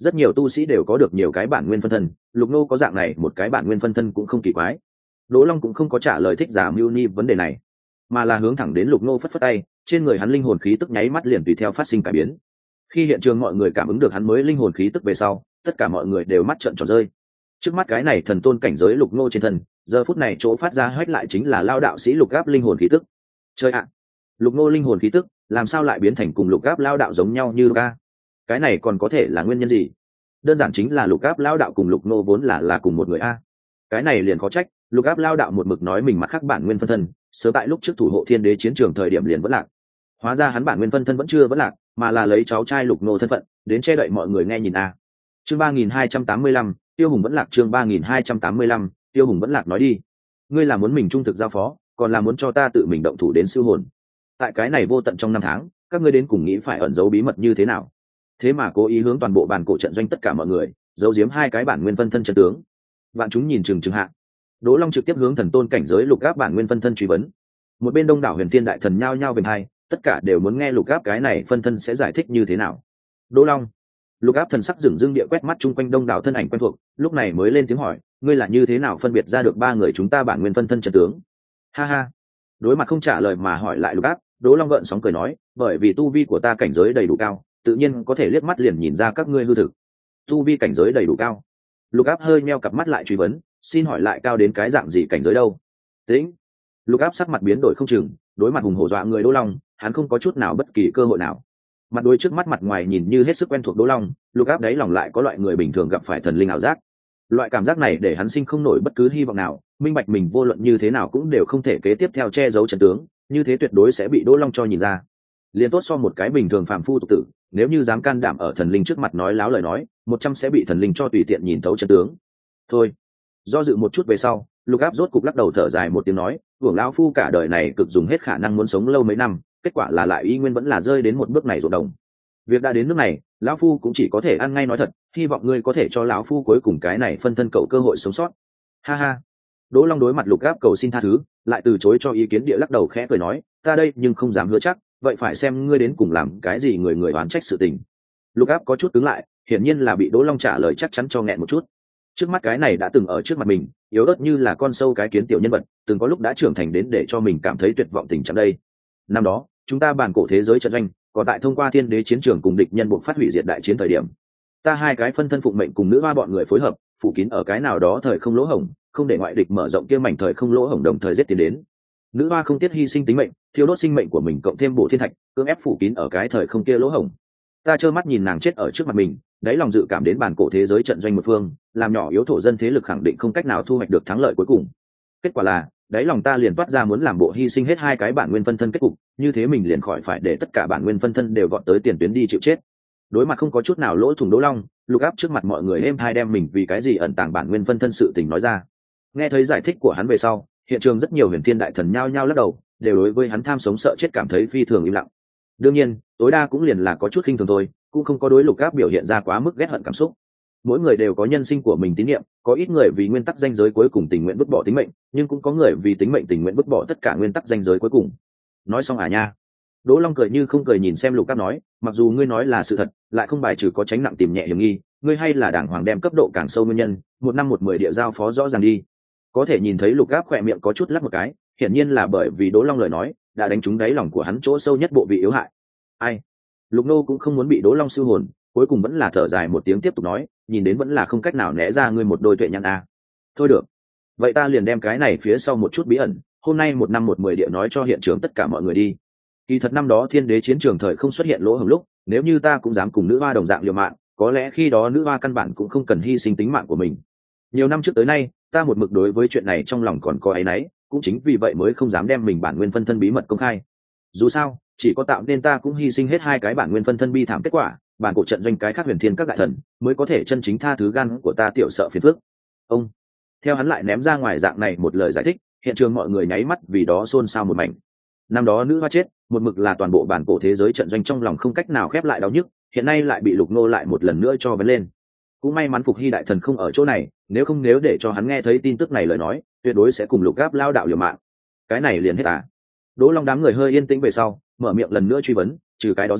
rất nhiều tu sĩ đều có được nhiều cái bản nguyên phân thân, Lục Nô có dạng này một cái bản nguyên phân thân cũng không kỳ quái. Đỗ Long cũng không có trả lời thích giả mưu ni vấn đề này, mà là hướng thẳng đến Lục Nô phất phất tay, trên người hắn linh hồn khí tức nháy mắt liền tùy theo phát sinh cải biến. Khi hiện trường mọi người cảm ứng được hắn mới linh hồn khí tức về sau, tất cả mọi người đều mắt trợn tròn rơi. Trước mắt cái này thần tôn cảnh giới Lục Nô trên thân, giờ phút này chỗ phát ra hét lại chính là lao đạo sĩ Lục Gáp linh hồn khí tức. Chơi ạ, Lục Nô linh hồn khí tức làm sao lại biến thành cùng Lục Gáp lao đạo giống nhau như ca? Cái này còn có thể là nguyên nhân gì? Đơn giản chính là Lục Gáp lao đạo cùng Lục Nô vốn là cùng một người a. Cái này liền khó trách, Lục Gáp lao đạo một mực nói mình mặt khác bản nguyên phân thân, sớm tại lúc trước thủ hộ Thiên Đế chiến trường thời điểm liền vẫn lạc. Hóa ra hắn bản nguyên phân thân vẫn chưa vẫn lạc, mà là lấy cháu trai Lục Nô thân phận đến che đậy mọi người nghe nhìn a. Chương 3285, Tiêu Hùng vẫn lạc. Chương 3285, Tiêu Hùng vẫn lạc. Nói đi, ngươi là muốn mình trung thực giao phó, còn là muốn cho ta tự mình động thủ đến siêu hồn? Tại cái này vô tận trong năm tháng, các ngươi đến cùng nghĩ phải ẩn giấu bí mật như thế nào? Thế mà cố ý hướng toàn bộ bàn cổ trận doanh tất cả mọi người giấu giếm hai cái bản nguyên phân thân chân tướng. Vạn chúng nhìn chừng chừng hạ, Đỗ Long trực tiếp hướng thần tôn cảnh giới Lục Gáp bản nguyên phân thân truy vấn. Một bên đông đảo huyền thiên đại thần nhao nhao về hai, tất cả đều muốn nghe Lục Gáp cái này phân thân sẽ giải thích như thế nào. Đỗ Long, Lục Gáp thần sắc dửng dưng địa quét mắt chung quanh đông đảo thân ảnh quen thuộc, lúc này mới lên tiếng hỏi, ngươi là như thế nào phân biệt ra được ba người chúng ta bản nguyên phân thân chân tướng? Ha ha. Đối mặt không trả lời mà hỏi lại Lục Gáp, Đỗ Long gợn sóng cười nói, bởi vì tu vi của ta cảnh giới đầy đủ cao, tự nhiên có thể liếc mắt liền nhìn ra các ngươi hư thực. Tu vi cảnh giới đầy đủ cao? Lục Áp hơi meo cặp mắt lại truy vấn, xin hỏi lại cao đến cái dạng gì cảnh giới đâu? Tĩnh. Lục Áp sắc mặt biến đổi không chừng, đối mặt hùng hổ dọa người Đỗ Long, hắn không có chút nào bất kỳ cơ hội nào. Mặt đối trước mắt mặt ngoài nhìn như hết sức quen thuộc Đỗ Long, Lục Áp đáy lòng lại có loại người bình thường gặp phải thần linh ảo giác. Loại cảm giác này để hắn sinh không nổi bất cứ hy vọng nào, minh bạch mình vô luận như thế nào cũng đều không thể kế tiếp theo che giấu trận tướng, như thế tuyệt đối sẽ bị Đỗ Long cho nhìn ra. Liên tốt so một cái bình thường phàm phu tục tử, nếu như dám can đảm ở thần linh trước mặt nói láo lời nói, 100 sẽ bị thần linh cho tùy tiện nhìn thấu trận tướng. Thôi, do dự một chút về sau, Lục Áp rốt cục lắc đầu thở dài một tiếng nói, hưởng lão phu cả đời này cực dùng hết khả năng muốn sống lâu mấy năm, kết quả là lại y nguyên vẫn là rơi đến một bước này ruộng đồng. Việc đã đến nước này, lão phu cũng chỉ có thể ăn ngay nói thật, hy vọng ngươi có thể cho lão phu cuối cùng cái này phân thân cậu cơ hội sống sót. Ha ha. Đỗ Long đối mặt Lục Áp cầu xin tha thứ, lại từ chối cho ý kiến địa lắc đầu khẽ cười nói, ta đây nhưng không dám hứa chắc, vậy phải xem ngươi đến cùng làm cái gì người người oán trách sự tình. Lục Áp có chút cứng lại, hiển nhiên là bị Đỗ Long trả lời chắc chắn cho nghẹn một chút. Trước mắt cái này đã từng ở trước mặt mình, yếu ớt như là con sâu cái kiến tiểu nhân vật, từng có lúc đã trưởng thành đến để cho mình cảm thấy tuyệt vọng tình trạng đây. Năm đó, chúng ta bàn cổ thế giới trận doanh, còn tại thông qua Thiên Đế chiến trường cùng địch nhân buộc phát hủy diệt đại chiến thời điểm, ta hai cái phân thân phụng mệnh cùng nữ hoa bọn người phối hợp, phủ kín ở cái nào đó thời không lỗ hổng, không để ngoại địch mở rộng kia mảnh thời không lỗ hổng đồng thời giết tiến đến. Nữ hoa không tiếc hy sinh tính mệnh, thiêu đốt sinh mệnh của mình cộng thêm bổ thiên thạch, cưỡng ép phủ kín ở cái thời không kia lỗ hổng. Ta trơ mắt nhìn nàng chết ở trước mặt mình, đáy lòng dự cảm đến bàn cổ thế giới trận doanh một phương, làm nhỏ yếu thổ dân thế lực khẳng định không cách nào thu hoạch được thắng lợi cuối cùng. Kết quả là, đáy lòng ta liền toát ra muốn làm bộ hy sinh hết hai cái bản nguyên phân thân kết cục, như thế mình liền khỏi phải để tất cả bản nguyên phân thân đều gọn tới tiền tuyến đi chịu chết. Đối mặt không có chút nào lỗ thủng Đỗ Long, Lục Áp trước mặt mọi người êm thai đem mình vì cái gì ẩn tàng bản nguyên phân thân sự tình nói ra. Nghe thấy giải thích của hắn về sau, hiện trường rất nhiều huyền thiên đại thần nhao nhao lắc đầu, đều đối với hắn tham sống sợ chết cảm thấy phi thường im lặng. Đương nhiên, tối đa cũng liền là có chút khinh thường thôi, cũng không có đối Lục Áp biểu hiện ra quá mức ghét hận cảm xúc. Mỗi người đều có nhân sinh của mình tín nhiệm, có ít người vì nguyên tắc ranh giới cuối cùng tình nguyện vứt bỏ tính mệnh, nhưng cũng có người vì tính mệnh tình nguyện vứt bỏ tất cả nguyên tắc ranh giới cuối cùng. Nói xong à nha. Đỗ Long cười như không cười nhìn xem Lục Áp nói, mặc dù ngươi nói là sự thật, lại không bài trừ có tránh nặng tìm nhẹ hiểm nghi, ngươi hay là đàng hoàng đem cấp độ càng sâu nguyên nhân, 1 năm 1 10 địa giao phó rõ ràng đi. Có thể nhìn thấy Lục Áp khỏe miệng có chút lắc một cái, hiển nhiên là bởi vì Đỗ Long lời nói đã đánh trúng đáy lòng của hắn chỗ sâu nhất bộ vị yếu hại. Ai? Lục Nô cũng không muốn bị Đỗ Long siêu hồn, cuối cùng vẫn là thở dài một tiếng tiếp tục nói, nhìn đến vẫn là không cách nào né ra ngươi một đôi tuệ nhãn a. Thôi được, vậy ta liền đem cái này phía sau một chút bí ẩn, hôm nay 1 năm 1 10 địa nói cho hiện trường tất cả mọi người đi. Kỳ thật năm đó Thiên Đế chiến trường thời không xuất hiện lỗ hổng lúc, nếu như ta cũng dám cùng nữ hoa đồng dạng liều mạng, có lẽ khi đó nữ hoa căn bản cũng không cần hy sinh tính mạng của mình. Nhiều năm trước tới nay, ta một mực đối với chuyện này trong lòng còn có áy náy, cũng chính vì vậy mới không dám đem mình bản nguyên phân thân bí mật công khai. Dù sao, chỉ có tạo nên ta cũng hy sinh hết hai cái bản nguyên phân thân bi thảm kết quả, bản cổ trận doanh cái khác huyền thiên các đại thần mới có thể chân chính tha thứ gan của ta tiểu sợ phiền phức. Ông theo hắn lại ném ra ngoài dạng này một lời giải thích, hiện trường mọi người nháy mắt vì đó xôn xao một mảnh. Năm đó nữ hoa chết, một mực là toàn bộ bản cổ thế giới trận doanh trong lòng không cách nào khép lại đau nhức, hiện nay lại bị Lục Nô lại một lần nữa cho vấn lên. Cũng may mắn Phục Hy đại thần không ở chỗ này, nếu không nếu để cho hắn nghe thấy tin tức này lời nói, tuyệt đối sẽ cùng Lục Áp lao đạo liều mạng. Cái này liền hết à? Đỗ Long đám người hơi yên tĩnh về sau, mở miệng lần nữa truy vấn, trừ cái đó ra,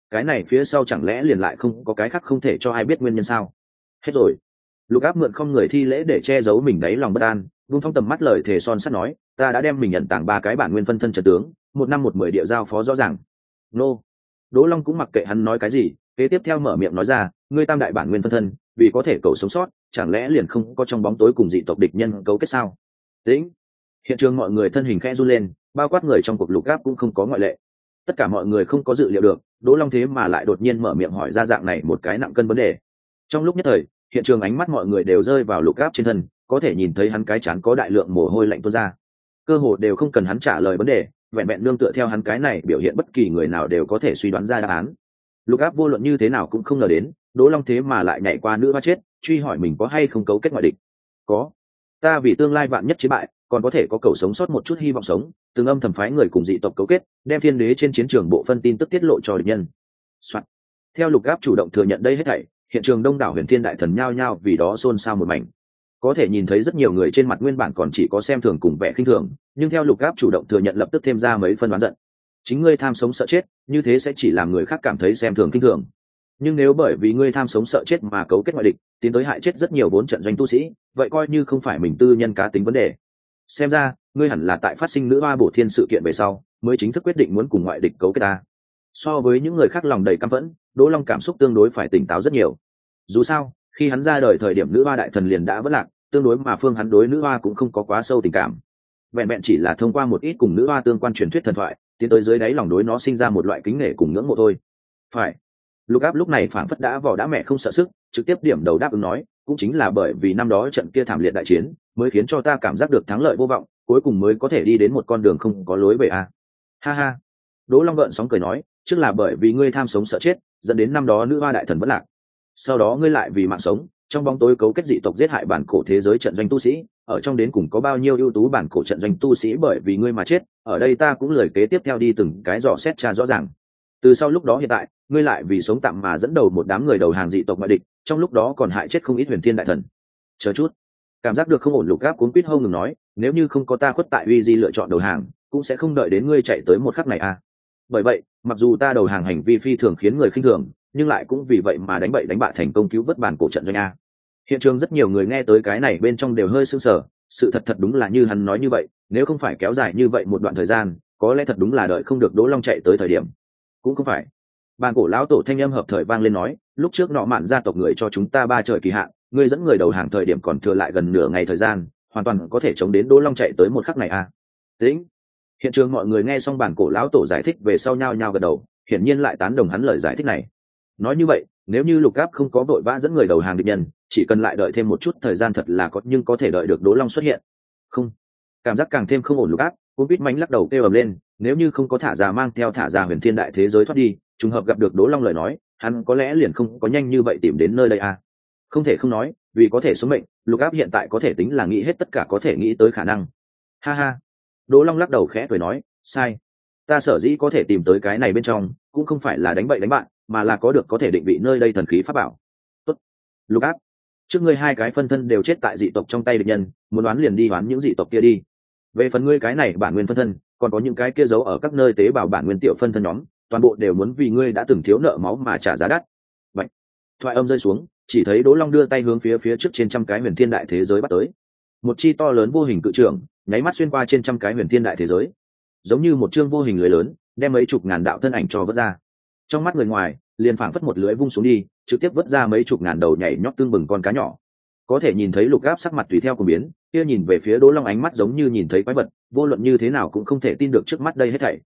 cái này phía sau chẳng lẽ liền lại không có cái khác không thể cho ai biết nguyên nhân sao? Hết rồi. Lục Áp mượn không người thi lễ để che giấu mình đáy lòng bất an, vung thong tầm mắt lời thề son sắt nói, ta đã đem mình nhận tặng 3 cái bản nguyên phân thân trận tướng, 1 năm 1 10 địa giao phó rõ ràng. Nô. Đỗ Long cũng mặc kệ hắn nói cái gì, kế tiếp theo mở miệng nói ra, ngươi tam đại bản nguyên phân thân, vì có thể cầu sống sót, chẳng lẽ liền không có trong bóng tối cùng dị tộc địch nhân cấu kết sao? Tĩnh. Hiện trường mọi người thân hình khẽ run lên, bao quát người trong cuộc Lục Áp cũng không có ngoại lệ. Tất cả mọi người không có dự liệu được, Đỗ Long thế mà lại đột nhiên mở miệng hỏi ra dạng này một cái nặng cân vấn đề. Trong lúc nhất thời, hiện trường ánh mắt mọi người đều rơi vào Lục Áp trên thân, có thể nhìn thấy hắn cái trán có đại lượng mồ hôi lạnh tuôn ra. Cơ hồ đều không cần hắn trả lời vấn đề, vẹn vẹn nương tựa theo hắn cái này biểu hiện bất kỳ người nào đều có thể suy đoán ra đáp án. Lục Áp vô luận như thế nào cũng không ngờ đến, Đỗ Long thế mà lại nhảy qua nữ hoa chết, truy hỏi mình có hay không cấu kết ngoại địch. Có. Ta vì tương lai vạn nhất chiến bại, còn có thể có cầu sống sót một chút hy vọng sống, từng âm thầm phái người cùng dị tộc cấu kết, đem thiên đế trên chiến trường bộ phân tin tức tiết lộ cho địch nhân. Soạn. Theo Lục Áp chủ động thừa nhận đây hết thảy, hiện trường đông đảo huyền thiên đại thần nhao nhao vì đó xôn xao một mảnh. Có thể nhìn thấy rất nhiều người trên mặt nguyên bản còn chỉ có xem thường cùng vẻ khinh thường, nhưng theo Lục Áp chủ động thừa nhận lập tức thêm ra mấy phân đoán giận. Chính ngươi tham sống sợ chết, như thế sẽ chỉ làm người khác cảm thấy xem thường khinh thường. Nhưng nếu bởi vì ngươi tham sống sợ chết mà cấu kết ngoại địch, tiến tới hại chết rất nhiều vốn trận doanh tu sĩ, vậy coi như không phải mình tư nhân cá tính vấn đề. Xem ra, ngươi hẳn là tại phát sinh nữ hoa bổ thiên sự kiện về sau, mới chính thức quyết định muốn cùng ngoại địch cấu kết ta. So với những người khác lòng đầy căm phẫn, Đỗ Long cảm xúc tương đối phải tỉnh táo rất nhiều. Dù sao, khi hắn ra đời thời điểm nữ hoa đại thần liền đã vất lạc, tương đối mà phương hắn đối nữ hoa cũng không có quá sâu tình cảm. Vẹn vẹn chỉ là thông qua một ít cùng nữ hoa tương quan truyền thuyết thần thoại, tiến tới dưới đáy lòng đối nó sinh ra một loại kính nể cùng ngưỡng mộ thôi. Phải. Lục Áp lúc này phảng phất đã vỏ đã mẹ không sợ sức, trực tiếp điểm đầu đáp ứng nói, cũng chính là bởi vì năm đó trận kia thảm liệt đại chiến, mới khiến cho ta cảm giác được thắng lợi vô vọng, cuối cùng mới có thể đi đến một con đường không có lối về a. Ha ha. Đỗ Long gợn sóng cười nói, trước là bởi vì ngươi tham sống sợ chết, dẫn đến năm đó nữ hoa đại thần vẫn lạc. Sau đó ngươi lại vì mạng sống, trong bóng tối cấu kết dị tộc giết hại bản cổ thế giới trận doanh tu sĩ, ở trong đến cùng có bao nhiêu ưu tú bản cổ trận doanh tu sĩ bởi vì ngươi mà chết, ở đây ta cũng lời kế tiếp theo đi từng cái dò xét tra rõ ràng. Từ sau lúc đó hiện tại, ngươi lại vì sống tạm mà dẫn đầu một đám người đầu hàng dị tộc ngoại địch, trong lúc đó còn hại chết không ít huyền thiên đại thần. Chờ chút, cảm giác được không ổn, Lục Áp cuốn quýt hông ngừng nói, nếu như không có ta khuất tại uy di lựa chọn đầu hàng, cũng sẽ không đợi đến ngươi chạy tới một khắc này à. Bởi vậy, mặc dù ta đầu hàng hành vi phi thường khiến người khinh thường, nhưng lại cũng vì vậy mà đánh bậy đánh bạ thành công cứu vớt bản cổ trận doanh a. Hiện trường rất nhiều người nghe tới cái này bên trong đều hơi sững sờ, sự thật đúng là như hắn nói như vậy, nếu không phải kéo dài như vậy một đoạn thời gian, có lẽ thật đúng là đợi không được Đỗ Long chạy tới thời điểm. Cũng không phải. Bản cổ lão tổ thanh âm hợp thời vang lên nói, lúc trước nọ mạn gia tộc người cho chúng ta 3 trời kỳ hạn, ngươi dẫn người đầu hàng thời điểm còn thừa lại gần nửa ngày thời gian, hoàn toàn có thể chống đến Đỗ Long chạy tới một khắc này a. Tĩnh. Hiện trường mọi người nghe xong bản cổ lão tổ giải thích về sau nhao nhao gật đầu, hiển nhiên lại tán đồng hắn lời giải thích này. Nói như vậy, nếu như Lục Áp không có vội vã dẫn người đầu hàng địch nhân, chỉ cần lại đợi thêm một chút thời gian thật là có, nhưng có thể đợi được Đỗ Long xuất hiện. Không, cảm giác càng thêm không ổn. Lục Áp cũng biết mánh lắc đầu kêu ầm lên, nếu như không có thả ra mang theo thả ra huyền thiên đại thế giới thoát đi, trùng hợp gặp được Đỗ Long lời nói, hắn có lẽ liền không có nhanh như vậy tìm đến nơi đây à. Không thể không nói, vì có thể sống mệnh, Lục Áp hiện tại có thể tính là nghĩ hết tất cả có thể nghĩ tới khả năng. Ha ha. Đỗ Long lắc đầu khẽ cười nói, sai. Ta sở dĩ có thể tìm tới cái này bên trong, cũng không phải là đánh bậy đánh bạn, mà là có được có thể định vị nơi đây thần khí pháp bảo. Tốt. Lục Áp, trước ngươi 2 cái phân thân đều chết tại dị tộc trong tay địch nhân, muốn đoán liền đi đoán những dị tộc kia đi. Về phần ngươi cái này bản nguyên phân thân, còn có những cái kia giấu ở các nơi tế bào bản nguyên tiểu phân thân nhóm, toàn bộ đều muốn vì ngươi đã từng thiếu nợ máu mà trả giá đắt. Vậy. Thoại âm rơi xuống, chỉ thấy Đỗ Long đưa tay hướng phía trước trên trăm cái huyền thiên đại thế giới bắt tới. Một chi to lớn vô hình cự trưởng, nháy mắt xuyên qua trên trăm cái huyền thiên đại thế giới, giống như một chương vô hình lưới lớn, đem mấy chục ngàn đạo thân ảnh cho vớt ra. Trong mắt người ngoài, liền phảng phất một lưới vung xuống đi, trực tiếp vớt ra mấy chục ngàn đầu nhảy nhót tương bừng con cá nhỏ. Có thể nhìn thấy Lục Áp sắc mặt tùy theo cùng biến, kia nhìn về phía Đỗ Long ánh mắt giống như nhìn thấy quái vật, vô luận như thế nào cũng không thể tin được trước mắt đây hết thảy.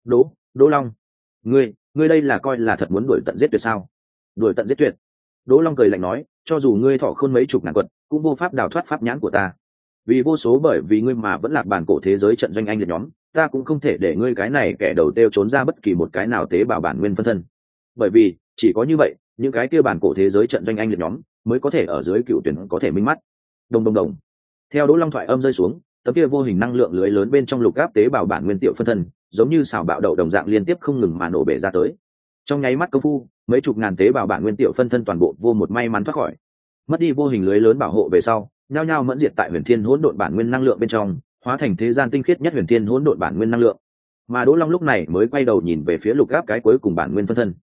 Đỗ Long, ngươi đây là coi là thật muốn đuổi tận giết tuyệt sao? Đuổi tận giết tuyệt? Đỗ Long cười lạnh nói, cho dù ngươi thọ khôn mấy chục ngàn quật, cũng vô pháp đào thoát pháp nhãn của ta. Vì vô số bởi vì ngươi mà vẫn lạc bản cổ thế giới trận doanh anh liệt nhóm, ta cũng không thể để ngươi cái này kẻ đầu tiêu trốn ra bất kỳ một cái nào tế bào bản nguyên phân thân. Bởi vì chỉ có như vậy, những cái kia bản cổ thế giới trận doanh anh liệt nhóm mới có thể ở dưới cựu tuyển có thể minh mắt. Đồng. Theo Đỗ Long thoại âm rơi xuống, tấm kia vô hình năng lượng lưới lớn bên trong Lục Áp tế bào bản nguyên tiểu phân thân, giống như xào bạo đậu đồng dạng liên tiếp không ngừng mà nổ bể ra tới. Trong nháy mắt công phu, mấy chục ngàn tế bào bản nguyên tiểu phân thân toàn bộ vô một may mắn thoát khỏi. Mất đi vô hình lưới lớn bảo hộ về sau, nhao nhao mẫn diệt tại huyền thiên hỗn độn bản nguyên năng lượng bên trong, hóa thành thế gian tinh khiết nhất huyền thiên hỗn độn bản nguyên năng lượng. Mà Đỗ Long lúc này mới quay đầu nhìn về phía Lục Áp cái cuối cùng bản nguyên phân thân.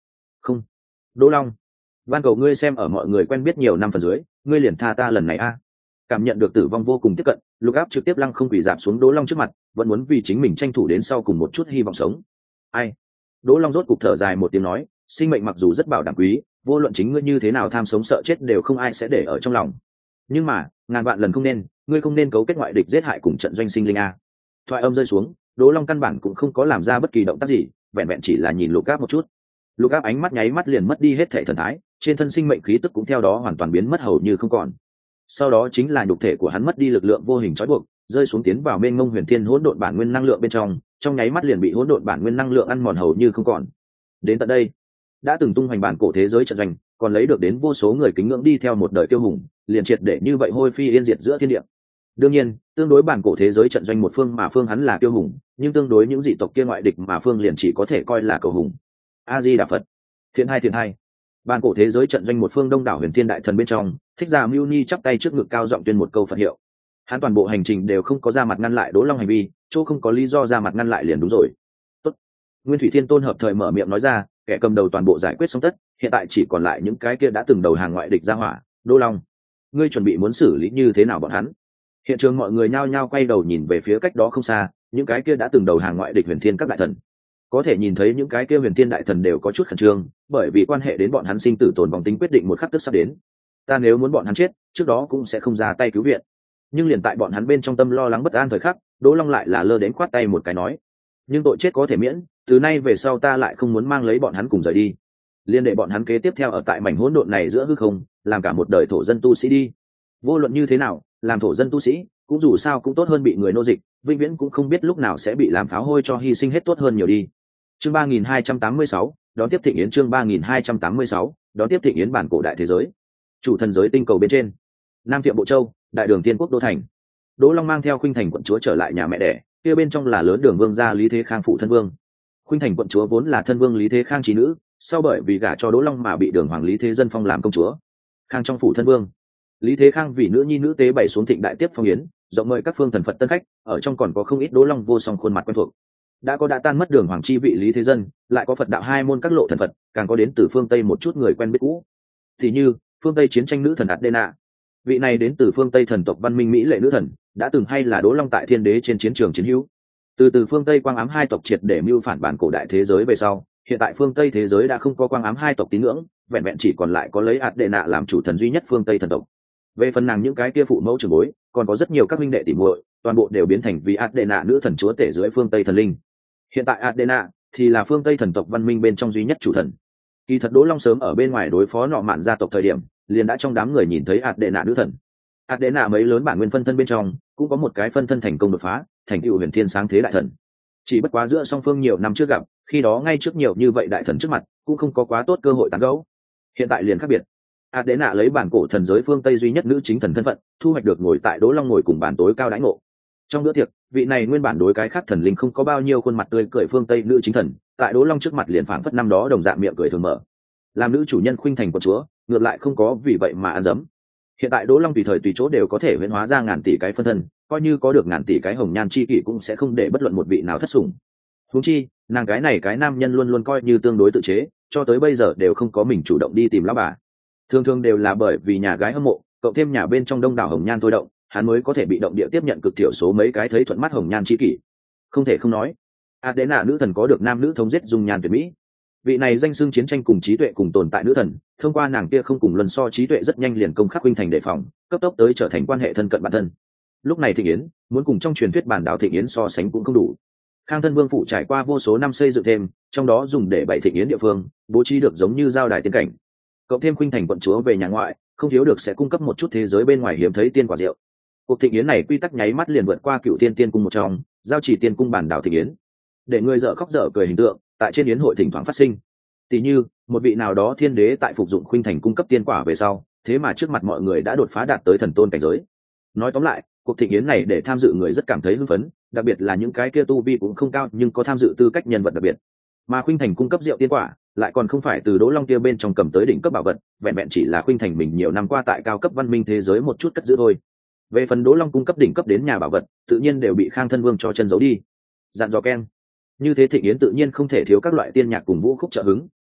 Không, Đỗ Long, van cầu ngươi xem ở mọi người quen biết nhiều năm phần dưới, ngươi liền tha ta lần này a. Cảm nhận được tử vong vô cùng tiếp cận, Lục Áp trực tiếp lăng không quỳ dạp xuống Đỗ Long trước mặt, vẫn muốn vì chính mình tranh thủ đến sau cùng một chút hy vọng sống. Ai? Đỗ Long rốt cục thở dài một tiếng nói, sinh mệnh mặc dù rất bảo đảm quý, vô luận chính ngươi như thế nào tham sống sợ chết đều không ai sẽ để ở trong lòng. Nhưng mà, ngàn vạn lần không nên, ngươi không nên cấu kết ngoại địch giết hại cùng trận doanh sinh linh a. Thoại âm rơi xuống, Đỗ Long căn bản cũng không có làm ra bất kỳ động tác gì, vẹn vẹn chỉ là nhìn Lục Áp một chút. Lục Áp ánh mắt nháy mắt liền mất đi hết thể thần thái, trên thân sinh mệnh khí tức cũng theo đó hoàn toàn biến mất hầu như không còn. Sau đó chính là nhục thể của hắn mất đi lực lượng vô hình trói buộc, rơi xuống tiến vào mênh mông huyền thiên hỗn độn bản nguyên năng lượng bên trong nháy mắt liền bị hỗn độn bản nguyên năng lượng ăn mòn hầu như không còn. Đến tận đây, đã từng tung hoành bản cổ thế giới trận doanh, còn lấy được đến vô số người kính ngưỡng đi theo một đời tiêu hùng, liền triệt để như vậy hôi phi yên diệt giữa thiên địa. Đương nhiên, tương đối bản cổ thế giới trận doanh một phương mà phương hắn là tiêu hùng, nhưng tương đối những dị tộc kia ngoại địch mà phương liền chỉ có thể coi là cầu hùng. A Di Đà Phật. Thiện hai. Bản cổ thế giới trận doanh một phương đông đảo huyền thiên đại thần bên trong, Thích Giả Mưu Ni chắp tay trước ngực cao giọng tuyên một câu Phật hiệu. Hắn toàn bộ hành trình đều không có ra mặt ngăn lại Đỗ Long hành vi, chỗ không có lý do ra mặt ngăn lại liền đúng rồi. Tốt. Nguyên Thủy Thiên Tôn hợp thời mở miệng nói ra, kẻ cầm đầu toàn bộ giải quyết xong tất, hiện tại chỉ còn lại những cái kia đã từng đầu hàng ngoại địch ra hỏa. Đỗ Long, ngươi chuẩn bị muốn xử lý như thế nào bọn hắn? Hiện trường mọi người nhao nhao quay đầu nhìn về phía cách đó không xa, những cái kia đã từng đầu hàng ngoại địch huyền thiên các đại thần. Có thể nhìn thấy những cái kia huyền thiên đại thần đều có chút khẩn trương, bởi vì quan hệ đến bọn hắn sinh tử tồn vong tính quyết định một khắc tức sắp đến. Ta nếu muốn bọn hắn chết, trước đó cũng sẽ không ra tay cứu viện. Nhưng liền tại bọn hắn bên trong tâm lo lắng bất an thời khắc, Đỗ Long lại là lơ đến khoát tay một cái nói: nhưng tội chết có thể miễn, từ nay về sau ta lại không muốn mang lấy bọn hắn cùng rời đi, liên đệ bọn hắn kế tiếp theo ở tại mảnh hỗn độn này giữa hư không, làm cả một đời thổ dân tu sĩ đi. Vô luận như thế nào, làm thổ dân tu sĩ cũng dù sao cũng tốt hơn bị người nô dịch, vĩnh viễn cũng không biết lúc nào sẽ bị làm pháo hôi cho hy sinh hết tốt hơn nhiều đi. Chương 3286, đón tiếp thịnh yến. Chương 3286, đón tiếp thịnh yến. Bản cổ đại thế giới, chủ thần giới tinh cầu bên trên, Nam Thiệm Bộ Châu, đại đường Tiên Quốc đô thành. Đỗ Long mang theo Khuynh Thành quận chúa trở lại nhà mẹ đẻ, kia bên trong là lớn đường vương gia Lý Thế Khang phụ thân vương. Khuynh Thành quận chúa vốn là thân vương Lý Thế Khang trí nữ, sau bởi vì gả cho Đỗ Long mà bị đường hoàng Lý Thế Dân phong làm công chúa. Khang trong phủ thân vương, Lý Thế Khang vì nữ nhi nữ tế bày xuống thịnh đại tiếp phong yến, rộng mời các phương thần Phật tân khách, ở trong còn có không ít Đỗ Long vô song khuôn mặt quen thuộc. Đã có đã tan mất đường hoàng chi vị Lý Thế Dân, lại có Phật đạo hai môn các lộ thần Phật, càng có đến từ phương Tây một chút người quen biết cũ. Thì như phương Tây chiến tranh nữ thần Adena, vị này đến từ phương Tây thần tộc văn minh mỹ lệ nữ thần, đã từng hay là Đỗ Long tại Thiên Đế trên chiến trường chiến hữu. Từ phương Tây quang ám hai tộc triệt để mưu phản bản cổ đại thế giới về sau, hiện tại phương Tây thế giới đã không có quang ám hai tộc tín ngưỡng, vẹn vẹn chỉ còn lại có lấy Adena làm chủ thần duy nhất phương Tây thần tộc. Về phần nàng những cái kia phụ mẫu trưởng bối, còn có rất nhiều các minh đệ tỉ muội, toàn bộ đều biến thành vì Adena nữ thần chúa tể dưới phương Tây thần linh. Hiện tại Adena thì là phương Tây thần tộc văn minh bên trong duy nhất chủ thần. Kỳ thật Đỗ Long sớm ở bên ngoài đối phó nọ mạn gia tộc thời điểm, liền đã trong đám người nhìn thấy Adena nữ thần. Adena mấy lớn bản nguyên phân thân bên trong, cũng có một cái phân thân thành công đột phá, thành tựu huyền thiên sáng thế đại thần. Chỉ bất quá giữa song phương nhiều năm trước gặp, khi đó ngay trước nhiều như vậy đại thần trước mặt, cũng không có quá tốt cơ hội tán gẫu. Hiện tại liền khác biệt. Adena lấy bản cổ thần giới phương Tây duy nhất nữ chính thần thân phận, thu hoạch được ngồi tại Đỗ Long ngồi cùng bàn tối cao đãi ngộ. Trong bữa tiệc, vị này nguyên bản đối cái khác thần linh không có bao nhiêu khuôn mặt tươi cười phương Tây nữ chính thần, tại Đỗ Long trước mặt liền phảng phất năm đó đồng dạng miệng cười thường mở. Làm nữ chủ nhân Khuynh Thành quận chúa, ngược lại không có vì vậy mà ăn dấm. Hiện tại Đỗ Long tùy thời tùy chỗ đều có thể huyễn hóa ra ngàn tỷ cái phân thân, coi như có được ngàn tỷ cái hồng nhan chi kỷ cũng sẽ không để bất luận một vị nào thất sủng. Huống chi, nàng cái này cái nam nhân luôn luôn coi như tương đối tự chế, cho tới bây giờ đều không có mình chủ động đi tìm lão bà. Thường thường đều là bởi vì nhà gái hâm mộ, cộng thêm nhà bên trong đông đảo hồng nhan thôi động, hắn mới có thể bị động địa tiếp nhận cực thiểu số mấy cái thấy thuận mắt hồng nhan chi kỷ. Không thể không nói, Adena nữ thần có được nam nữ thống giết dung nhan tuyệt mỹ. Vị này danh xưng chiến tranh cùng trí tuệ cùng tồn tại nữ thần, thông qua nàng kia không cùng luân so trí tuệ rất nhanh liền công khắc Khuynh Thành đề phòng, cấp tốc tới trở thành quan hệ thân cận bản thân. Lúc này Thịnh Yến, muốn cùng trong truyền thuyết bản đạo Thịnh Yến so sánh cũng không đủ. Khang thân vương phủ trải qua vô số năm xây dựng thêm, trong đó dùng để bày Thịnh Yến địa phương, bố trí được giống như giao đài tiên cảnh. Cộng thêm Khuynh Thành quận chúa về nhà ngoại, không thiếu được sẽ cung cấp một chút thế giới bên ngoài hiếm thấy tiên quả rượu. Cuộc Thịnh Yến này quy tắc nháy mắt liền vượt qua Cựu Tiên Tiên cung một trong, giao chỉ tiên cung bản đạo Thịnh Yến. Để người dở khóc dở cười hình tượng, tại trên yến hội thỉnh thoảng phát sinh. Tỷ như, một vị nào đó thiên đế tại phục dụng Khuynh Thành cung cấp tiên quả về sau, thế mà trước mặt mọi người đã đột phá đạt tới thần tôn cảnh giới. Nói tóm lại, cuộc thịnh yến này để tham dự người rất cảm thấy hưng phấn, đặc biệt là những cái kia tu vi cũng không cao nhưng có tham dự tư cách nhân vật đặc biệt. Mà Khuynh Thành cung cấp rượu tiên quả, lại còn không phải từ Đỗ Long kia bên trong cầm tới đỉnh cấp bảo vật, vẹn vẹn chỉ là Khuynh Thành mình nhiều năm qua tại cao cấp văn minh thế giới một chút cất giữ thôi. Về phần Đỗ Long cung cấp đỉnh cấp đến nhà bảo vật, tự nhiên đều bị Khang thân vương cho chân giấu đi. Dặn dò keng. Như thế thịnh yến tự nhiên không thể thiếu các loại tiên nhạc cùng vũ khúc trợ hứng,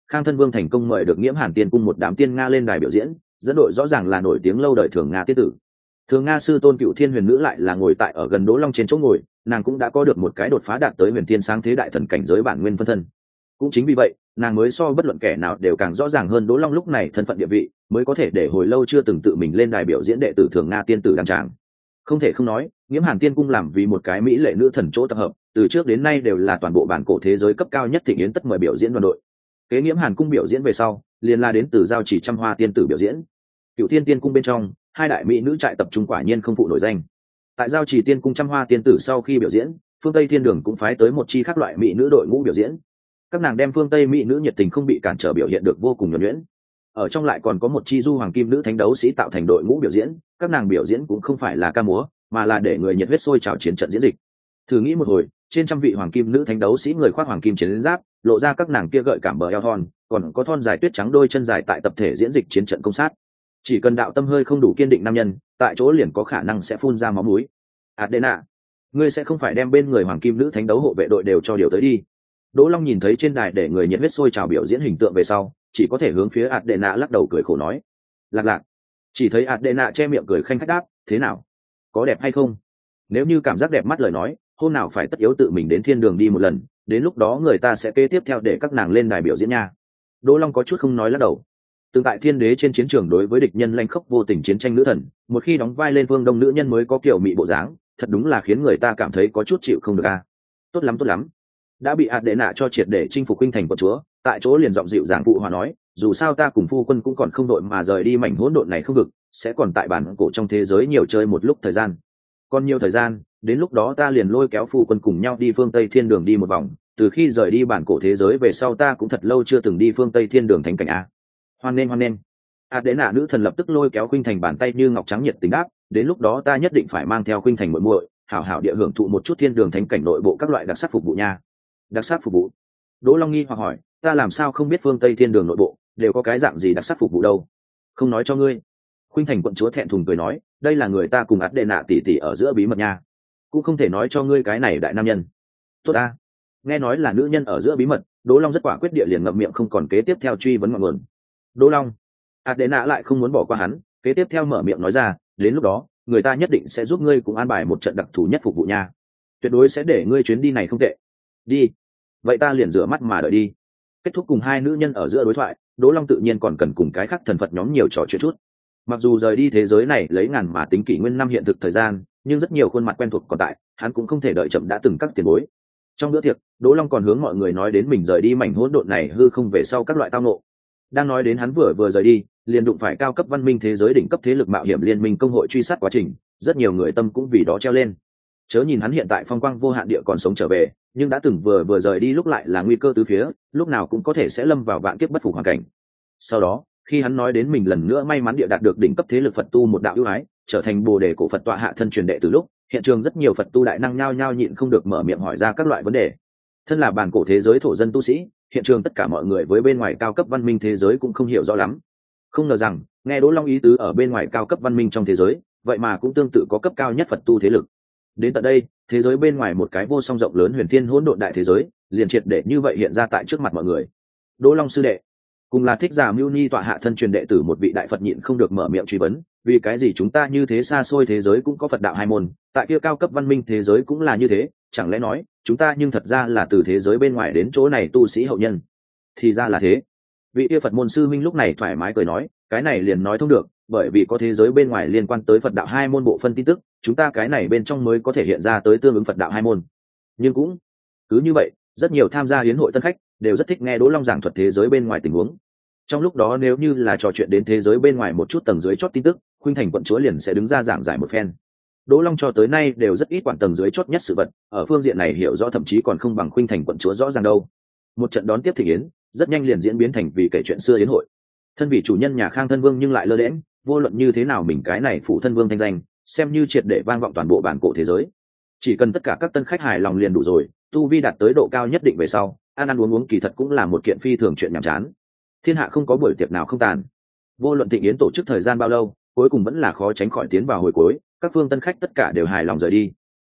Khang Thân Vương thành công mời được Nghiễm Hàn Tiên cung một đám tiên nga lên đài biểu diễn, dẫn đội rõ ràng là nổi tiếng lâu đời Thường Nga tiết tử. Thường Nga sư tôn Cựu Thiên Huyền Nữ lại là ngồi tại ở gần Đỗ Long trên chỗ ngồi, nàng cũng đã có được một cái đột phá đạt tới huyền tiên sáng thế đại thần cảnh giới bản nguyên phân thân. Cũng chính vì vậy, nàng mới so bất luận kẻ nào đều càng rõ ràng hơn Đỗ Long lúc này thân phận địa vị, mới có thể để hồi lâu chưa từng tự mình lên đài biểu diễn đệ tử Thường Nga tiên tử đăng tràng. Không thể không nói, Nghiễm Hàn Tiên cung làm vì một cái mỹ lệ nữ thần chỗ tập hợp, từ trước đến nay đều là toàn bộ bản cổ thế giới cấp cao nhất thịnh yến tất mời biểu diễn đoàn đội. Kế Nghiễm Hàn cung biểu diễn về sau, liền la đến từ giao chỉ trăm hoa tiên tử biểu diễn. Cựu Thiên Tiên cung bên trong, hai đại mỹ nữ trại tập trung quả nhiên không phụ nổi danh. Tại giao chỉ tiên cung trăm hoa tiên tử sau khi biểu diễn, phương Tây Thiên Đường cũng phái tới một chi khác loại mỹ nữ đội ngũ biểu diễn. Các nàng đem phương Tây mỹ nữ nhiệt tình không bị cản trở biểu hiện được vô cùng nhuần nhuyễn. Ở trong lại còn có một chi du hoàng kim nữ thánh đấu sĩ tạo thành đội ngũ biểu diễn, các nàng biểu diễn cũng không phải là ca múa, mà là để người nhiệt huyết sôi trào chiến trận diễn dịch. Thử nghĩ một hồi, trên trăm vị hoàng kim nữ thánh đấu sĩ người khoác hoàng kim chiến giáp, lộ ra các nàng kia gợi cảm bờ eo thon, còn có thon dài tuyết trắng đôi chân dài tại tập thể diễn dịch chiến trận công sát. Chỉ cần đạo tâm hơi không đủ kiên định nam nhân, tại chỗ liền có khả năng sẽ phun ra máu mũi. Adena, ngươi sẽ không phải đem bên người hoàng kim nữ thánh đấu hộ vệ đội đều cho điều tới đi. Đỗ Long nhìn thấy trên đài để người nhiệt huyết sôi trào biểu diễn hình tượng về sau, chỉ có thể hướng phía Adena lắc đầu cười khổ nói. Lạc, chỉ thấy Adena che miệng cười khanh khách đáp, thế nào? Có đẹp hay không? Nếu như cảm giác đẹp mắt lời nói, hôm nào phải tất yếu tự mình đến thiên đường đi một lần, đến lúc đó người ta sẽ kế tiếp theo để các nàng lên đài biểu diễn nha. Đỗ Long có chút không nói lắc đầu. Từng tại thiên đế trên chiến trường đối với địch nhân lanh khốc vô tình chiến tranh nữ thần, một khi đóng vai lên phương đông nữ nhân mới có kiểu mị bộ dáng, thật đúng là khiến người ta cảm thấy có chút chịu không được a. Tốt lắm. Đã bị Adena cho triệt để chinh phục huynh thành quận chúa, tại chỗ liền giọng dịu dàng phụ hòa nói, dù sao ta cùng phu quân cũng còn không đội mà rời đi mảnh hỗn độn này không vực, sẽ còn tại bản cổ trong thế giới nhiều chơi một lúc thời gian. Còn nhiều thời gian, đến lúc đó ta liền lôi kéo phu quân cùng nhau đi phương Tây Thiên Đường đi một vòng, từ khi rời đi bản cổ thế giới về sau ta cũng thật lâu chưa từng đi phương Tây Thiên Đường thánh cảnh a. Hoan nên. Adena nữ thần lập tức lôi kéo Khuynh Thành bàn tay như ngọc trắng nhiệt tình đáp, đến lúc đó ta nhất định phải mang theo Khuynh Thành muội muội, hảo hảo địa hưởng thụ một chút thiên đường thánh cảnh nội bộ các loại đặc sắc phục vụ nha. Đặc sắc phục vụ? Đỗ Long nghi hoặc hỏi, ta làm sao không biết phương Tây Thiên Đường nội bộ đều có cái dạng gì đặc sắc phục vụ đâu? Không nói cho ngươi. Khuynh Thành quận chúa thẹn thùng cười nói, đây là người ta cùng Adena tỷ tỷ ở giữa bí mật nha, cũng không thể nói cho ngươi cái này đại nam nhân. Tốt a. Nghe nói là nữ nhân ở giữa bí mật, Đỗ Long rất quả quyết địa liền ngậm miệng không còn kế tiếp theo truy vấn ngọn nguồn. Đỗ Long, Adena lại không muốn bỏ qua hắn, kế tiếp theo mở miệng nói ra, đến lúc đó người ta nhất định sẽ giúp ngươi cùng an bài một trận đặc thù nhất phục vụ nha, tuyệt đối sẽ để ngươi chuyến đi này không tệ. Đi, vậy ta liền rửa mắt mà đợi đi. Kết thúc cùng hai nữ nhân ở giữa đối thoại, Đỗ Long tự nhiên còn cần cùng cái khác thần Phật nhóm nhiều trò chuyện chút. Mặc dù rời đi thế giới này lấy ngàn mà tính kỷ nguyên năm hiện thực thời gian, nhưng rất nhiều khuôn mặt quen thuộc còn tại, hắn cũng không thể đợi chậm đã từng các tiền bối. Trong bữa tiệc, Đỗ Long còn hướng mọi người nói đến mình rời đi mảnh hỗn độn này hư không về sau các loại tao ngộ. Đang nói đến hắn vừa rời đi, liền đụng phải cao cấp văn minh thế giới đỉnh cấp thế lực mạo hiểm liên minh công hội truy sát quá trình, rất nhiều người tâm cũng vì đó treo lên. Chớ nhìn hắn hiện tại phong quang vô hạn địa còn sống trở về, nhưng đã từng vừa rời đi lúc lại là nguy cơ tứ phía, lúc nào cũng có thể sẽ lâm vào vạn kiếp bất phục hoàn cảnh. Sau đó, khi hắn nói đến mình lần nữa may mắn địa đạt được đỉnh cấp thế lực Phật tu một đạo ưu ái, trở thành Bồ đề cổ Phật tọa hạ thân truyền đệ từ lúc, hiện trường rất nhiều Phật tu đại năng nhao nhao nhịn không được mở miệng hỏi ra các loại vấn đề. Thân là bản cổ thế giới thổ dân tu sĩ, hiện trường tất cả mọi người với bên ngoài cao cấp văn minh thế giới cũng không hiểu rõ lắm. Không ngờ rằng, nghe Đỗ Long ý tứ ở bên ngoài cao cấp văn minh trong thế giới, vậy mà cũng tương tự có cấp cao nhất Phật tu thế lực. Đến tận đây, thế giới bên ngoài một cái vô song rộng lớn huyền thiên hỗn độn đại thế giới, liền triệt để như vậy hiện ra tại trước mặt mọi người. Đỗ Long sư đệ, cùng là Thích Giả Mưu Ni tọa hạ thân truyền đệ tử một vị đại Phật nhịn không được mở miệng truy vấn, vì cái gì chúng ta như thế xa xôi thế giới cũng có Phật đạo hai môn, tại kia cao cấp văn minh thế giới cũng là như thế, chẳng lẽ nói chúng ta nhưng thật ra là từ thế giới bên ngoài đến chỗ này tu sĩ hậu nhân? Thì ra là thế. Vị kia Phật môn sư minh lúc này thoải mái cười nói, cái này liền nói thông được, bởi vì có thế giới bên ngoài liên quan tới Phật đạo hai môn bộ phân tin tức, chúng ta cái này bên trong mới có thể hiện ra tới tương ứng Phật đạo hai môn. Nhưng cũng cứ như vậy, rất nhiều tham gia hiến hội tân khách đều rất thích nghe Đỗ Long giảng thuật thế giới bên ngoài tình huống. Trong lúc đó nếu như là trò chuyện đến thế giới bên ngoài một chút tầng dưới chót tin tức, Khuynh Thành quận chúa liền sẽ đứng ra giảng giải một phen. Đỗ Long cho tới nay đều rất ít quản tầng dưới chót nhất sự vật, ở phương diện này hiểu rõ thậm chí còn không bằng Khuynh Thành quận chúa rõ ràng đâu. Một trận đón tiếp thịnh yến, rất nhanh liền diễn biến thành vì kể chuyện xưa yến hội. Thân vị chủ nhân nhà Khang thân vương nhưng lại lơ đễnh, vô luận như thế nào mình cái này phụ thân vương thanh danh, xem như triệt để vang vọng toàn bộ bản cổ thế giới. Chỉ cần tất cả các tân khách hài lòng liền đủ rồi, tu vi đạt tới độ cao nhất định về sau, ăn uống kỳ thật cũng là một kiện phi thường chuyện nhàm chán. Thiên hạ không có buổi tiệc nào không tàn. Vô luận thịnh yến tổ chức thời gian bao lâu, cuối cùng vẫn là khó tránh khỏi tiến vào hồi cuối, các phương tân khách tất cả đều hài lòng rời đi.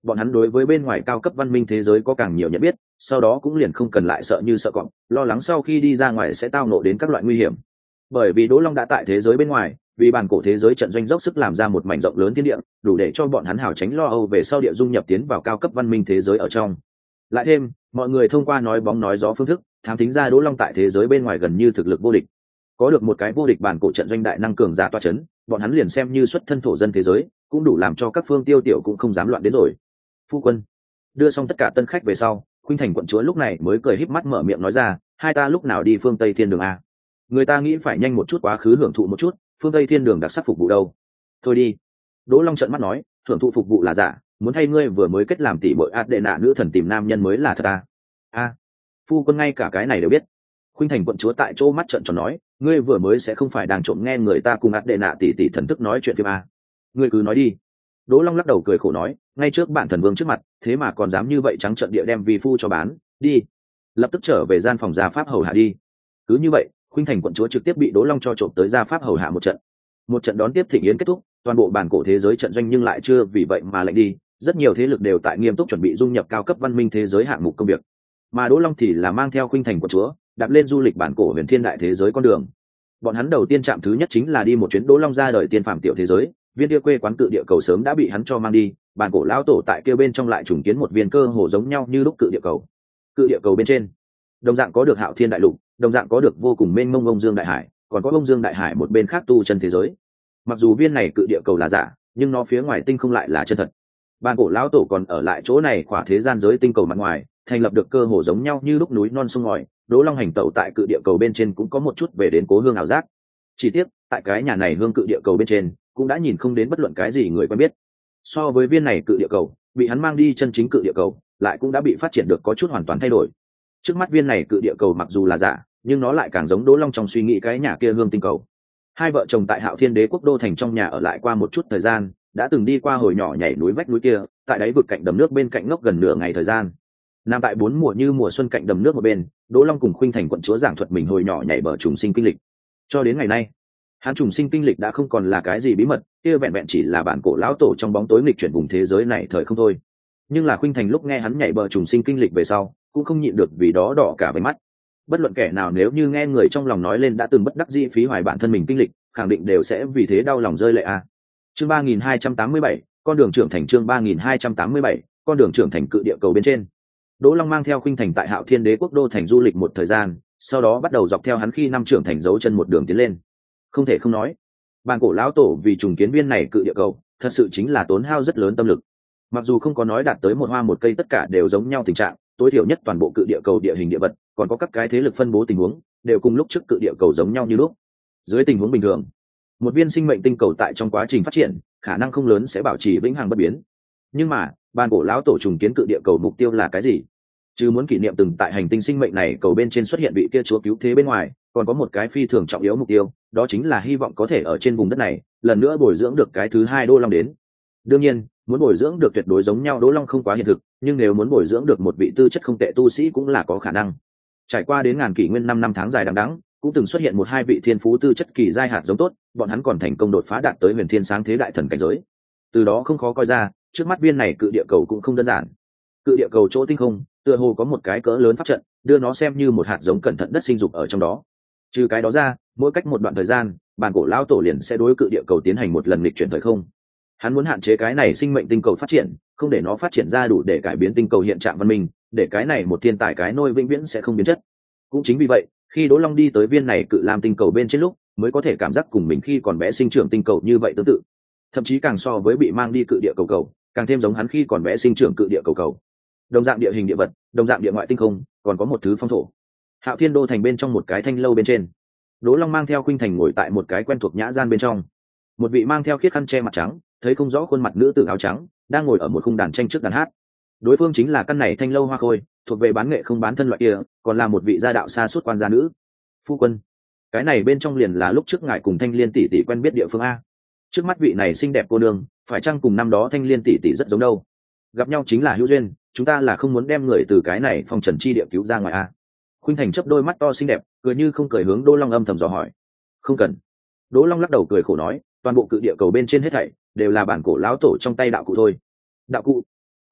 bọn hắn đối với bên ngoài cao cấp văn minh thế giới có càng nhiều nhận biết, sau đó cũng liền không cần lại sợ như sợ cọp, lo lắng sau khi đi ra ngoài sẽ tao nộ đến các loại nguy hiểm. Bởi vì Đỗ Long đã tại thế giới bên ngoài, vì bản cổ thế giới trận doanh dốc sức làm ra một mảnh rộng lớn thiên địa, đủ để cho bọn hắn hào tránh lo âu về sau địa dung nhập tiến vào cao cấp văn minh thế giới ở trong. Lại thêm, mọi người thông qua nói bóng nói gió phương thức, thám thính ra Đỗ Long tại thế giới bên ngoài gần như thực lực vô địch. Có được một cái vô địch bản cổ trận doanh đại năng cường giả toa chấn, bọn hắn liền xem như xuất thân thổ dân thế giới, cũng đủ làm cho các phương tiêu tiểu cũng không dám loạn đến rồi. Phu quân đưa xong tất cả tân khách về sau, Khuynh Thành quận chúa lúc này mới cười híp mắt mở miệng nói ra, hai ta lúc nào đi phương Tây Thiên Đường a? Người ta nghĩ phải nhanh một chút quá khứ hưởng thụ một chút, phương Tây Thiên Đường đặc sắc phục vụ đâu. Thôi đi. Đỗ Long trợn mắt nói, hưởng thụ phục vụ là giả, muốn thay ngươi vừa mới kết làm tỷ muội ạt đệ nạ nữ thần tìm nam nhân mới là thật à? A, phu quân ngay cả cái này đều biết. Khuynh Thành quận chúa tại chỗ mắt trợn tròn nói, ngươi vừa mới sẽ không phải đang trộm nghe người ta cùng ạt đệ nạ tỷ tỷ thần thức nói chuyện phim a? Ngươi cứ nói đi. Đỗ Long lắc đầu cười khổ nói, ngay trước bạn thần vương trước mặt, thế mà còn dám như vậy trắng trợn địa đem vi phu cho bán, đi. Lập tức trở về gian phòng gia pháp hầu hạ đi. Cứ như vậy, Khuynh Thành quận chúa trực tiếp bị Đỗ Long cho trộm tới gia pháp hầu hạ một trận. Một trận đón tiếp thịnh yến kết thúc, toàn bộ bản cổ thế giới trận doanh nhưng lại chưa vì vậy mà lệnh đi, rất nhiều thế lực đều tại nghiêm túc chuẩn bị dung nhập cao cấp văn minh thế giới hạng mục công việc. Mà Đỗ Long thì là mang theo Khuynh Thành quận chúa, đạp lên du lịch bản cổ huyền thiên đại thế giới con đường. Bọn hắn đầu tiên chạm thứ nhất chính là đi một chuyến Đỗ Long ra đời tiên phàm tiểu thế giới, viên kia quê quán cự địa cầu sớm đã bị hắn cho mang đi, bản cổ lão tổ tại kia bên trong lại trùng kiến một viên cơ hồ giống nhau như lúc cự địa cầu. Cự địa cầu bên trên, đồng dạng có được Hạo Thiên đại lục, đồng dạng có được vô cùng mênh mông ông dương đại hải, còn có ông dương đại hải một bên khác tu chân thế giới. Mặc dù viên này cự địa cầu là giả, nhưng nó phía ngoài tinh không lại là chân thật. Bản cổ lão tổ còn ở lại chỗ này khỏa thế gian giới tinh cầu mặt ngoài, thành lập được cơ hồ giống nhau như lúc núi non sông ngòi. Đỗ Long hành tẩu tại cự địa cầu bên trên cũng có một chút về đến cố hương ảo giác. Chỉ tiếc, tại cái nhà này hương cự địa cầu bên trên, cũng đã nhìn không đến bất luận cái gì người quen biết. So với viên này cự địa cầu, bị hắn mang đi chân chính cự địa cầu, lại cũng đã bị phát triển được có chút hoàn toàn thay đổi. Trước mắt viên này cự địa cầu mặc dù là giả, nhưng nó lại càng giống Đỗ Long trong suy nghĩ cái nhà kia hương tinh cầu. Hai vợ chồng tại Hạo Thiên Đế quốc đô thành trong nhà ở lại qua một chút thời gian, đã từng đi qua hồi nhỏ nhảy núi vách núi kia, tại đáy vực cạnh đầm nước bên cạnh ngốc gần nửa ngày thời gian. Nằm tại bốn mùa như mùa xuân cạnh đầm nước một bên, Đỗ Long cùng Khuynh Thành quận chúa giảng thuật mình hồi nhỏ nhảy bờ trùng sinh kinh lịch. Cho đến ngày nay, hắn trùng sinh kinh lịch đã không còn là cái gì bí mật, kia vẹn vẹn chỉ là bản cổ lão tổ trong bóng tối nghịch chuyển vùng thế giới này thời không thôi. Nhưng là Khuynh Thành lúc nghe hắn nhảy bờ trùng sinh kinh lịch về sau, cũng không nhịn được vì đó đỏ cả váy mắt. Bất luận kẻ nào nếu như nghe người trong lòng nói lên đã từng bất đắc dĩ phí hoài bản thân mình kinh lịch, khẳng định đều sẽ vì thế đau lòng rơi lệ a. Chương 3287, con đường trưởng thành. Chương 3287, con đường trưởng thành cự địa cầu bên trên. Đỗ Long mang theo Khuynh Thành tại Hạo Thiên Đế quốc đô thành du lịch một thời gian, sau đó bắt đầu dọc theo hắn khi năm trưởng thành dấu chân một đường tiến lên. Không thể không nói, bản cổ lão tổ vì trùng kiến viên này cự địa cầu, thật sự chính là tốn hao rất lớn tâm lực. Mặc dù không có nói đạt tới một hoa một cây tất cả đều giống nhau tình trạng, tối thiểu nhất toàn bộ cự địa cầu địa hình địa vật, còn có các cái thế lực phân bố tình huống, đều cùng lúc trước cự địa cầu giống nhau như lúc. Dưới tình huống bình thường, một viên sinh mệnh tinh cầu tại trong quá trình phát triển, khả năng không lớn sẽ bảo trì vĩnh hằng bất biến. Nhưng mà, bản cổ lão tổ trùng kiến cự địa cầu mục tiêu là cái gì? Chứ muốn kỷ niệm từng tại hành tinh sinh mệnh này cầu bên trên xuất hiện vị kia chúa cứu thế bên ngoài, còn có một cái phi thường trọng yếu mục tiêu, đó chính là hy vọng có thể ở trên vùng đất này lần nữa bồi dưỡng được cái thứ hai Đỗ Long đến. Đương nhiên, muốn bồi dưỡng được tuyệt đối giống nhau Đỗ Long không quá hiện thực, nhưng nếu muốn bồi dưỡng được một vị tư chất không tệ tu sĩ cũng là có khả năng. Trải qua đến ngàn kỷ nguyên 5 năm tháng dài đằng đẵng, cũng từng xuất hiện một hai vị thiên phú tư chất kỳ giai hạt giống tốt, bọn hắn còn thành công đột phá đạt tới huyền thiên sáng thế đại thần cảnh giới. Từ đó không khó coi ra, trước mắt viên này cự địa cầu cũng không đơn giản. Cự địa cầu chỗ tinh không, tựa hồ có một cái cỡ lớn pháp trận, đưa nó xem như một hạt giống cẩn thận đất sinh dục ở trong đó. Trừ cái đó ra, mỗi cách một đoạn thời gian, bản cổ lão tổ liền sẽ đối cự địa cầu tiến hành một lần nghịch chuyển thời không. Hắn muốn hạn chế cái này sinh mệnh tinh cầu phát triển, không để nó phát triển ra đủ để cải biến tinh cầu hiện trạng văn minh, để cái này một thiên tài cái nôi vĩnh viễn sẽ không biến chất. Cũng chính vì vậy, khi Đỗ Long đi tới viên này cự lam tinh cầu bên trên lúc, mới có thể cảm giác cùng mình khi còn bé sinh trưởng tinh cầu như vậy tương tự. Thậm chí càng so với bị mang đi cự địa cầu, càng thêm giống hắn khi còn bé sinh trưởng cự địa cầu. Đồng dạng địa hình địa vật, đồng dạng địa ngoại tinh không, còn có một thứ phong thổ. Hạo Thiên đô thành bên trong một cái thanh lâu bên trên, Đỗ Long mang theo Khuynh Thành ngồi tại một cái quen thuộc nhã gian bên trong. Một vị mang theo khiết khăn che mặt trắng, thấy không rõ khuôn mặt nữ tử áo trắng, đang ngồi ở một khung đàn tranh trước đàn hát. Đối phương chính là căn này thanh lâu hoa khôi, thuộc về bán nghệ không bán thân loại kia, còn là một vị gia đạo xa suốt quan gia nữ. Phu quân, cái này bên trong liền là lúc trước ngài cùng Thanh Liên tỷ tỷ quen biết địa phương a. Trước mắt vị này xinh đẹp cô nương, phải chăng cùng năm đó Thanh Liên tỷ tỷ rất giống đâu? Gặp nhau chính là hữu duyên, chúng ta là không muốn đem người từ cái này phong trần chi địa cứu ra ngoài a. Khuynh Thành chớp đôi mắt to xinh đẹp, cười như không cười hướng Đỗ Long âm thầm dò hỏi. Không cần. Đỗ Long lắc đầu cười khổ nói, toàn bộ cự địa cầu bên trên hết thảy đều là bản cổ lão tổ trong tay đạo cụ thôi. Đạo cụ?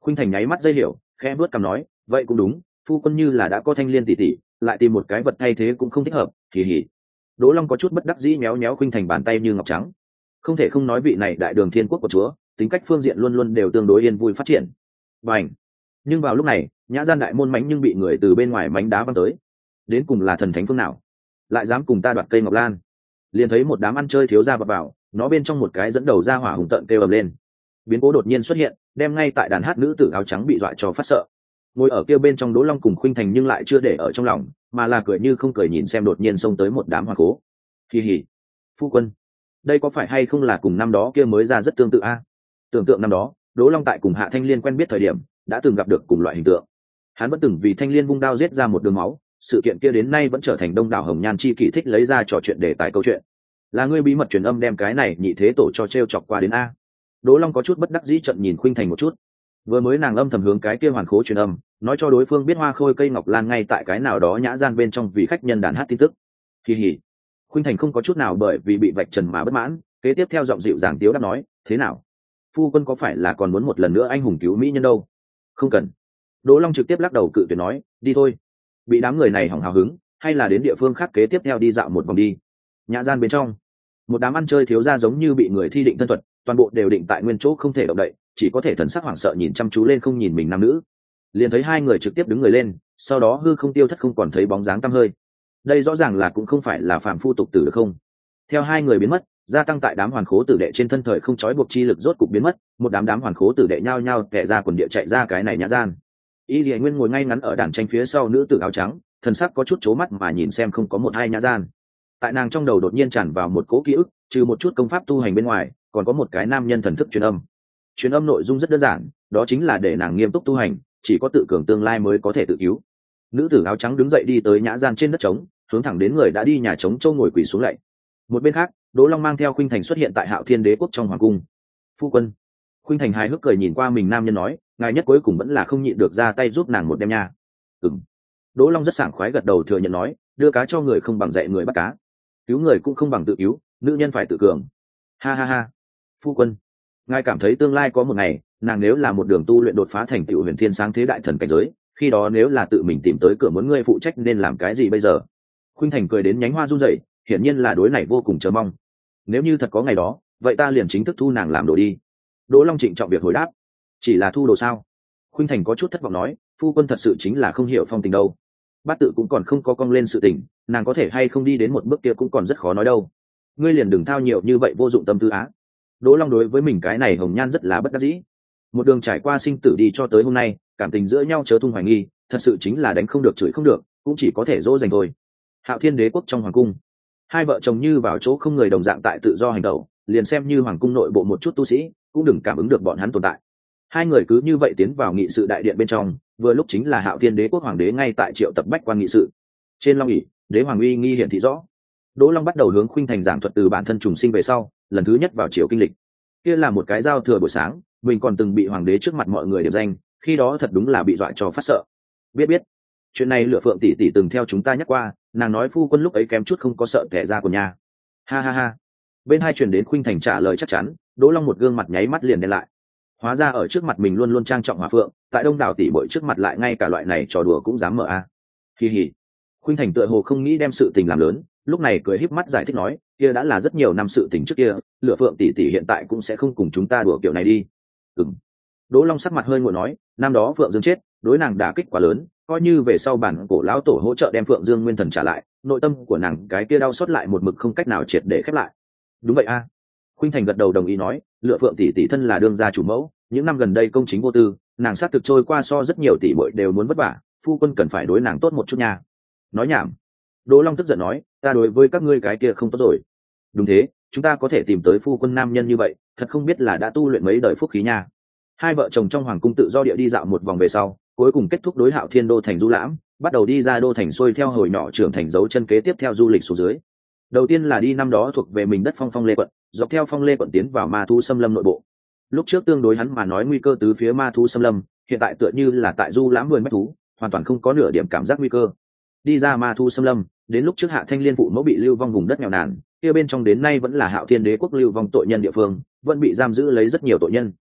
Khuynh Thành nháy mắt dây hiểu, khẽ vuốt cằm nói, vậy cũng đúng, phu quân như là đã có Thanh Liên tỷ tỷ, lại tìm một cái vật thay thế cũng không thích hợp, kỳ hỉ. Đỗ Long có chút bất đắc dĩ méo méo Khuynh Thành bàn tay như ngọc trắng. Không thể không nói vị này đại đường thiên quốc của chúa, tính cách phương diện luôn luôn đều tương đối yên vui phát triển. Bành. Nhưng vào lúc này, nhã gian đại môn mánh nhưng bị người từ bên ngoài mánh đá văng tới. Đến cùng là thần thánh phương nào, lại dám cùng ta đoạt cây ngọc lan? Liền thấy một đám ăn chơi thiếu gia vào, nó bên trong một cái dẫn đầu ra hỏa hùng tợn kêu ầm lên. Biến cố đột nhiên xuất hiện, đem ngay tại đàn hát nữ tử áo trắng bị dọa cho phát sợ. Ngồi ở kia bên trong Đỗ Long cùng Khuynh Thành nhưng lại chưa để ở trong lòng, mà là cười như không cười nhìn xem đột nhiên xông tới một đám hoàng cố. Kỳ hỉ, phu quân, đây có phải hay không là cùng năm đó kia mới ra rất tương tự a? Tưởng tượng năm đó, Đỗ Long tại cùng Hạ Thanh Liên quen biết thời điểm, đã từng gặp được cùng loại hình tượng. Hắn vẫn từng vì Thanh Liên vung đao giết ra một đường máu, sự kiện kia đến nay vẫn trở thành đông đảo hồng nhan chi kỷ thích lấy ra trò chuyện đề tài câu chuyện. Là ngươi bí mật truyền âm đem cái này nhị thế tổ cho trêu chọc qua đến a? Đỗ Long có chút bất đắc dĩ trận nhìn Khuynh Thành một chút. Vừa mới nàng âm thầm hướng cái kia hoàn khố truyền âm, nói cho đối phương biết hoa khôi cây ngọc lan ngay tại cái nào đó nhã gian bên trong vì khách nhân đàn hát tin tức. Kỳ hỉ. Khuynh Thành không có chút nào bởi vì bị vạch trần mà bất mãn, kế tiếp theo giọng dịu dàng tiếu đáp nói, thế nào, phu quân có phải là còn muốn một lần nữa anh hùng cứu mỹ nhân đâu? Không cần. Đỗ Long trực tiếp lắc đầu cự tuyệt nói, đi thôi. Bị đám người này hỏng hào hứng, hay là đến địa phương khác kế tiếp theo đi dạo một vòng đi. Nhã gian bên trong, một đám ăn chơi thiếu gia giống như bị người thi định thân thuật, toàn bộ đều định tại nguyên chỗ không thể động đậy, chỉ có thể thần sắc hoảng sợ nhìn chăm chú lên không nhìn mình nam nữ. Liền thấy hai người trực tiếp đứng người lên, sau đó hư không tiêu thất không còn thấy bóng dáng tăm hơi. Đây rõ ràng là cũng không phải là phàm phu tục tử được không? Theo hai người biến mất, gia tăng tại đám hoàn khố tử đệ trên thân thời không trói buộc chi lực rốt cục biến mất, một đám hoàn khố tử đệ nhao nhao tè ra quần địa chạy ra cái này nhã gian. Y Lệ Nguyên ngồi ngay ngắn ở đàn tranh phía sau nữ tử áo trắng, thần sắc có chút chố mắt mà nhìn xem không có một hai nhã gian. Tại nàng trong đầu đột nhiên tràn vào một cố ký ức, trừ một chút công pháp tu hành bên ngoài, còn có một cái nam nhân thần thức truyền âm. Truyền âm nội dung rất đơn giản, đó chính là để nàng nghiêm túc tu hành, chỉ có tự cường tương lai mới có thể tự cứu. Nữ tử áo trắng đứng dậy đi tới nhã gian trên đất trống, hướng thẳng đến người đã đi nhà trống châu ngồi quỳ xuống lạy. Một bên khác, Đỗ Long mang theo Khuynh Thành xuất hiện tại Hạo Thiên Đế quốc trong hoàng cung. Phu quân. Khuynh Thành hài hước cười nhìn qua mình nam nhân nói, ngài nhất cuối cùng vẫn là không nhịn được ra tay giúp nàng một đêm nha. Ừm. Đỗ Long rất sảng khoái gật đầu thừa nhận nói, đưa cá cho người không bằng dạy người bắt cá, cứu người cũng không bằng tự cứu, nữ nhân phải tự cường. Ha ha ha. Phu quân, ngài cảm thấy tương lai có một ngày, nàng nếu là một đường tu luyện đột phá thành tựu huyền thiên sáng thế đại thần cảnh giới, khi đó nếu là tự mình tìm tới cửa muốn ngươi phụ trách nên làm cái gì bây giờ? Khuynh Thành cười đến nhánh hoa run rẩy, hiển nhiên là đối này vô cùng chờ mong. Nếu như thật có ngày đó, vậy ta liền chính thức thu nàng làm đồ đi. Đỗ Long trịnh trọng việc hồi đáp, chỉ là thu đồ sao? Khuynh Thành có chút thất vọng nói, phu quân thật sự chính là không hiểu phong tình đâu. Bát tự cũng còn không có cong lên sự tình, nàng có thể hay không đi đến một bước kia cũng còn rất khó nói đâu. Ngươi liền đừng thao nhiều như vậy vô dụng tâm tư á. Đỗ Long đối với mình cái này hồng nhan rất là bất đắc dĩ. Một đường trải qua sinh tử đi cho tới hôm nay, cảm tình giữa nhau chớ tung hoài nghi, thật sự chính là đánh không được chửi không được, cũng chỉ có thể dỗ dành thôi. Hạo Thiên Đế quốc trong hoàng cung, hai vợ chồng như vào chỗ không người đồng dạng tại tự do hành động, liền xem như hoàng cung nội bộ một chút tu sĩ cũng đừng cảm ứng được bọn hắn tồn tại. Hai người cứ như vậy tiến vào nghị sự đại điện bên trong, vừa lúc chính là Hạo Thiên Đế quốc hoàng đế ngay tại triệu tập bách quan nghị sự. Trên long ỷ, đế hoàng uy nghi hiển thị rõ. Đỗ Long bắt đầu hướng Khuynh Thành giảng thuật từ bản thân trùng sinh về sau, lần thứ nhất vào triều kinh lịch. Kia là một cái giao thừa buổi sáng, mình còn từng bị hoàng đế trước mặt mọi người điểm danh, khi đó thật đúng là bị dọa cho phát sợ. Biết, chuyện này Lửa Phượng tỷ tỷ từng theo chúng ta nhắc qua, nàng nói phu quân lúc ấy kém chút không có sợ tẻ ra của nhà. Ha ha ha. Bên hai truyền đến Khuynh Thành trả lời chắc chắn, Đỗ Long một gương mặt nháy mắt liền đen lại. Hóa ra ở trước mặt mình luôn luôn trang trọng hòa phượng, tại đông đảo tỷ bội trước mặt lại ngay cả loại này trò đùa cũng dám mở a. Kỳ hỉ. Khuynh Thành tựa hồ không nghĩ đem sự tình làm lớn, lúc này cười híp mắt giải thích nói, kia đã là rất nhiều năm sự tình trước kia, Lửa Phượng tỷ tỷ hiện tại cũng sẽ không cùng chúng ta đùa kiểu này đi. Ừm. Đỗ Long sắc mặt hơi nguội nói, năm đó Phượng Dương chết, đối nàng đả kích quá lớn, coi như về sau bản cổ lão tổ hỗ trợ đem Phượng Dương nguyên thần trả lại, nội tâm của nàng cái kia đau xót lại một mực không cách nào triệt để khép lại. Đúng vậy a. Khuynh Thành gật đầu đồng ý nói, Lửa Phượng tỷ tỷ thân là đương gia chủ mẫu, những năm gần đây công chính vô tư, nàng sát thực trôi qua so rất nhiều tỷ muội đều muốn vất vả, phu quân cần phải đối nàng tốt một chút nha. Nói nhảm. Đỗ Long tức giận nói, ta đối với các ngươi cái kia không tốt rồi. Đúng thế, chúng ta có thể tìm tới phu quân nam nhân như vậy, thật không biết là đã tu luyện mấy đời phúc khí nha. Hai vợ chồng trong hoàng cung tự do địa đi dạo một vòng về sau, cuối cùng kết thúc đối Hạo Thiên đô thành du lãm, bắt đầu đi ra đô thành xuôi theo hồi nhỏ trưởng thành dấu chân kế tiếp theo du lịch xuống dưới. Đầu tiên là đi năm đó thuộc về mình đất Phong Lê quận, dọc theo Phong Lê quận tiến vào ma thú xâm lâm nội bộ. Lúc trước tương đối hắn mà nói nguy cơ từ phía ma thú xâm lâm, hiện tại tựa như là tại du lãm vườn bách thú, hoàn toàn không có nửa điểm cảm giác nguy cơ. Đi ra ma thú xâm lâm, đến lúc trước Hạ Thanh Liên phụ mẫu bị lưu vong vùng đất nghèo nàn, kia bên trong đến nay vẫn là Hạo Thiên Đế quốc lưu vong tội nhân địa phương, vẫn bị giam giữ lấy rất nhiều tội nhân.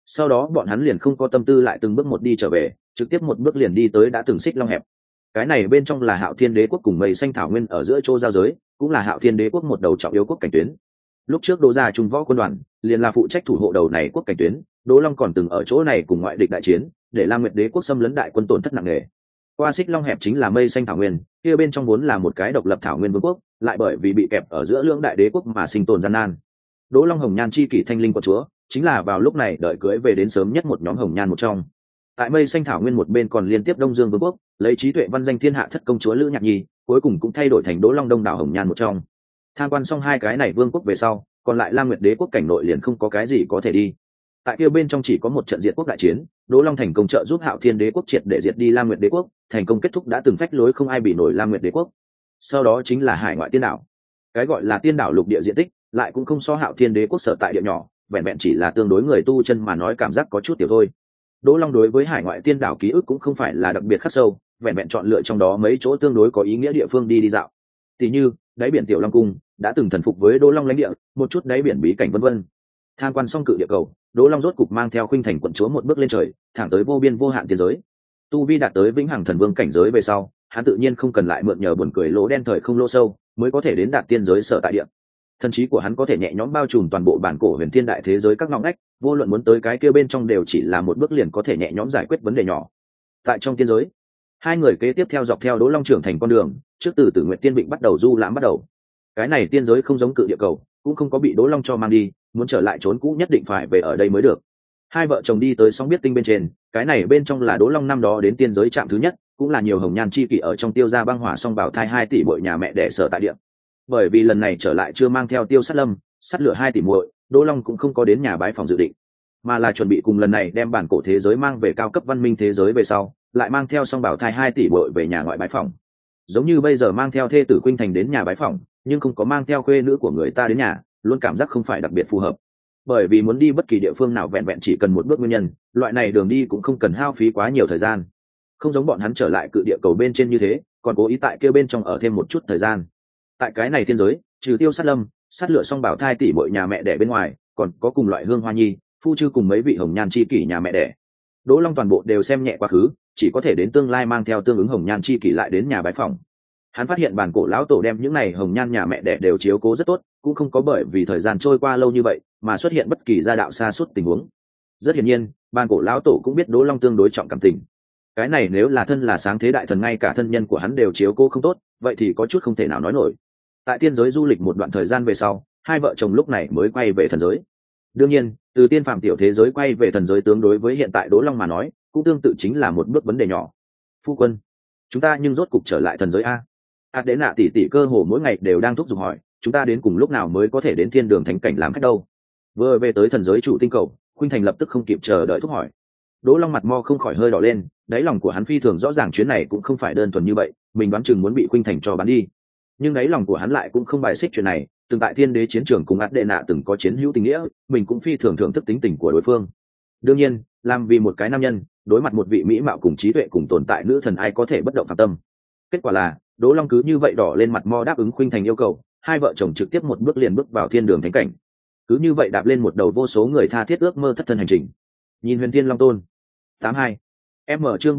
Sau đó bọn hắn liền không có tâm tư lại từng bước một đi trở về, trực tiếp một bước liền đi tới đã từng Xích Long hẹp. Cái này bên trong là Hạo Thiên Đế quốc cùng Mây Xanh Thảo Nguyên ở giữa chỗ giao giới, cũng là Hạo Thiên Đế quốc một đầu trọng yếu quốc cảnh tuyến. Lúc trước Đỗ gia Trung Võ quân đoàn liền là phụ trách thủ hộ đầu này quốc cảnh tuyến, Đỗ Long còn từng ở chỗ này cùng ngoại địch đại chiến, để Lam Nguyệt Đế quốc xâm lấn đại quân tổn thất nặng nề. Qua Xích Long hẹp chính là Mây Xanh Thảo Nguyên, kia bên trong vốn là một cái độc lập Thảo Nguyên vương quốc, lại bởi vì bị kẹp ở giữa lưỡng đại đế quốc mà sinh tồn gian nan. Đỗ Long Hồng Nhan chi kỷ thanh linh quận chúa, chính là vào lúc này đợi cưới về đến sớm nhất một nhóm Hồng Nhan một trong. Tại Mây Xanh Thảo Nguyên một bên còn liên tiếp Đông Dương vương quốc, lấy trí tuệ văn danh thiên hạ thất công chúa Lữ Nhạc Nhi, cuối cùng cũng thay đổi thành Đỗ Long Đông đảo Hồng Nhan một trong. Tham quan xong hai cái này vương quốc về sau, còn lại Lam Nguyệt Đế quốc cảnh nội liền không có cái gì có thể đi. Tại kia bên trong chỉ có một trận diệt quốc đại chiến, Đỗ Long thành công trợ giúp Hạo Thiên Đế quốc triệt để diệt đi Lam Nguyệt Đế quốc, thành công kết thúc đã từng phách lối không ai bị nổi Lam Nguyệt Đế quốc. Sau đó chính là hải ngoại tiên đảo. Cái gọi là tiên đảo lục địa diện tích, lại cũng không so Hạo Thiên Đế quốc sở tại địa nhỏ, vẹn vẹn chỉ là tương đối người tu chân mà nói cảm giác có chút tiểu thôi. Đỗ Long đối với hải ngoại tiên đảo ký ức cũng không phải là đặc biệt khắc sâu, vẹn vẹn chọn lựa trong đó mấy chỗ tương đối có ý nghĩa địa phương đi dạo. Tỷ như đáy biển Tiểu Long cung đã từng thần phục với Đỗ Long lãnh địa, một chút đáy biển bí cảnh vân vân. Tham quan xong cự địa cầu, Đỗ Long rốt cục mang theo Khuynh Thành quận chúa một bước lên trời, thẳng tới vô biên vô hạn tiên giới. Tu vi đạt tới vĩnh hằng thần vương cảnh giới về sau, hắn tự nhiên không cần lại mượn nhờ buồn cười lỗ đen thời không lỗ sâu, mới có thể đến đạt tiên giới sở tại địa. Thần trí của hắn có thể nhẹ nhõm bao trùm toàn bộ bản cổ huyền thiên đại thế giới các ngõ ngách, vô luận muốn tới cái kia bên trong đều chỉ là một bước liền có thể nhẹ nhõm giải quyết vấn đề nhỏ. Tại trong tiên giới, hai người kế tiếp theo dọc theo Đỗ Long trưởng thành con đường, trước từ Tử Nguyệt Tiên Vịnh bắt đầu du lãm bắt đầu. Cái này tiên giới không giống cự địa cầu, cũng không có bị Đỗ Long cho mang đi, muốn trở lại trốn cũ nhất định phải về ở đây mới được. Hai vợ chồng đi tới Sóng Biết Tinh bên trên, cái này bên trong là Đỗ Long năm đó đến tiên giới trạm thứ nhất, cũng là nhiều Hồng Nhan chi kỷ ở trong Tiêu gia băng hỏa song bảo thai 2 tỷ muội nhà mẹ đẻ sở tại địa. Bởi vì lần này trở lại chưa mang theo Tiêu Sát Lâm, sát lửa 2 tỷ muội, Đỗ Long cũng không có đến nhà bái phòng dự định, mà là chuẩn bị cùng lần này đem bản cổ thế giới mang về cao cấp văn minh thế giới về sau, lại mang theo song bảo thai 2 tỷ muội về nhà ngoại bái phòng. Giống như bây giờ mang theo thê tử Khuynh Thành đến nhà bái phòng, nhưng không có mang theo khuê nữ của người ta đến nhà, luôn cảm giác không phải đặc biệt phù hợp. Bởi vì muốn đi bất kỳ địa phương nào vẹn vẹn chỉ cần một bước nguyên nhân, loại này đường đi cũng không cần hao phí quá nhiều thời gian. Không giống bọn hắn trở lại cự địa cầu bên trên như thế, còn cố ý tại kia bên trong ở thêm một chút thời gian. Tại cái này thiên giới, trừ Tiêu Sát Lâm, sát lửa song bảo thai tỷ muội nhà mẹ đẻ bên ngoài, còn có cùng loại Hương Hoa Nhi, Phu Chư cùng mấy vị Hồng Nhan chi kỷ nhà mẹ đẻ. Đỗ Long toàn bộ đều xem nhẹ quá khứ, chỉ có thể đến tương lai mang theo tương ứng Hồng Nhan chi kỷ lại đến nhà bái phòng. Hắn phát hiện bản cổ lão tổ đem những này Hồng Nhan nhà mẹ đẻ đều chiếu cố rất tốt, cũng không có bởi vì thời gian trôi qua lâu như vậy mà xuất hiện bất kỳ gia đạo xa suốt tình huống. Rất hiển nhiên, bản cổ lão tổ cũng biết Đỗ Long tương đối trọng cảm tình. Cái này nếu là thân là sáng thế đại thần ngay cả thân nhân của hắn đều chiếu cố không tốt, vậy thì có chút không thể nào nói nổi. Tại tiên giới du lịch một đoạn thời gian về sau, hai vợ chồng lúc này mới quay về thần giới. Đương nhiên, từ tiên phàm tiểu thế giới quay về thần giới tương đối với hiện tại Đỗ Long mà nói, cũng tương tự chính là một bước vấn đề nhỏ. Phu quân, chúng ta nhưng rốt cục trở lại thần giới a. Đế nạ tỷ tỷ cơ hồ mỗi ngày đều đang thúc giục hỏi, chúng ta đến cùng lúc nào mới có thể đến thiên đường thánh cảnh làm khách đâu? Vừa về tới thần giới chủ tinh cầu, Khuynh Thành lập tức không kịp chờ đợi thúc hỏi. Đỗ Long mặt mo không khỏi hơi đỏ lên, đáy lòng của hắn phi thường rõ ràng chuyến này cũng không phải đơn thuần như vậy, mình đoán chừng muốn bị Khuynh Thành cho bán đi. Nhưng đáy lòng của hắn lại cũng không bài xích chuyện này, từng tại thiên đế chiến trường cùng Đế nạ từng có chiến hữu tình nghĩa, mình cũng phi thường thưởng thức tính tình của đối phương. Đương nhiên, làm vì một cái nam nhân, đối mặt một vị mỹ mạo cùng trí tuệ cùng tồn tại nữ thần ai có thể bất động phạm tâm. Kết quả là Đỗ Long cứ như vậy đỏ lên mặt mo đáp ứng Khuynh Thành yêu cầu, hai vợ chồng trực tiếp một bước liền bước vào thiên đường thánh cảnh. Cứ như vậy đạp lên một đầu vô số người tha thiết ước mơ thất thân hành trình. Nhìn Huyền Thiên Long Tôn 82 M chương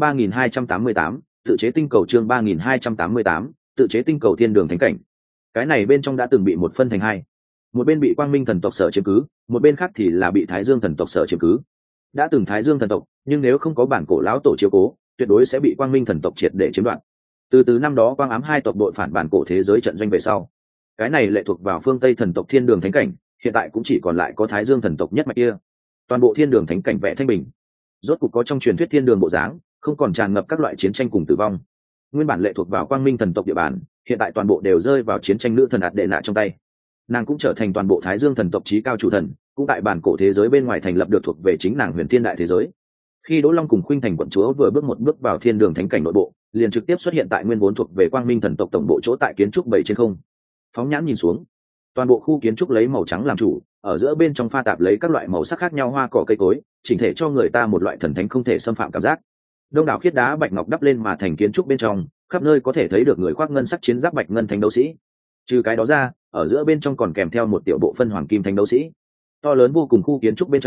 3288, tự chế tinh cầu chương 3288, tự chế tinh cầu thiên đường thánh cảnh. Cái này bên trong đã từng bị một phân thành hai. Một bên bị Quang Minh thần tộc sở chiếm cứ, một bên khác thì là bị Thái Dương thần tộc sở chiếm cứ. Đã từng Thái Dương thần tộc, nhưng nếu không có bản cổ lão tổ chiếu cố, tuyệt đối sẽ bị Quang Minh thần tộc triệt để chiếm đoạt. Từ năm đó Quang Ám hai tộc đội phản bản cổ thế giới trận doanh về sau, cái này lệ thuộc vào phương Tây thần tộc thiên đường thánh cảnh, hiện tại cũng chỉ còn lại có Thái Dương thần tộc nhất mạch kia. Toàn bộ thiên đường thánh cảnh vẽ thanh bình, rốt cục có trong truyền thuyết thiên đường bộ dáng, không còn tràn ngập các loại chiến tranh cùng tử vong. Nguyên bản lệ thuộc vào Quang Minh thần tộc địa bàn, hiện tại toàn bộ đều rơi vào chiến tranh nữ thần Đế nạ trong tay. Nàng cũng trở thành toàn bộ Thái Dương thần tộc chí cao chủ thần, cũng tại bản cổ thế giới bên ngoài thành lập được thuộc về chính nàng Huyền Thiên đại thế giới. Khi Đỗ Long cùng Khuynh Thành quận chúa vừa bước một bước vào thiên đường thánh cảnh nội bộ, liền trực tiếp xuất hiện tại nguyên vốn thuộc về Quang Minh thần tộc tổng bộ chỗ tại kiến trúc 7 trên không. Phóng nhãn nhìn xuống, toàn bộ khu kiến trúc lấy màu trắng làm chủ, ở giữa bên trong pha tạp lấy các loại màu sắc khác nhau hoa cỏ cây cối, chỉnh thể cho người ta một loại thần thánh không thể xâm phạm cảm giác. Đông đảo khiết đá bạch ngọc đắp lên mà thành kiến trúc bên trong, khắp nơi có thể thấy được người khoác ngân sắc chiến giáp bạch ngân thánh đấu sĩ. Trừ cái đó ra, ở giữa bên trong còn kèm theo một tiểu bộ phân hoàng kim thánh đấu sĩ. To lớn vô cùng khu kiến trúc bên trong,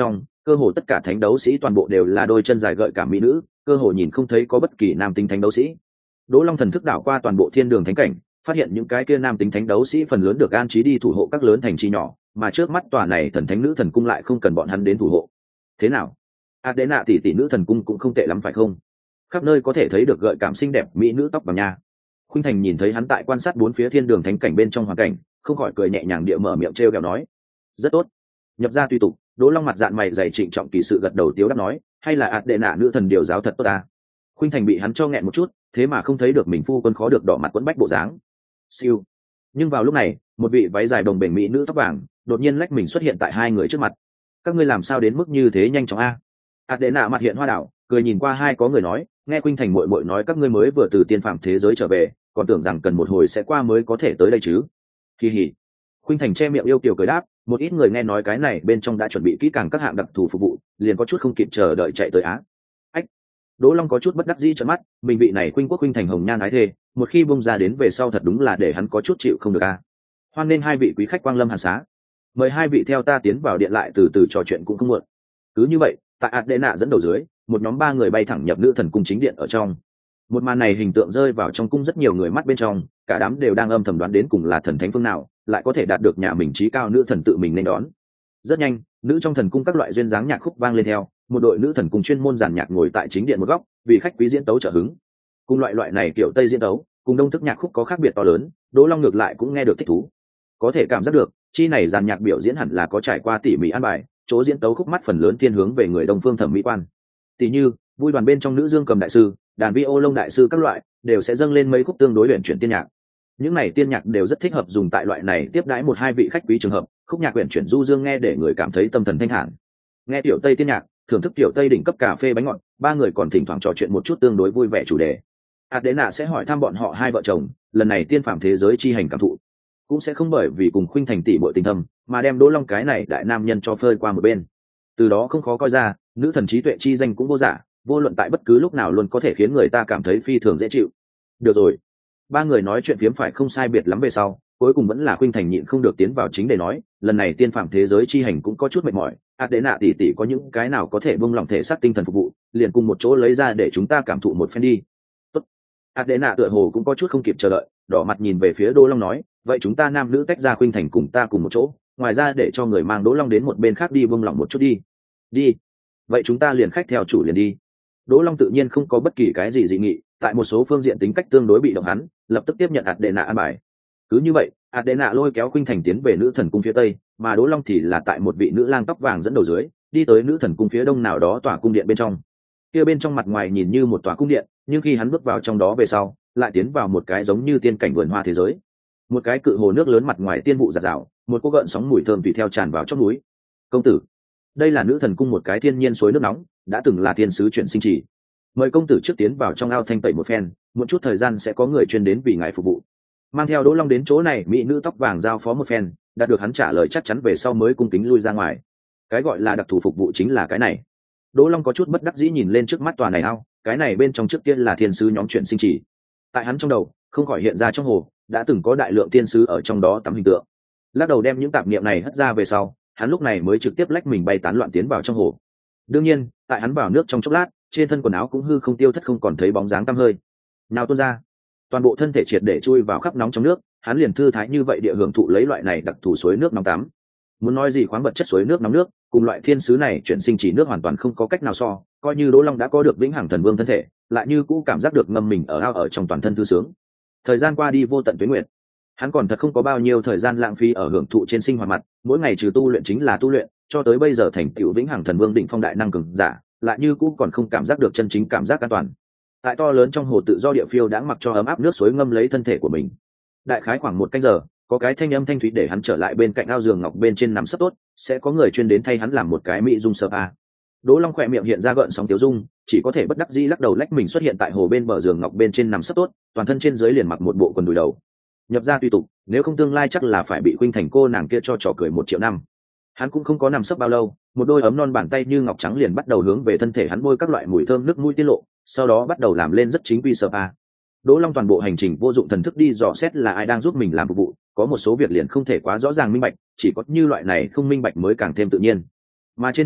cơ hồ tất cả thánh đấu sĩ toàn bộ đều là đôi chân dài gợi cảm mỹ nữ, cơ hồ nhìn không thấy có bất kỳ nam tính thánh đấu sĩ. Đỗ Long thần thức đảo qua toàn bộ thiên đường thánh cảnh, phát hiện những cái kia nam tính thánh đấu sĩ phần lớn được an trí đi thủ hộ các lớn thành trì nhỏ, mà trước mắt tòa này thần thánh nữ thần cung lại không cần bọn hắn đến thủ hộ. Thế nào? Adena tỷ tỷ nữ thần cung cũng không tệ lắm phải không? Khắp nơi có thể thấy được gợi cảm xinh đẹp mỹ nữ tóc vàng nha. Khuynh Thành nhìn thấy hắn tại quan sát bốn phía thiên đường thánh cảnh bên trong hoàn cảnh, không khỏi cười nhẹ nhàng địa mở miệng trêu ghẹo nói: "Rất tốt." Nhập ra tùy tục, Đỗ Long mặt dạn mày dày trịnh trọng kỳ sự gật đầu tiếu đáp nói: "Hay là Adena nữ thần điều giáo thật tốt ta." Khuynh Thành bị hắn cho nghẹn một chút, thế mà không thấy được mình phu quân khó được đỏ mặt quẫn bách bộ dáng. Siêu. Nhưng vào lúc này, một vị váy dài đồng bền mỹ nữ tóc vàng đột nhiên lách mình xuất hiện tại hai người trước mặt. "Các ngươi làm sao đến mức như thế nhanh chóng a?" Adena mặt hiện hoa đảo, cười nhìn qua hai có người nói: "Nghe Khuynh Thành muội muội nói các ngươi mới vừa từ tiên phàm thế giới trở về, còn tưởng rằng cần một hồi sẽ qua mới có thể tới đây chứ." Kỳ hỉ. Khuynh Thành che miệng yêu kiều cười đáp, một ít người nghe nói cái này bên trong đã chuẩn bị kỹ càng các hạng đặc thù phục vụ, liền có chút không kịp chờ đợi chạy tới á. Ách. Đỗ Long có chút bất đắc dĩ trợn mắt, mình vị này Khuynh Quốc Khuynh Thành hồng nhan ái thê, một khi bung ra đến về sau thật đúng là để hắn có chút chịu không được a. Hoan nên hai vị quý khách quang lâm hàn xá, mời hai vị theo ta tiến vào điện lại từ từ trò chuyện cũng không muộn. Cứ như vậy, tại Adena dẫn đầu dưới, một nhóm ba người bay thẳng nhập nữ thần cung chính điện ở trong. Một màn này hình tượng rơi vào trong cung rất nhiều người mắt bên trong, cả đám đều đang âm thầm đoán đến cùng là thần thánh phương nào lại có thể đạt được nhà mình trí cao nữ thần tự mình nên đón. Rất nhanh, nữ trong thần cung các loại duyên dáng nhạc khúc vang lên theo, một đội nữ thần cung chuyên môn giàn nhạc ngồi tại chính điện một góc, vì khách quý diễn tấu trợ hứng. Cùng loại này kiểu tây diễn tấu, cùng đông thức nhạc khúc có khác biệt to lớn, Đỗ Long ngược lại cũng nghe được thích thú. Có thể cảm giác được, chi này giàn nhạc biểu diễn hẳn là có trải qua tỉ mỉ an bài, chỗ diễn tấu khúc mắt phần lớn thiên hướng về người đông phương thẩm mỹ quan. Tỷ như, vui đoàn bên trong nữ dương cầm đại sư, đàn vi ô lông đại sư các loại, đều sẽ dâng lên mấy khúc tương đối luyện chuyển tiên nhạc. Những này tiên nhạc đều rất thích hợp dùng tại loại này tiếp đãi một hai vị khách quý trường hợp, khúc nhạc luyện chuyển du dương nghe để người cảm thấy tâm thần thanh thản. Nghe tiểu tây tiên nhạc, thưởng thức tiểu tây đỉnh cấp cà phê bánh ngọt, ba người còn thỉnh thoảng trò chuyện một chút tương đối vui vẻ chủ đề. Adena sẽ hỏi thăm bọn họ hai vợ chồng, lần này tiên phàm thế giới chi hành cảm thụ, cũng sẽ không bởi vì cùng Khuynh Thành tỷ muội tình thâm, mà đem Đỗ Long cái này đại nam nhân cho phơi qua một bên. Từ đó không khó coi ra, nữ thần trí tuệ chi danh cũng vô giả, vô luận tại bất cứ lúc nào luôn có thể khiến người ta cảm thấy phi thường dễ chịu. Được rồi, ba người nói chuyện phiếm phải không sai biệt lắm về sau, cuối cùng vẫn là Khuynh Thành nhịn không được tiến vào chính để nói, lần này tiên phàm thế giới chi hành cũng có chút mệt mỏi, Adena tỷ tỷ có những cái nào có thể buông lỏng thể xác tinh thần phục vụ, liền cùng một chỗ lấy ra để chúng ta cảm thụ một phen đi. Tốt. Adena tựa hồ cũng có chút không kịp chờ đợi, đỏ mặt nhìn về phía Đỗ Long nói, vậy chúng ta nam nữ tách ra, Khuynh Thành cùng ta cùng một chỗ, ngoài ra để cho người mang Đỗ Long đến một bên khác đi buông lỏng một chút đi. Đi. Vậy chúng ta liền khách theo chủ liền đi. Đỗ Long tự nhiên không có bất kỳ cái gì dị nghị, tại một số phương diện tính cách tương đối bị động hắn, lập tức tiếp nhận Adena an bài. Cứ như vậy, Adena lôi kéo Khuynh Thành tiến về nữ thần cung phía tây, mà Đỗ Long thì là tại một vị nữ lang tóc vàng dẫn đầu dưới, đi tới nữ thần cung phía đông nào đó tòa cung điện bên trong. Kia bên trong mặt ngoài nhìn như một tòa cung điện, nhưng khi hắn bước vào trong đó về sau, lại tiến vào một cái giống như tiên cảnh vườn hoa thế giới. Một cái cự hồ nước lớn mặt ngoài tiên vụ rạt rào, một cô gợn sóng mùi thơm tùy theo tràn vào chóp núi. Công tử, đây là nữ thần cung một cái thiên nhiên suối nước nóng, đã từng là thiên sứ chuyển sinh trì. Mời công tử trước tiến vào trong ao thanh tẩy một phen, một chút thời gian sẽ có người chuyên đến vì ngài phục vụ. Mang theo Đỗ Long đến chỗ này, mỹ nữ tóc vàng giao phó một phen, đạt được hắn trả lời chắc chắn về sau mới cung kính lui ra ngoài. Cái gọi là đặc thù phục vụ chính là cái này. Đỗ Long có chút bất đắc dĩ nhìn lên trước mắt tòa này ao, cái này bên trong trước tiên là thiên sứ nhóm chuyển sinh trì. Tại hắn trong đầu, không khỏi hiện ra trong hồ, đã từng có đại lượng thiên sứ ở trong đó tắm hình tượng. Lắc đầu đem những tạp niệm này hất ra về sau, hắn lúc này mới trực tiếp lách mình bay tán loạn tiến vào trong hồ. Đương nhiên, tại hắn vào nước trong chốc lát, trên thân quần áo cũng hư không tiêu thất, không còn thấy bóng dáng tăm hơi nào tuôn ra, toàn bộ thân thể triệt để chui vào khắp nóng trong nước, hắn liền thư thái như vậy địa hưởng thụ lấy loại này đặc thù suối nước nóng tắm. Muốn nói gì khoáng vật chất suối nước nóng nước, cùng loại thiên sứ này chuyển sinh chỉ nước hoàn toàn không có cách nào so, coi như Đỗ Long đã có được vĩnh hằng thần vương thân thể, lại như cũ cảm giác được ngâm mình ở ao ở trong toàn thân thư sướng. Thời gian qua đi vô tận tuế nguyệt, hắn còn thật không có bao nhiêu thời gian lãng phí ở hưởng thụ trên sinh hoạt mặt, mỗi ngày trừ tu luyện chính là tu luyện, cho tới bây giờ thành tựu vĩnh hằng thần vương đỉnh phong đại năng cường giả, lại như cũ còn không cảm giác được chân chính cảm giác an toàn. Tại to lớn trong hồ tự do địa phiêu đã mặc cho ấm áp nước suối ngâm lấy thân thể của mình. Đại khái khoảng một canh giờ, có cái thanh âm thanh thúy để hắn trở lại bên cạnh ao giường ngọc bên trên nằm sấp tốt, sẽ có người chuyên đến thay hắn làm một cái mỹ dung spa. Đỗ Long khỏe miệng hiện ra gợn sóng tiêu dung, chỉ có thể bất đắc dĩ lắc đầu lách mình xuất hiện tại hồ bên bờ giường ngọc bên trên nằm sấp tốt, toàn thân trên dưới liền mặc một bộ quần đùi đầu. Nhập ra tùy tục, nếu không tương lai chắc là phải bị Khuynh Thành cô nàng kia cho trò cười 1 triệu năm. Hắn cũng không có nằm sấp bao lâu, một đôi ấm non bàn tay như ngọc trắng liền bắt đầu hướng về thân thể hắn bôi các loại mùi thơm nước mũi tiết lộ, sau đó bắt đầu làm lên rất chính quy spa. Đỗ Long toàn bộ hành trình vô dụng thần thức đi dò xét là ai đang giúp mình làm phục vụ, có một số việc liền không thể quá rõ ràng minh bạch, chỉ có như loại này không minh bạch mới càng thêm tự nhiên. Mà trên thực tế,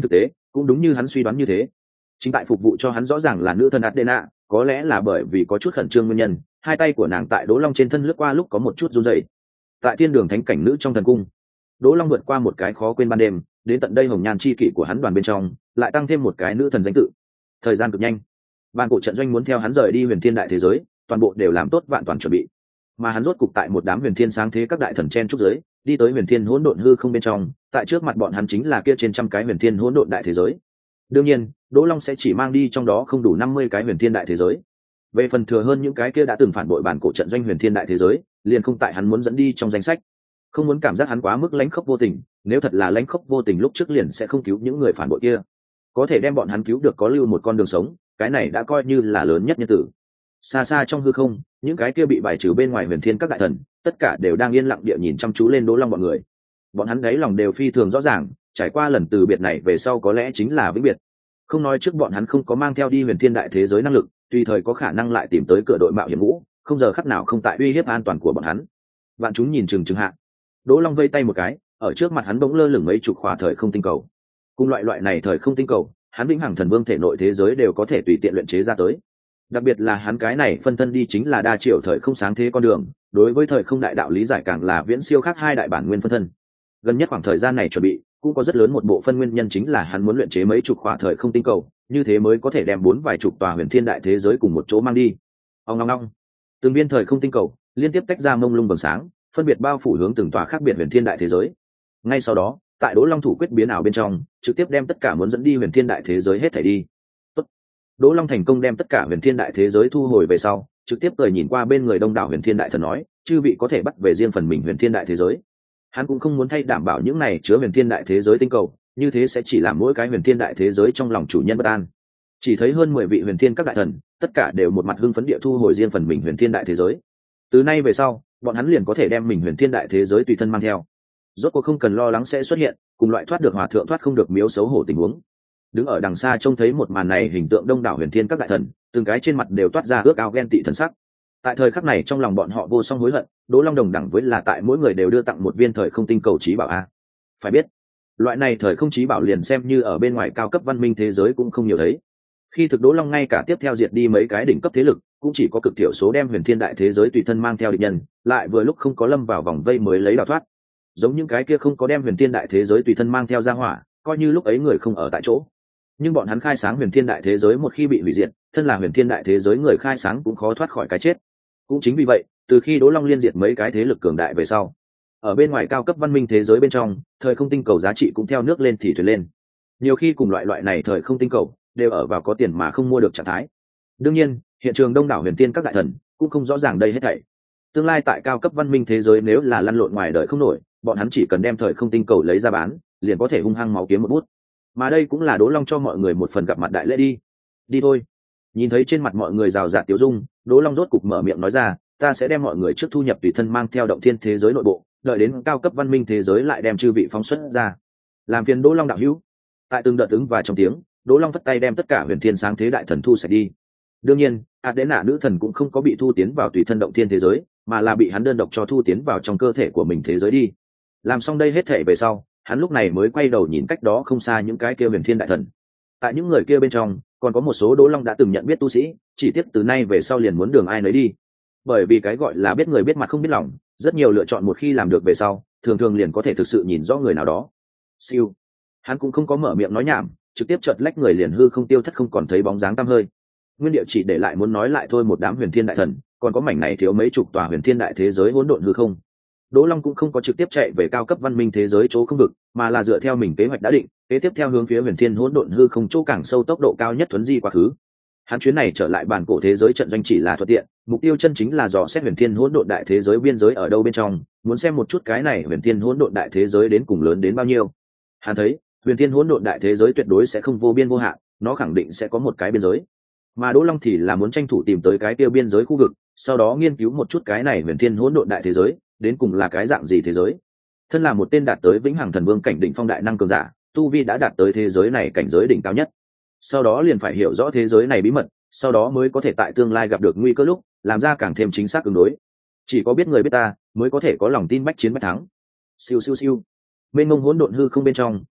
Cũng đúng như hắn suy đoán như thế, chính tại phục vụ cho hắn rõ ràng là nữ thần Adena, có lẽ là bởi vì có chút khẩn trương nguyên nhân, hai tay của nàng tại Đỗ Long trên thân lướt qua lúc có một chút run rẩy. Tại thiên đường thánh cảnh nữ trong thần cung, Đỗ Long vượt qua một cái khó quên ban đêm, đến tận đây hồng nhan chi kỷ của hắn đoàn bên trong, lại tăng thêm một cái nữ thần danh tự. Thời gian cực nhanh, ban cổ trận doanh muốn theo hắn rời đi huyền thiên đại thế giới, toàn bộ đều làm tốt vạn toàn chuẩn bị. Mà hắn rốt cục tại một đám huyền thiên sáng thế các đại thần chen trúc giới, đi tới huyền thiên hỗn độn hư không bên trong, tại trước mặt bọn hắn chính là kia trên trăm cái huyền thiên hỗn độn đại thế giới. Đương nhiên, Đỗ Long sẽ chỉ mang đi trong đó không đủ 50 cái huyền thiên đại thế giới. Về phần thừa hơn những cái kia đã từng phản bội bản cổ trận doanh huyền thiên đại thế giới, liền không tại hắn muốn dẫn đi trong danh sách. Không muốn cảm giác hắn quá mức lãnh khốc vô tình, nếu thật là lãnh khốc vô tình lúc trước liền sẽ không cứu những người phản bội kia. Có thể đem bọn hắn cứu được có lưu một con đường sống, cái này đã coi như là lớn nhất nhân tử. Xa xa trong hư không, những cái kia bị bài trừ bên ngoài huyền thiên các đại thần, tất cả đều đang yên lặng địa nhìn chăm chú lên Đỗ Long bọn người. Bọn hắn đáy lòng đều phi thường rõ ràng, trải qua lần từ biệt này về sau có lẽ chính là vĩnh biệt. Không nói trước bọn hắn không có mang theo đi huyền thiên đại thế giới năng lực, tùy thời có khả năng lại tìm tới cửa đội mạo hiểm ngũ, không giờ khắc nào không tại uy hiếp an toàn của bọn hắn. Vạn chúng nhìn chừng chừng hạ, Đỗ Long vây tay một cái, ở trước mặt hắn bỗng lơ lửng mấy chục khỏa thời không tinh cầu. Cùng loại này thời không tinh cầu, hắn vĩnh hằng thần vương thể nội thế giới đều có thể tùy tiện luyện chế ra tới. Đặc biệt là hắn cái này phân thân đi chính là đa triệu thời không sáng thế con đường, đối với thời không đại đạo lý giải càng là viễn siêu khác hai đại bản nguyên phân thân. Gần nhất khoảng thời gian này chuẩn bị, cũng có rất lớn một bộ phân nguyên nhân chính là hắn muốn luyện chế mấy chục khỏa thời không tinh cầu, như thế mới có thể đem bốn vài chục tòa huyền thiên đại thế giới cùng một chỗ mang đi. Ong ong ong, từng viên thời không tinh cầu liên tiếp tách ra mông lung vầng sáng, phân biệt bao phủ hướng từng tòa khác biệt huyền thiên đại thế giới. Ngay sau đó, tại Đỗ Long thủ quyết biến ảo bên trong, trực tiếp đem tất cả muốn dẫn đi huyền thiên đại thế giới hết thảy đi. Tốt. Đỗ Long thành công đem tất cả huyền thiên đại thế giới thu hồi về sau, trực tiếp cười nhìn qua bên người đông đảo huyền thiên đại thần nói, chư vị có thể bắt về riêng phần mình huyền thiên đại thế giới. Hắn cũng không muốn thay đảm bảo những này chứa huyền thiên đại thế giới tinh cầu, như thế sẽ chỉ làm mỗi cái huyền thiên đại thế giới trong lòng chủ nhân bất an. Chỉ thấy hơn 10 vị huyền thiên các đại thần, tất cả đều một mặt hưng phấn địa thu hồi riêng phần mình huyền thiên đại thế giới. Từ nay về sau, bọn hắn liền có thể đem mình huyền thiên đại thế giới tùy thân mang theo. Rốt cuộc không cần lo lắng sẽ xuất hiện cùng loại thoát được hòa thượng thoát không được miếu xấu hổ tình huống. Đứng ở đằng xa trông thấy một màn này, hình tượng đông đảo huyền thiên các đại thần, từng cái trên mặt đều toát ra ước ao ghen tị thần sắc. Tại thời khắc này trong lòng bọn họ vô song hối hận, Đỗ Long đồng đẳng với là tại mỗi người đều đưa tặng một viên thời không tinh cầu trí bảo a. Phải biết, loại này thời không trí bảo liền xem như ở bên ngoài cao cấp văn minh thế giới cũng không nhiều thấy. Khi thực Đỗ Long ngay cả tiếp theo diệt đi mấy cái đỉnh cấp thế lực, cũng chỉ có cực thiểu số đem huyền thiên đại thế giới tùy thân mang theo địch nhân, lại vừa lúc không có lâm vào vòng vây mới lấy đào thoát. Giống những cái kia không có đem huyền thiên đại thế giới tùy thân mang theo ra hỏa, coi như lúc ấy người không ở tại chỗ. Nhưng bọn hắn khai sáng huyền thiên đại thế giới một khi bị hủy diệt, thân là huyền thiên đại thế giới người khai sáng cũng khó thoát khỏi cái chết. Cũng chính vì vậy, từ khi Đỗ Long liên diệt mấy cái thế lực cường đại về sau, ở bên ngoài cao cấp văn minh thế giới bên trong, thời không tinh cầu giá trị cũng theo nước lên thì thuyền lên. Nhiều khi cùng loại này thời không tinh cầu đều ở vào có tiền mà không mua được trạng thái. Đương nhiên, hiện trường đông đảo huyền tiên các đại thần cũng không rõ ràng đây hết thảy. Tương lai tại cao cấp văn minh thế giới nếu là lăn lộn ngoài đời không nổi, bọn hắn chỉ cần đem thời không tinh cầu lấy ra bán, liền có thể hung hăng máu kiếm một bút. Mà đây cũng là Đỗ Long cho mọi người một phần gặp mặt đại lễ đi. Đi thôi. Nhìn thấy trên mặt mọi người rào rạt tiêu dung, Đỗ Long rốt cục mở miệng nói ra, ta sẽ đem mọi người trước thu nhập tùy thân mang theo động thiên thế giới nội bộ, đợi đến cao cấp văn minh thế giới lại đem chư vị phóng xuất ra. Làm phiền Đỗ Long đạo hữu. Tại từng đợt ứng và trong tiếng, Đỗ Long vất tay đem tất cả huyền thiên sáng thế đại thần thu sạch đi. Đương nhiên, Adena nữ thần cũng không có bị thu tiến vào tùy thân động thiên thế giới, mà là bị hắn đơn độc cho thu tiến vào trong cơ thể của mình thế giới đi. Làm xong đây hết thể về sau, hắn lúc này mới quay đầu nhìn cách đó không xa những cái kia huyền thiên đại thần. Tại những người kia bên trong, còn có một số Đỗ Long đã từng nhận biết tu sĩ, chỉ tiếc từ nay về sau liền muốn đường ai nấy đi. Bởi vì cái gọi là biết người biết mặt không biết lòng, rất nhiều lựa chọn một khi làm được về sau, thường thường liền có thể thực sự nhìn rõ người nào đó. Siêu, hắn cũng không có mở miệng nói nhảm, trực tiếp chợt lách người liền hư không tiêu thất, không còn thấy bóng dáng tăm hơi. Nguyên địa chỉ để lại muốn nói lại thôi một đám huyền thiên đại thần, còn có mảnh này thiếu mấy chục tòa huyền thiên đại thế giới hỗn độn hư không. Đỗ Long cũng không có trực tiếp chạy về cao cấp văn minh thế giới chỗ không vực, mà là dựa theo mình kế hoạch đã định, kế tiếp theo hướng phía huyền thiên hỗn độn hư không chỗ càng sâu tốc độ cao nhất thuấn di quá khứ. Hắn chuyến này trở lại bản cổ thế giới trận doanh chỉ là thuận tiện, mục tiêu chân chính là dò xét huyền thiên hỗn độn đại thế giới biên giới ở đâu bên trong, muốn xem một chút cái này huyền thiên hỗn độn đại thế giới đến cùng lớn đến bao nhiêu. Hắn thấy, huyền thiên hỗn độn đại thế giới tuyệt đối sẽ không vô biên vô hạn, nó khẳng định sẽ có một cái biên giới. Mà Đỗ Long thì là muốn tranh thủ tìm tới cái tiêu biên giới khu vực, sau đó nghiên cứu một chút cái này huyền thiên hỗn độn đại thế giới đến cùng là cái dạng gì thế giới. Thân là một tên đạt tới vĩnh hằng thần vương cảnh đỉnh phong đại năng cường giả, tu vi đã đạt tới thế giới này cảnh giới đỉnh cao nhất. Sau đó liền phải hiểu rõ thế giới này bí mật, sau đó mới có thể tại tương lai gặp được nguy cơ lúc làm ra càng thêm chính xác ứng đối. Chỉ có biết người biết ta mới có thể có lòng tin bách chiến bách thắng. Siêu siêu siêu, mênh mông hỗn độn hư không bên trong,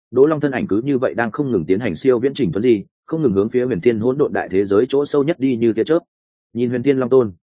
Đỗ Long thân ảnh cứ như vậy đang không ngừng tiến hành siêu viễn trình thuấn di, không ngừng hướng phía huyền thiên hỗn độn đại thế giới chỗ sâu nhất đi như tia chớp. Nhìn huyền thiên long tôn,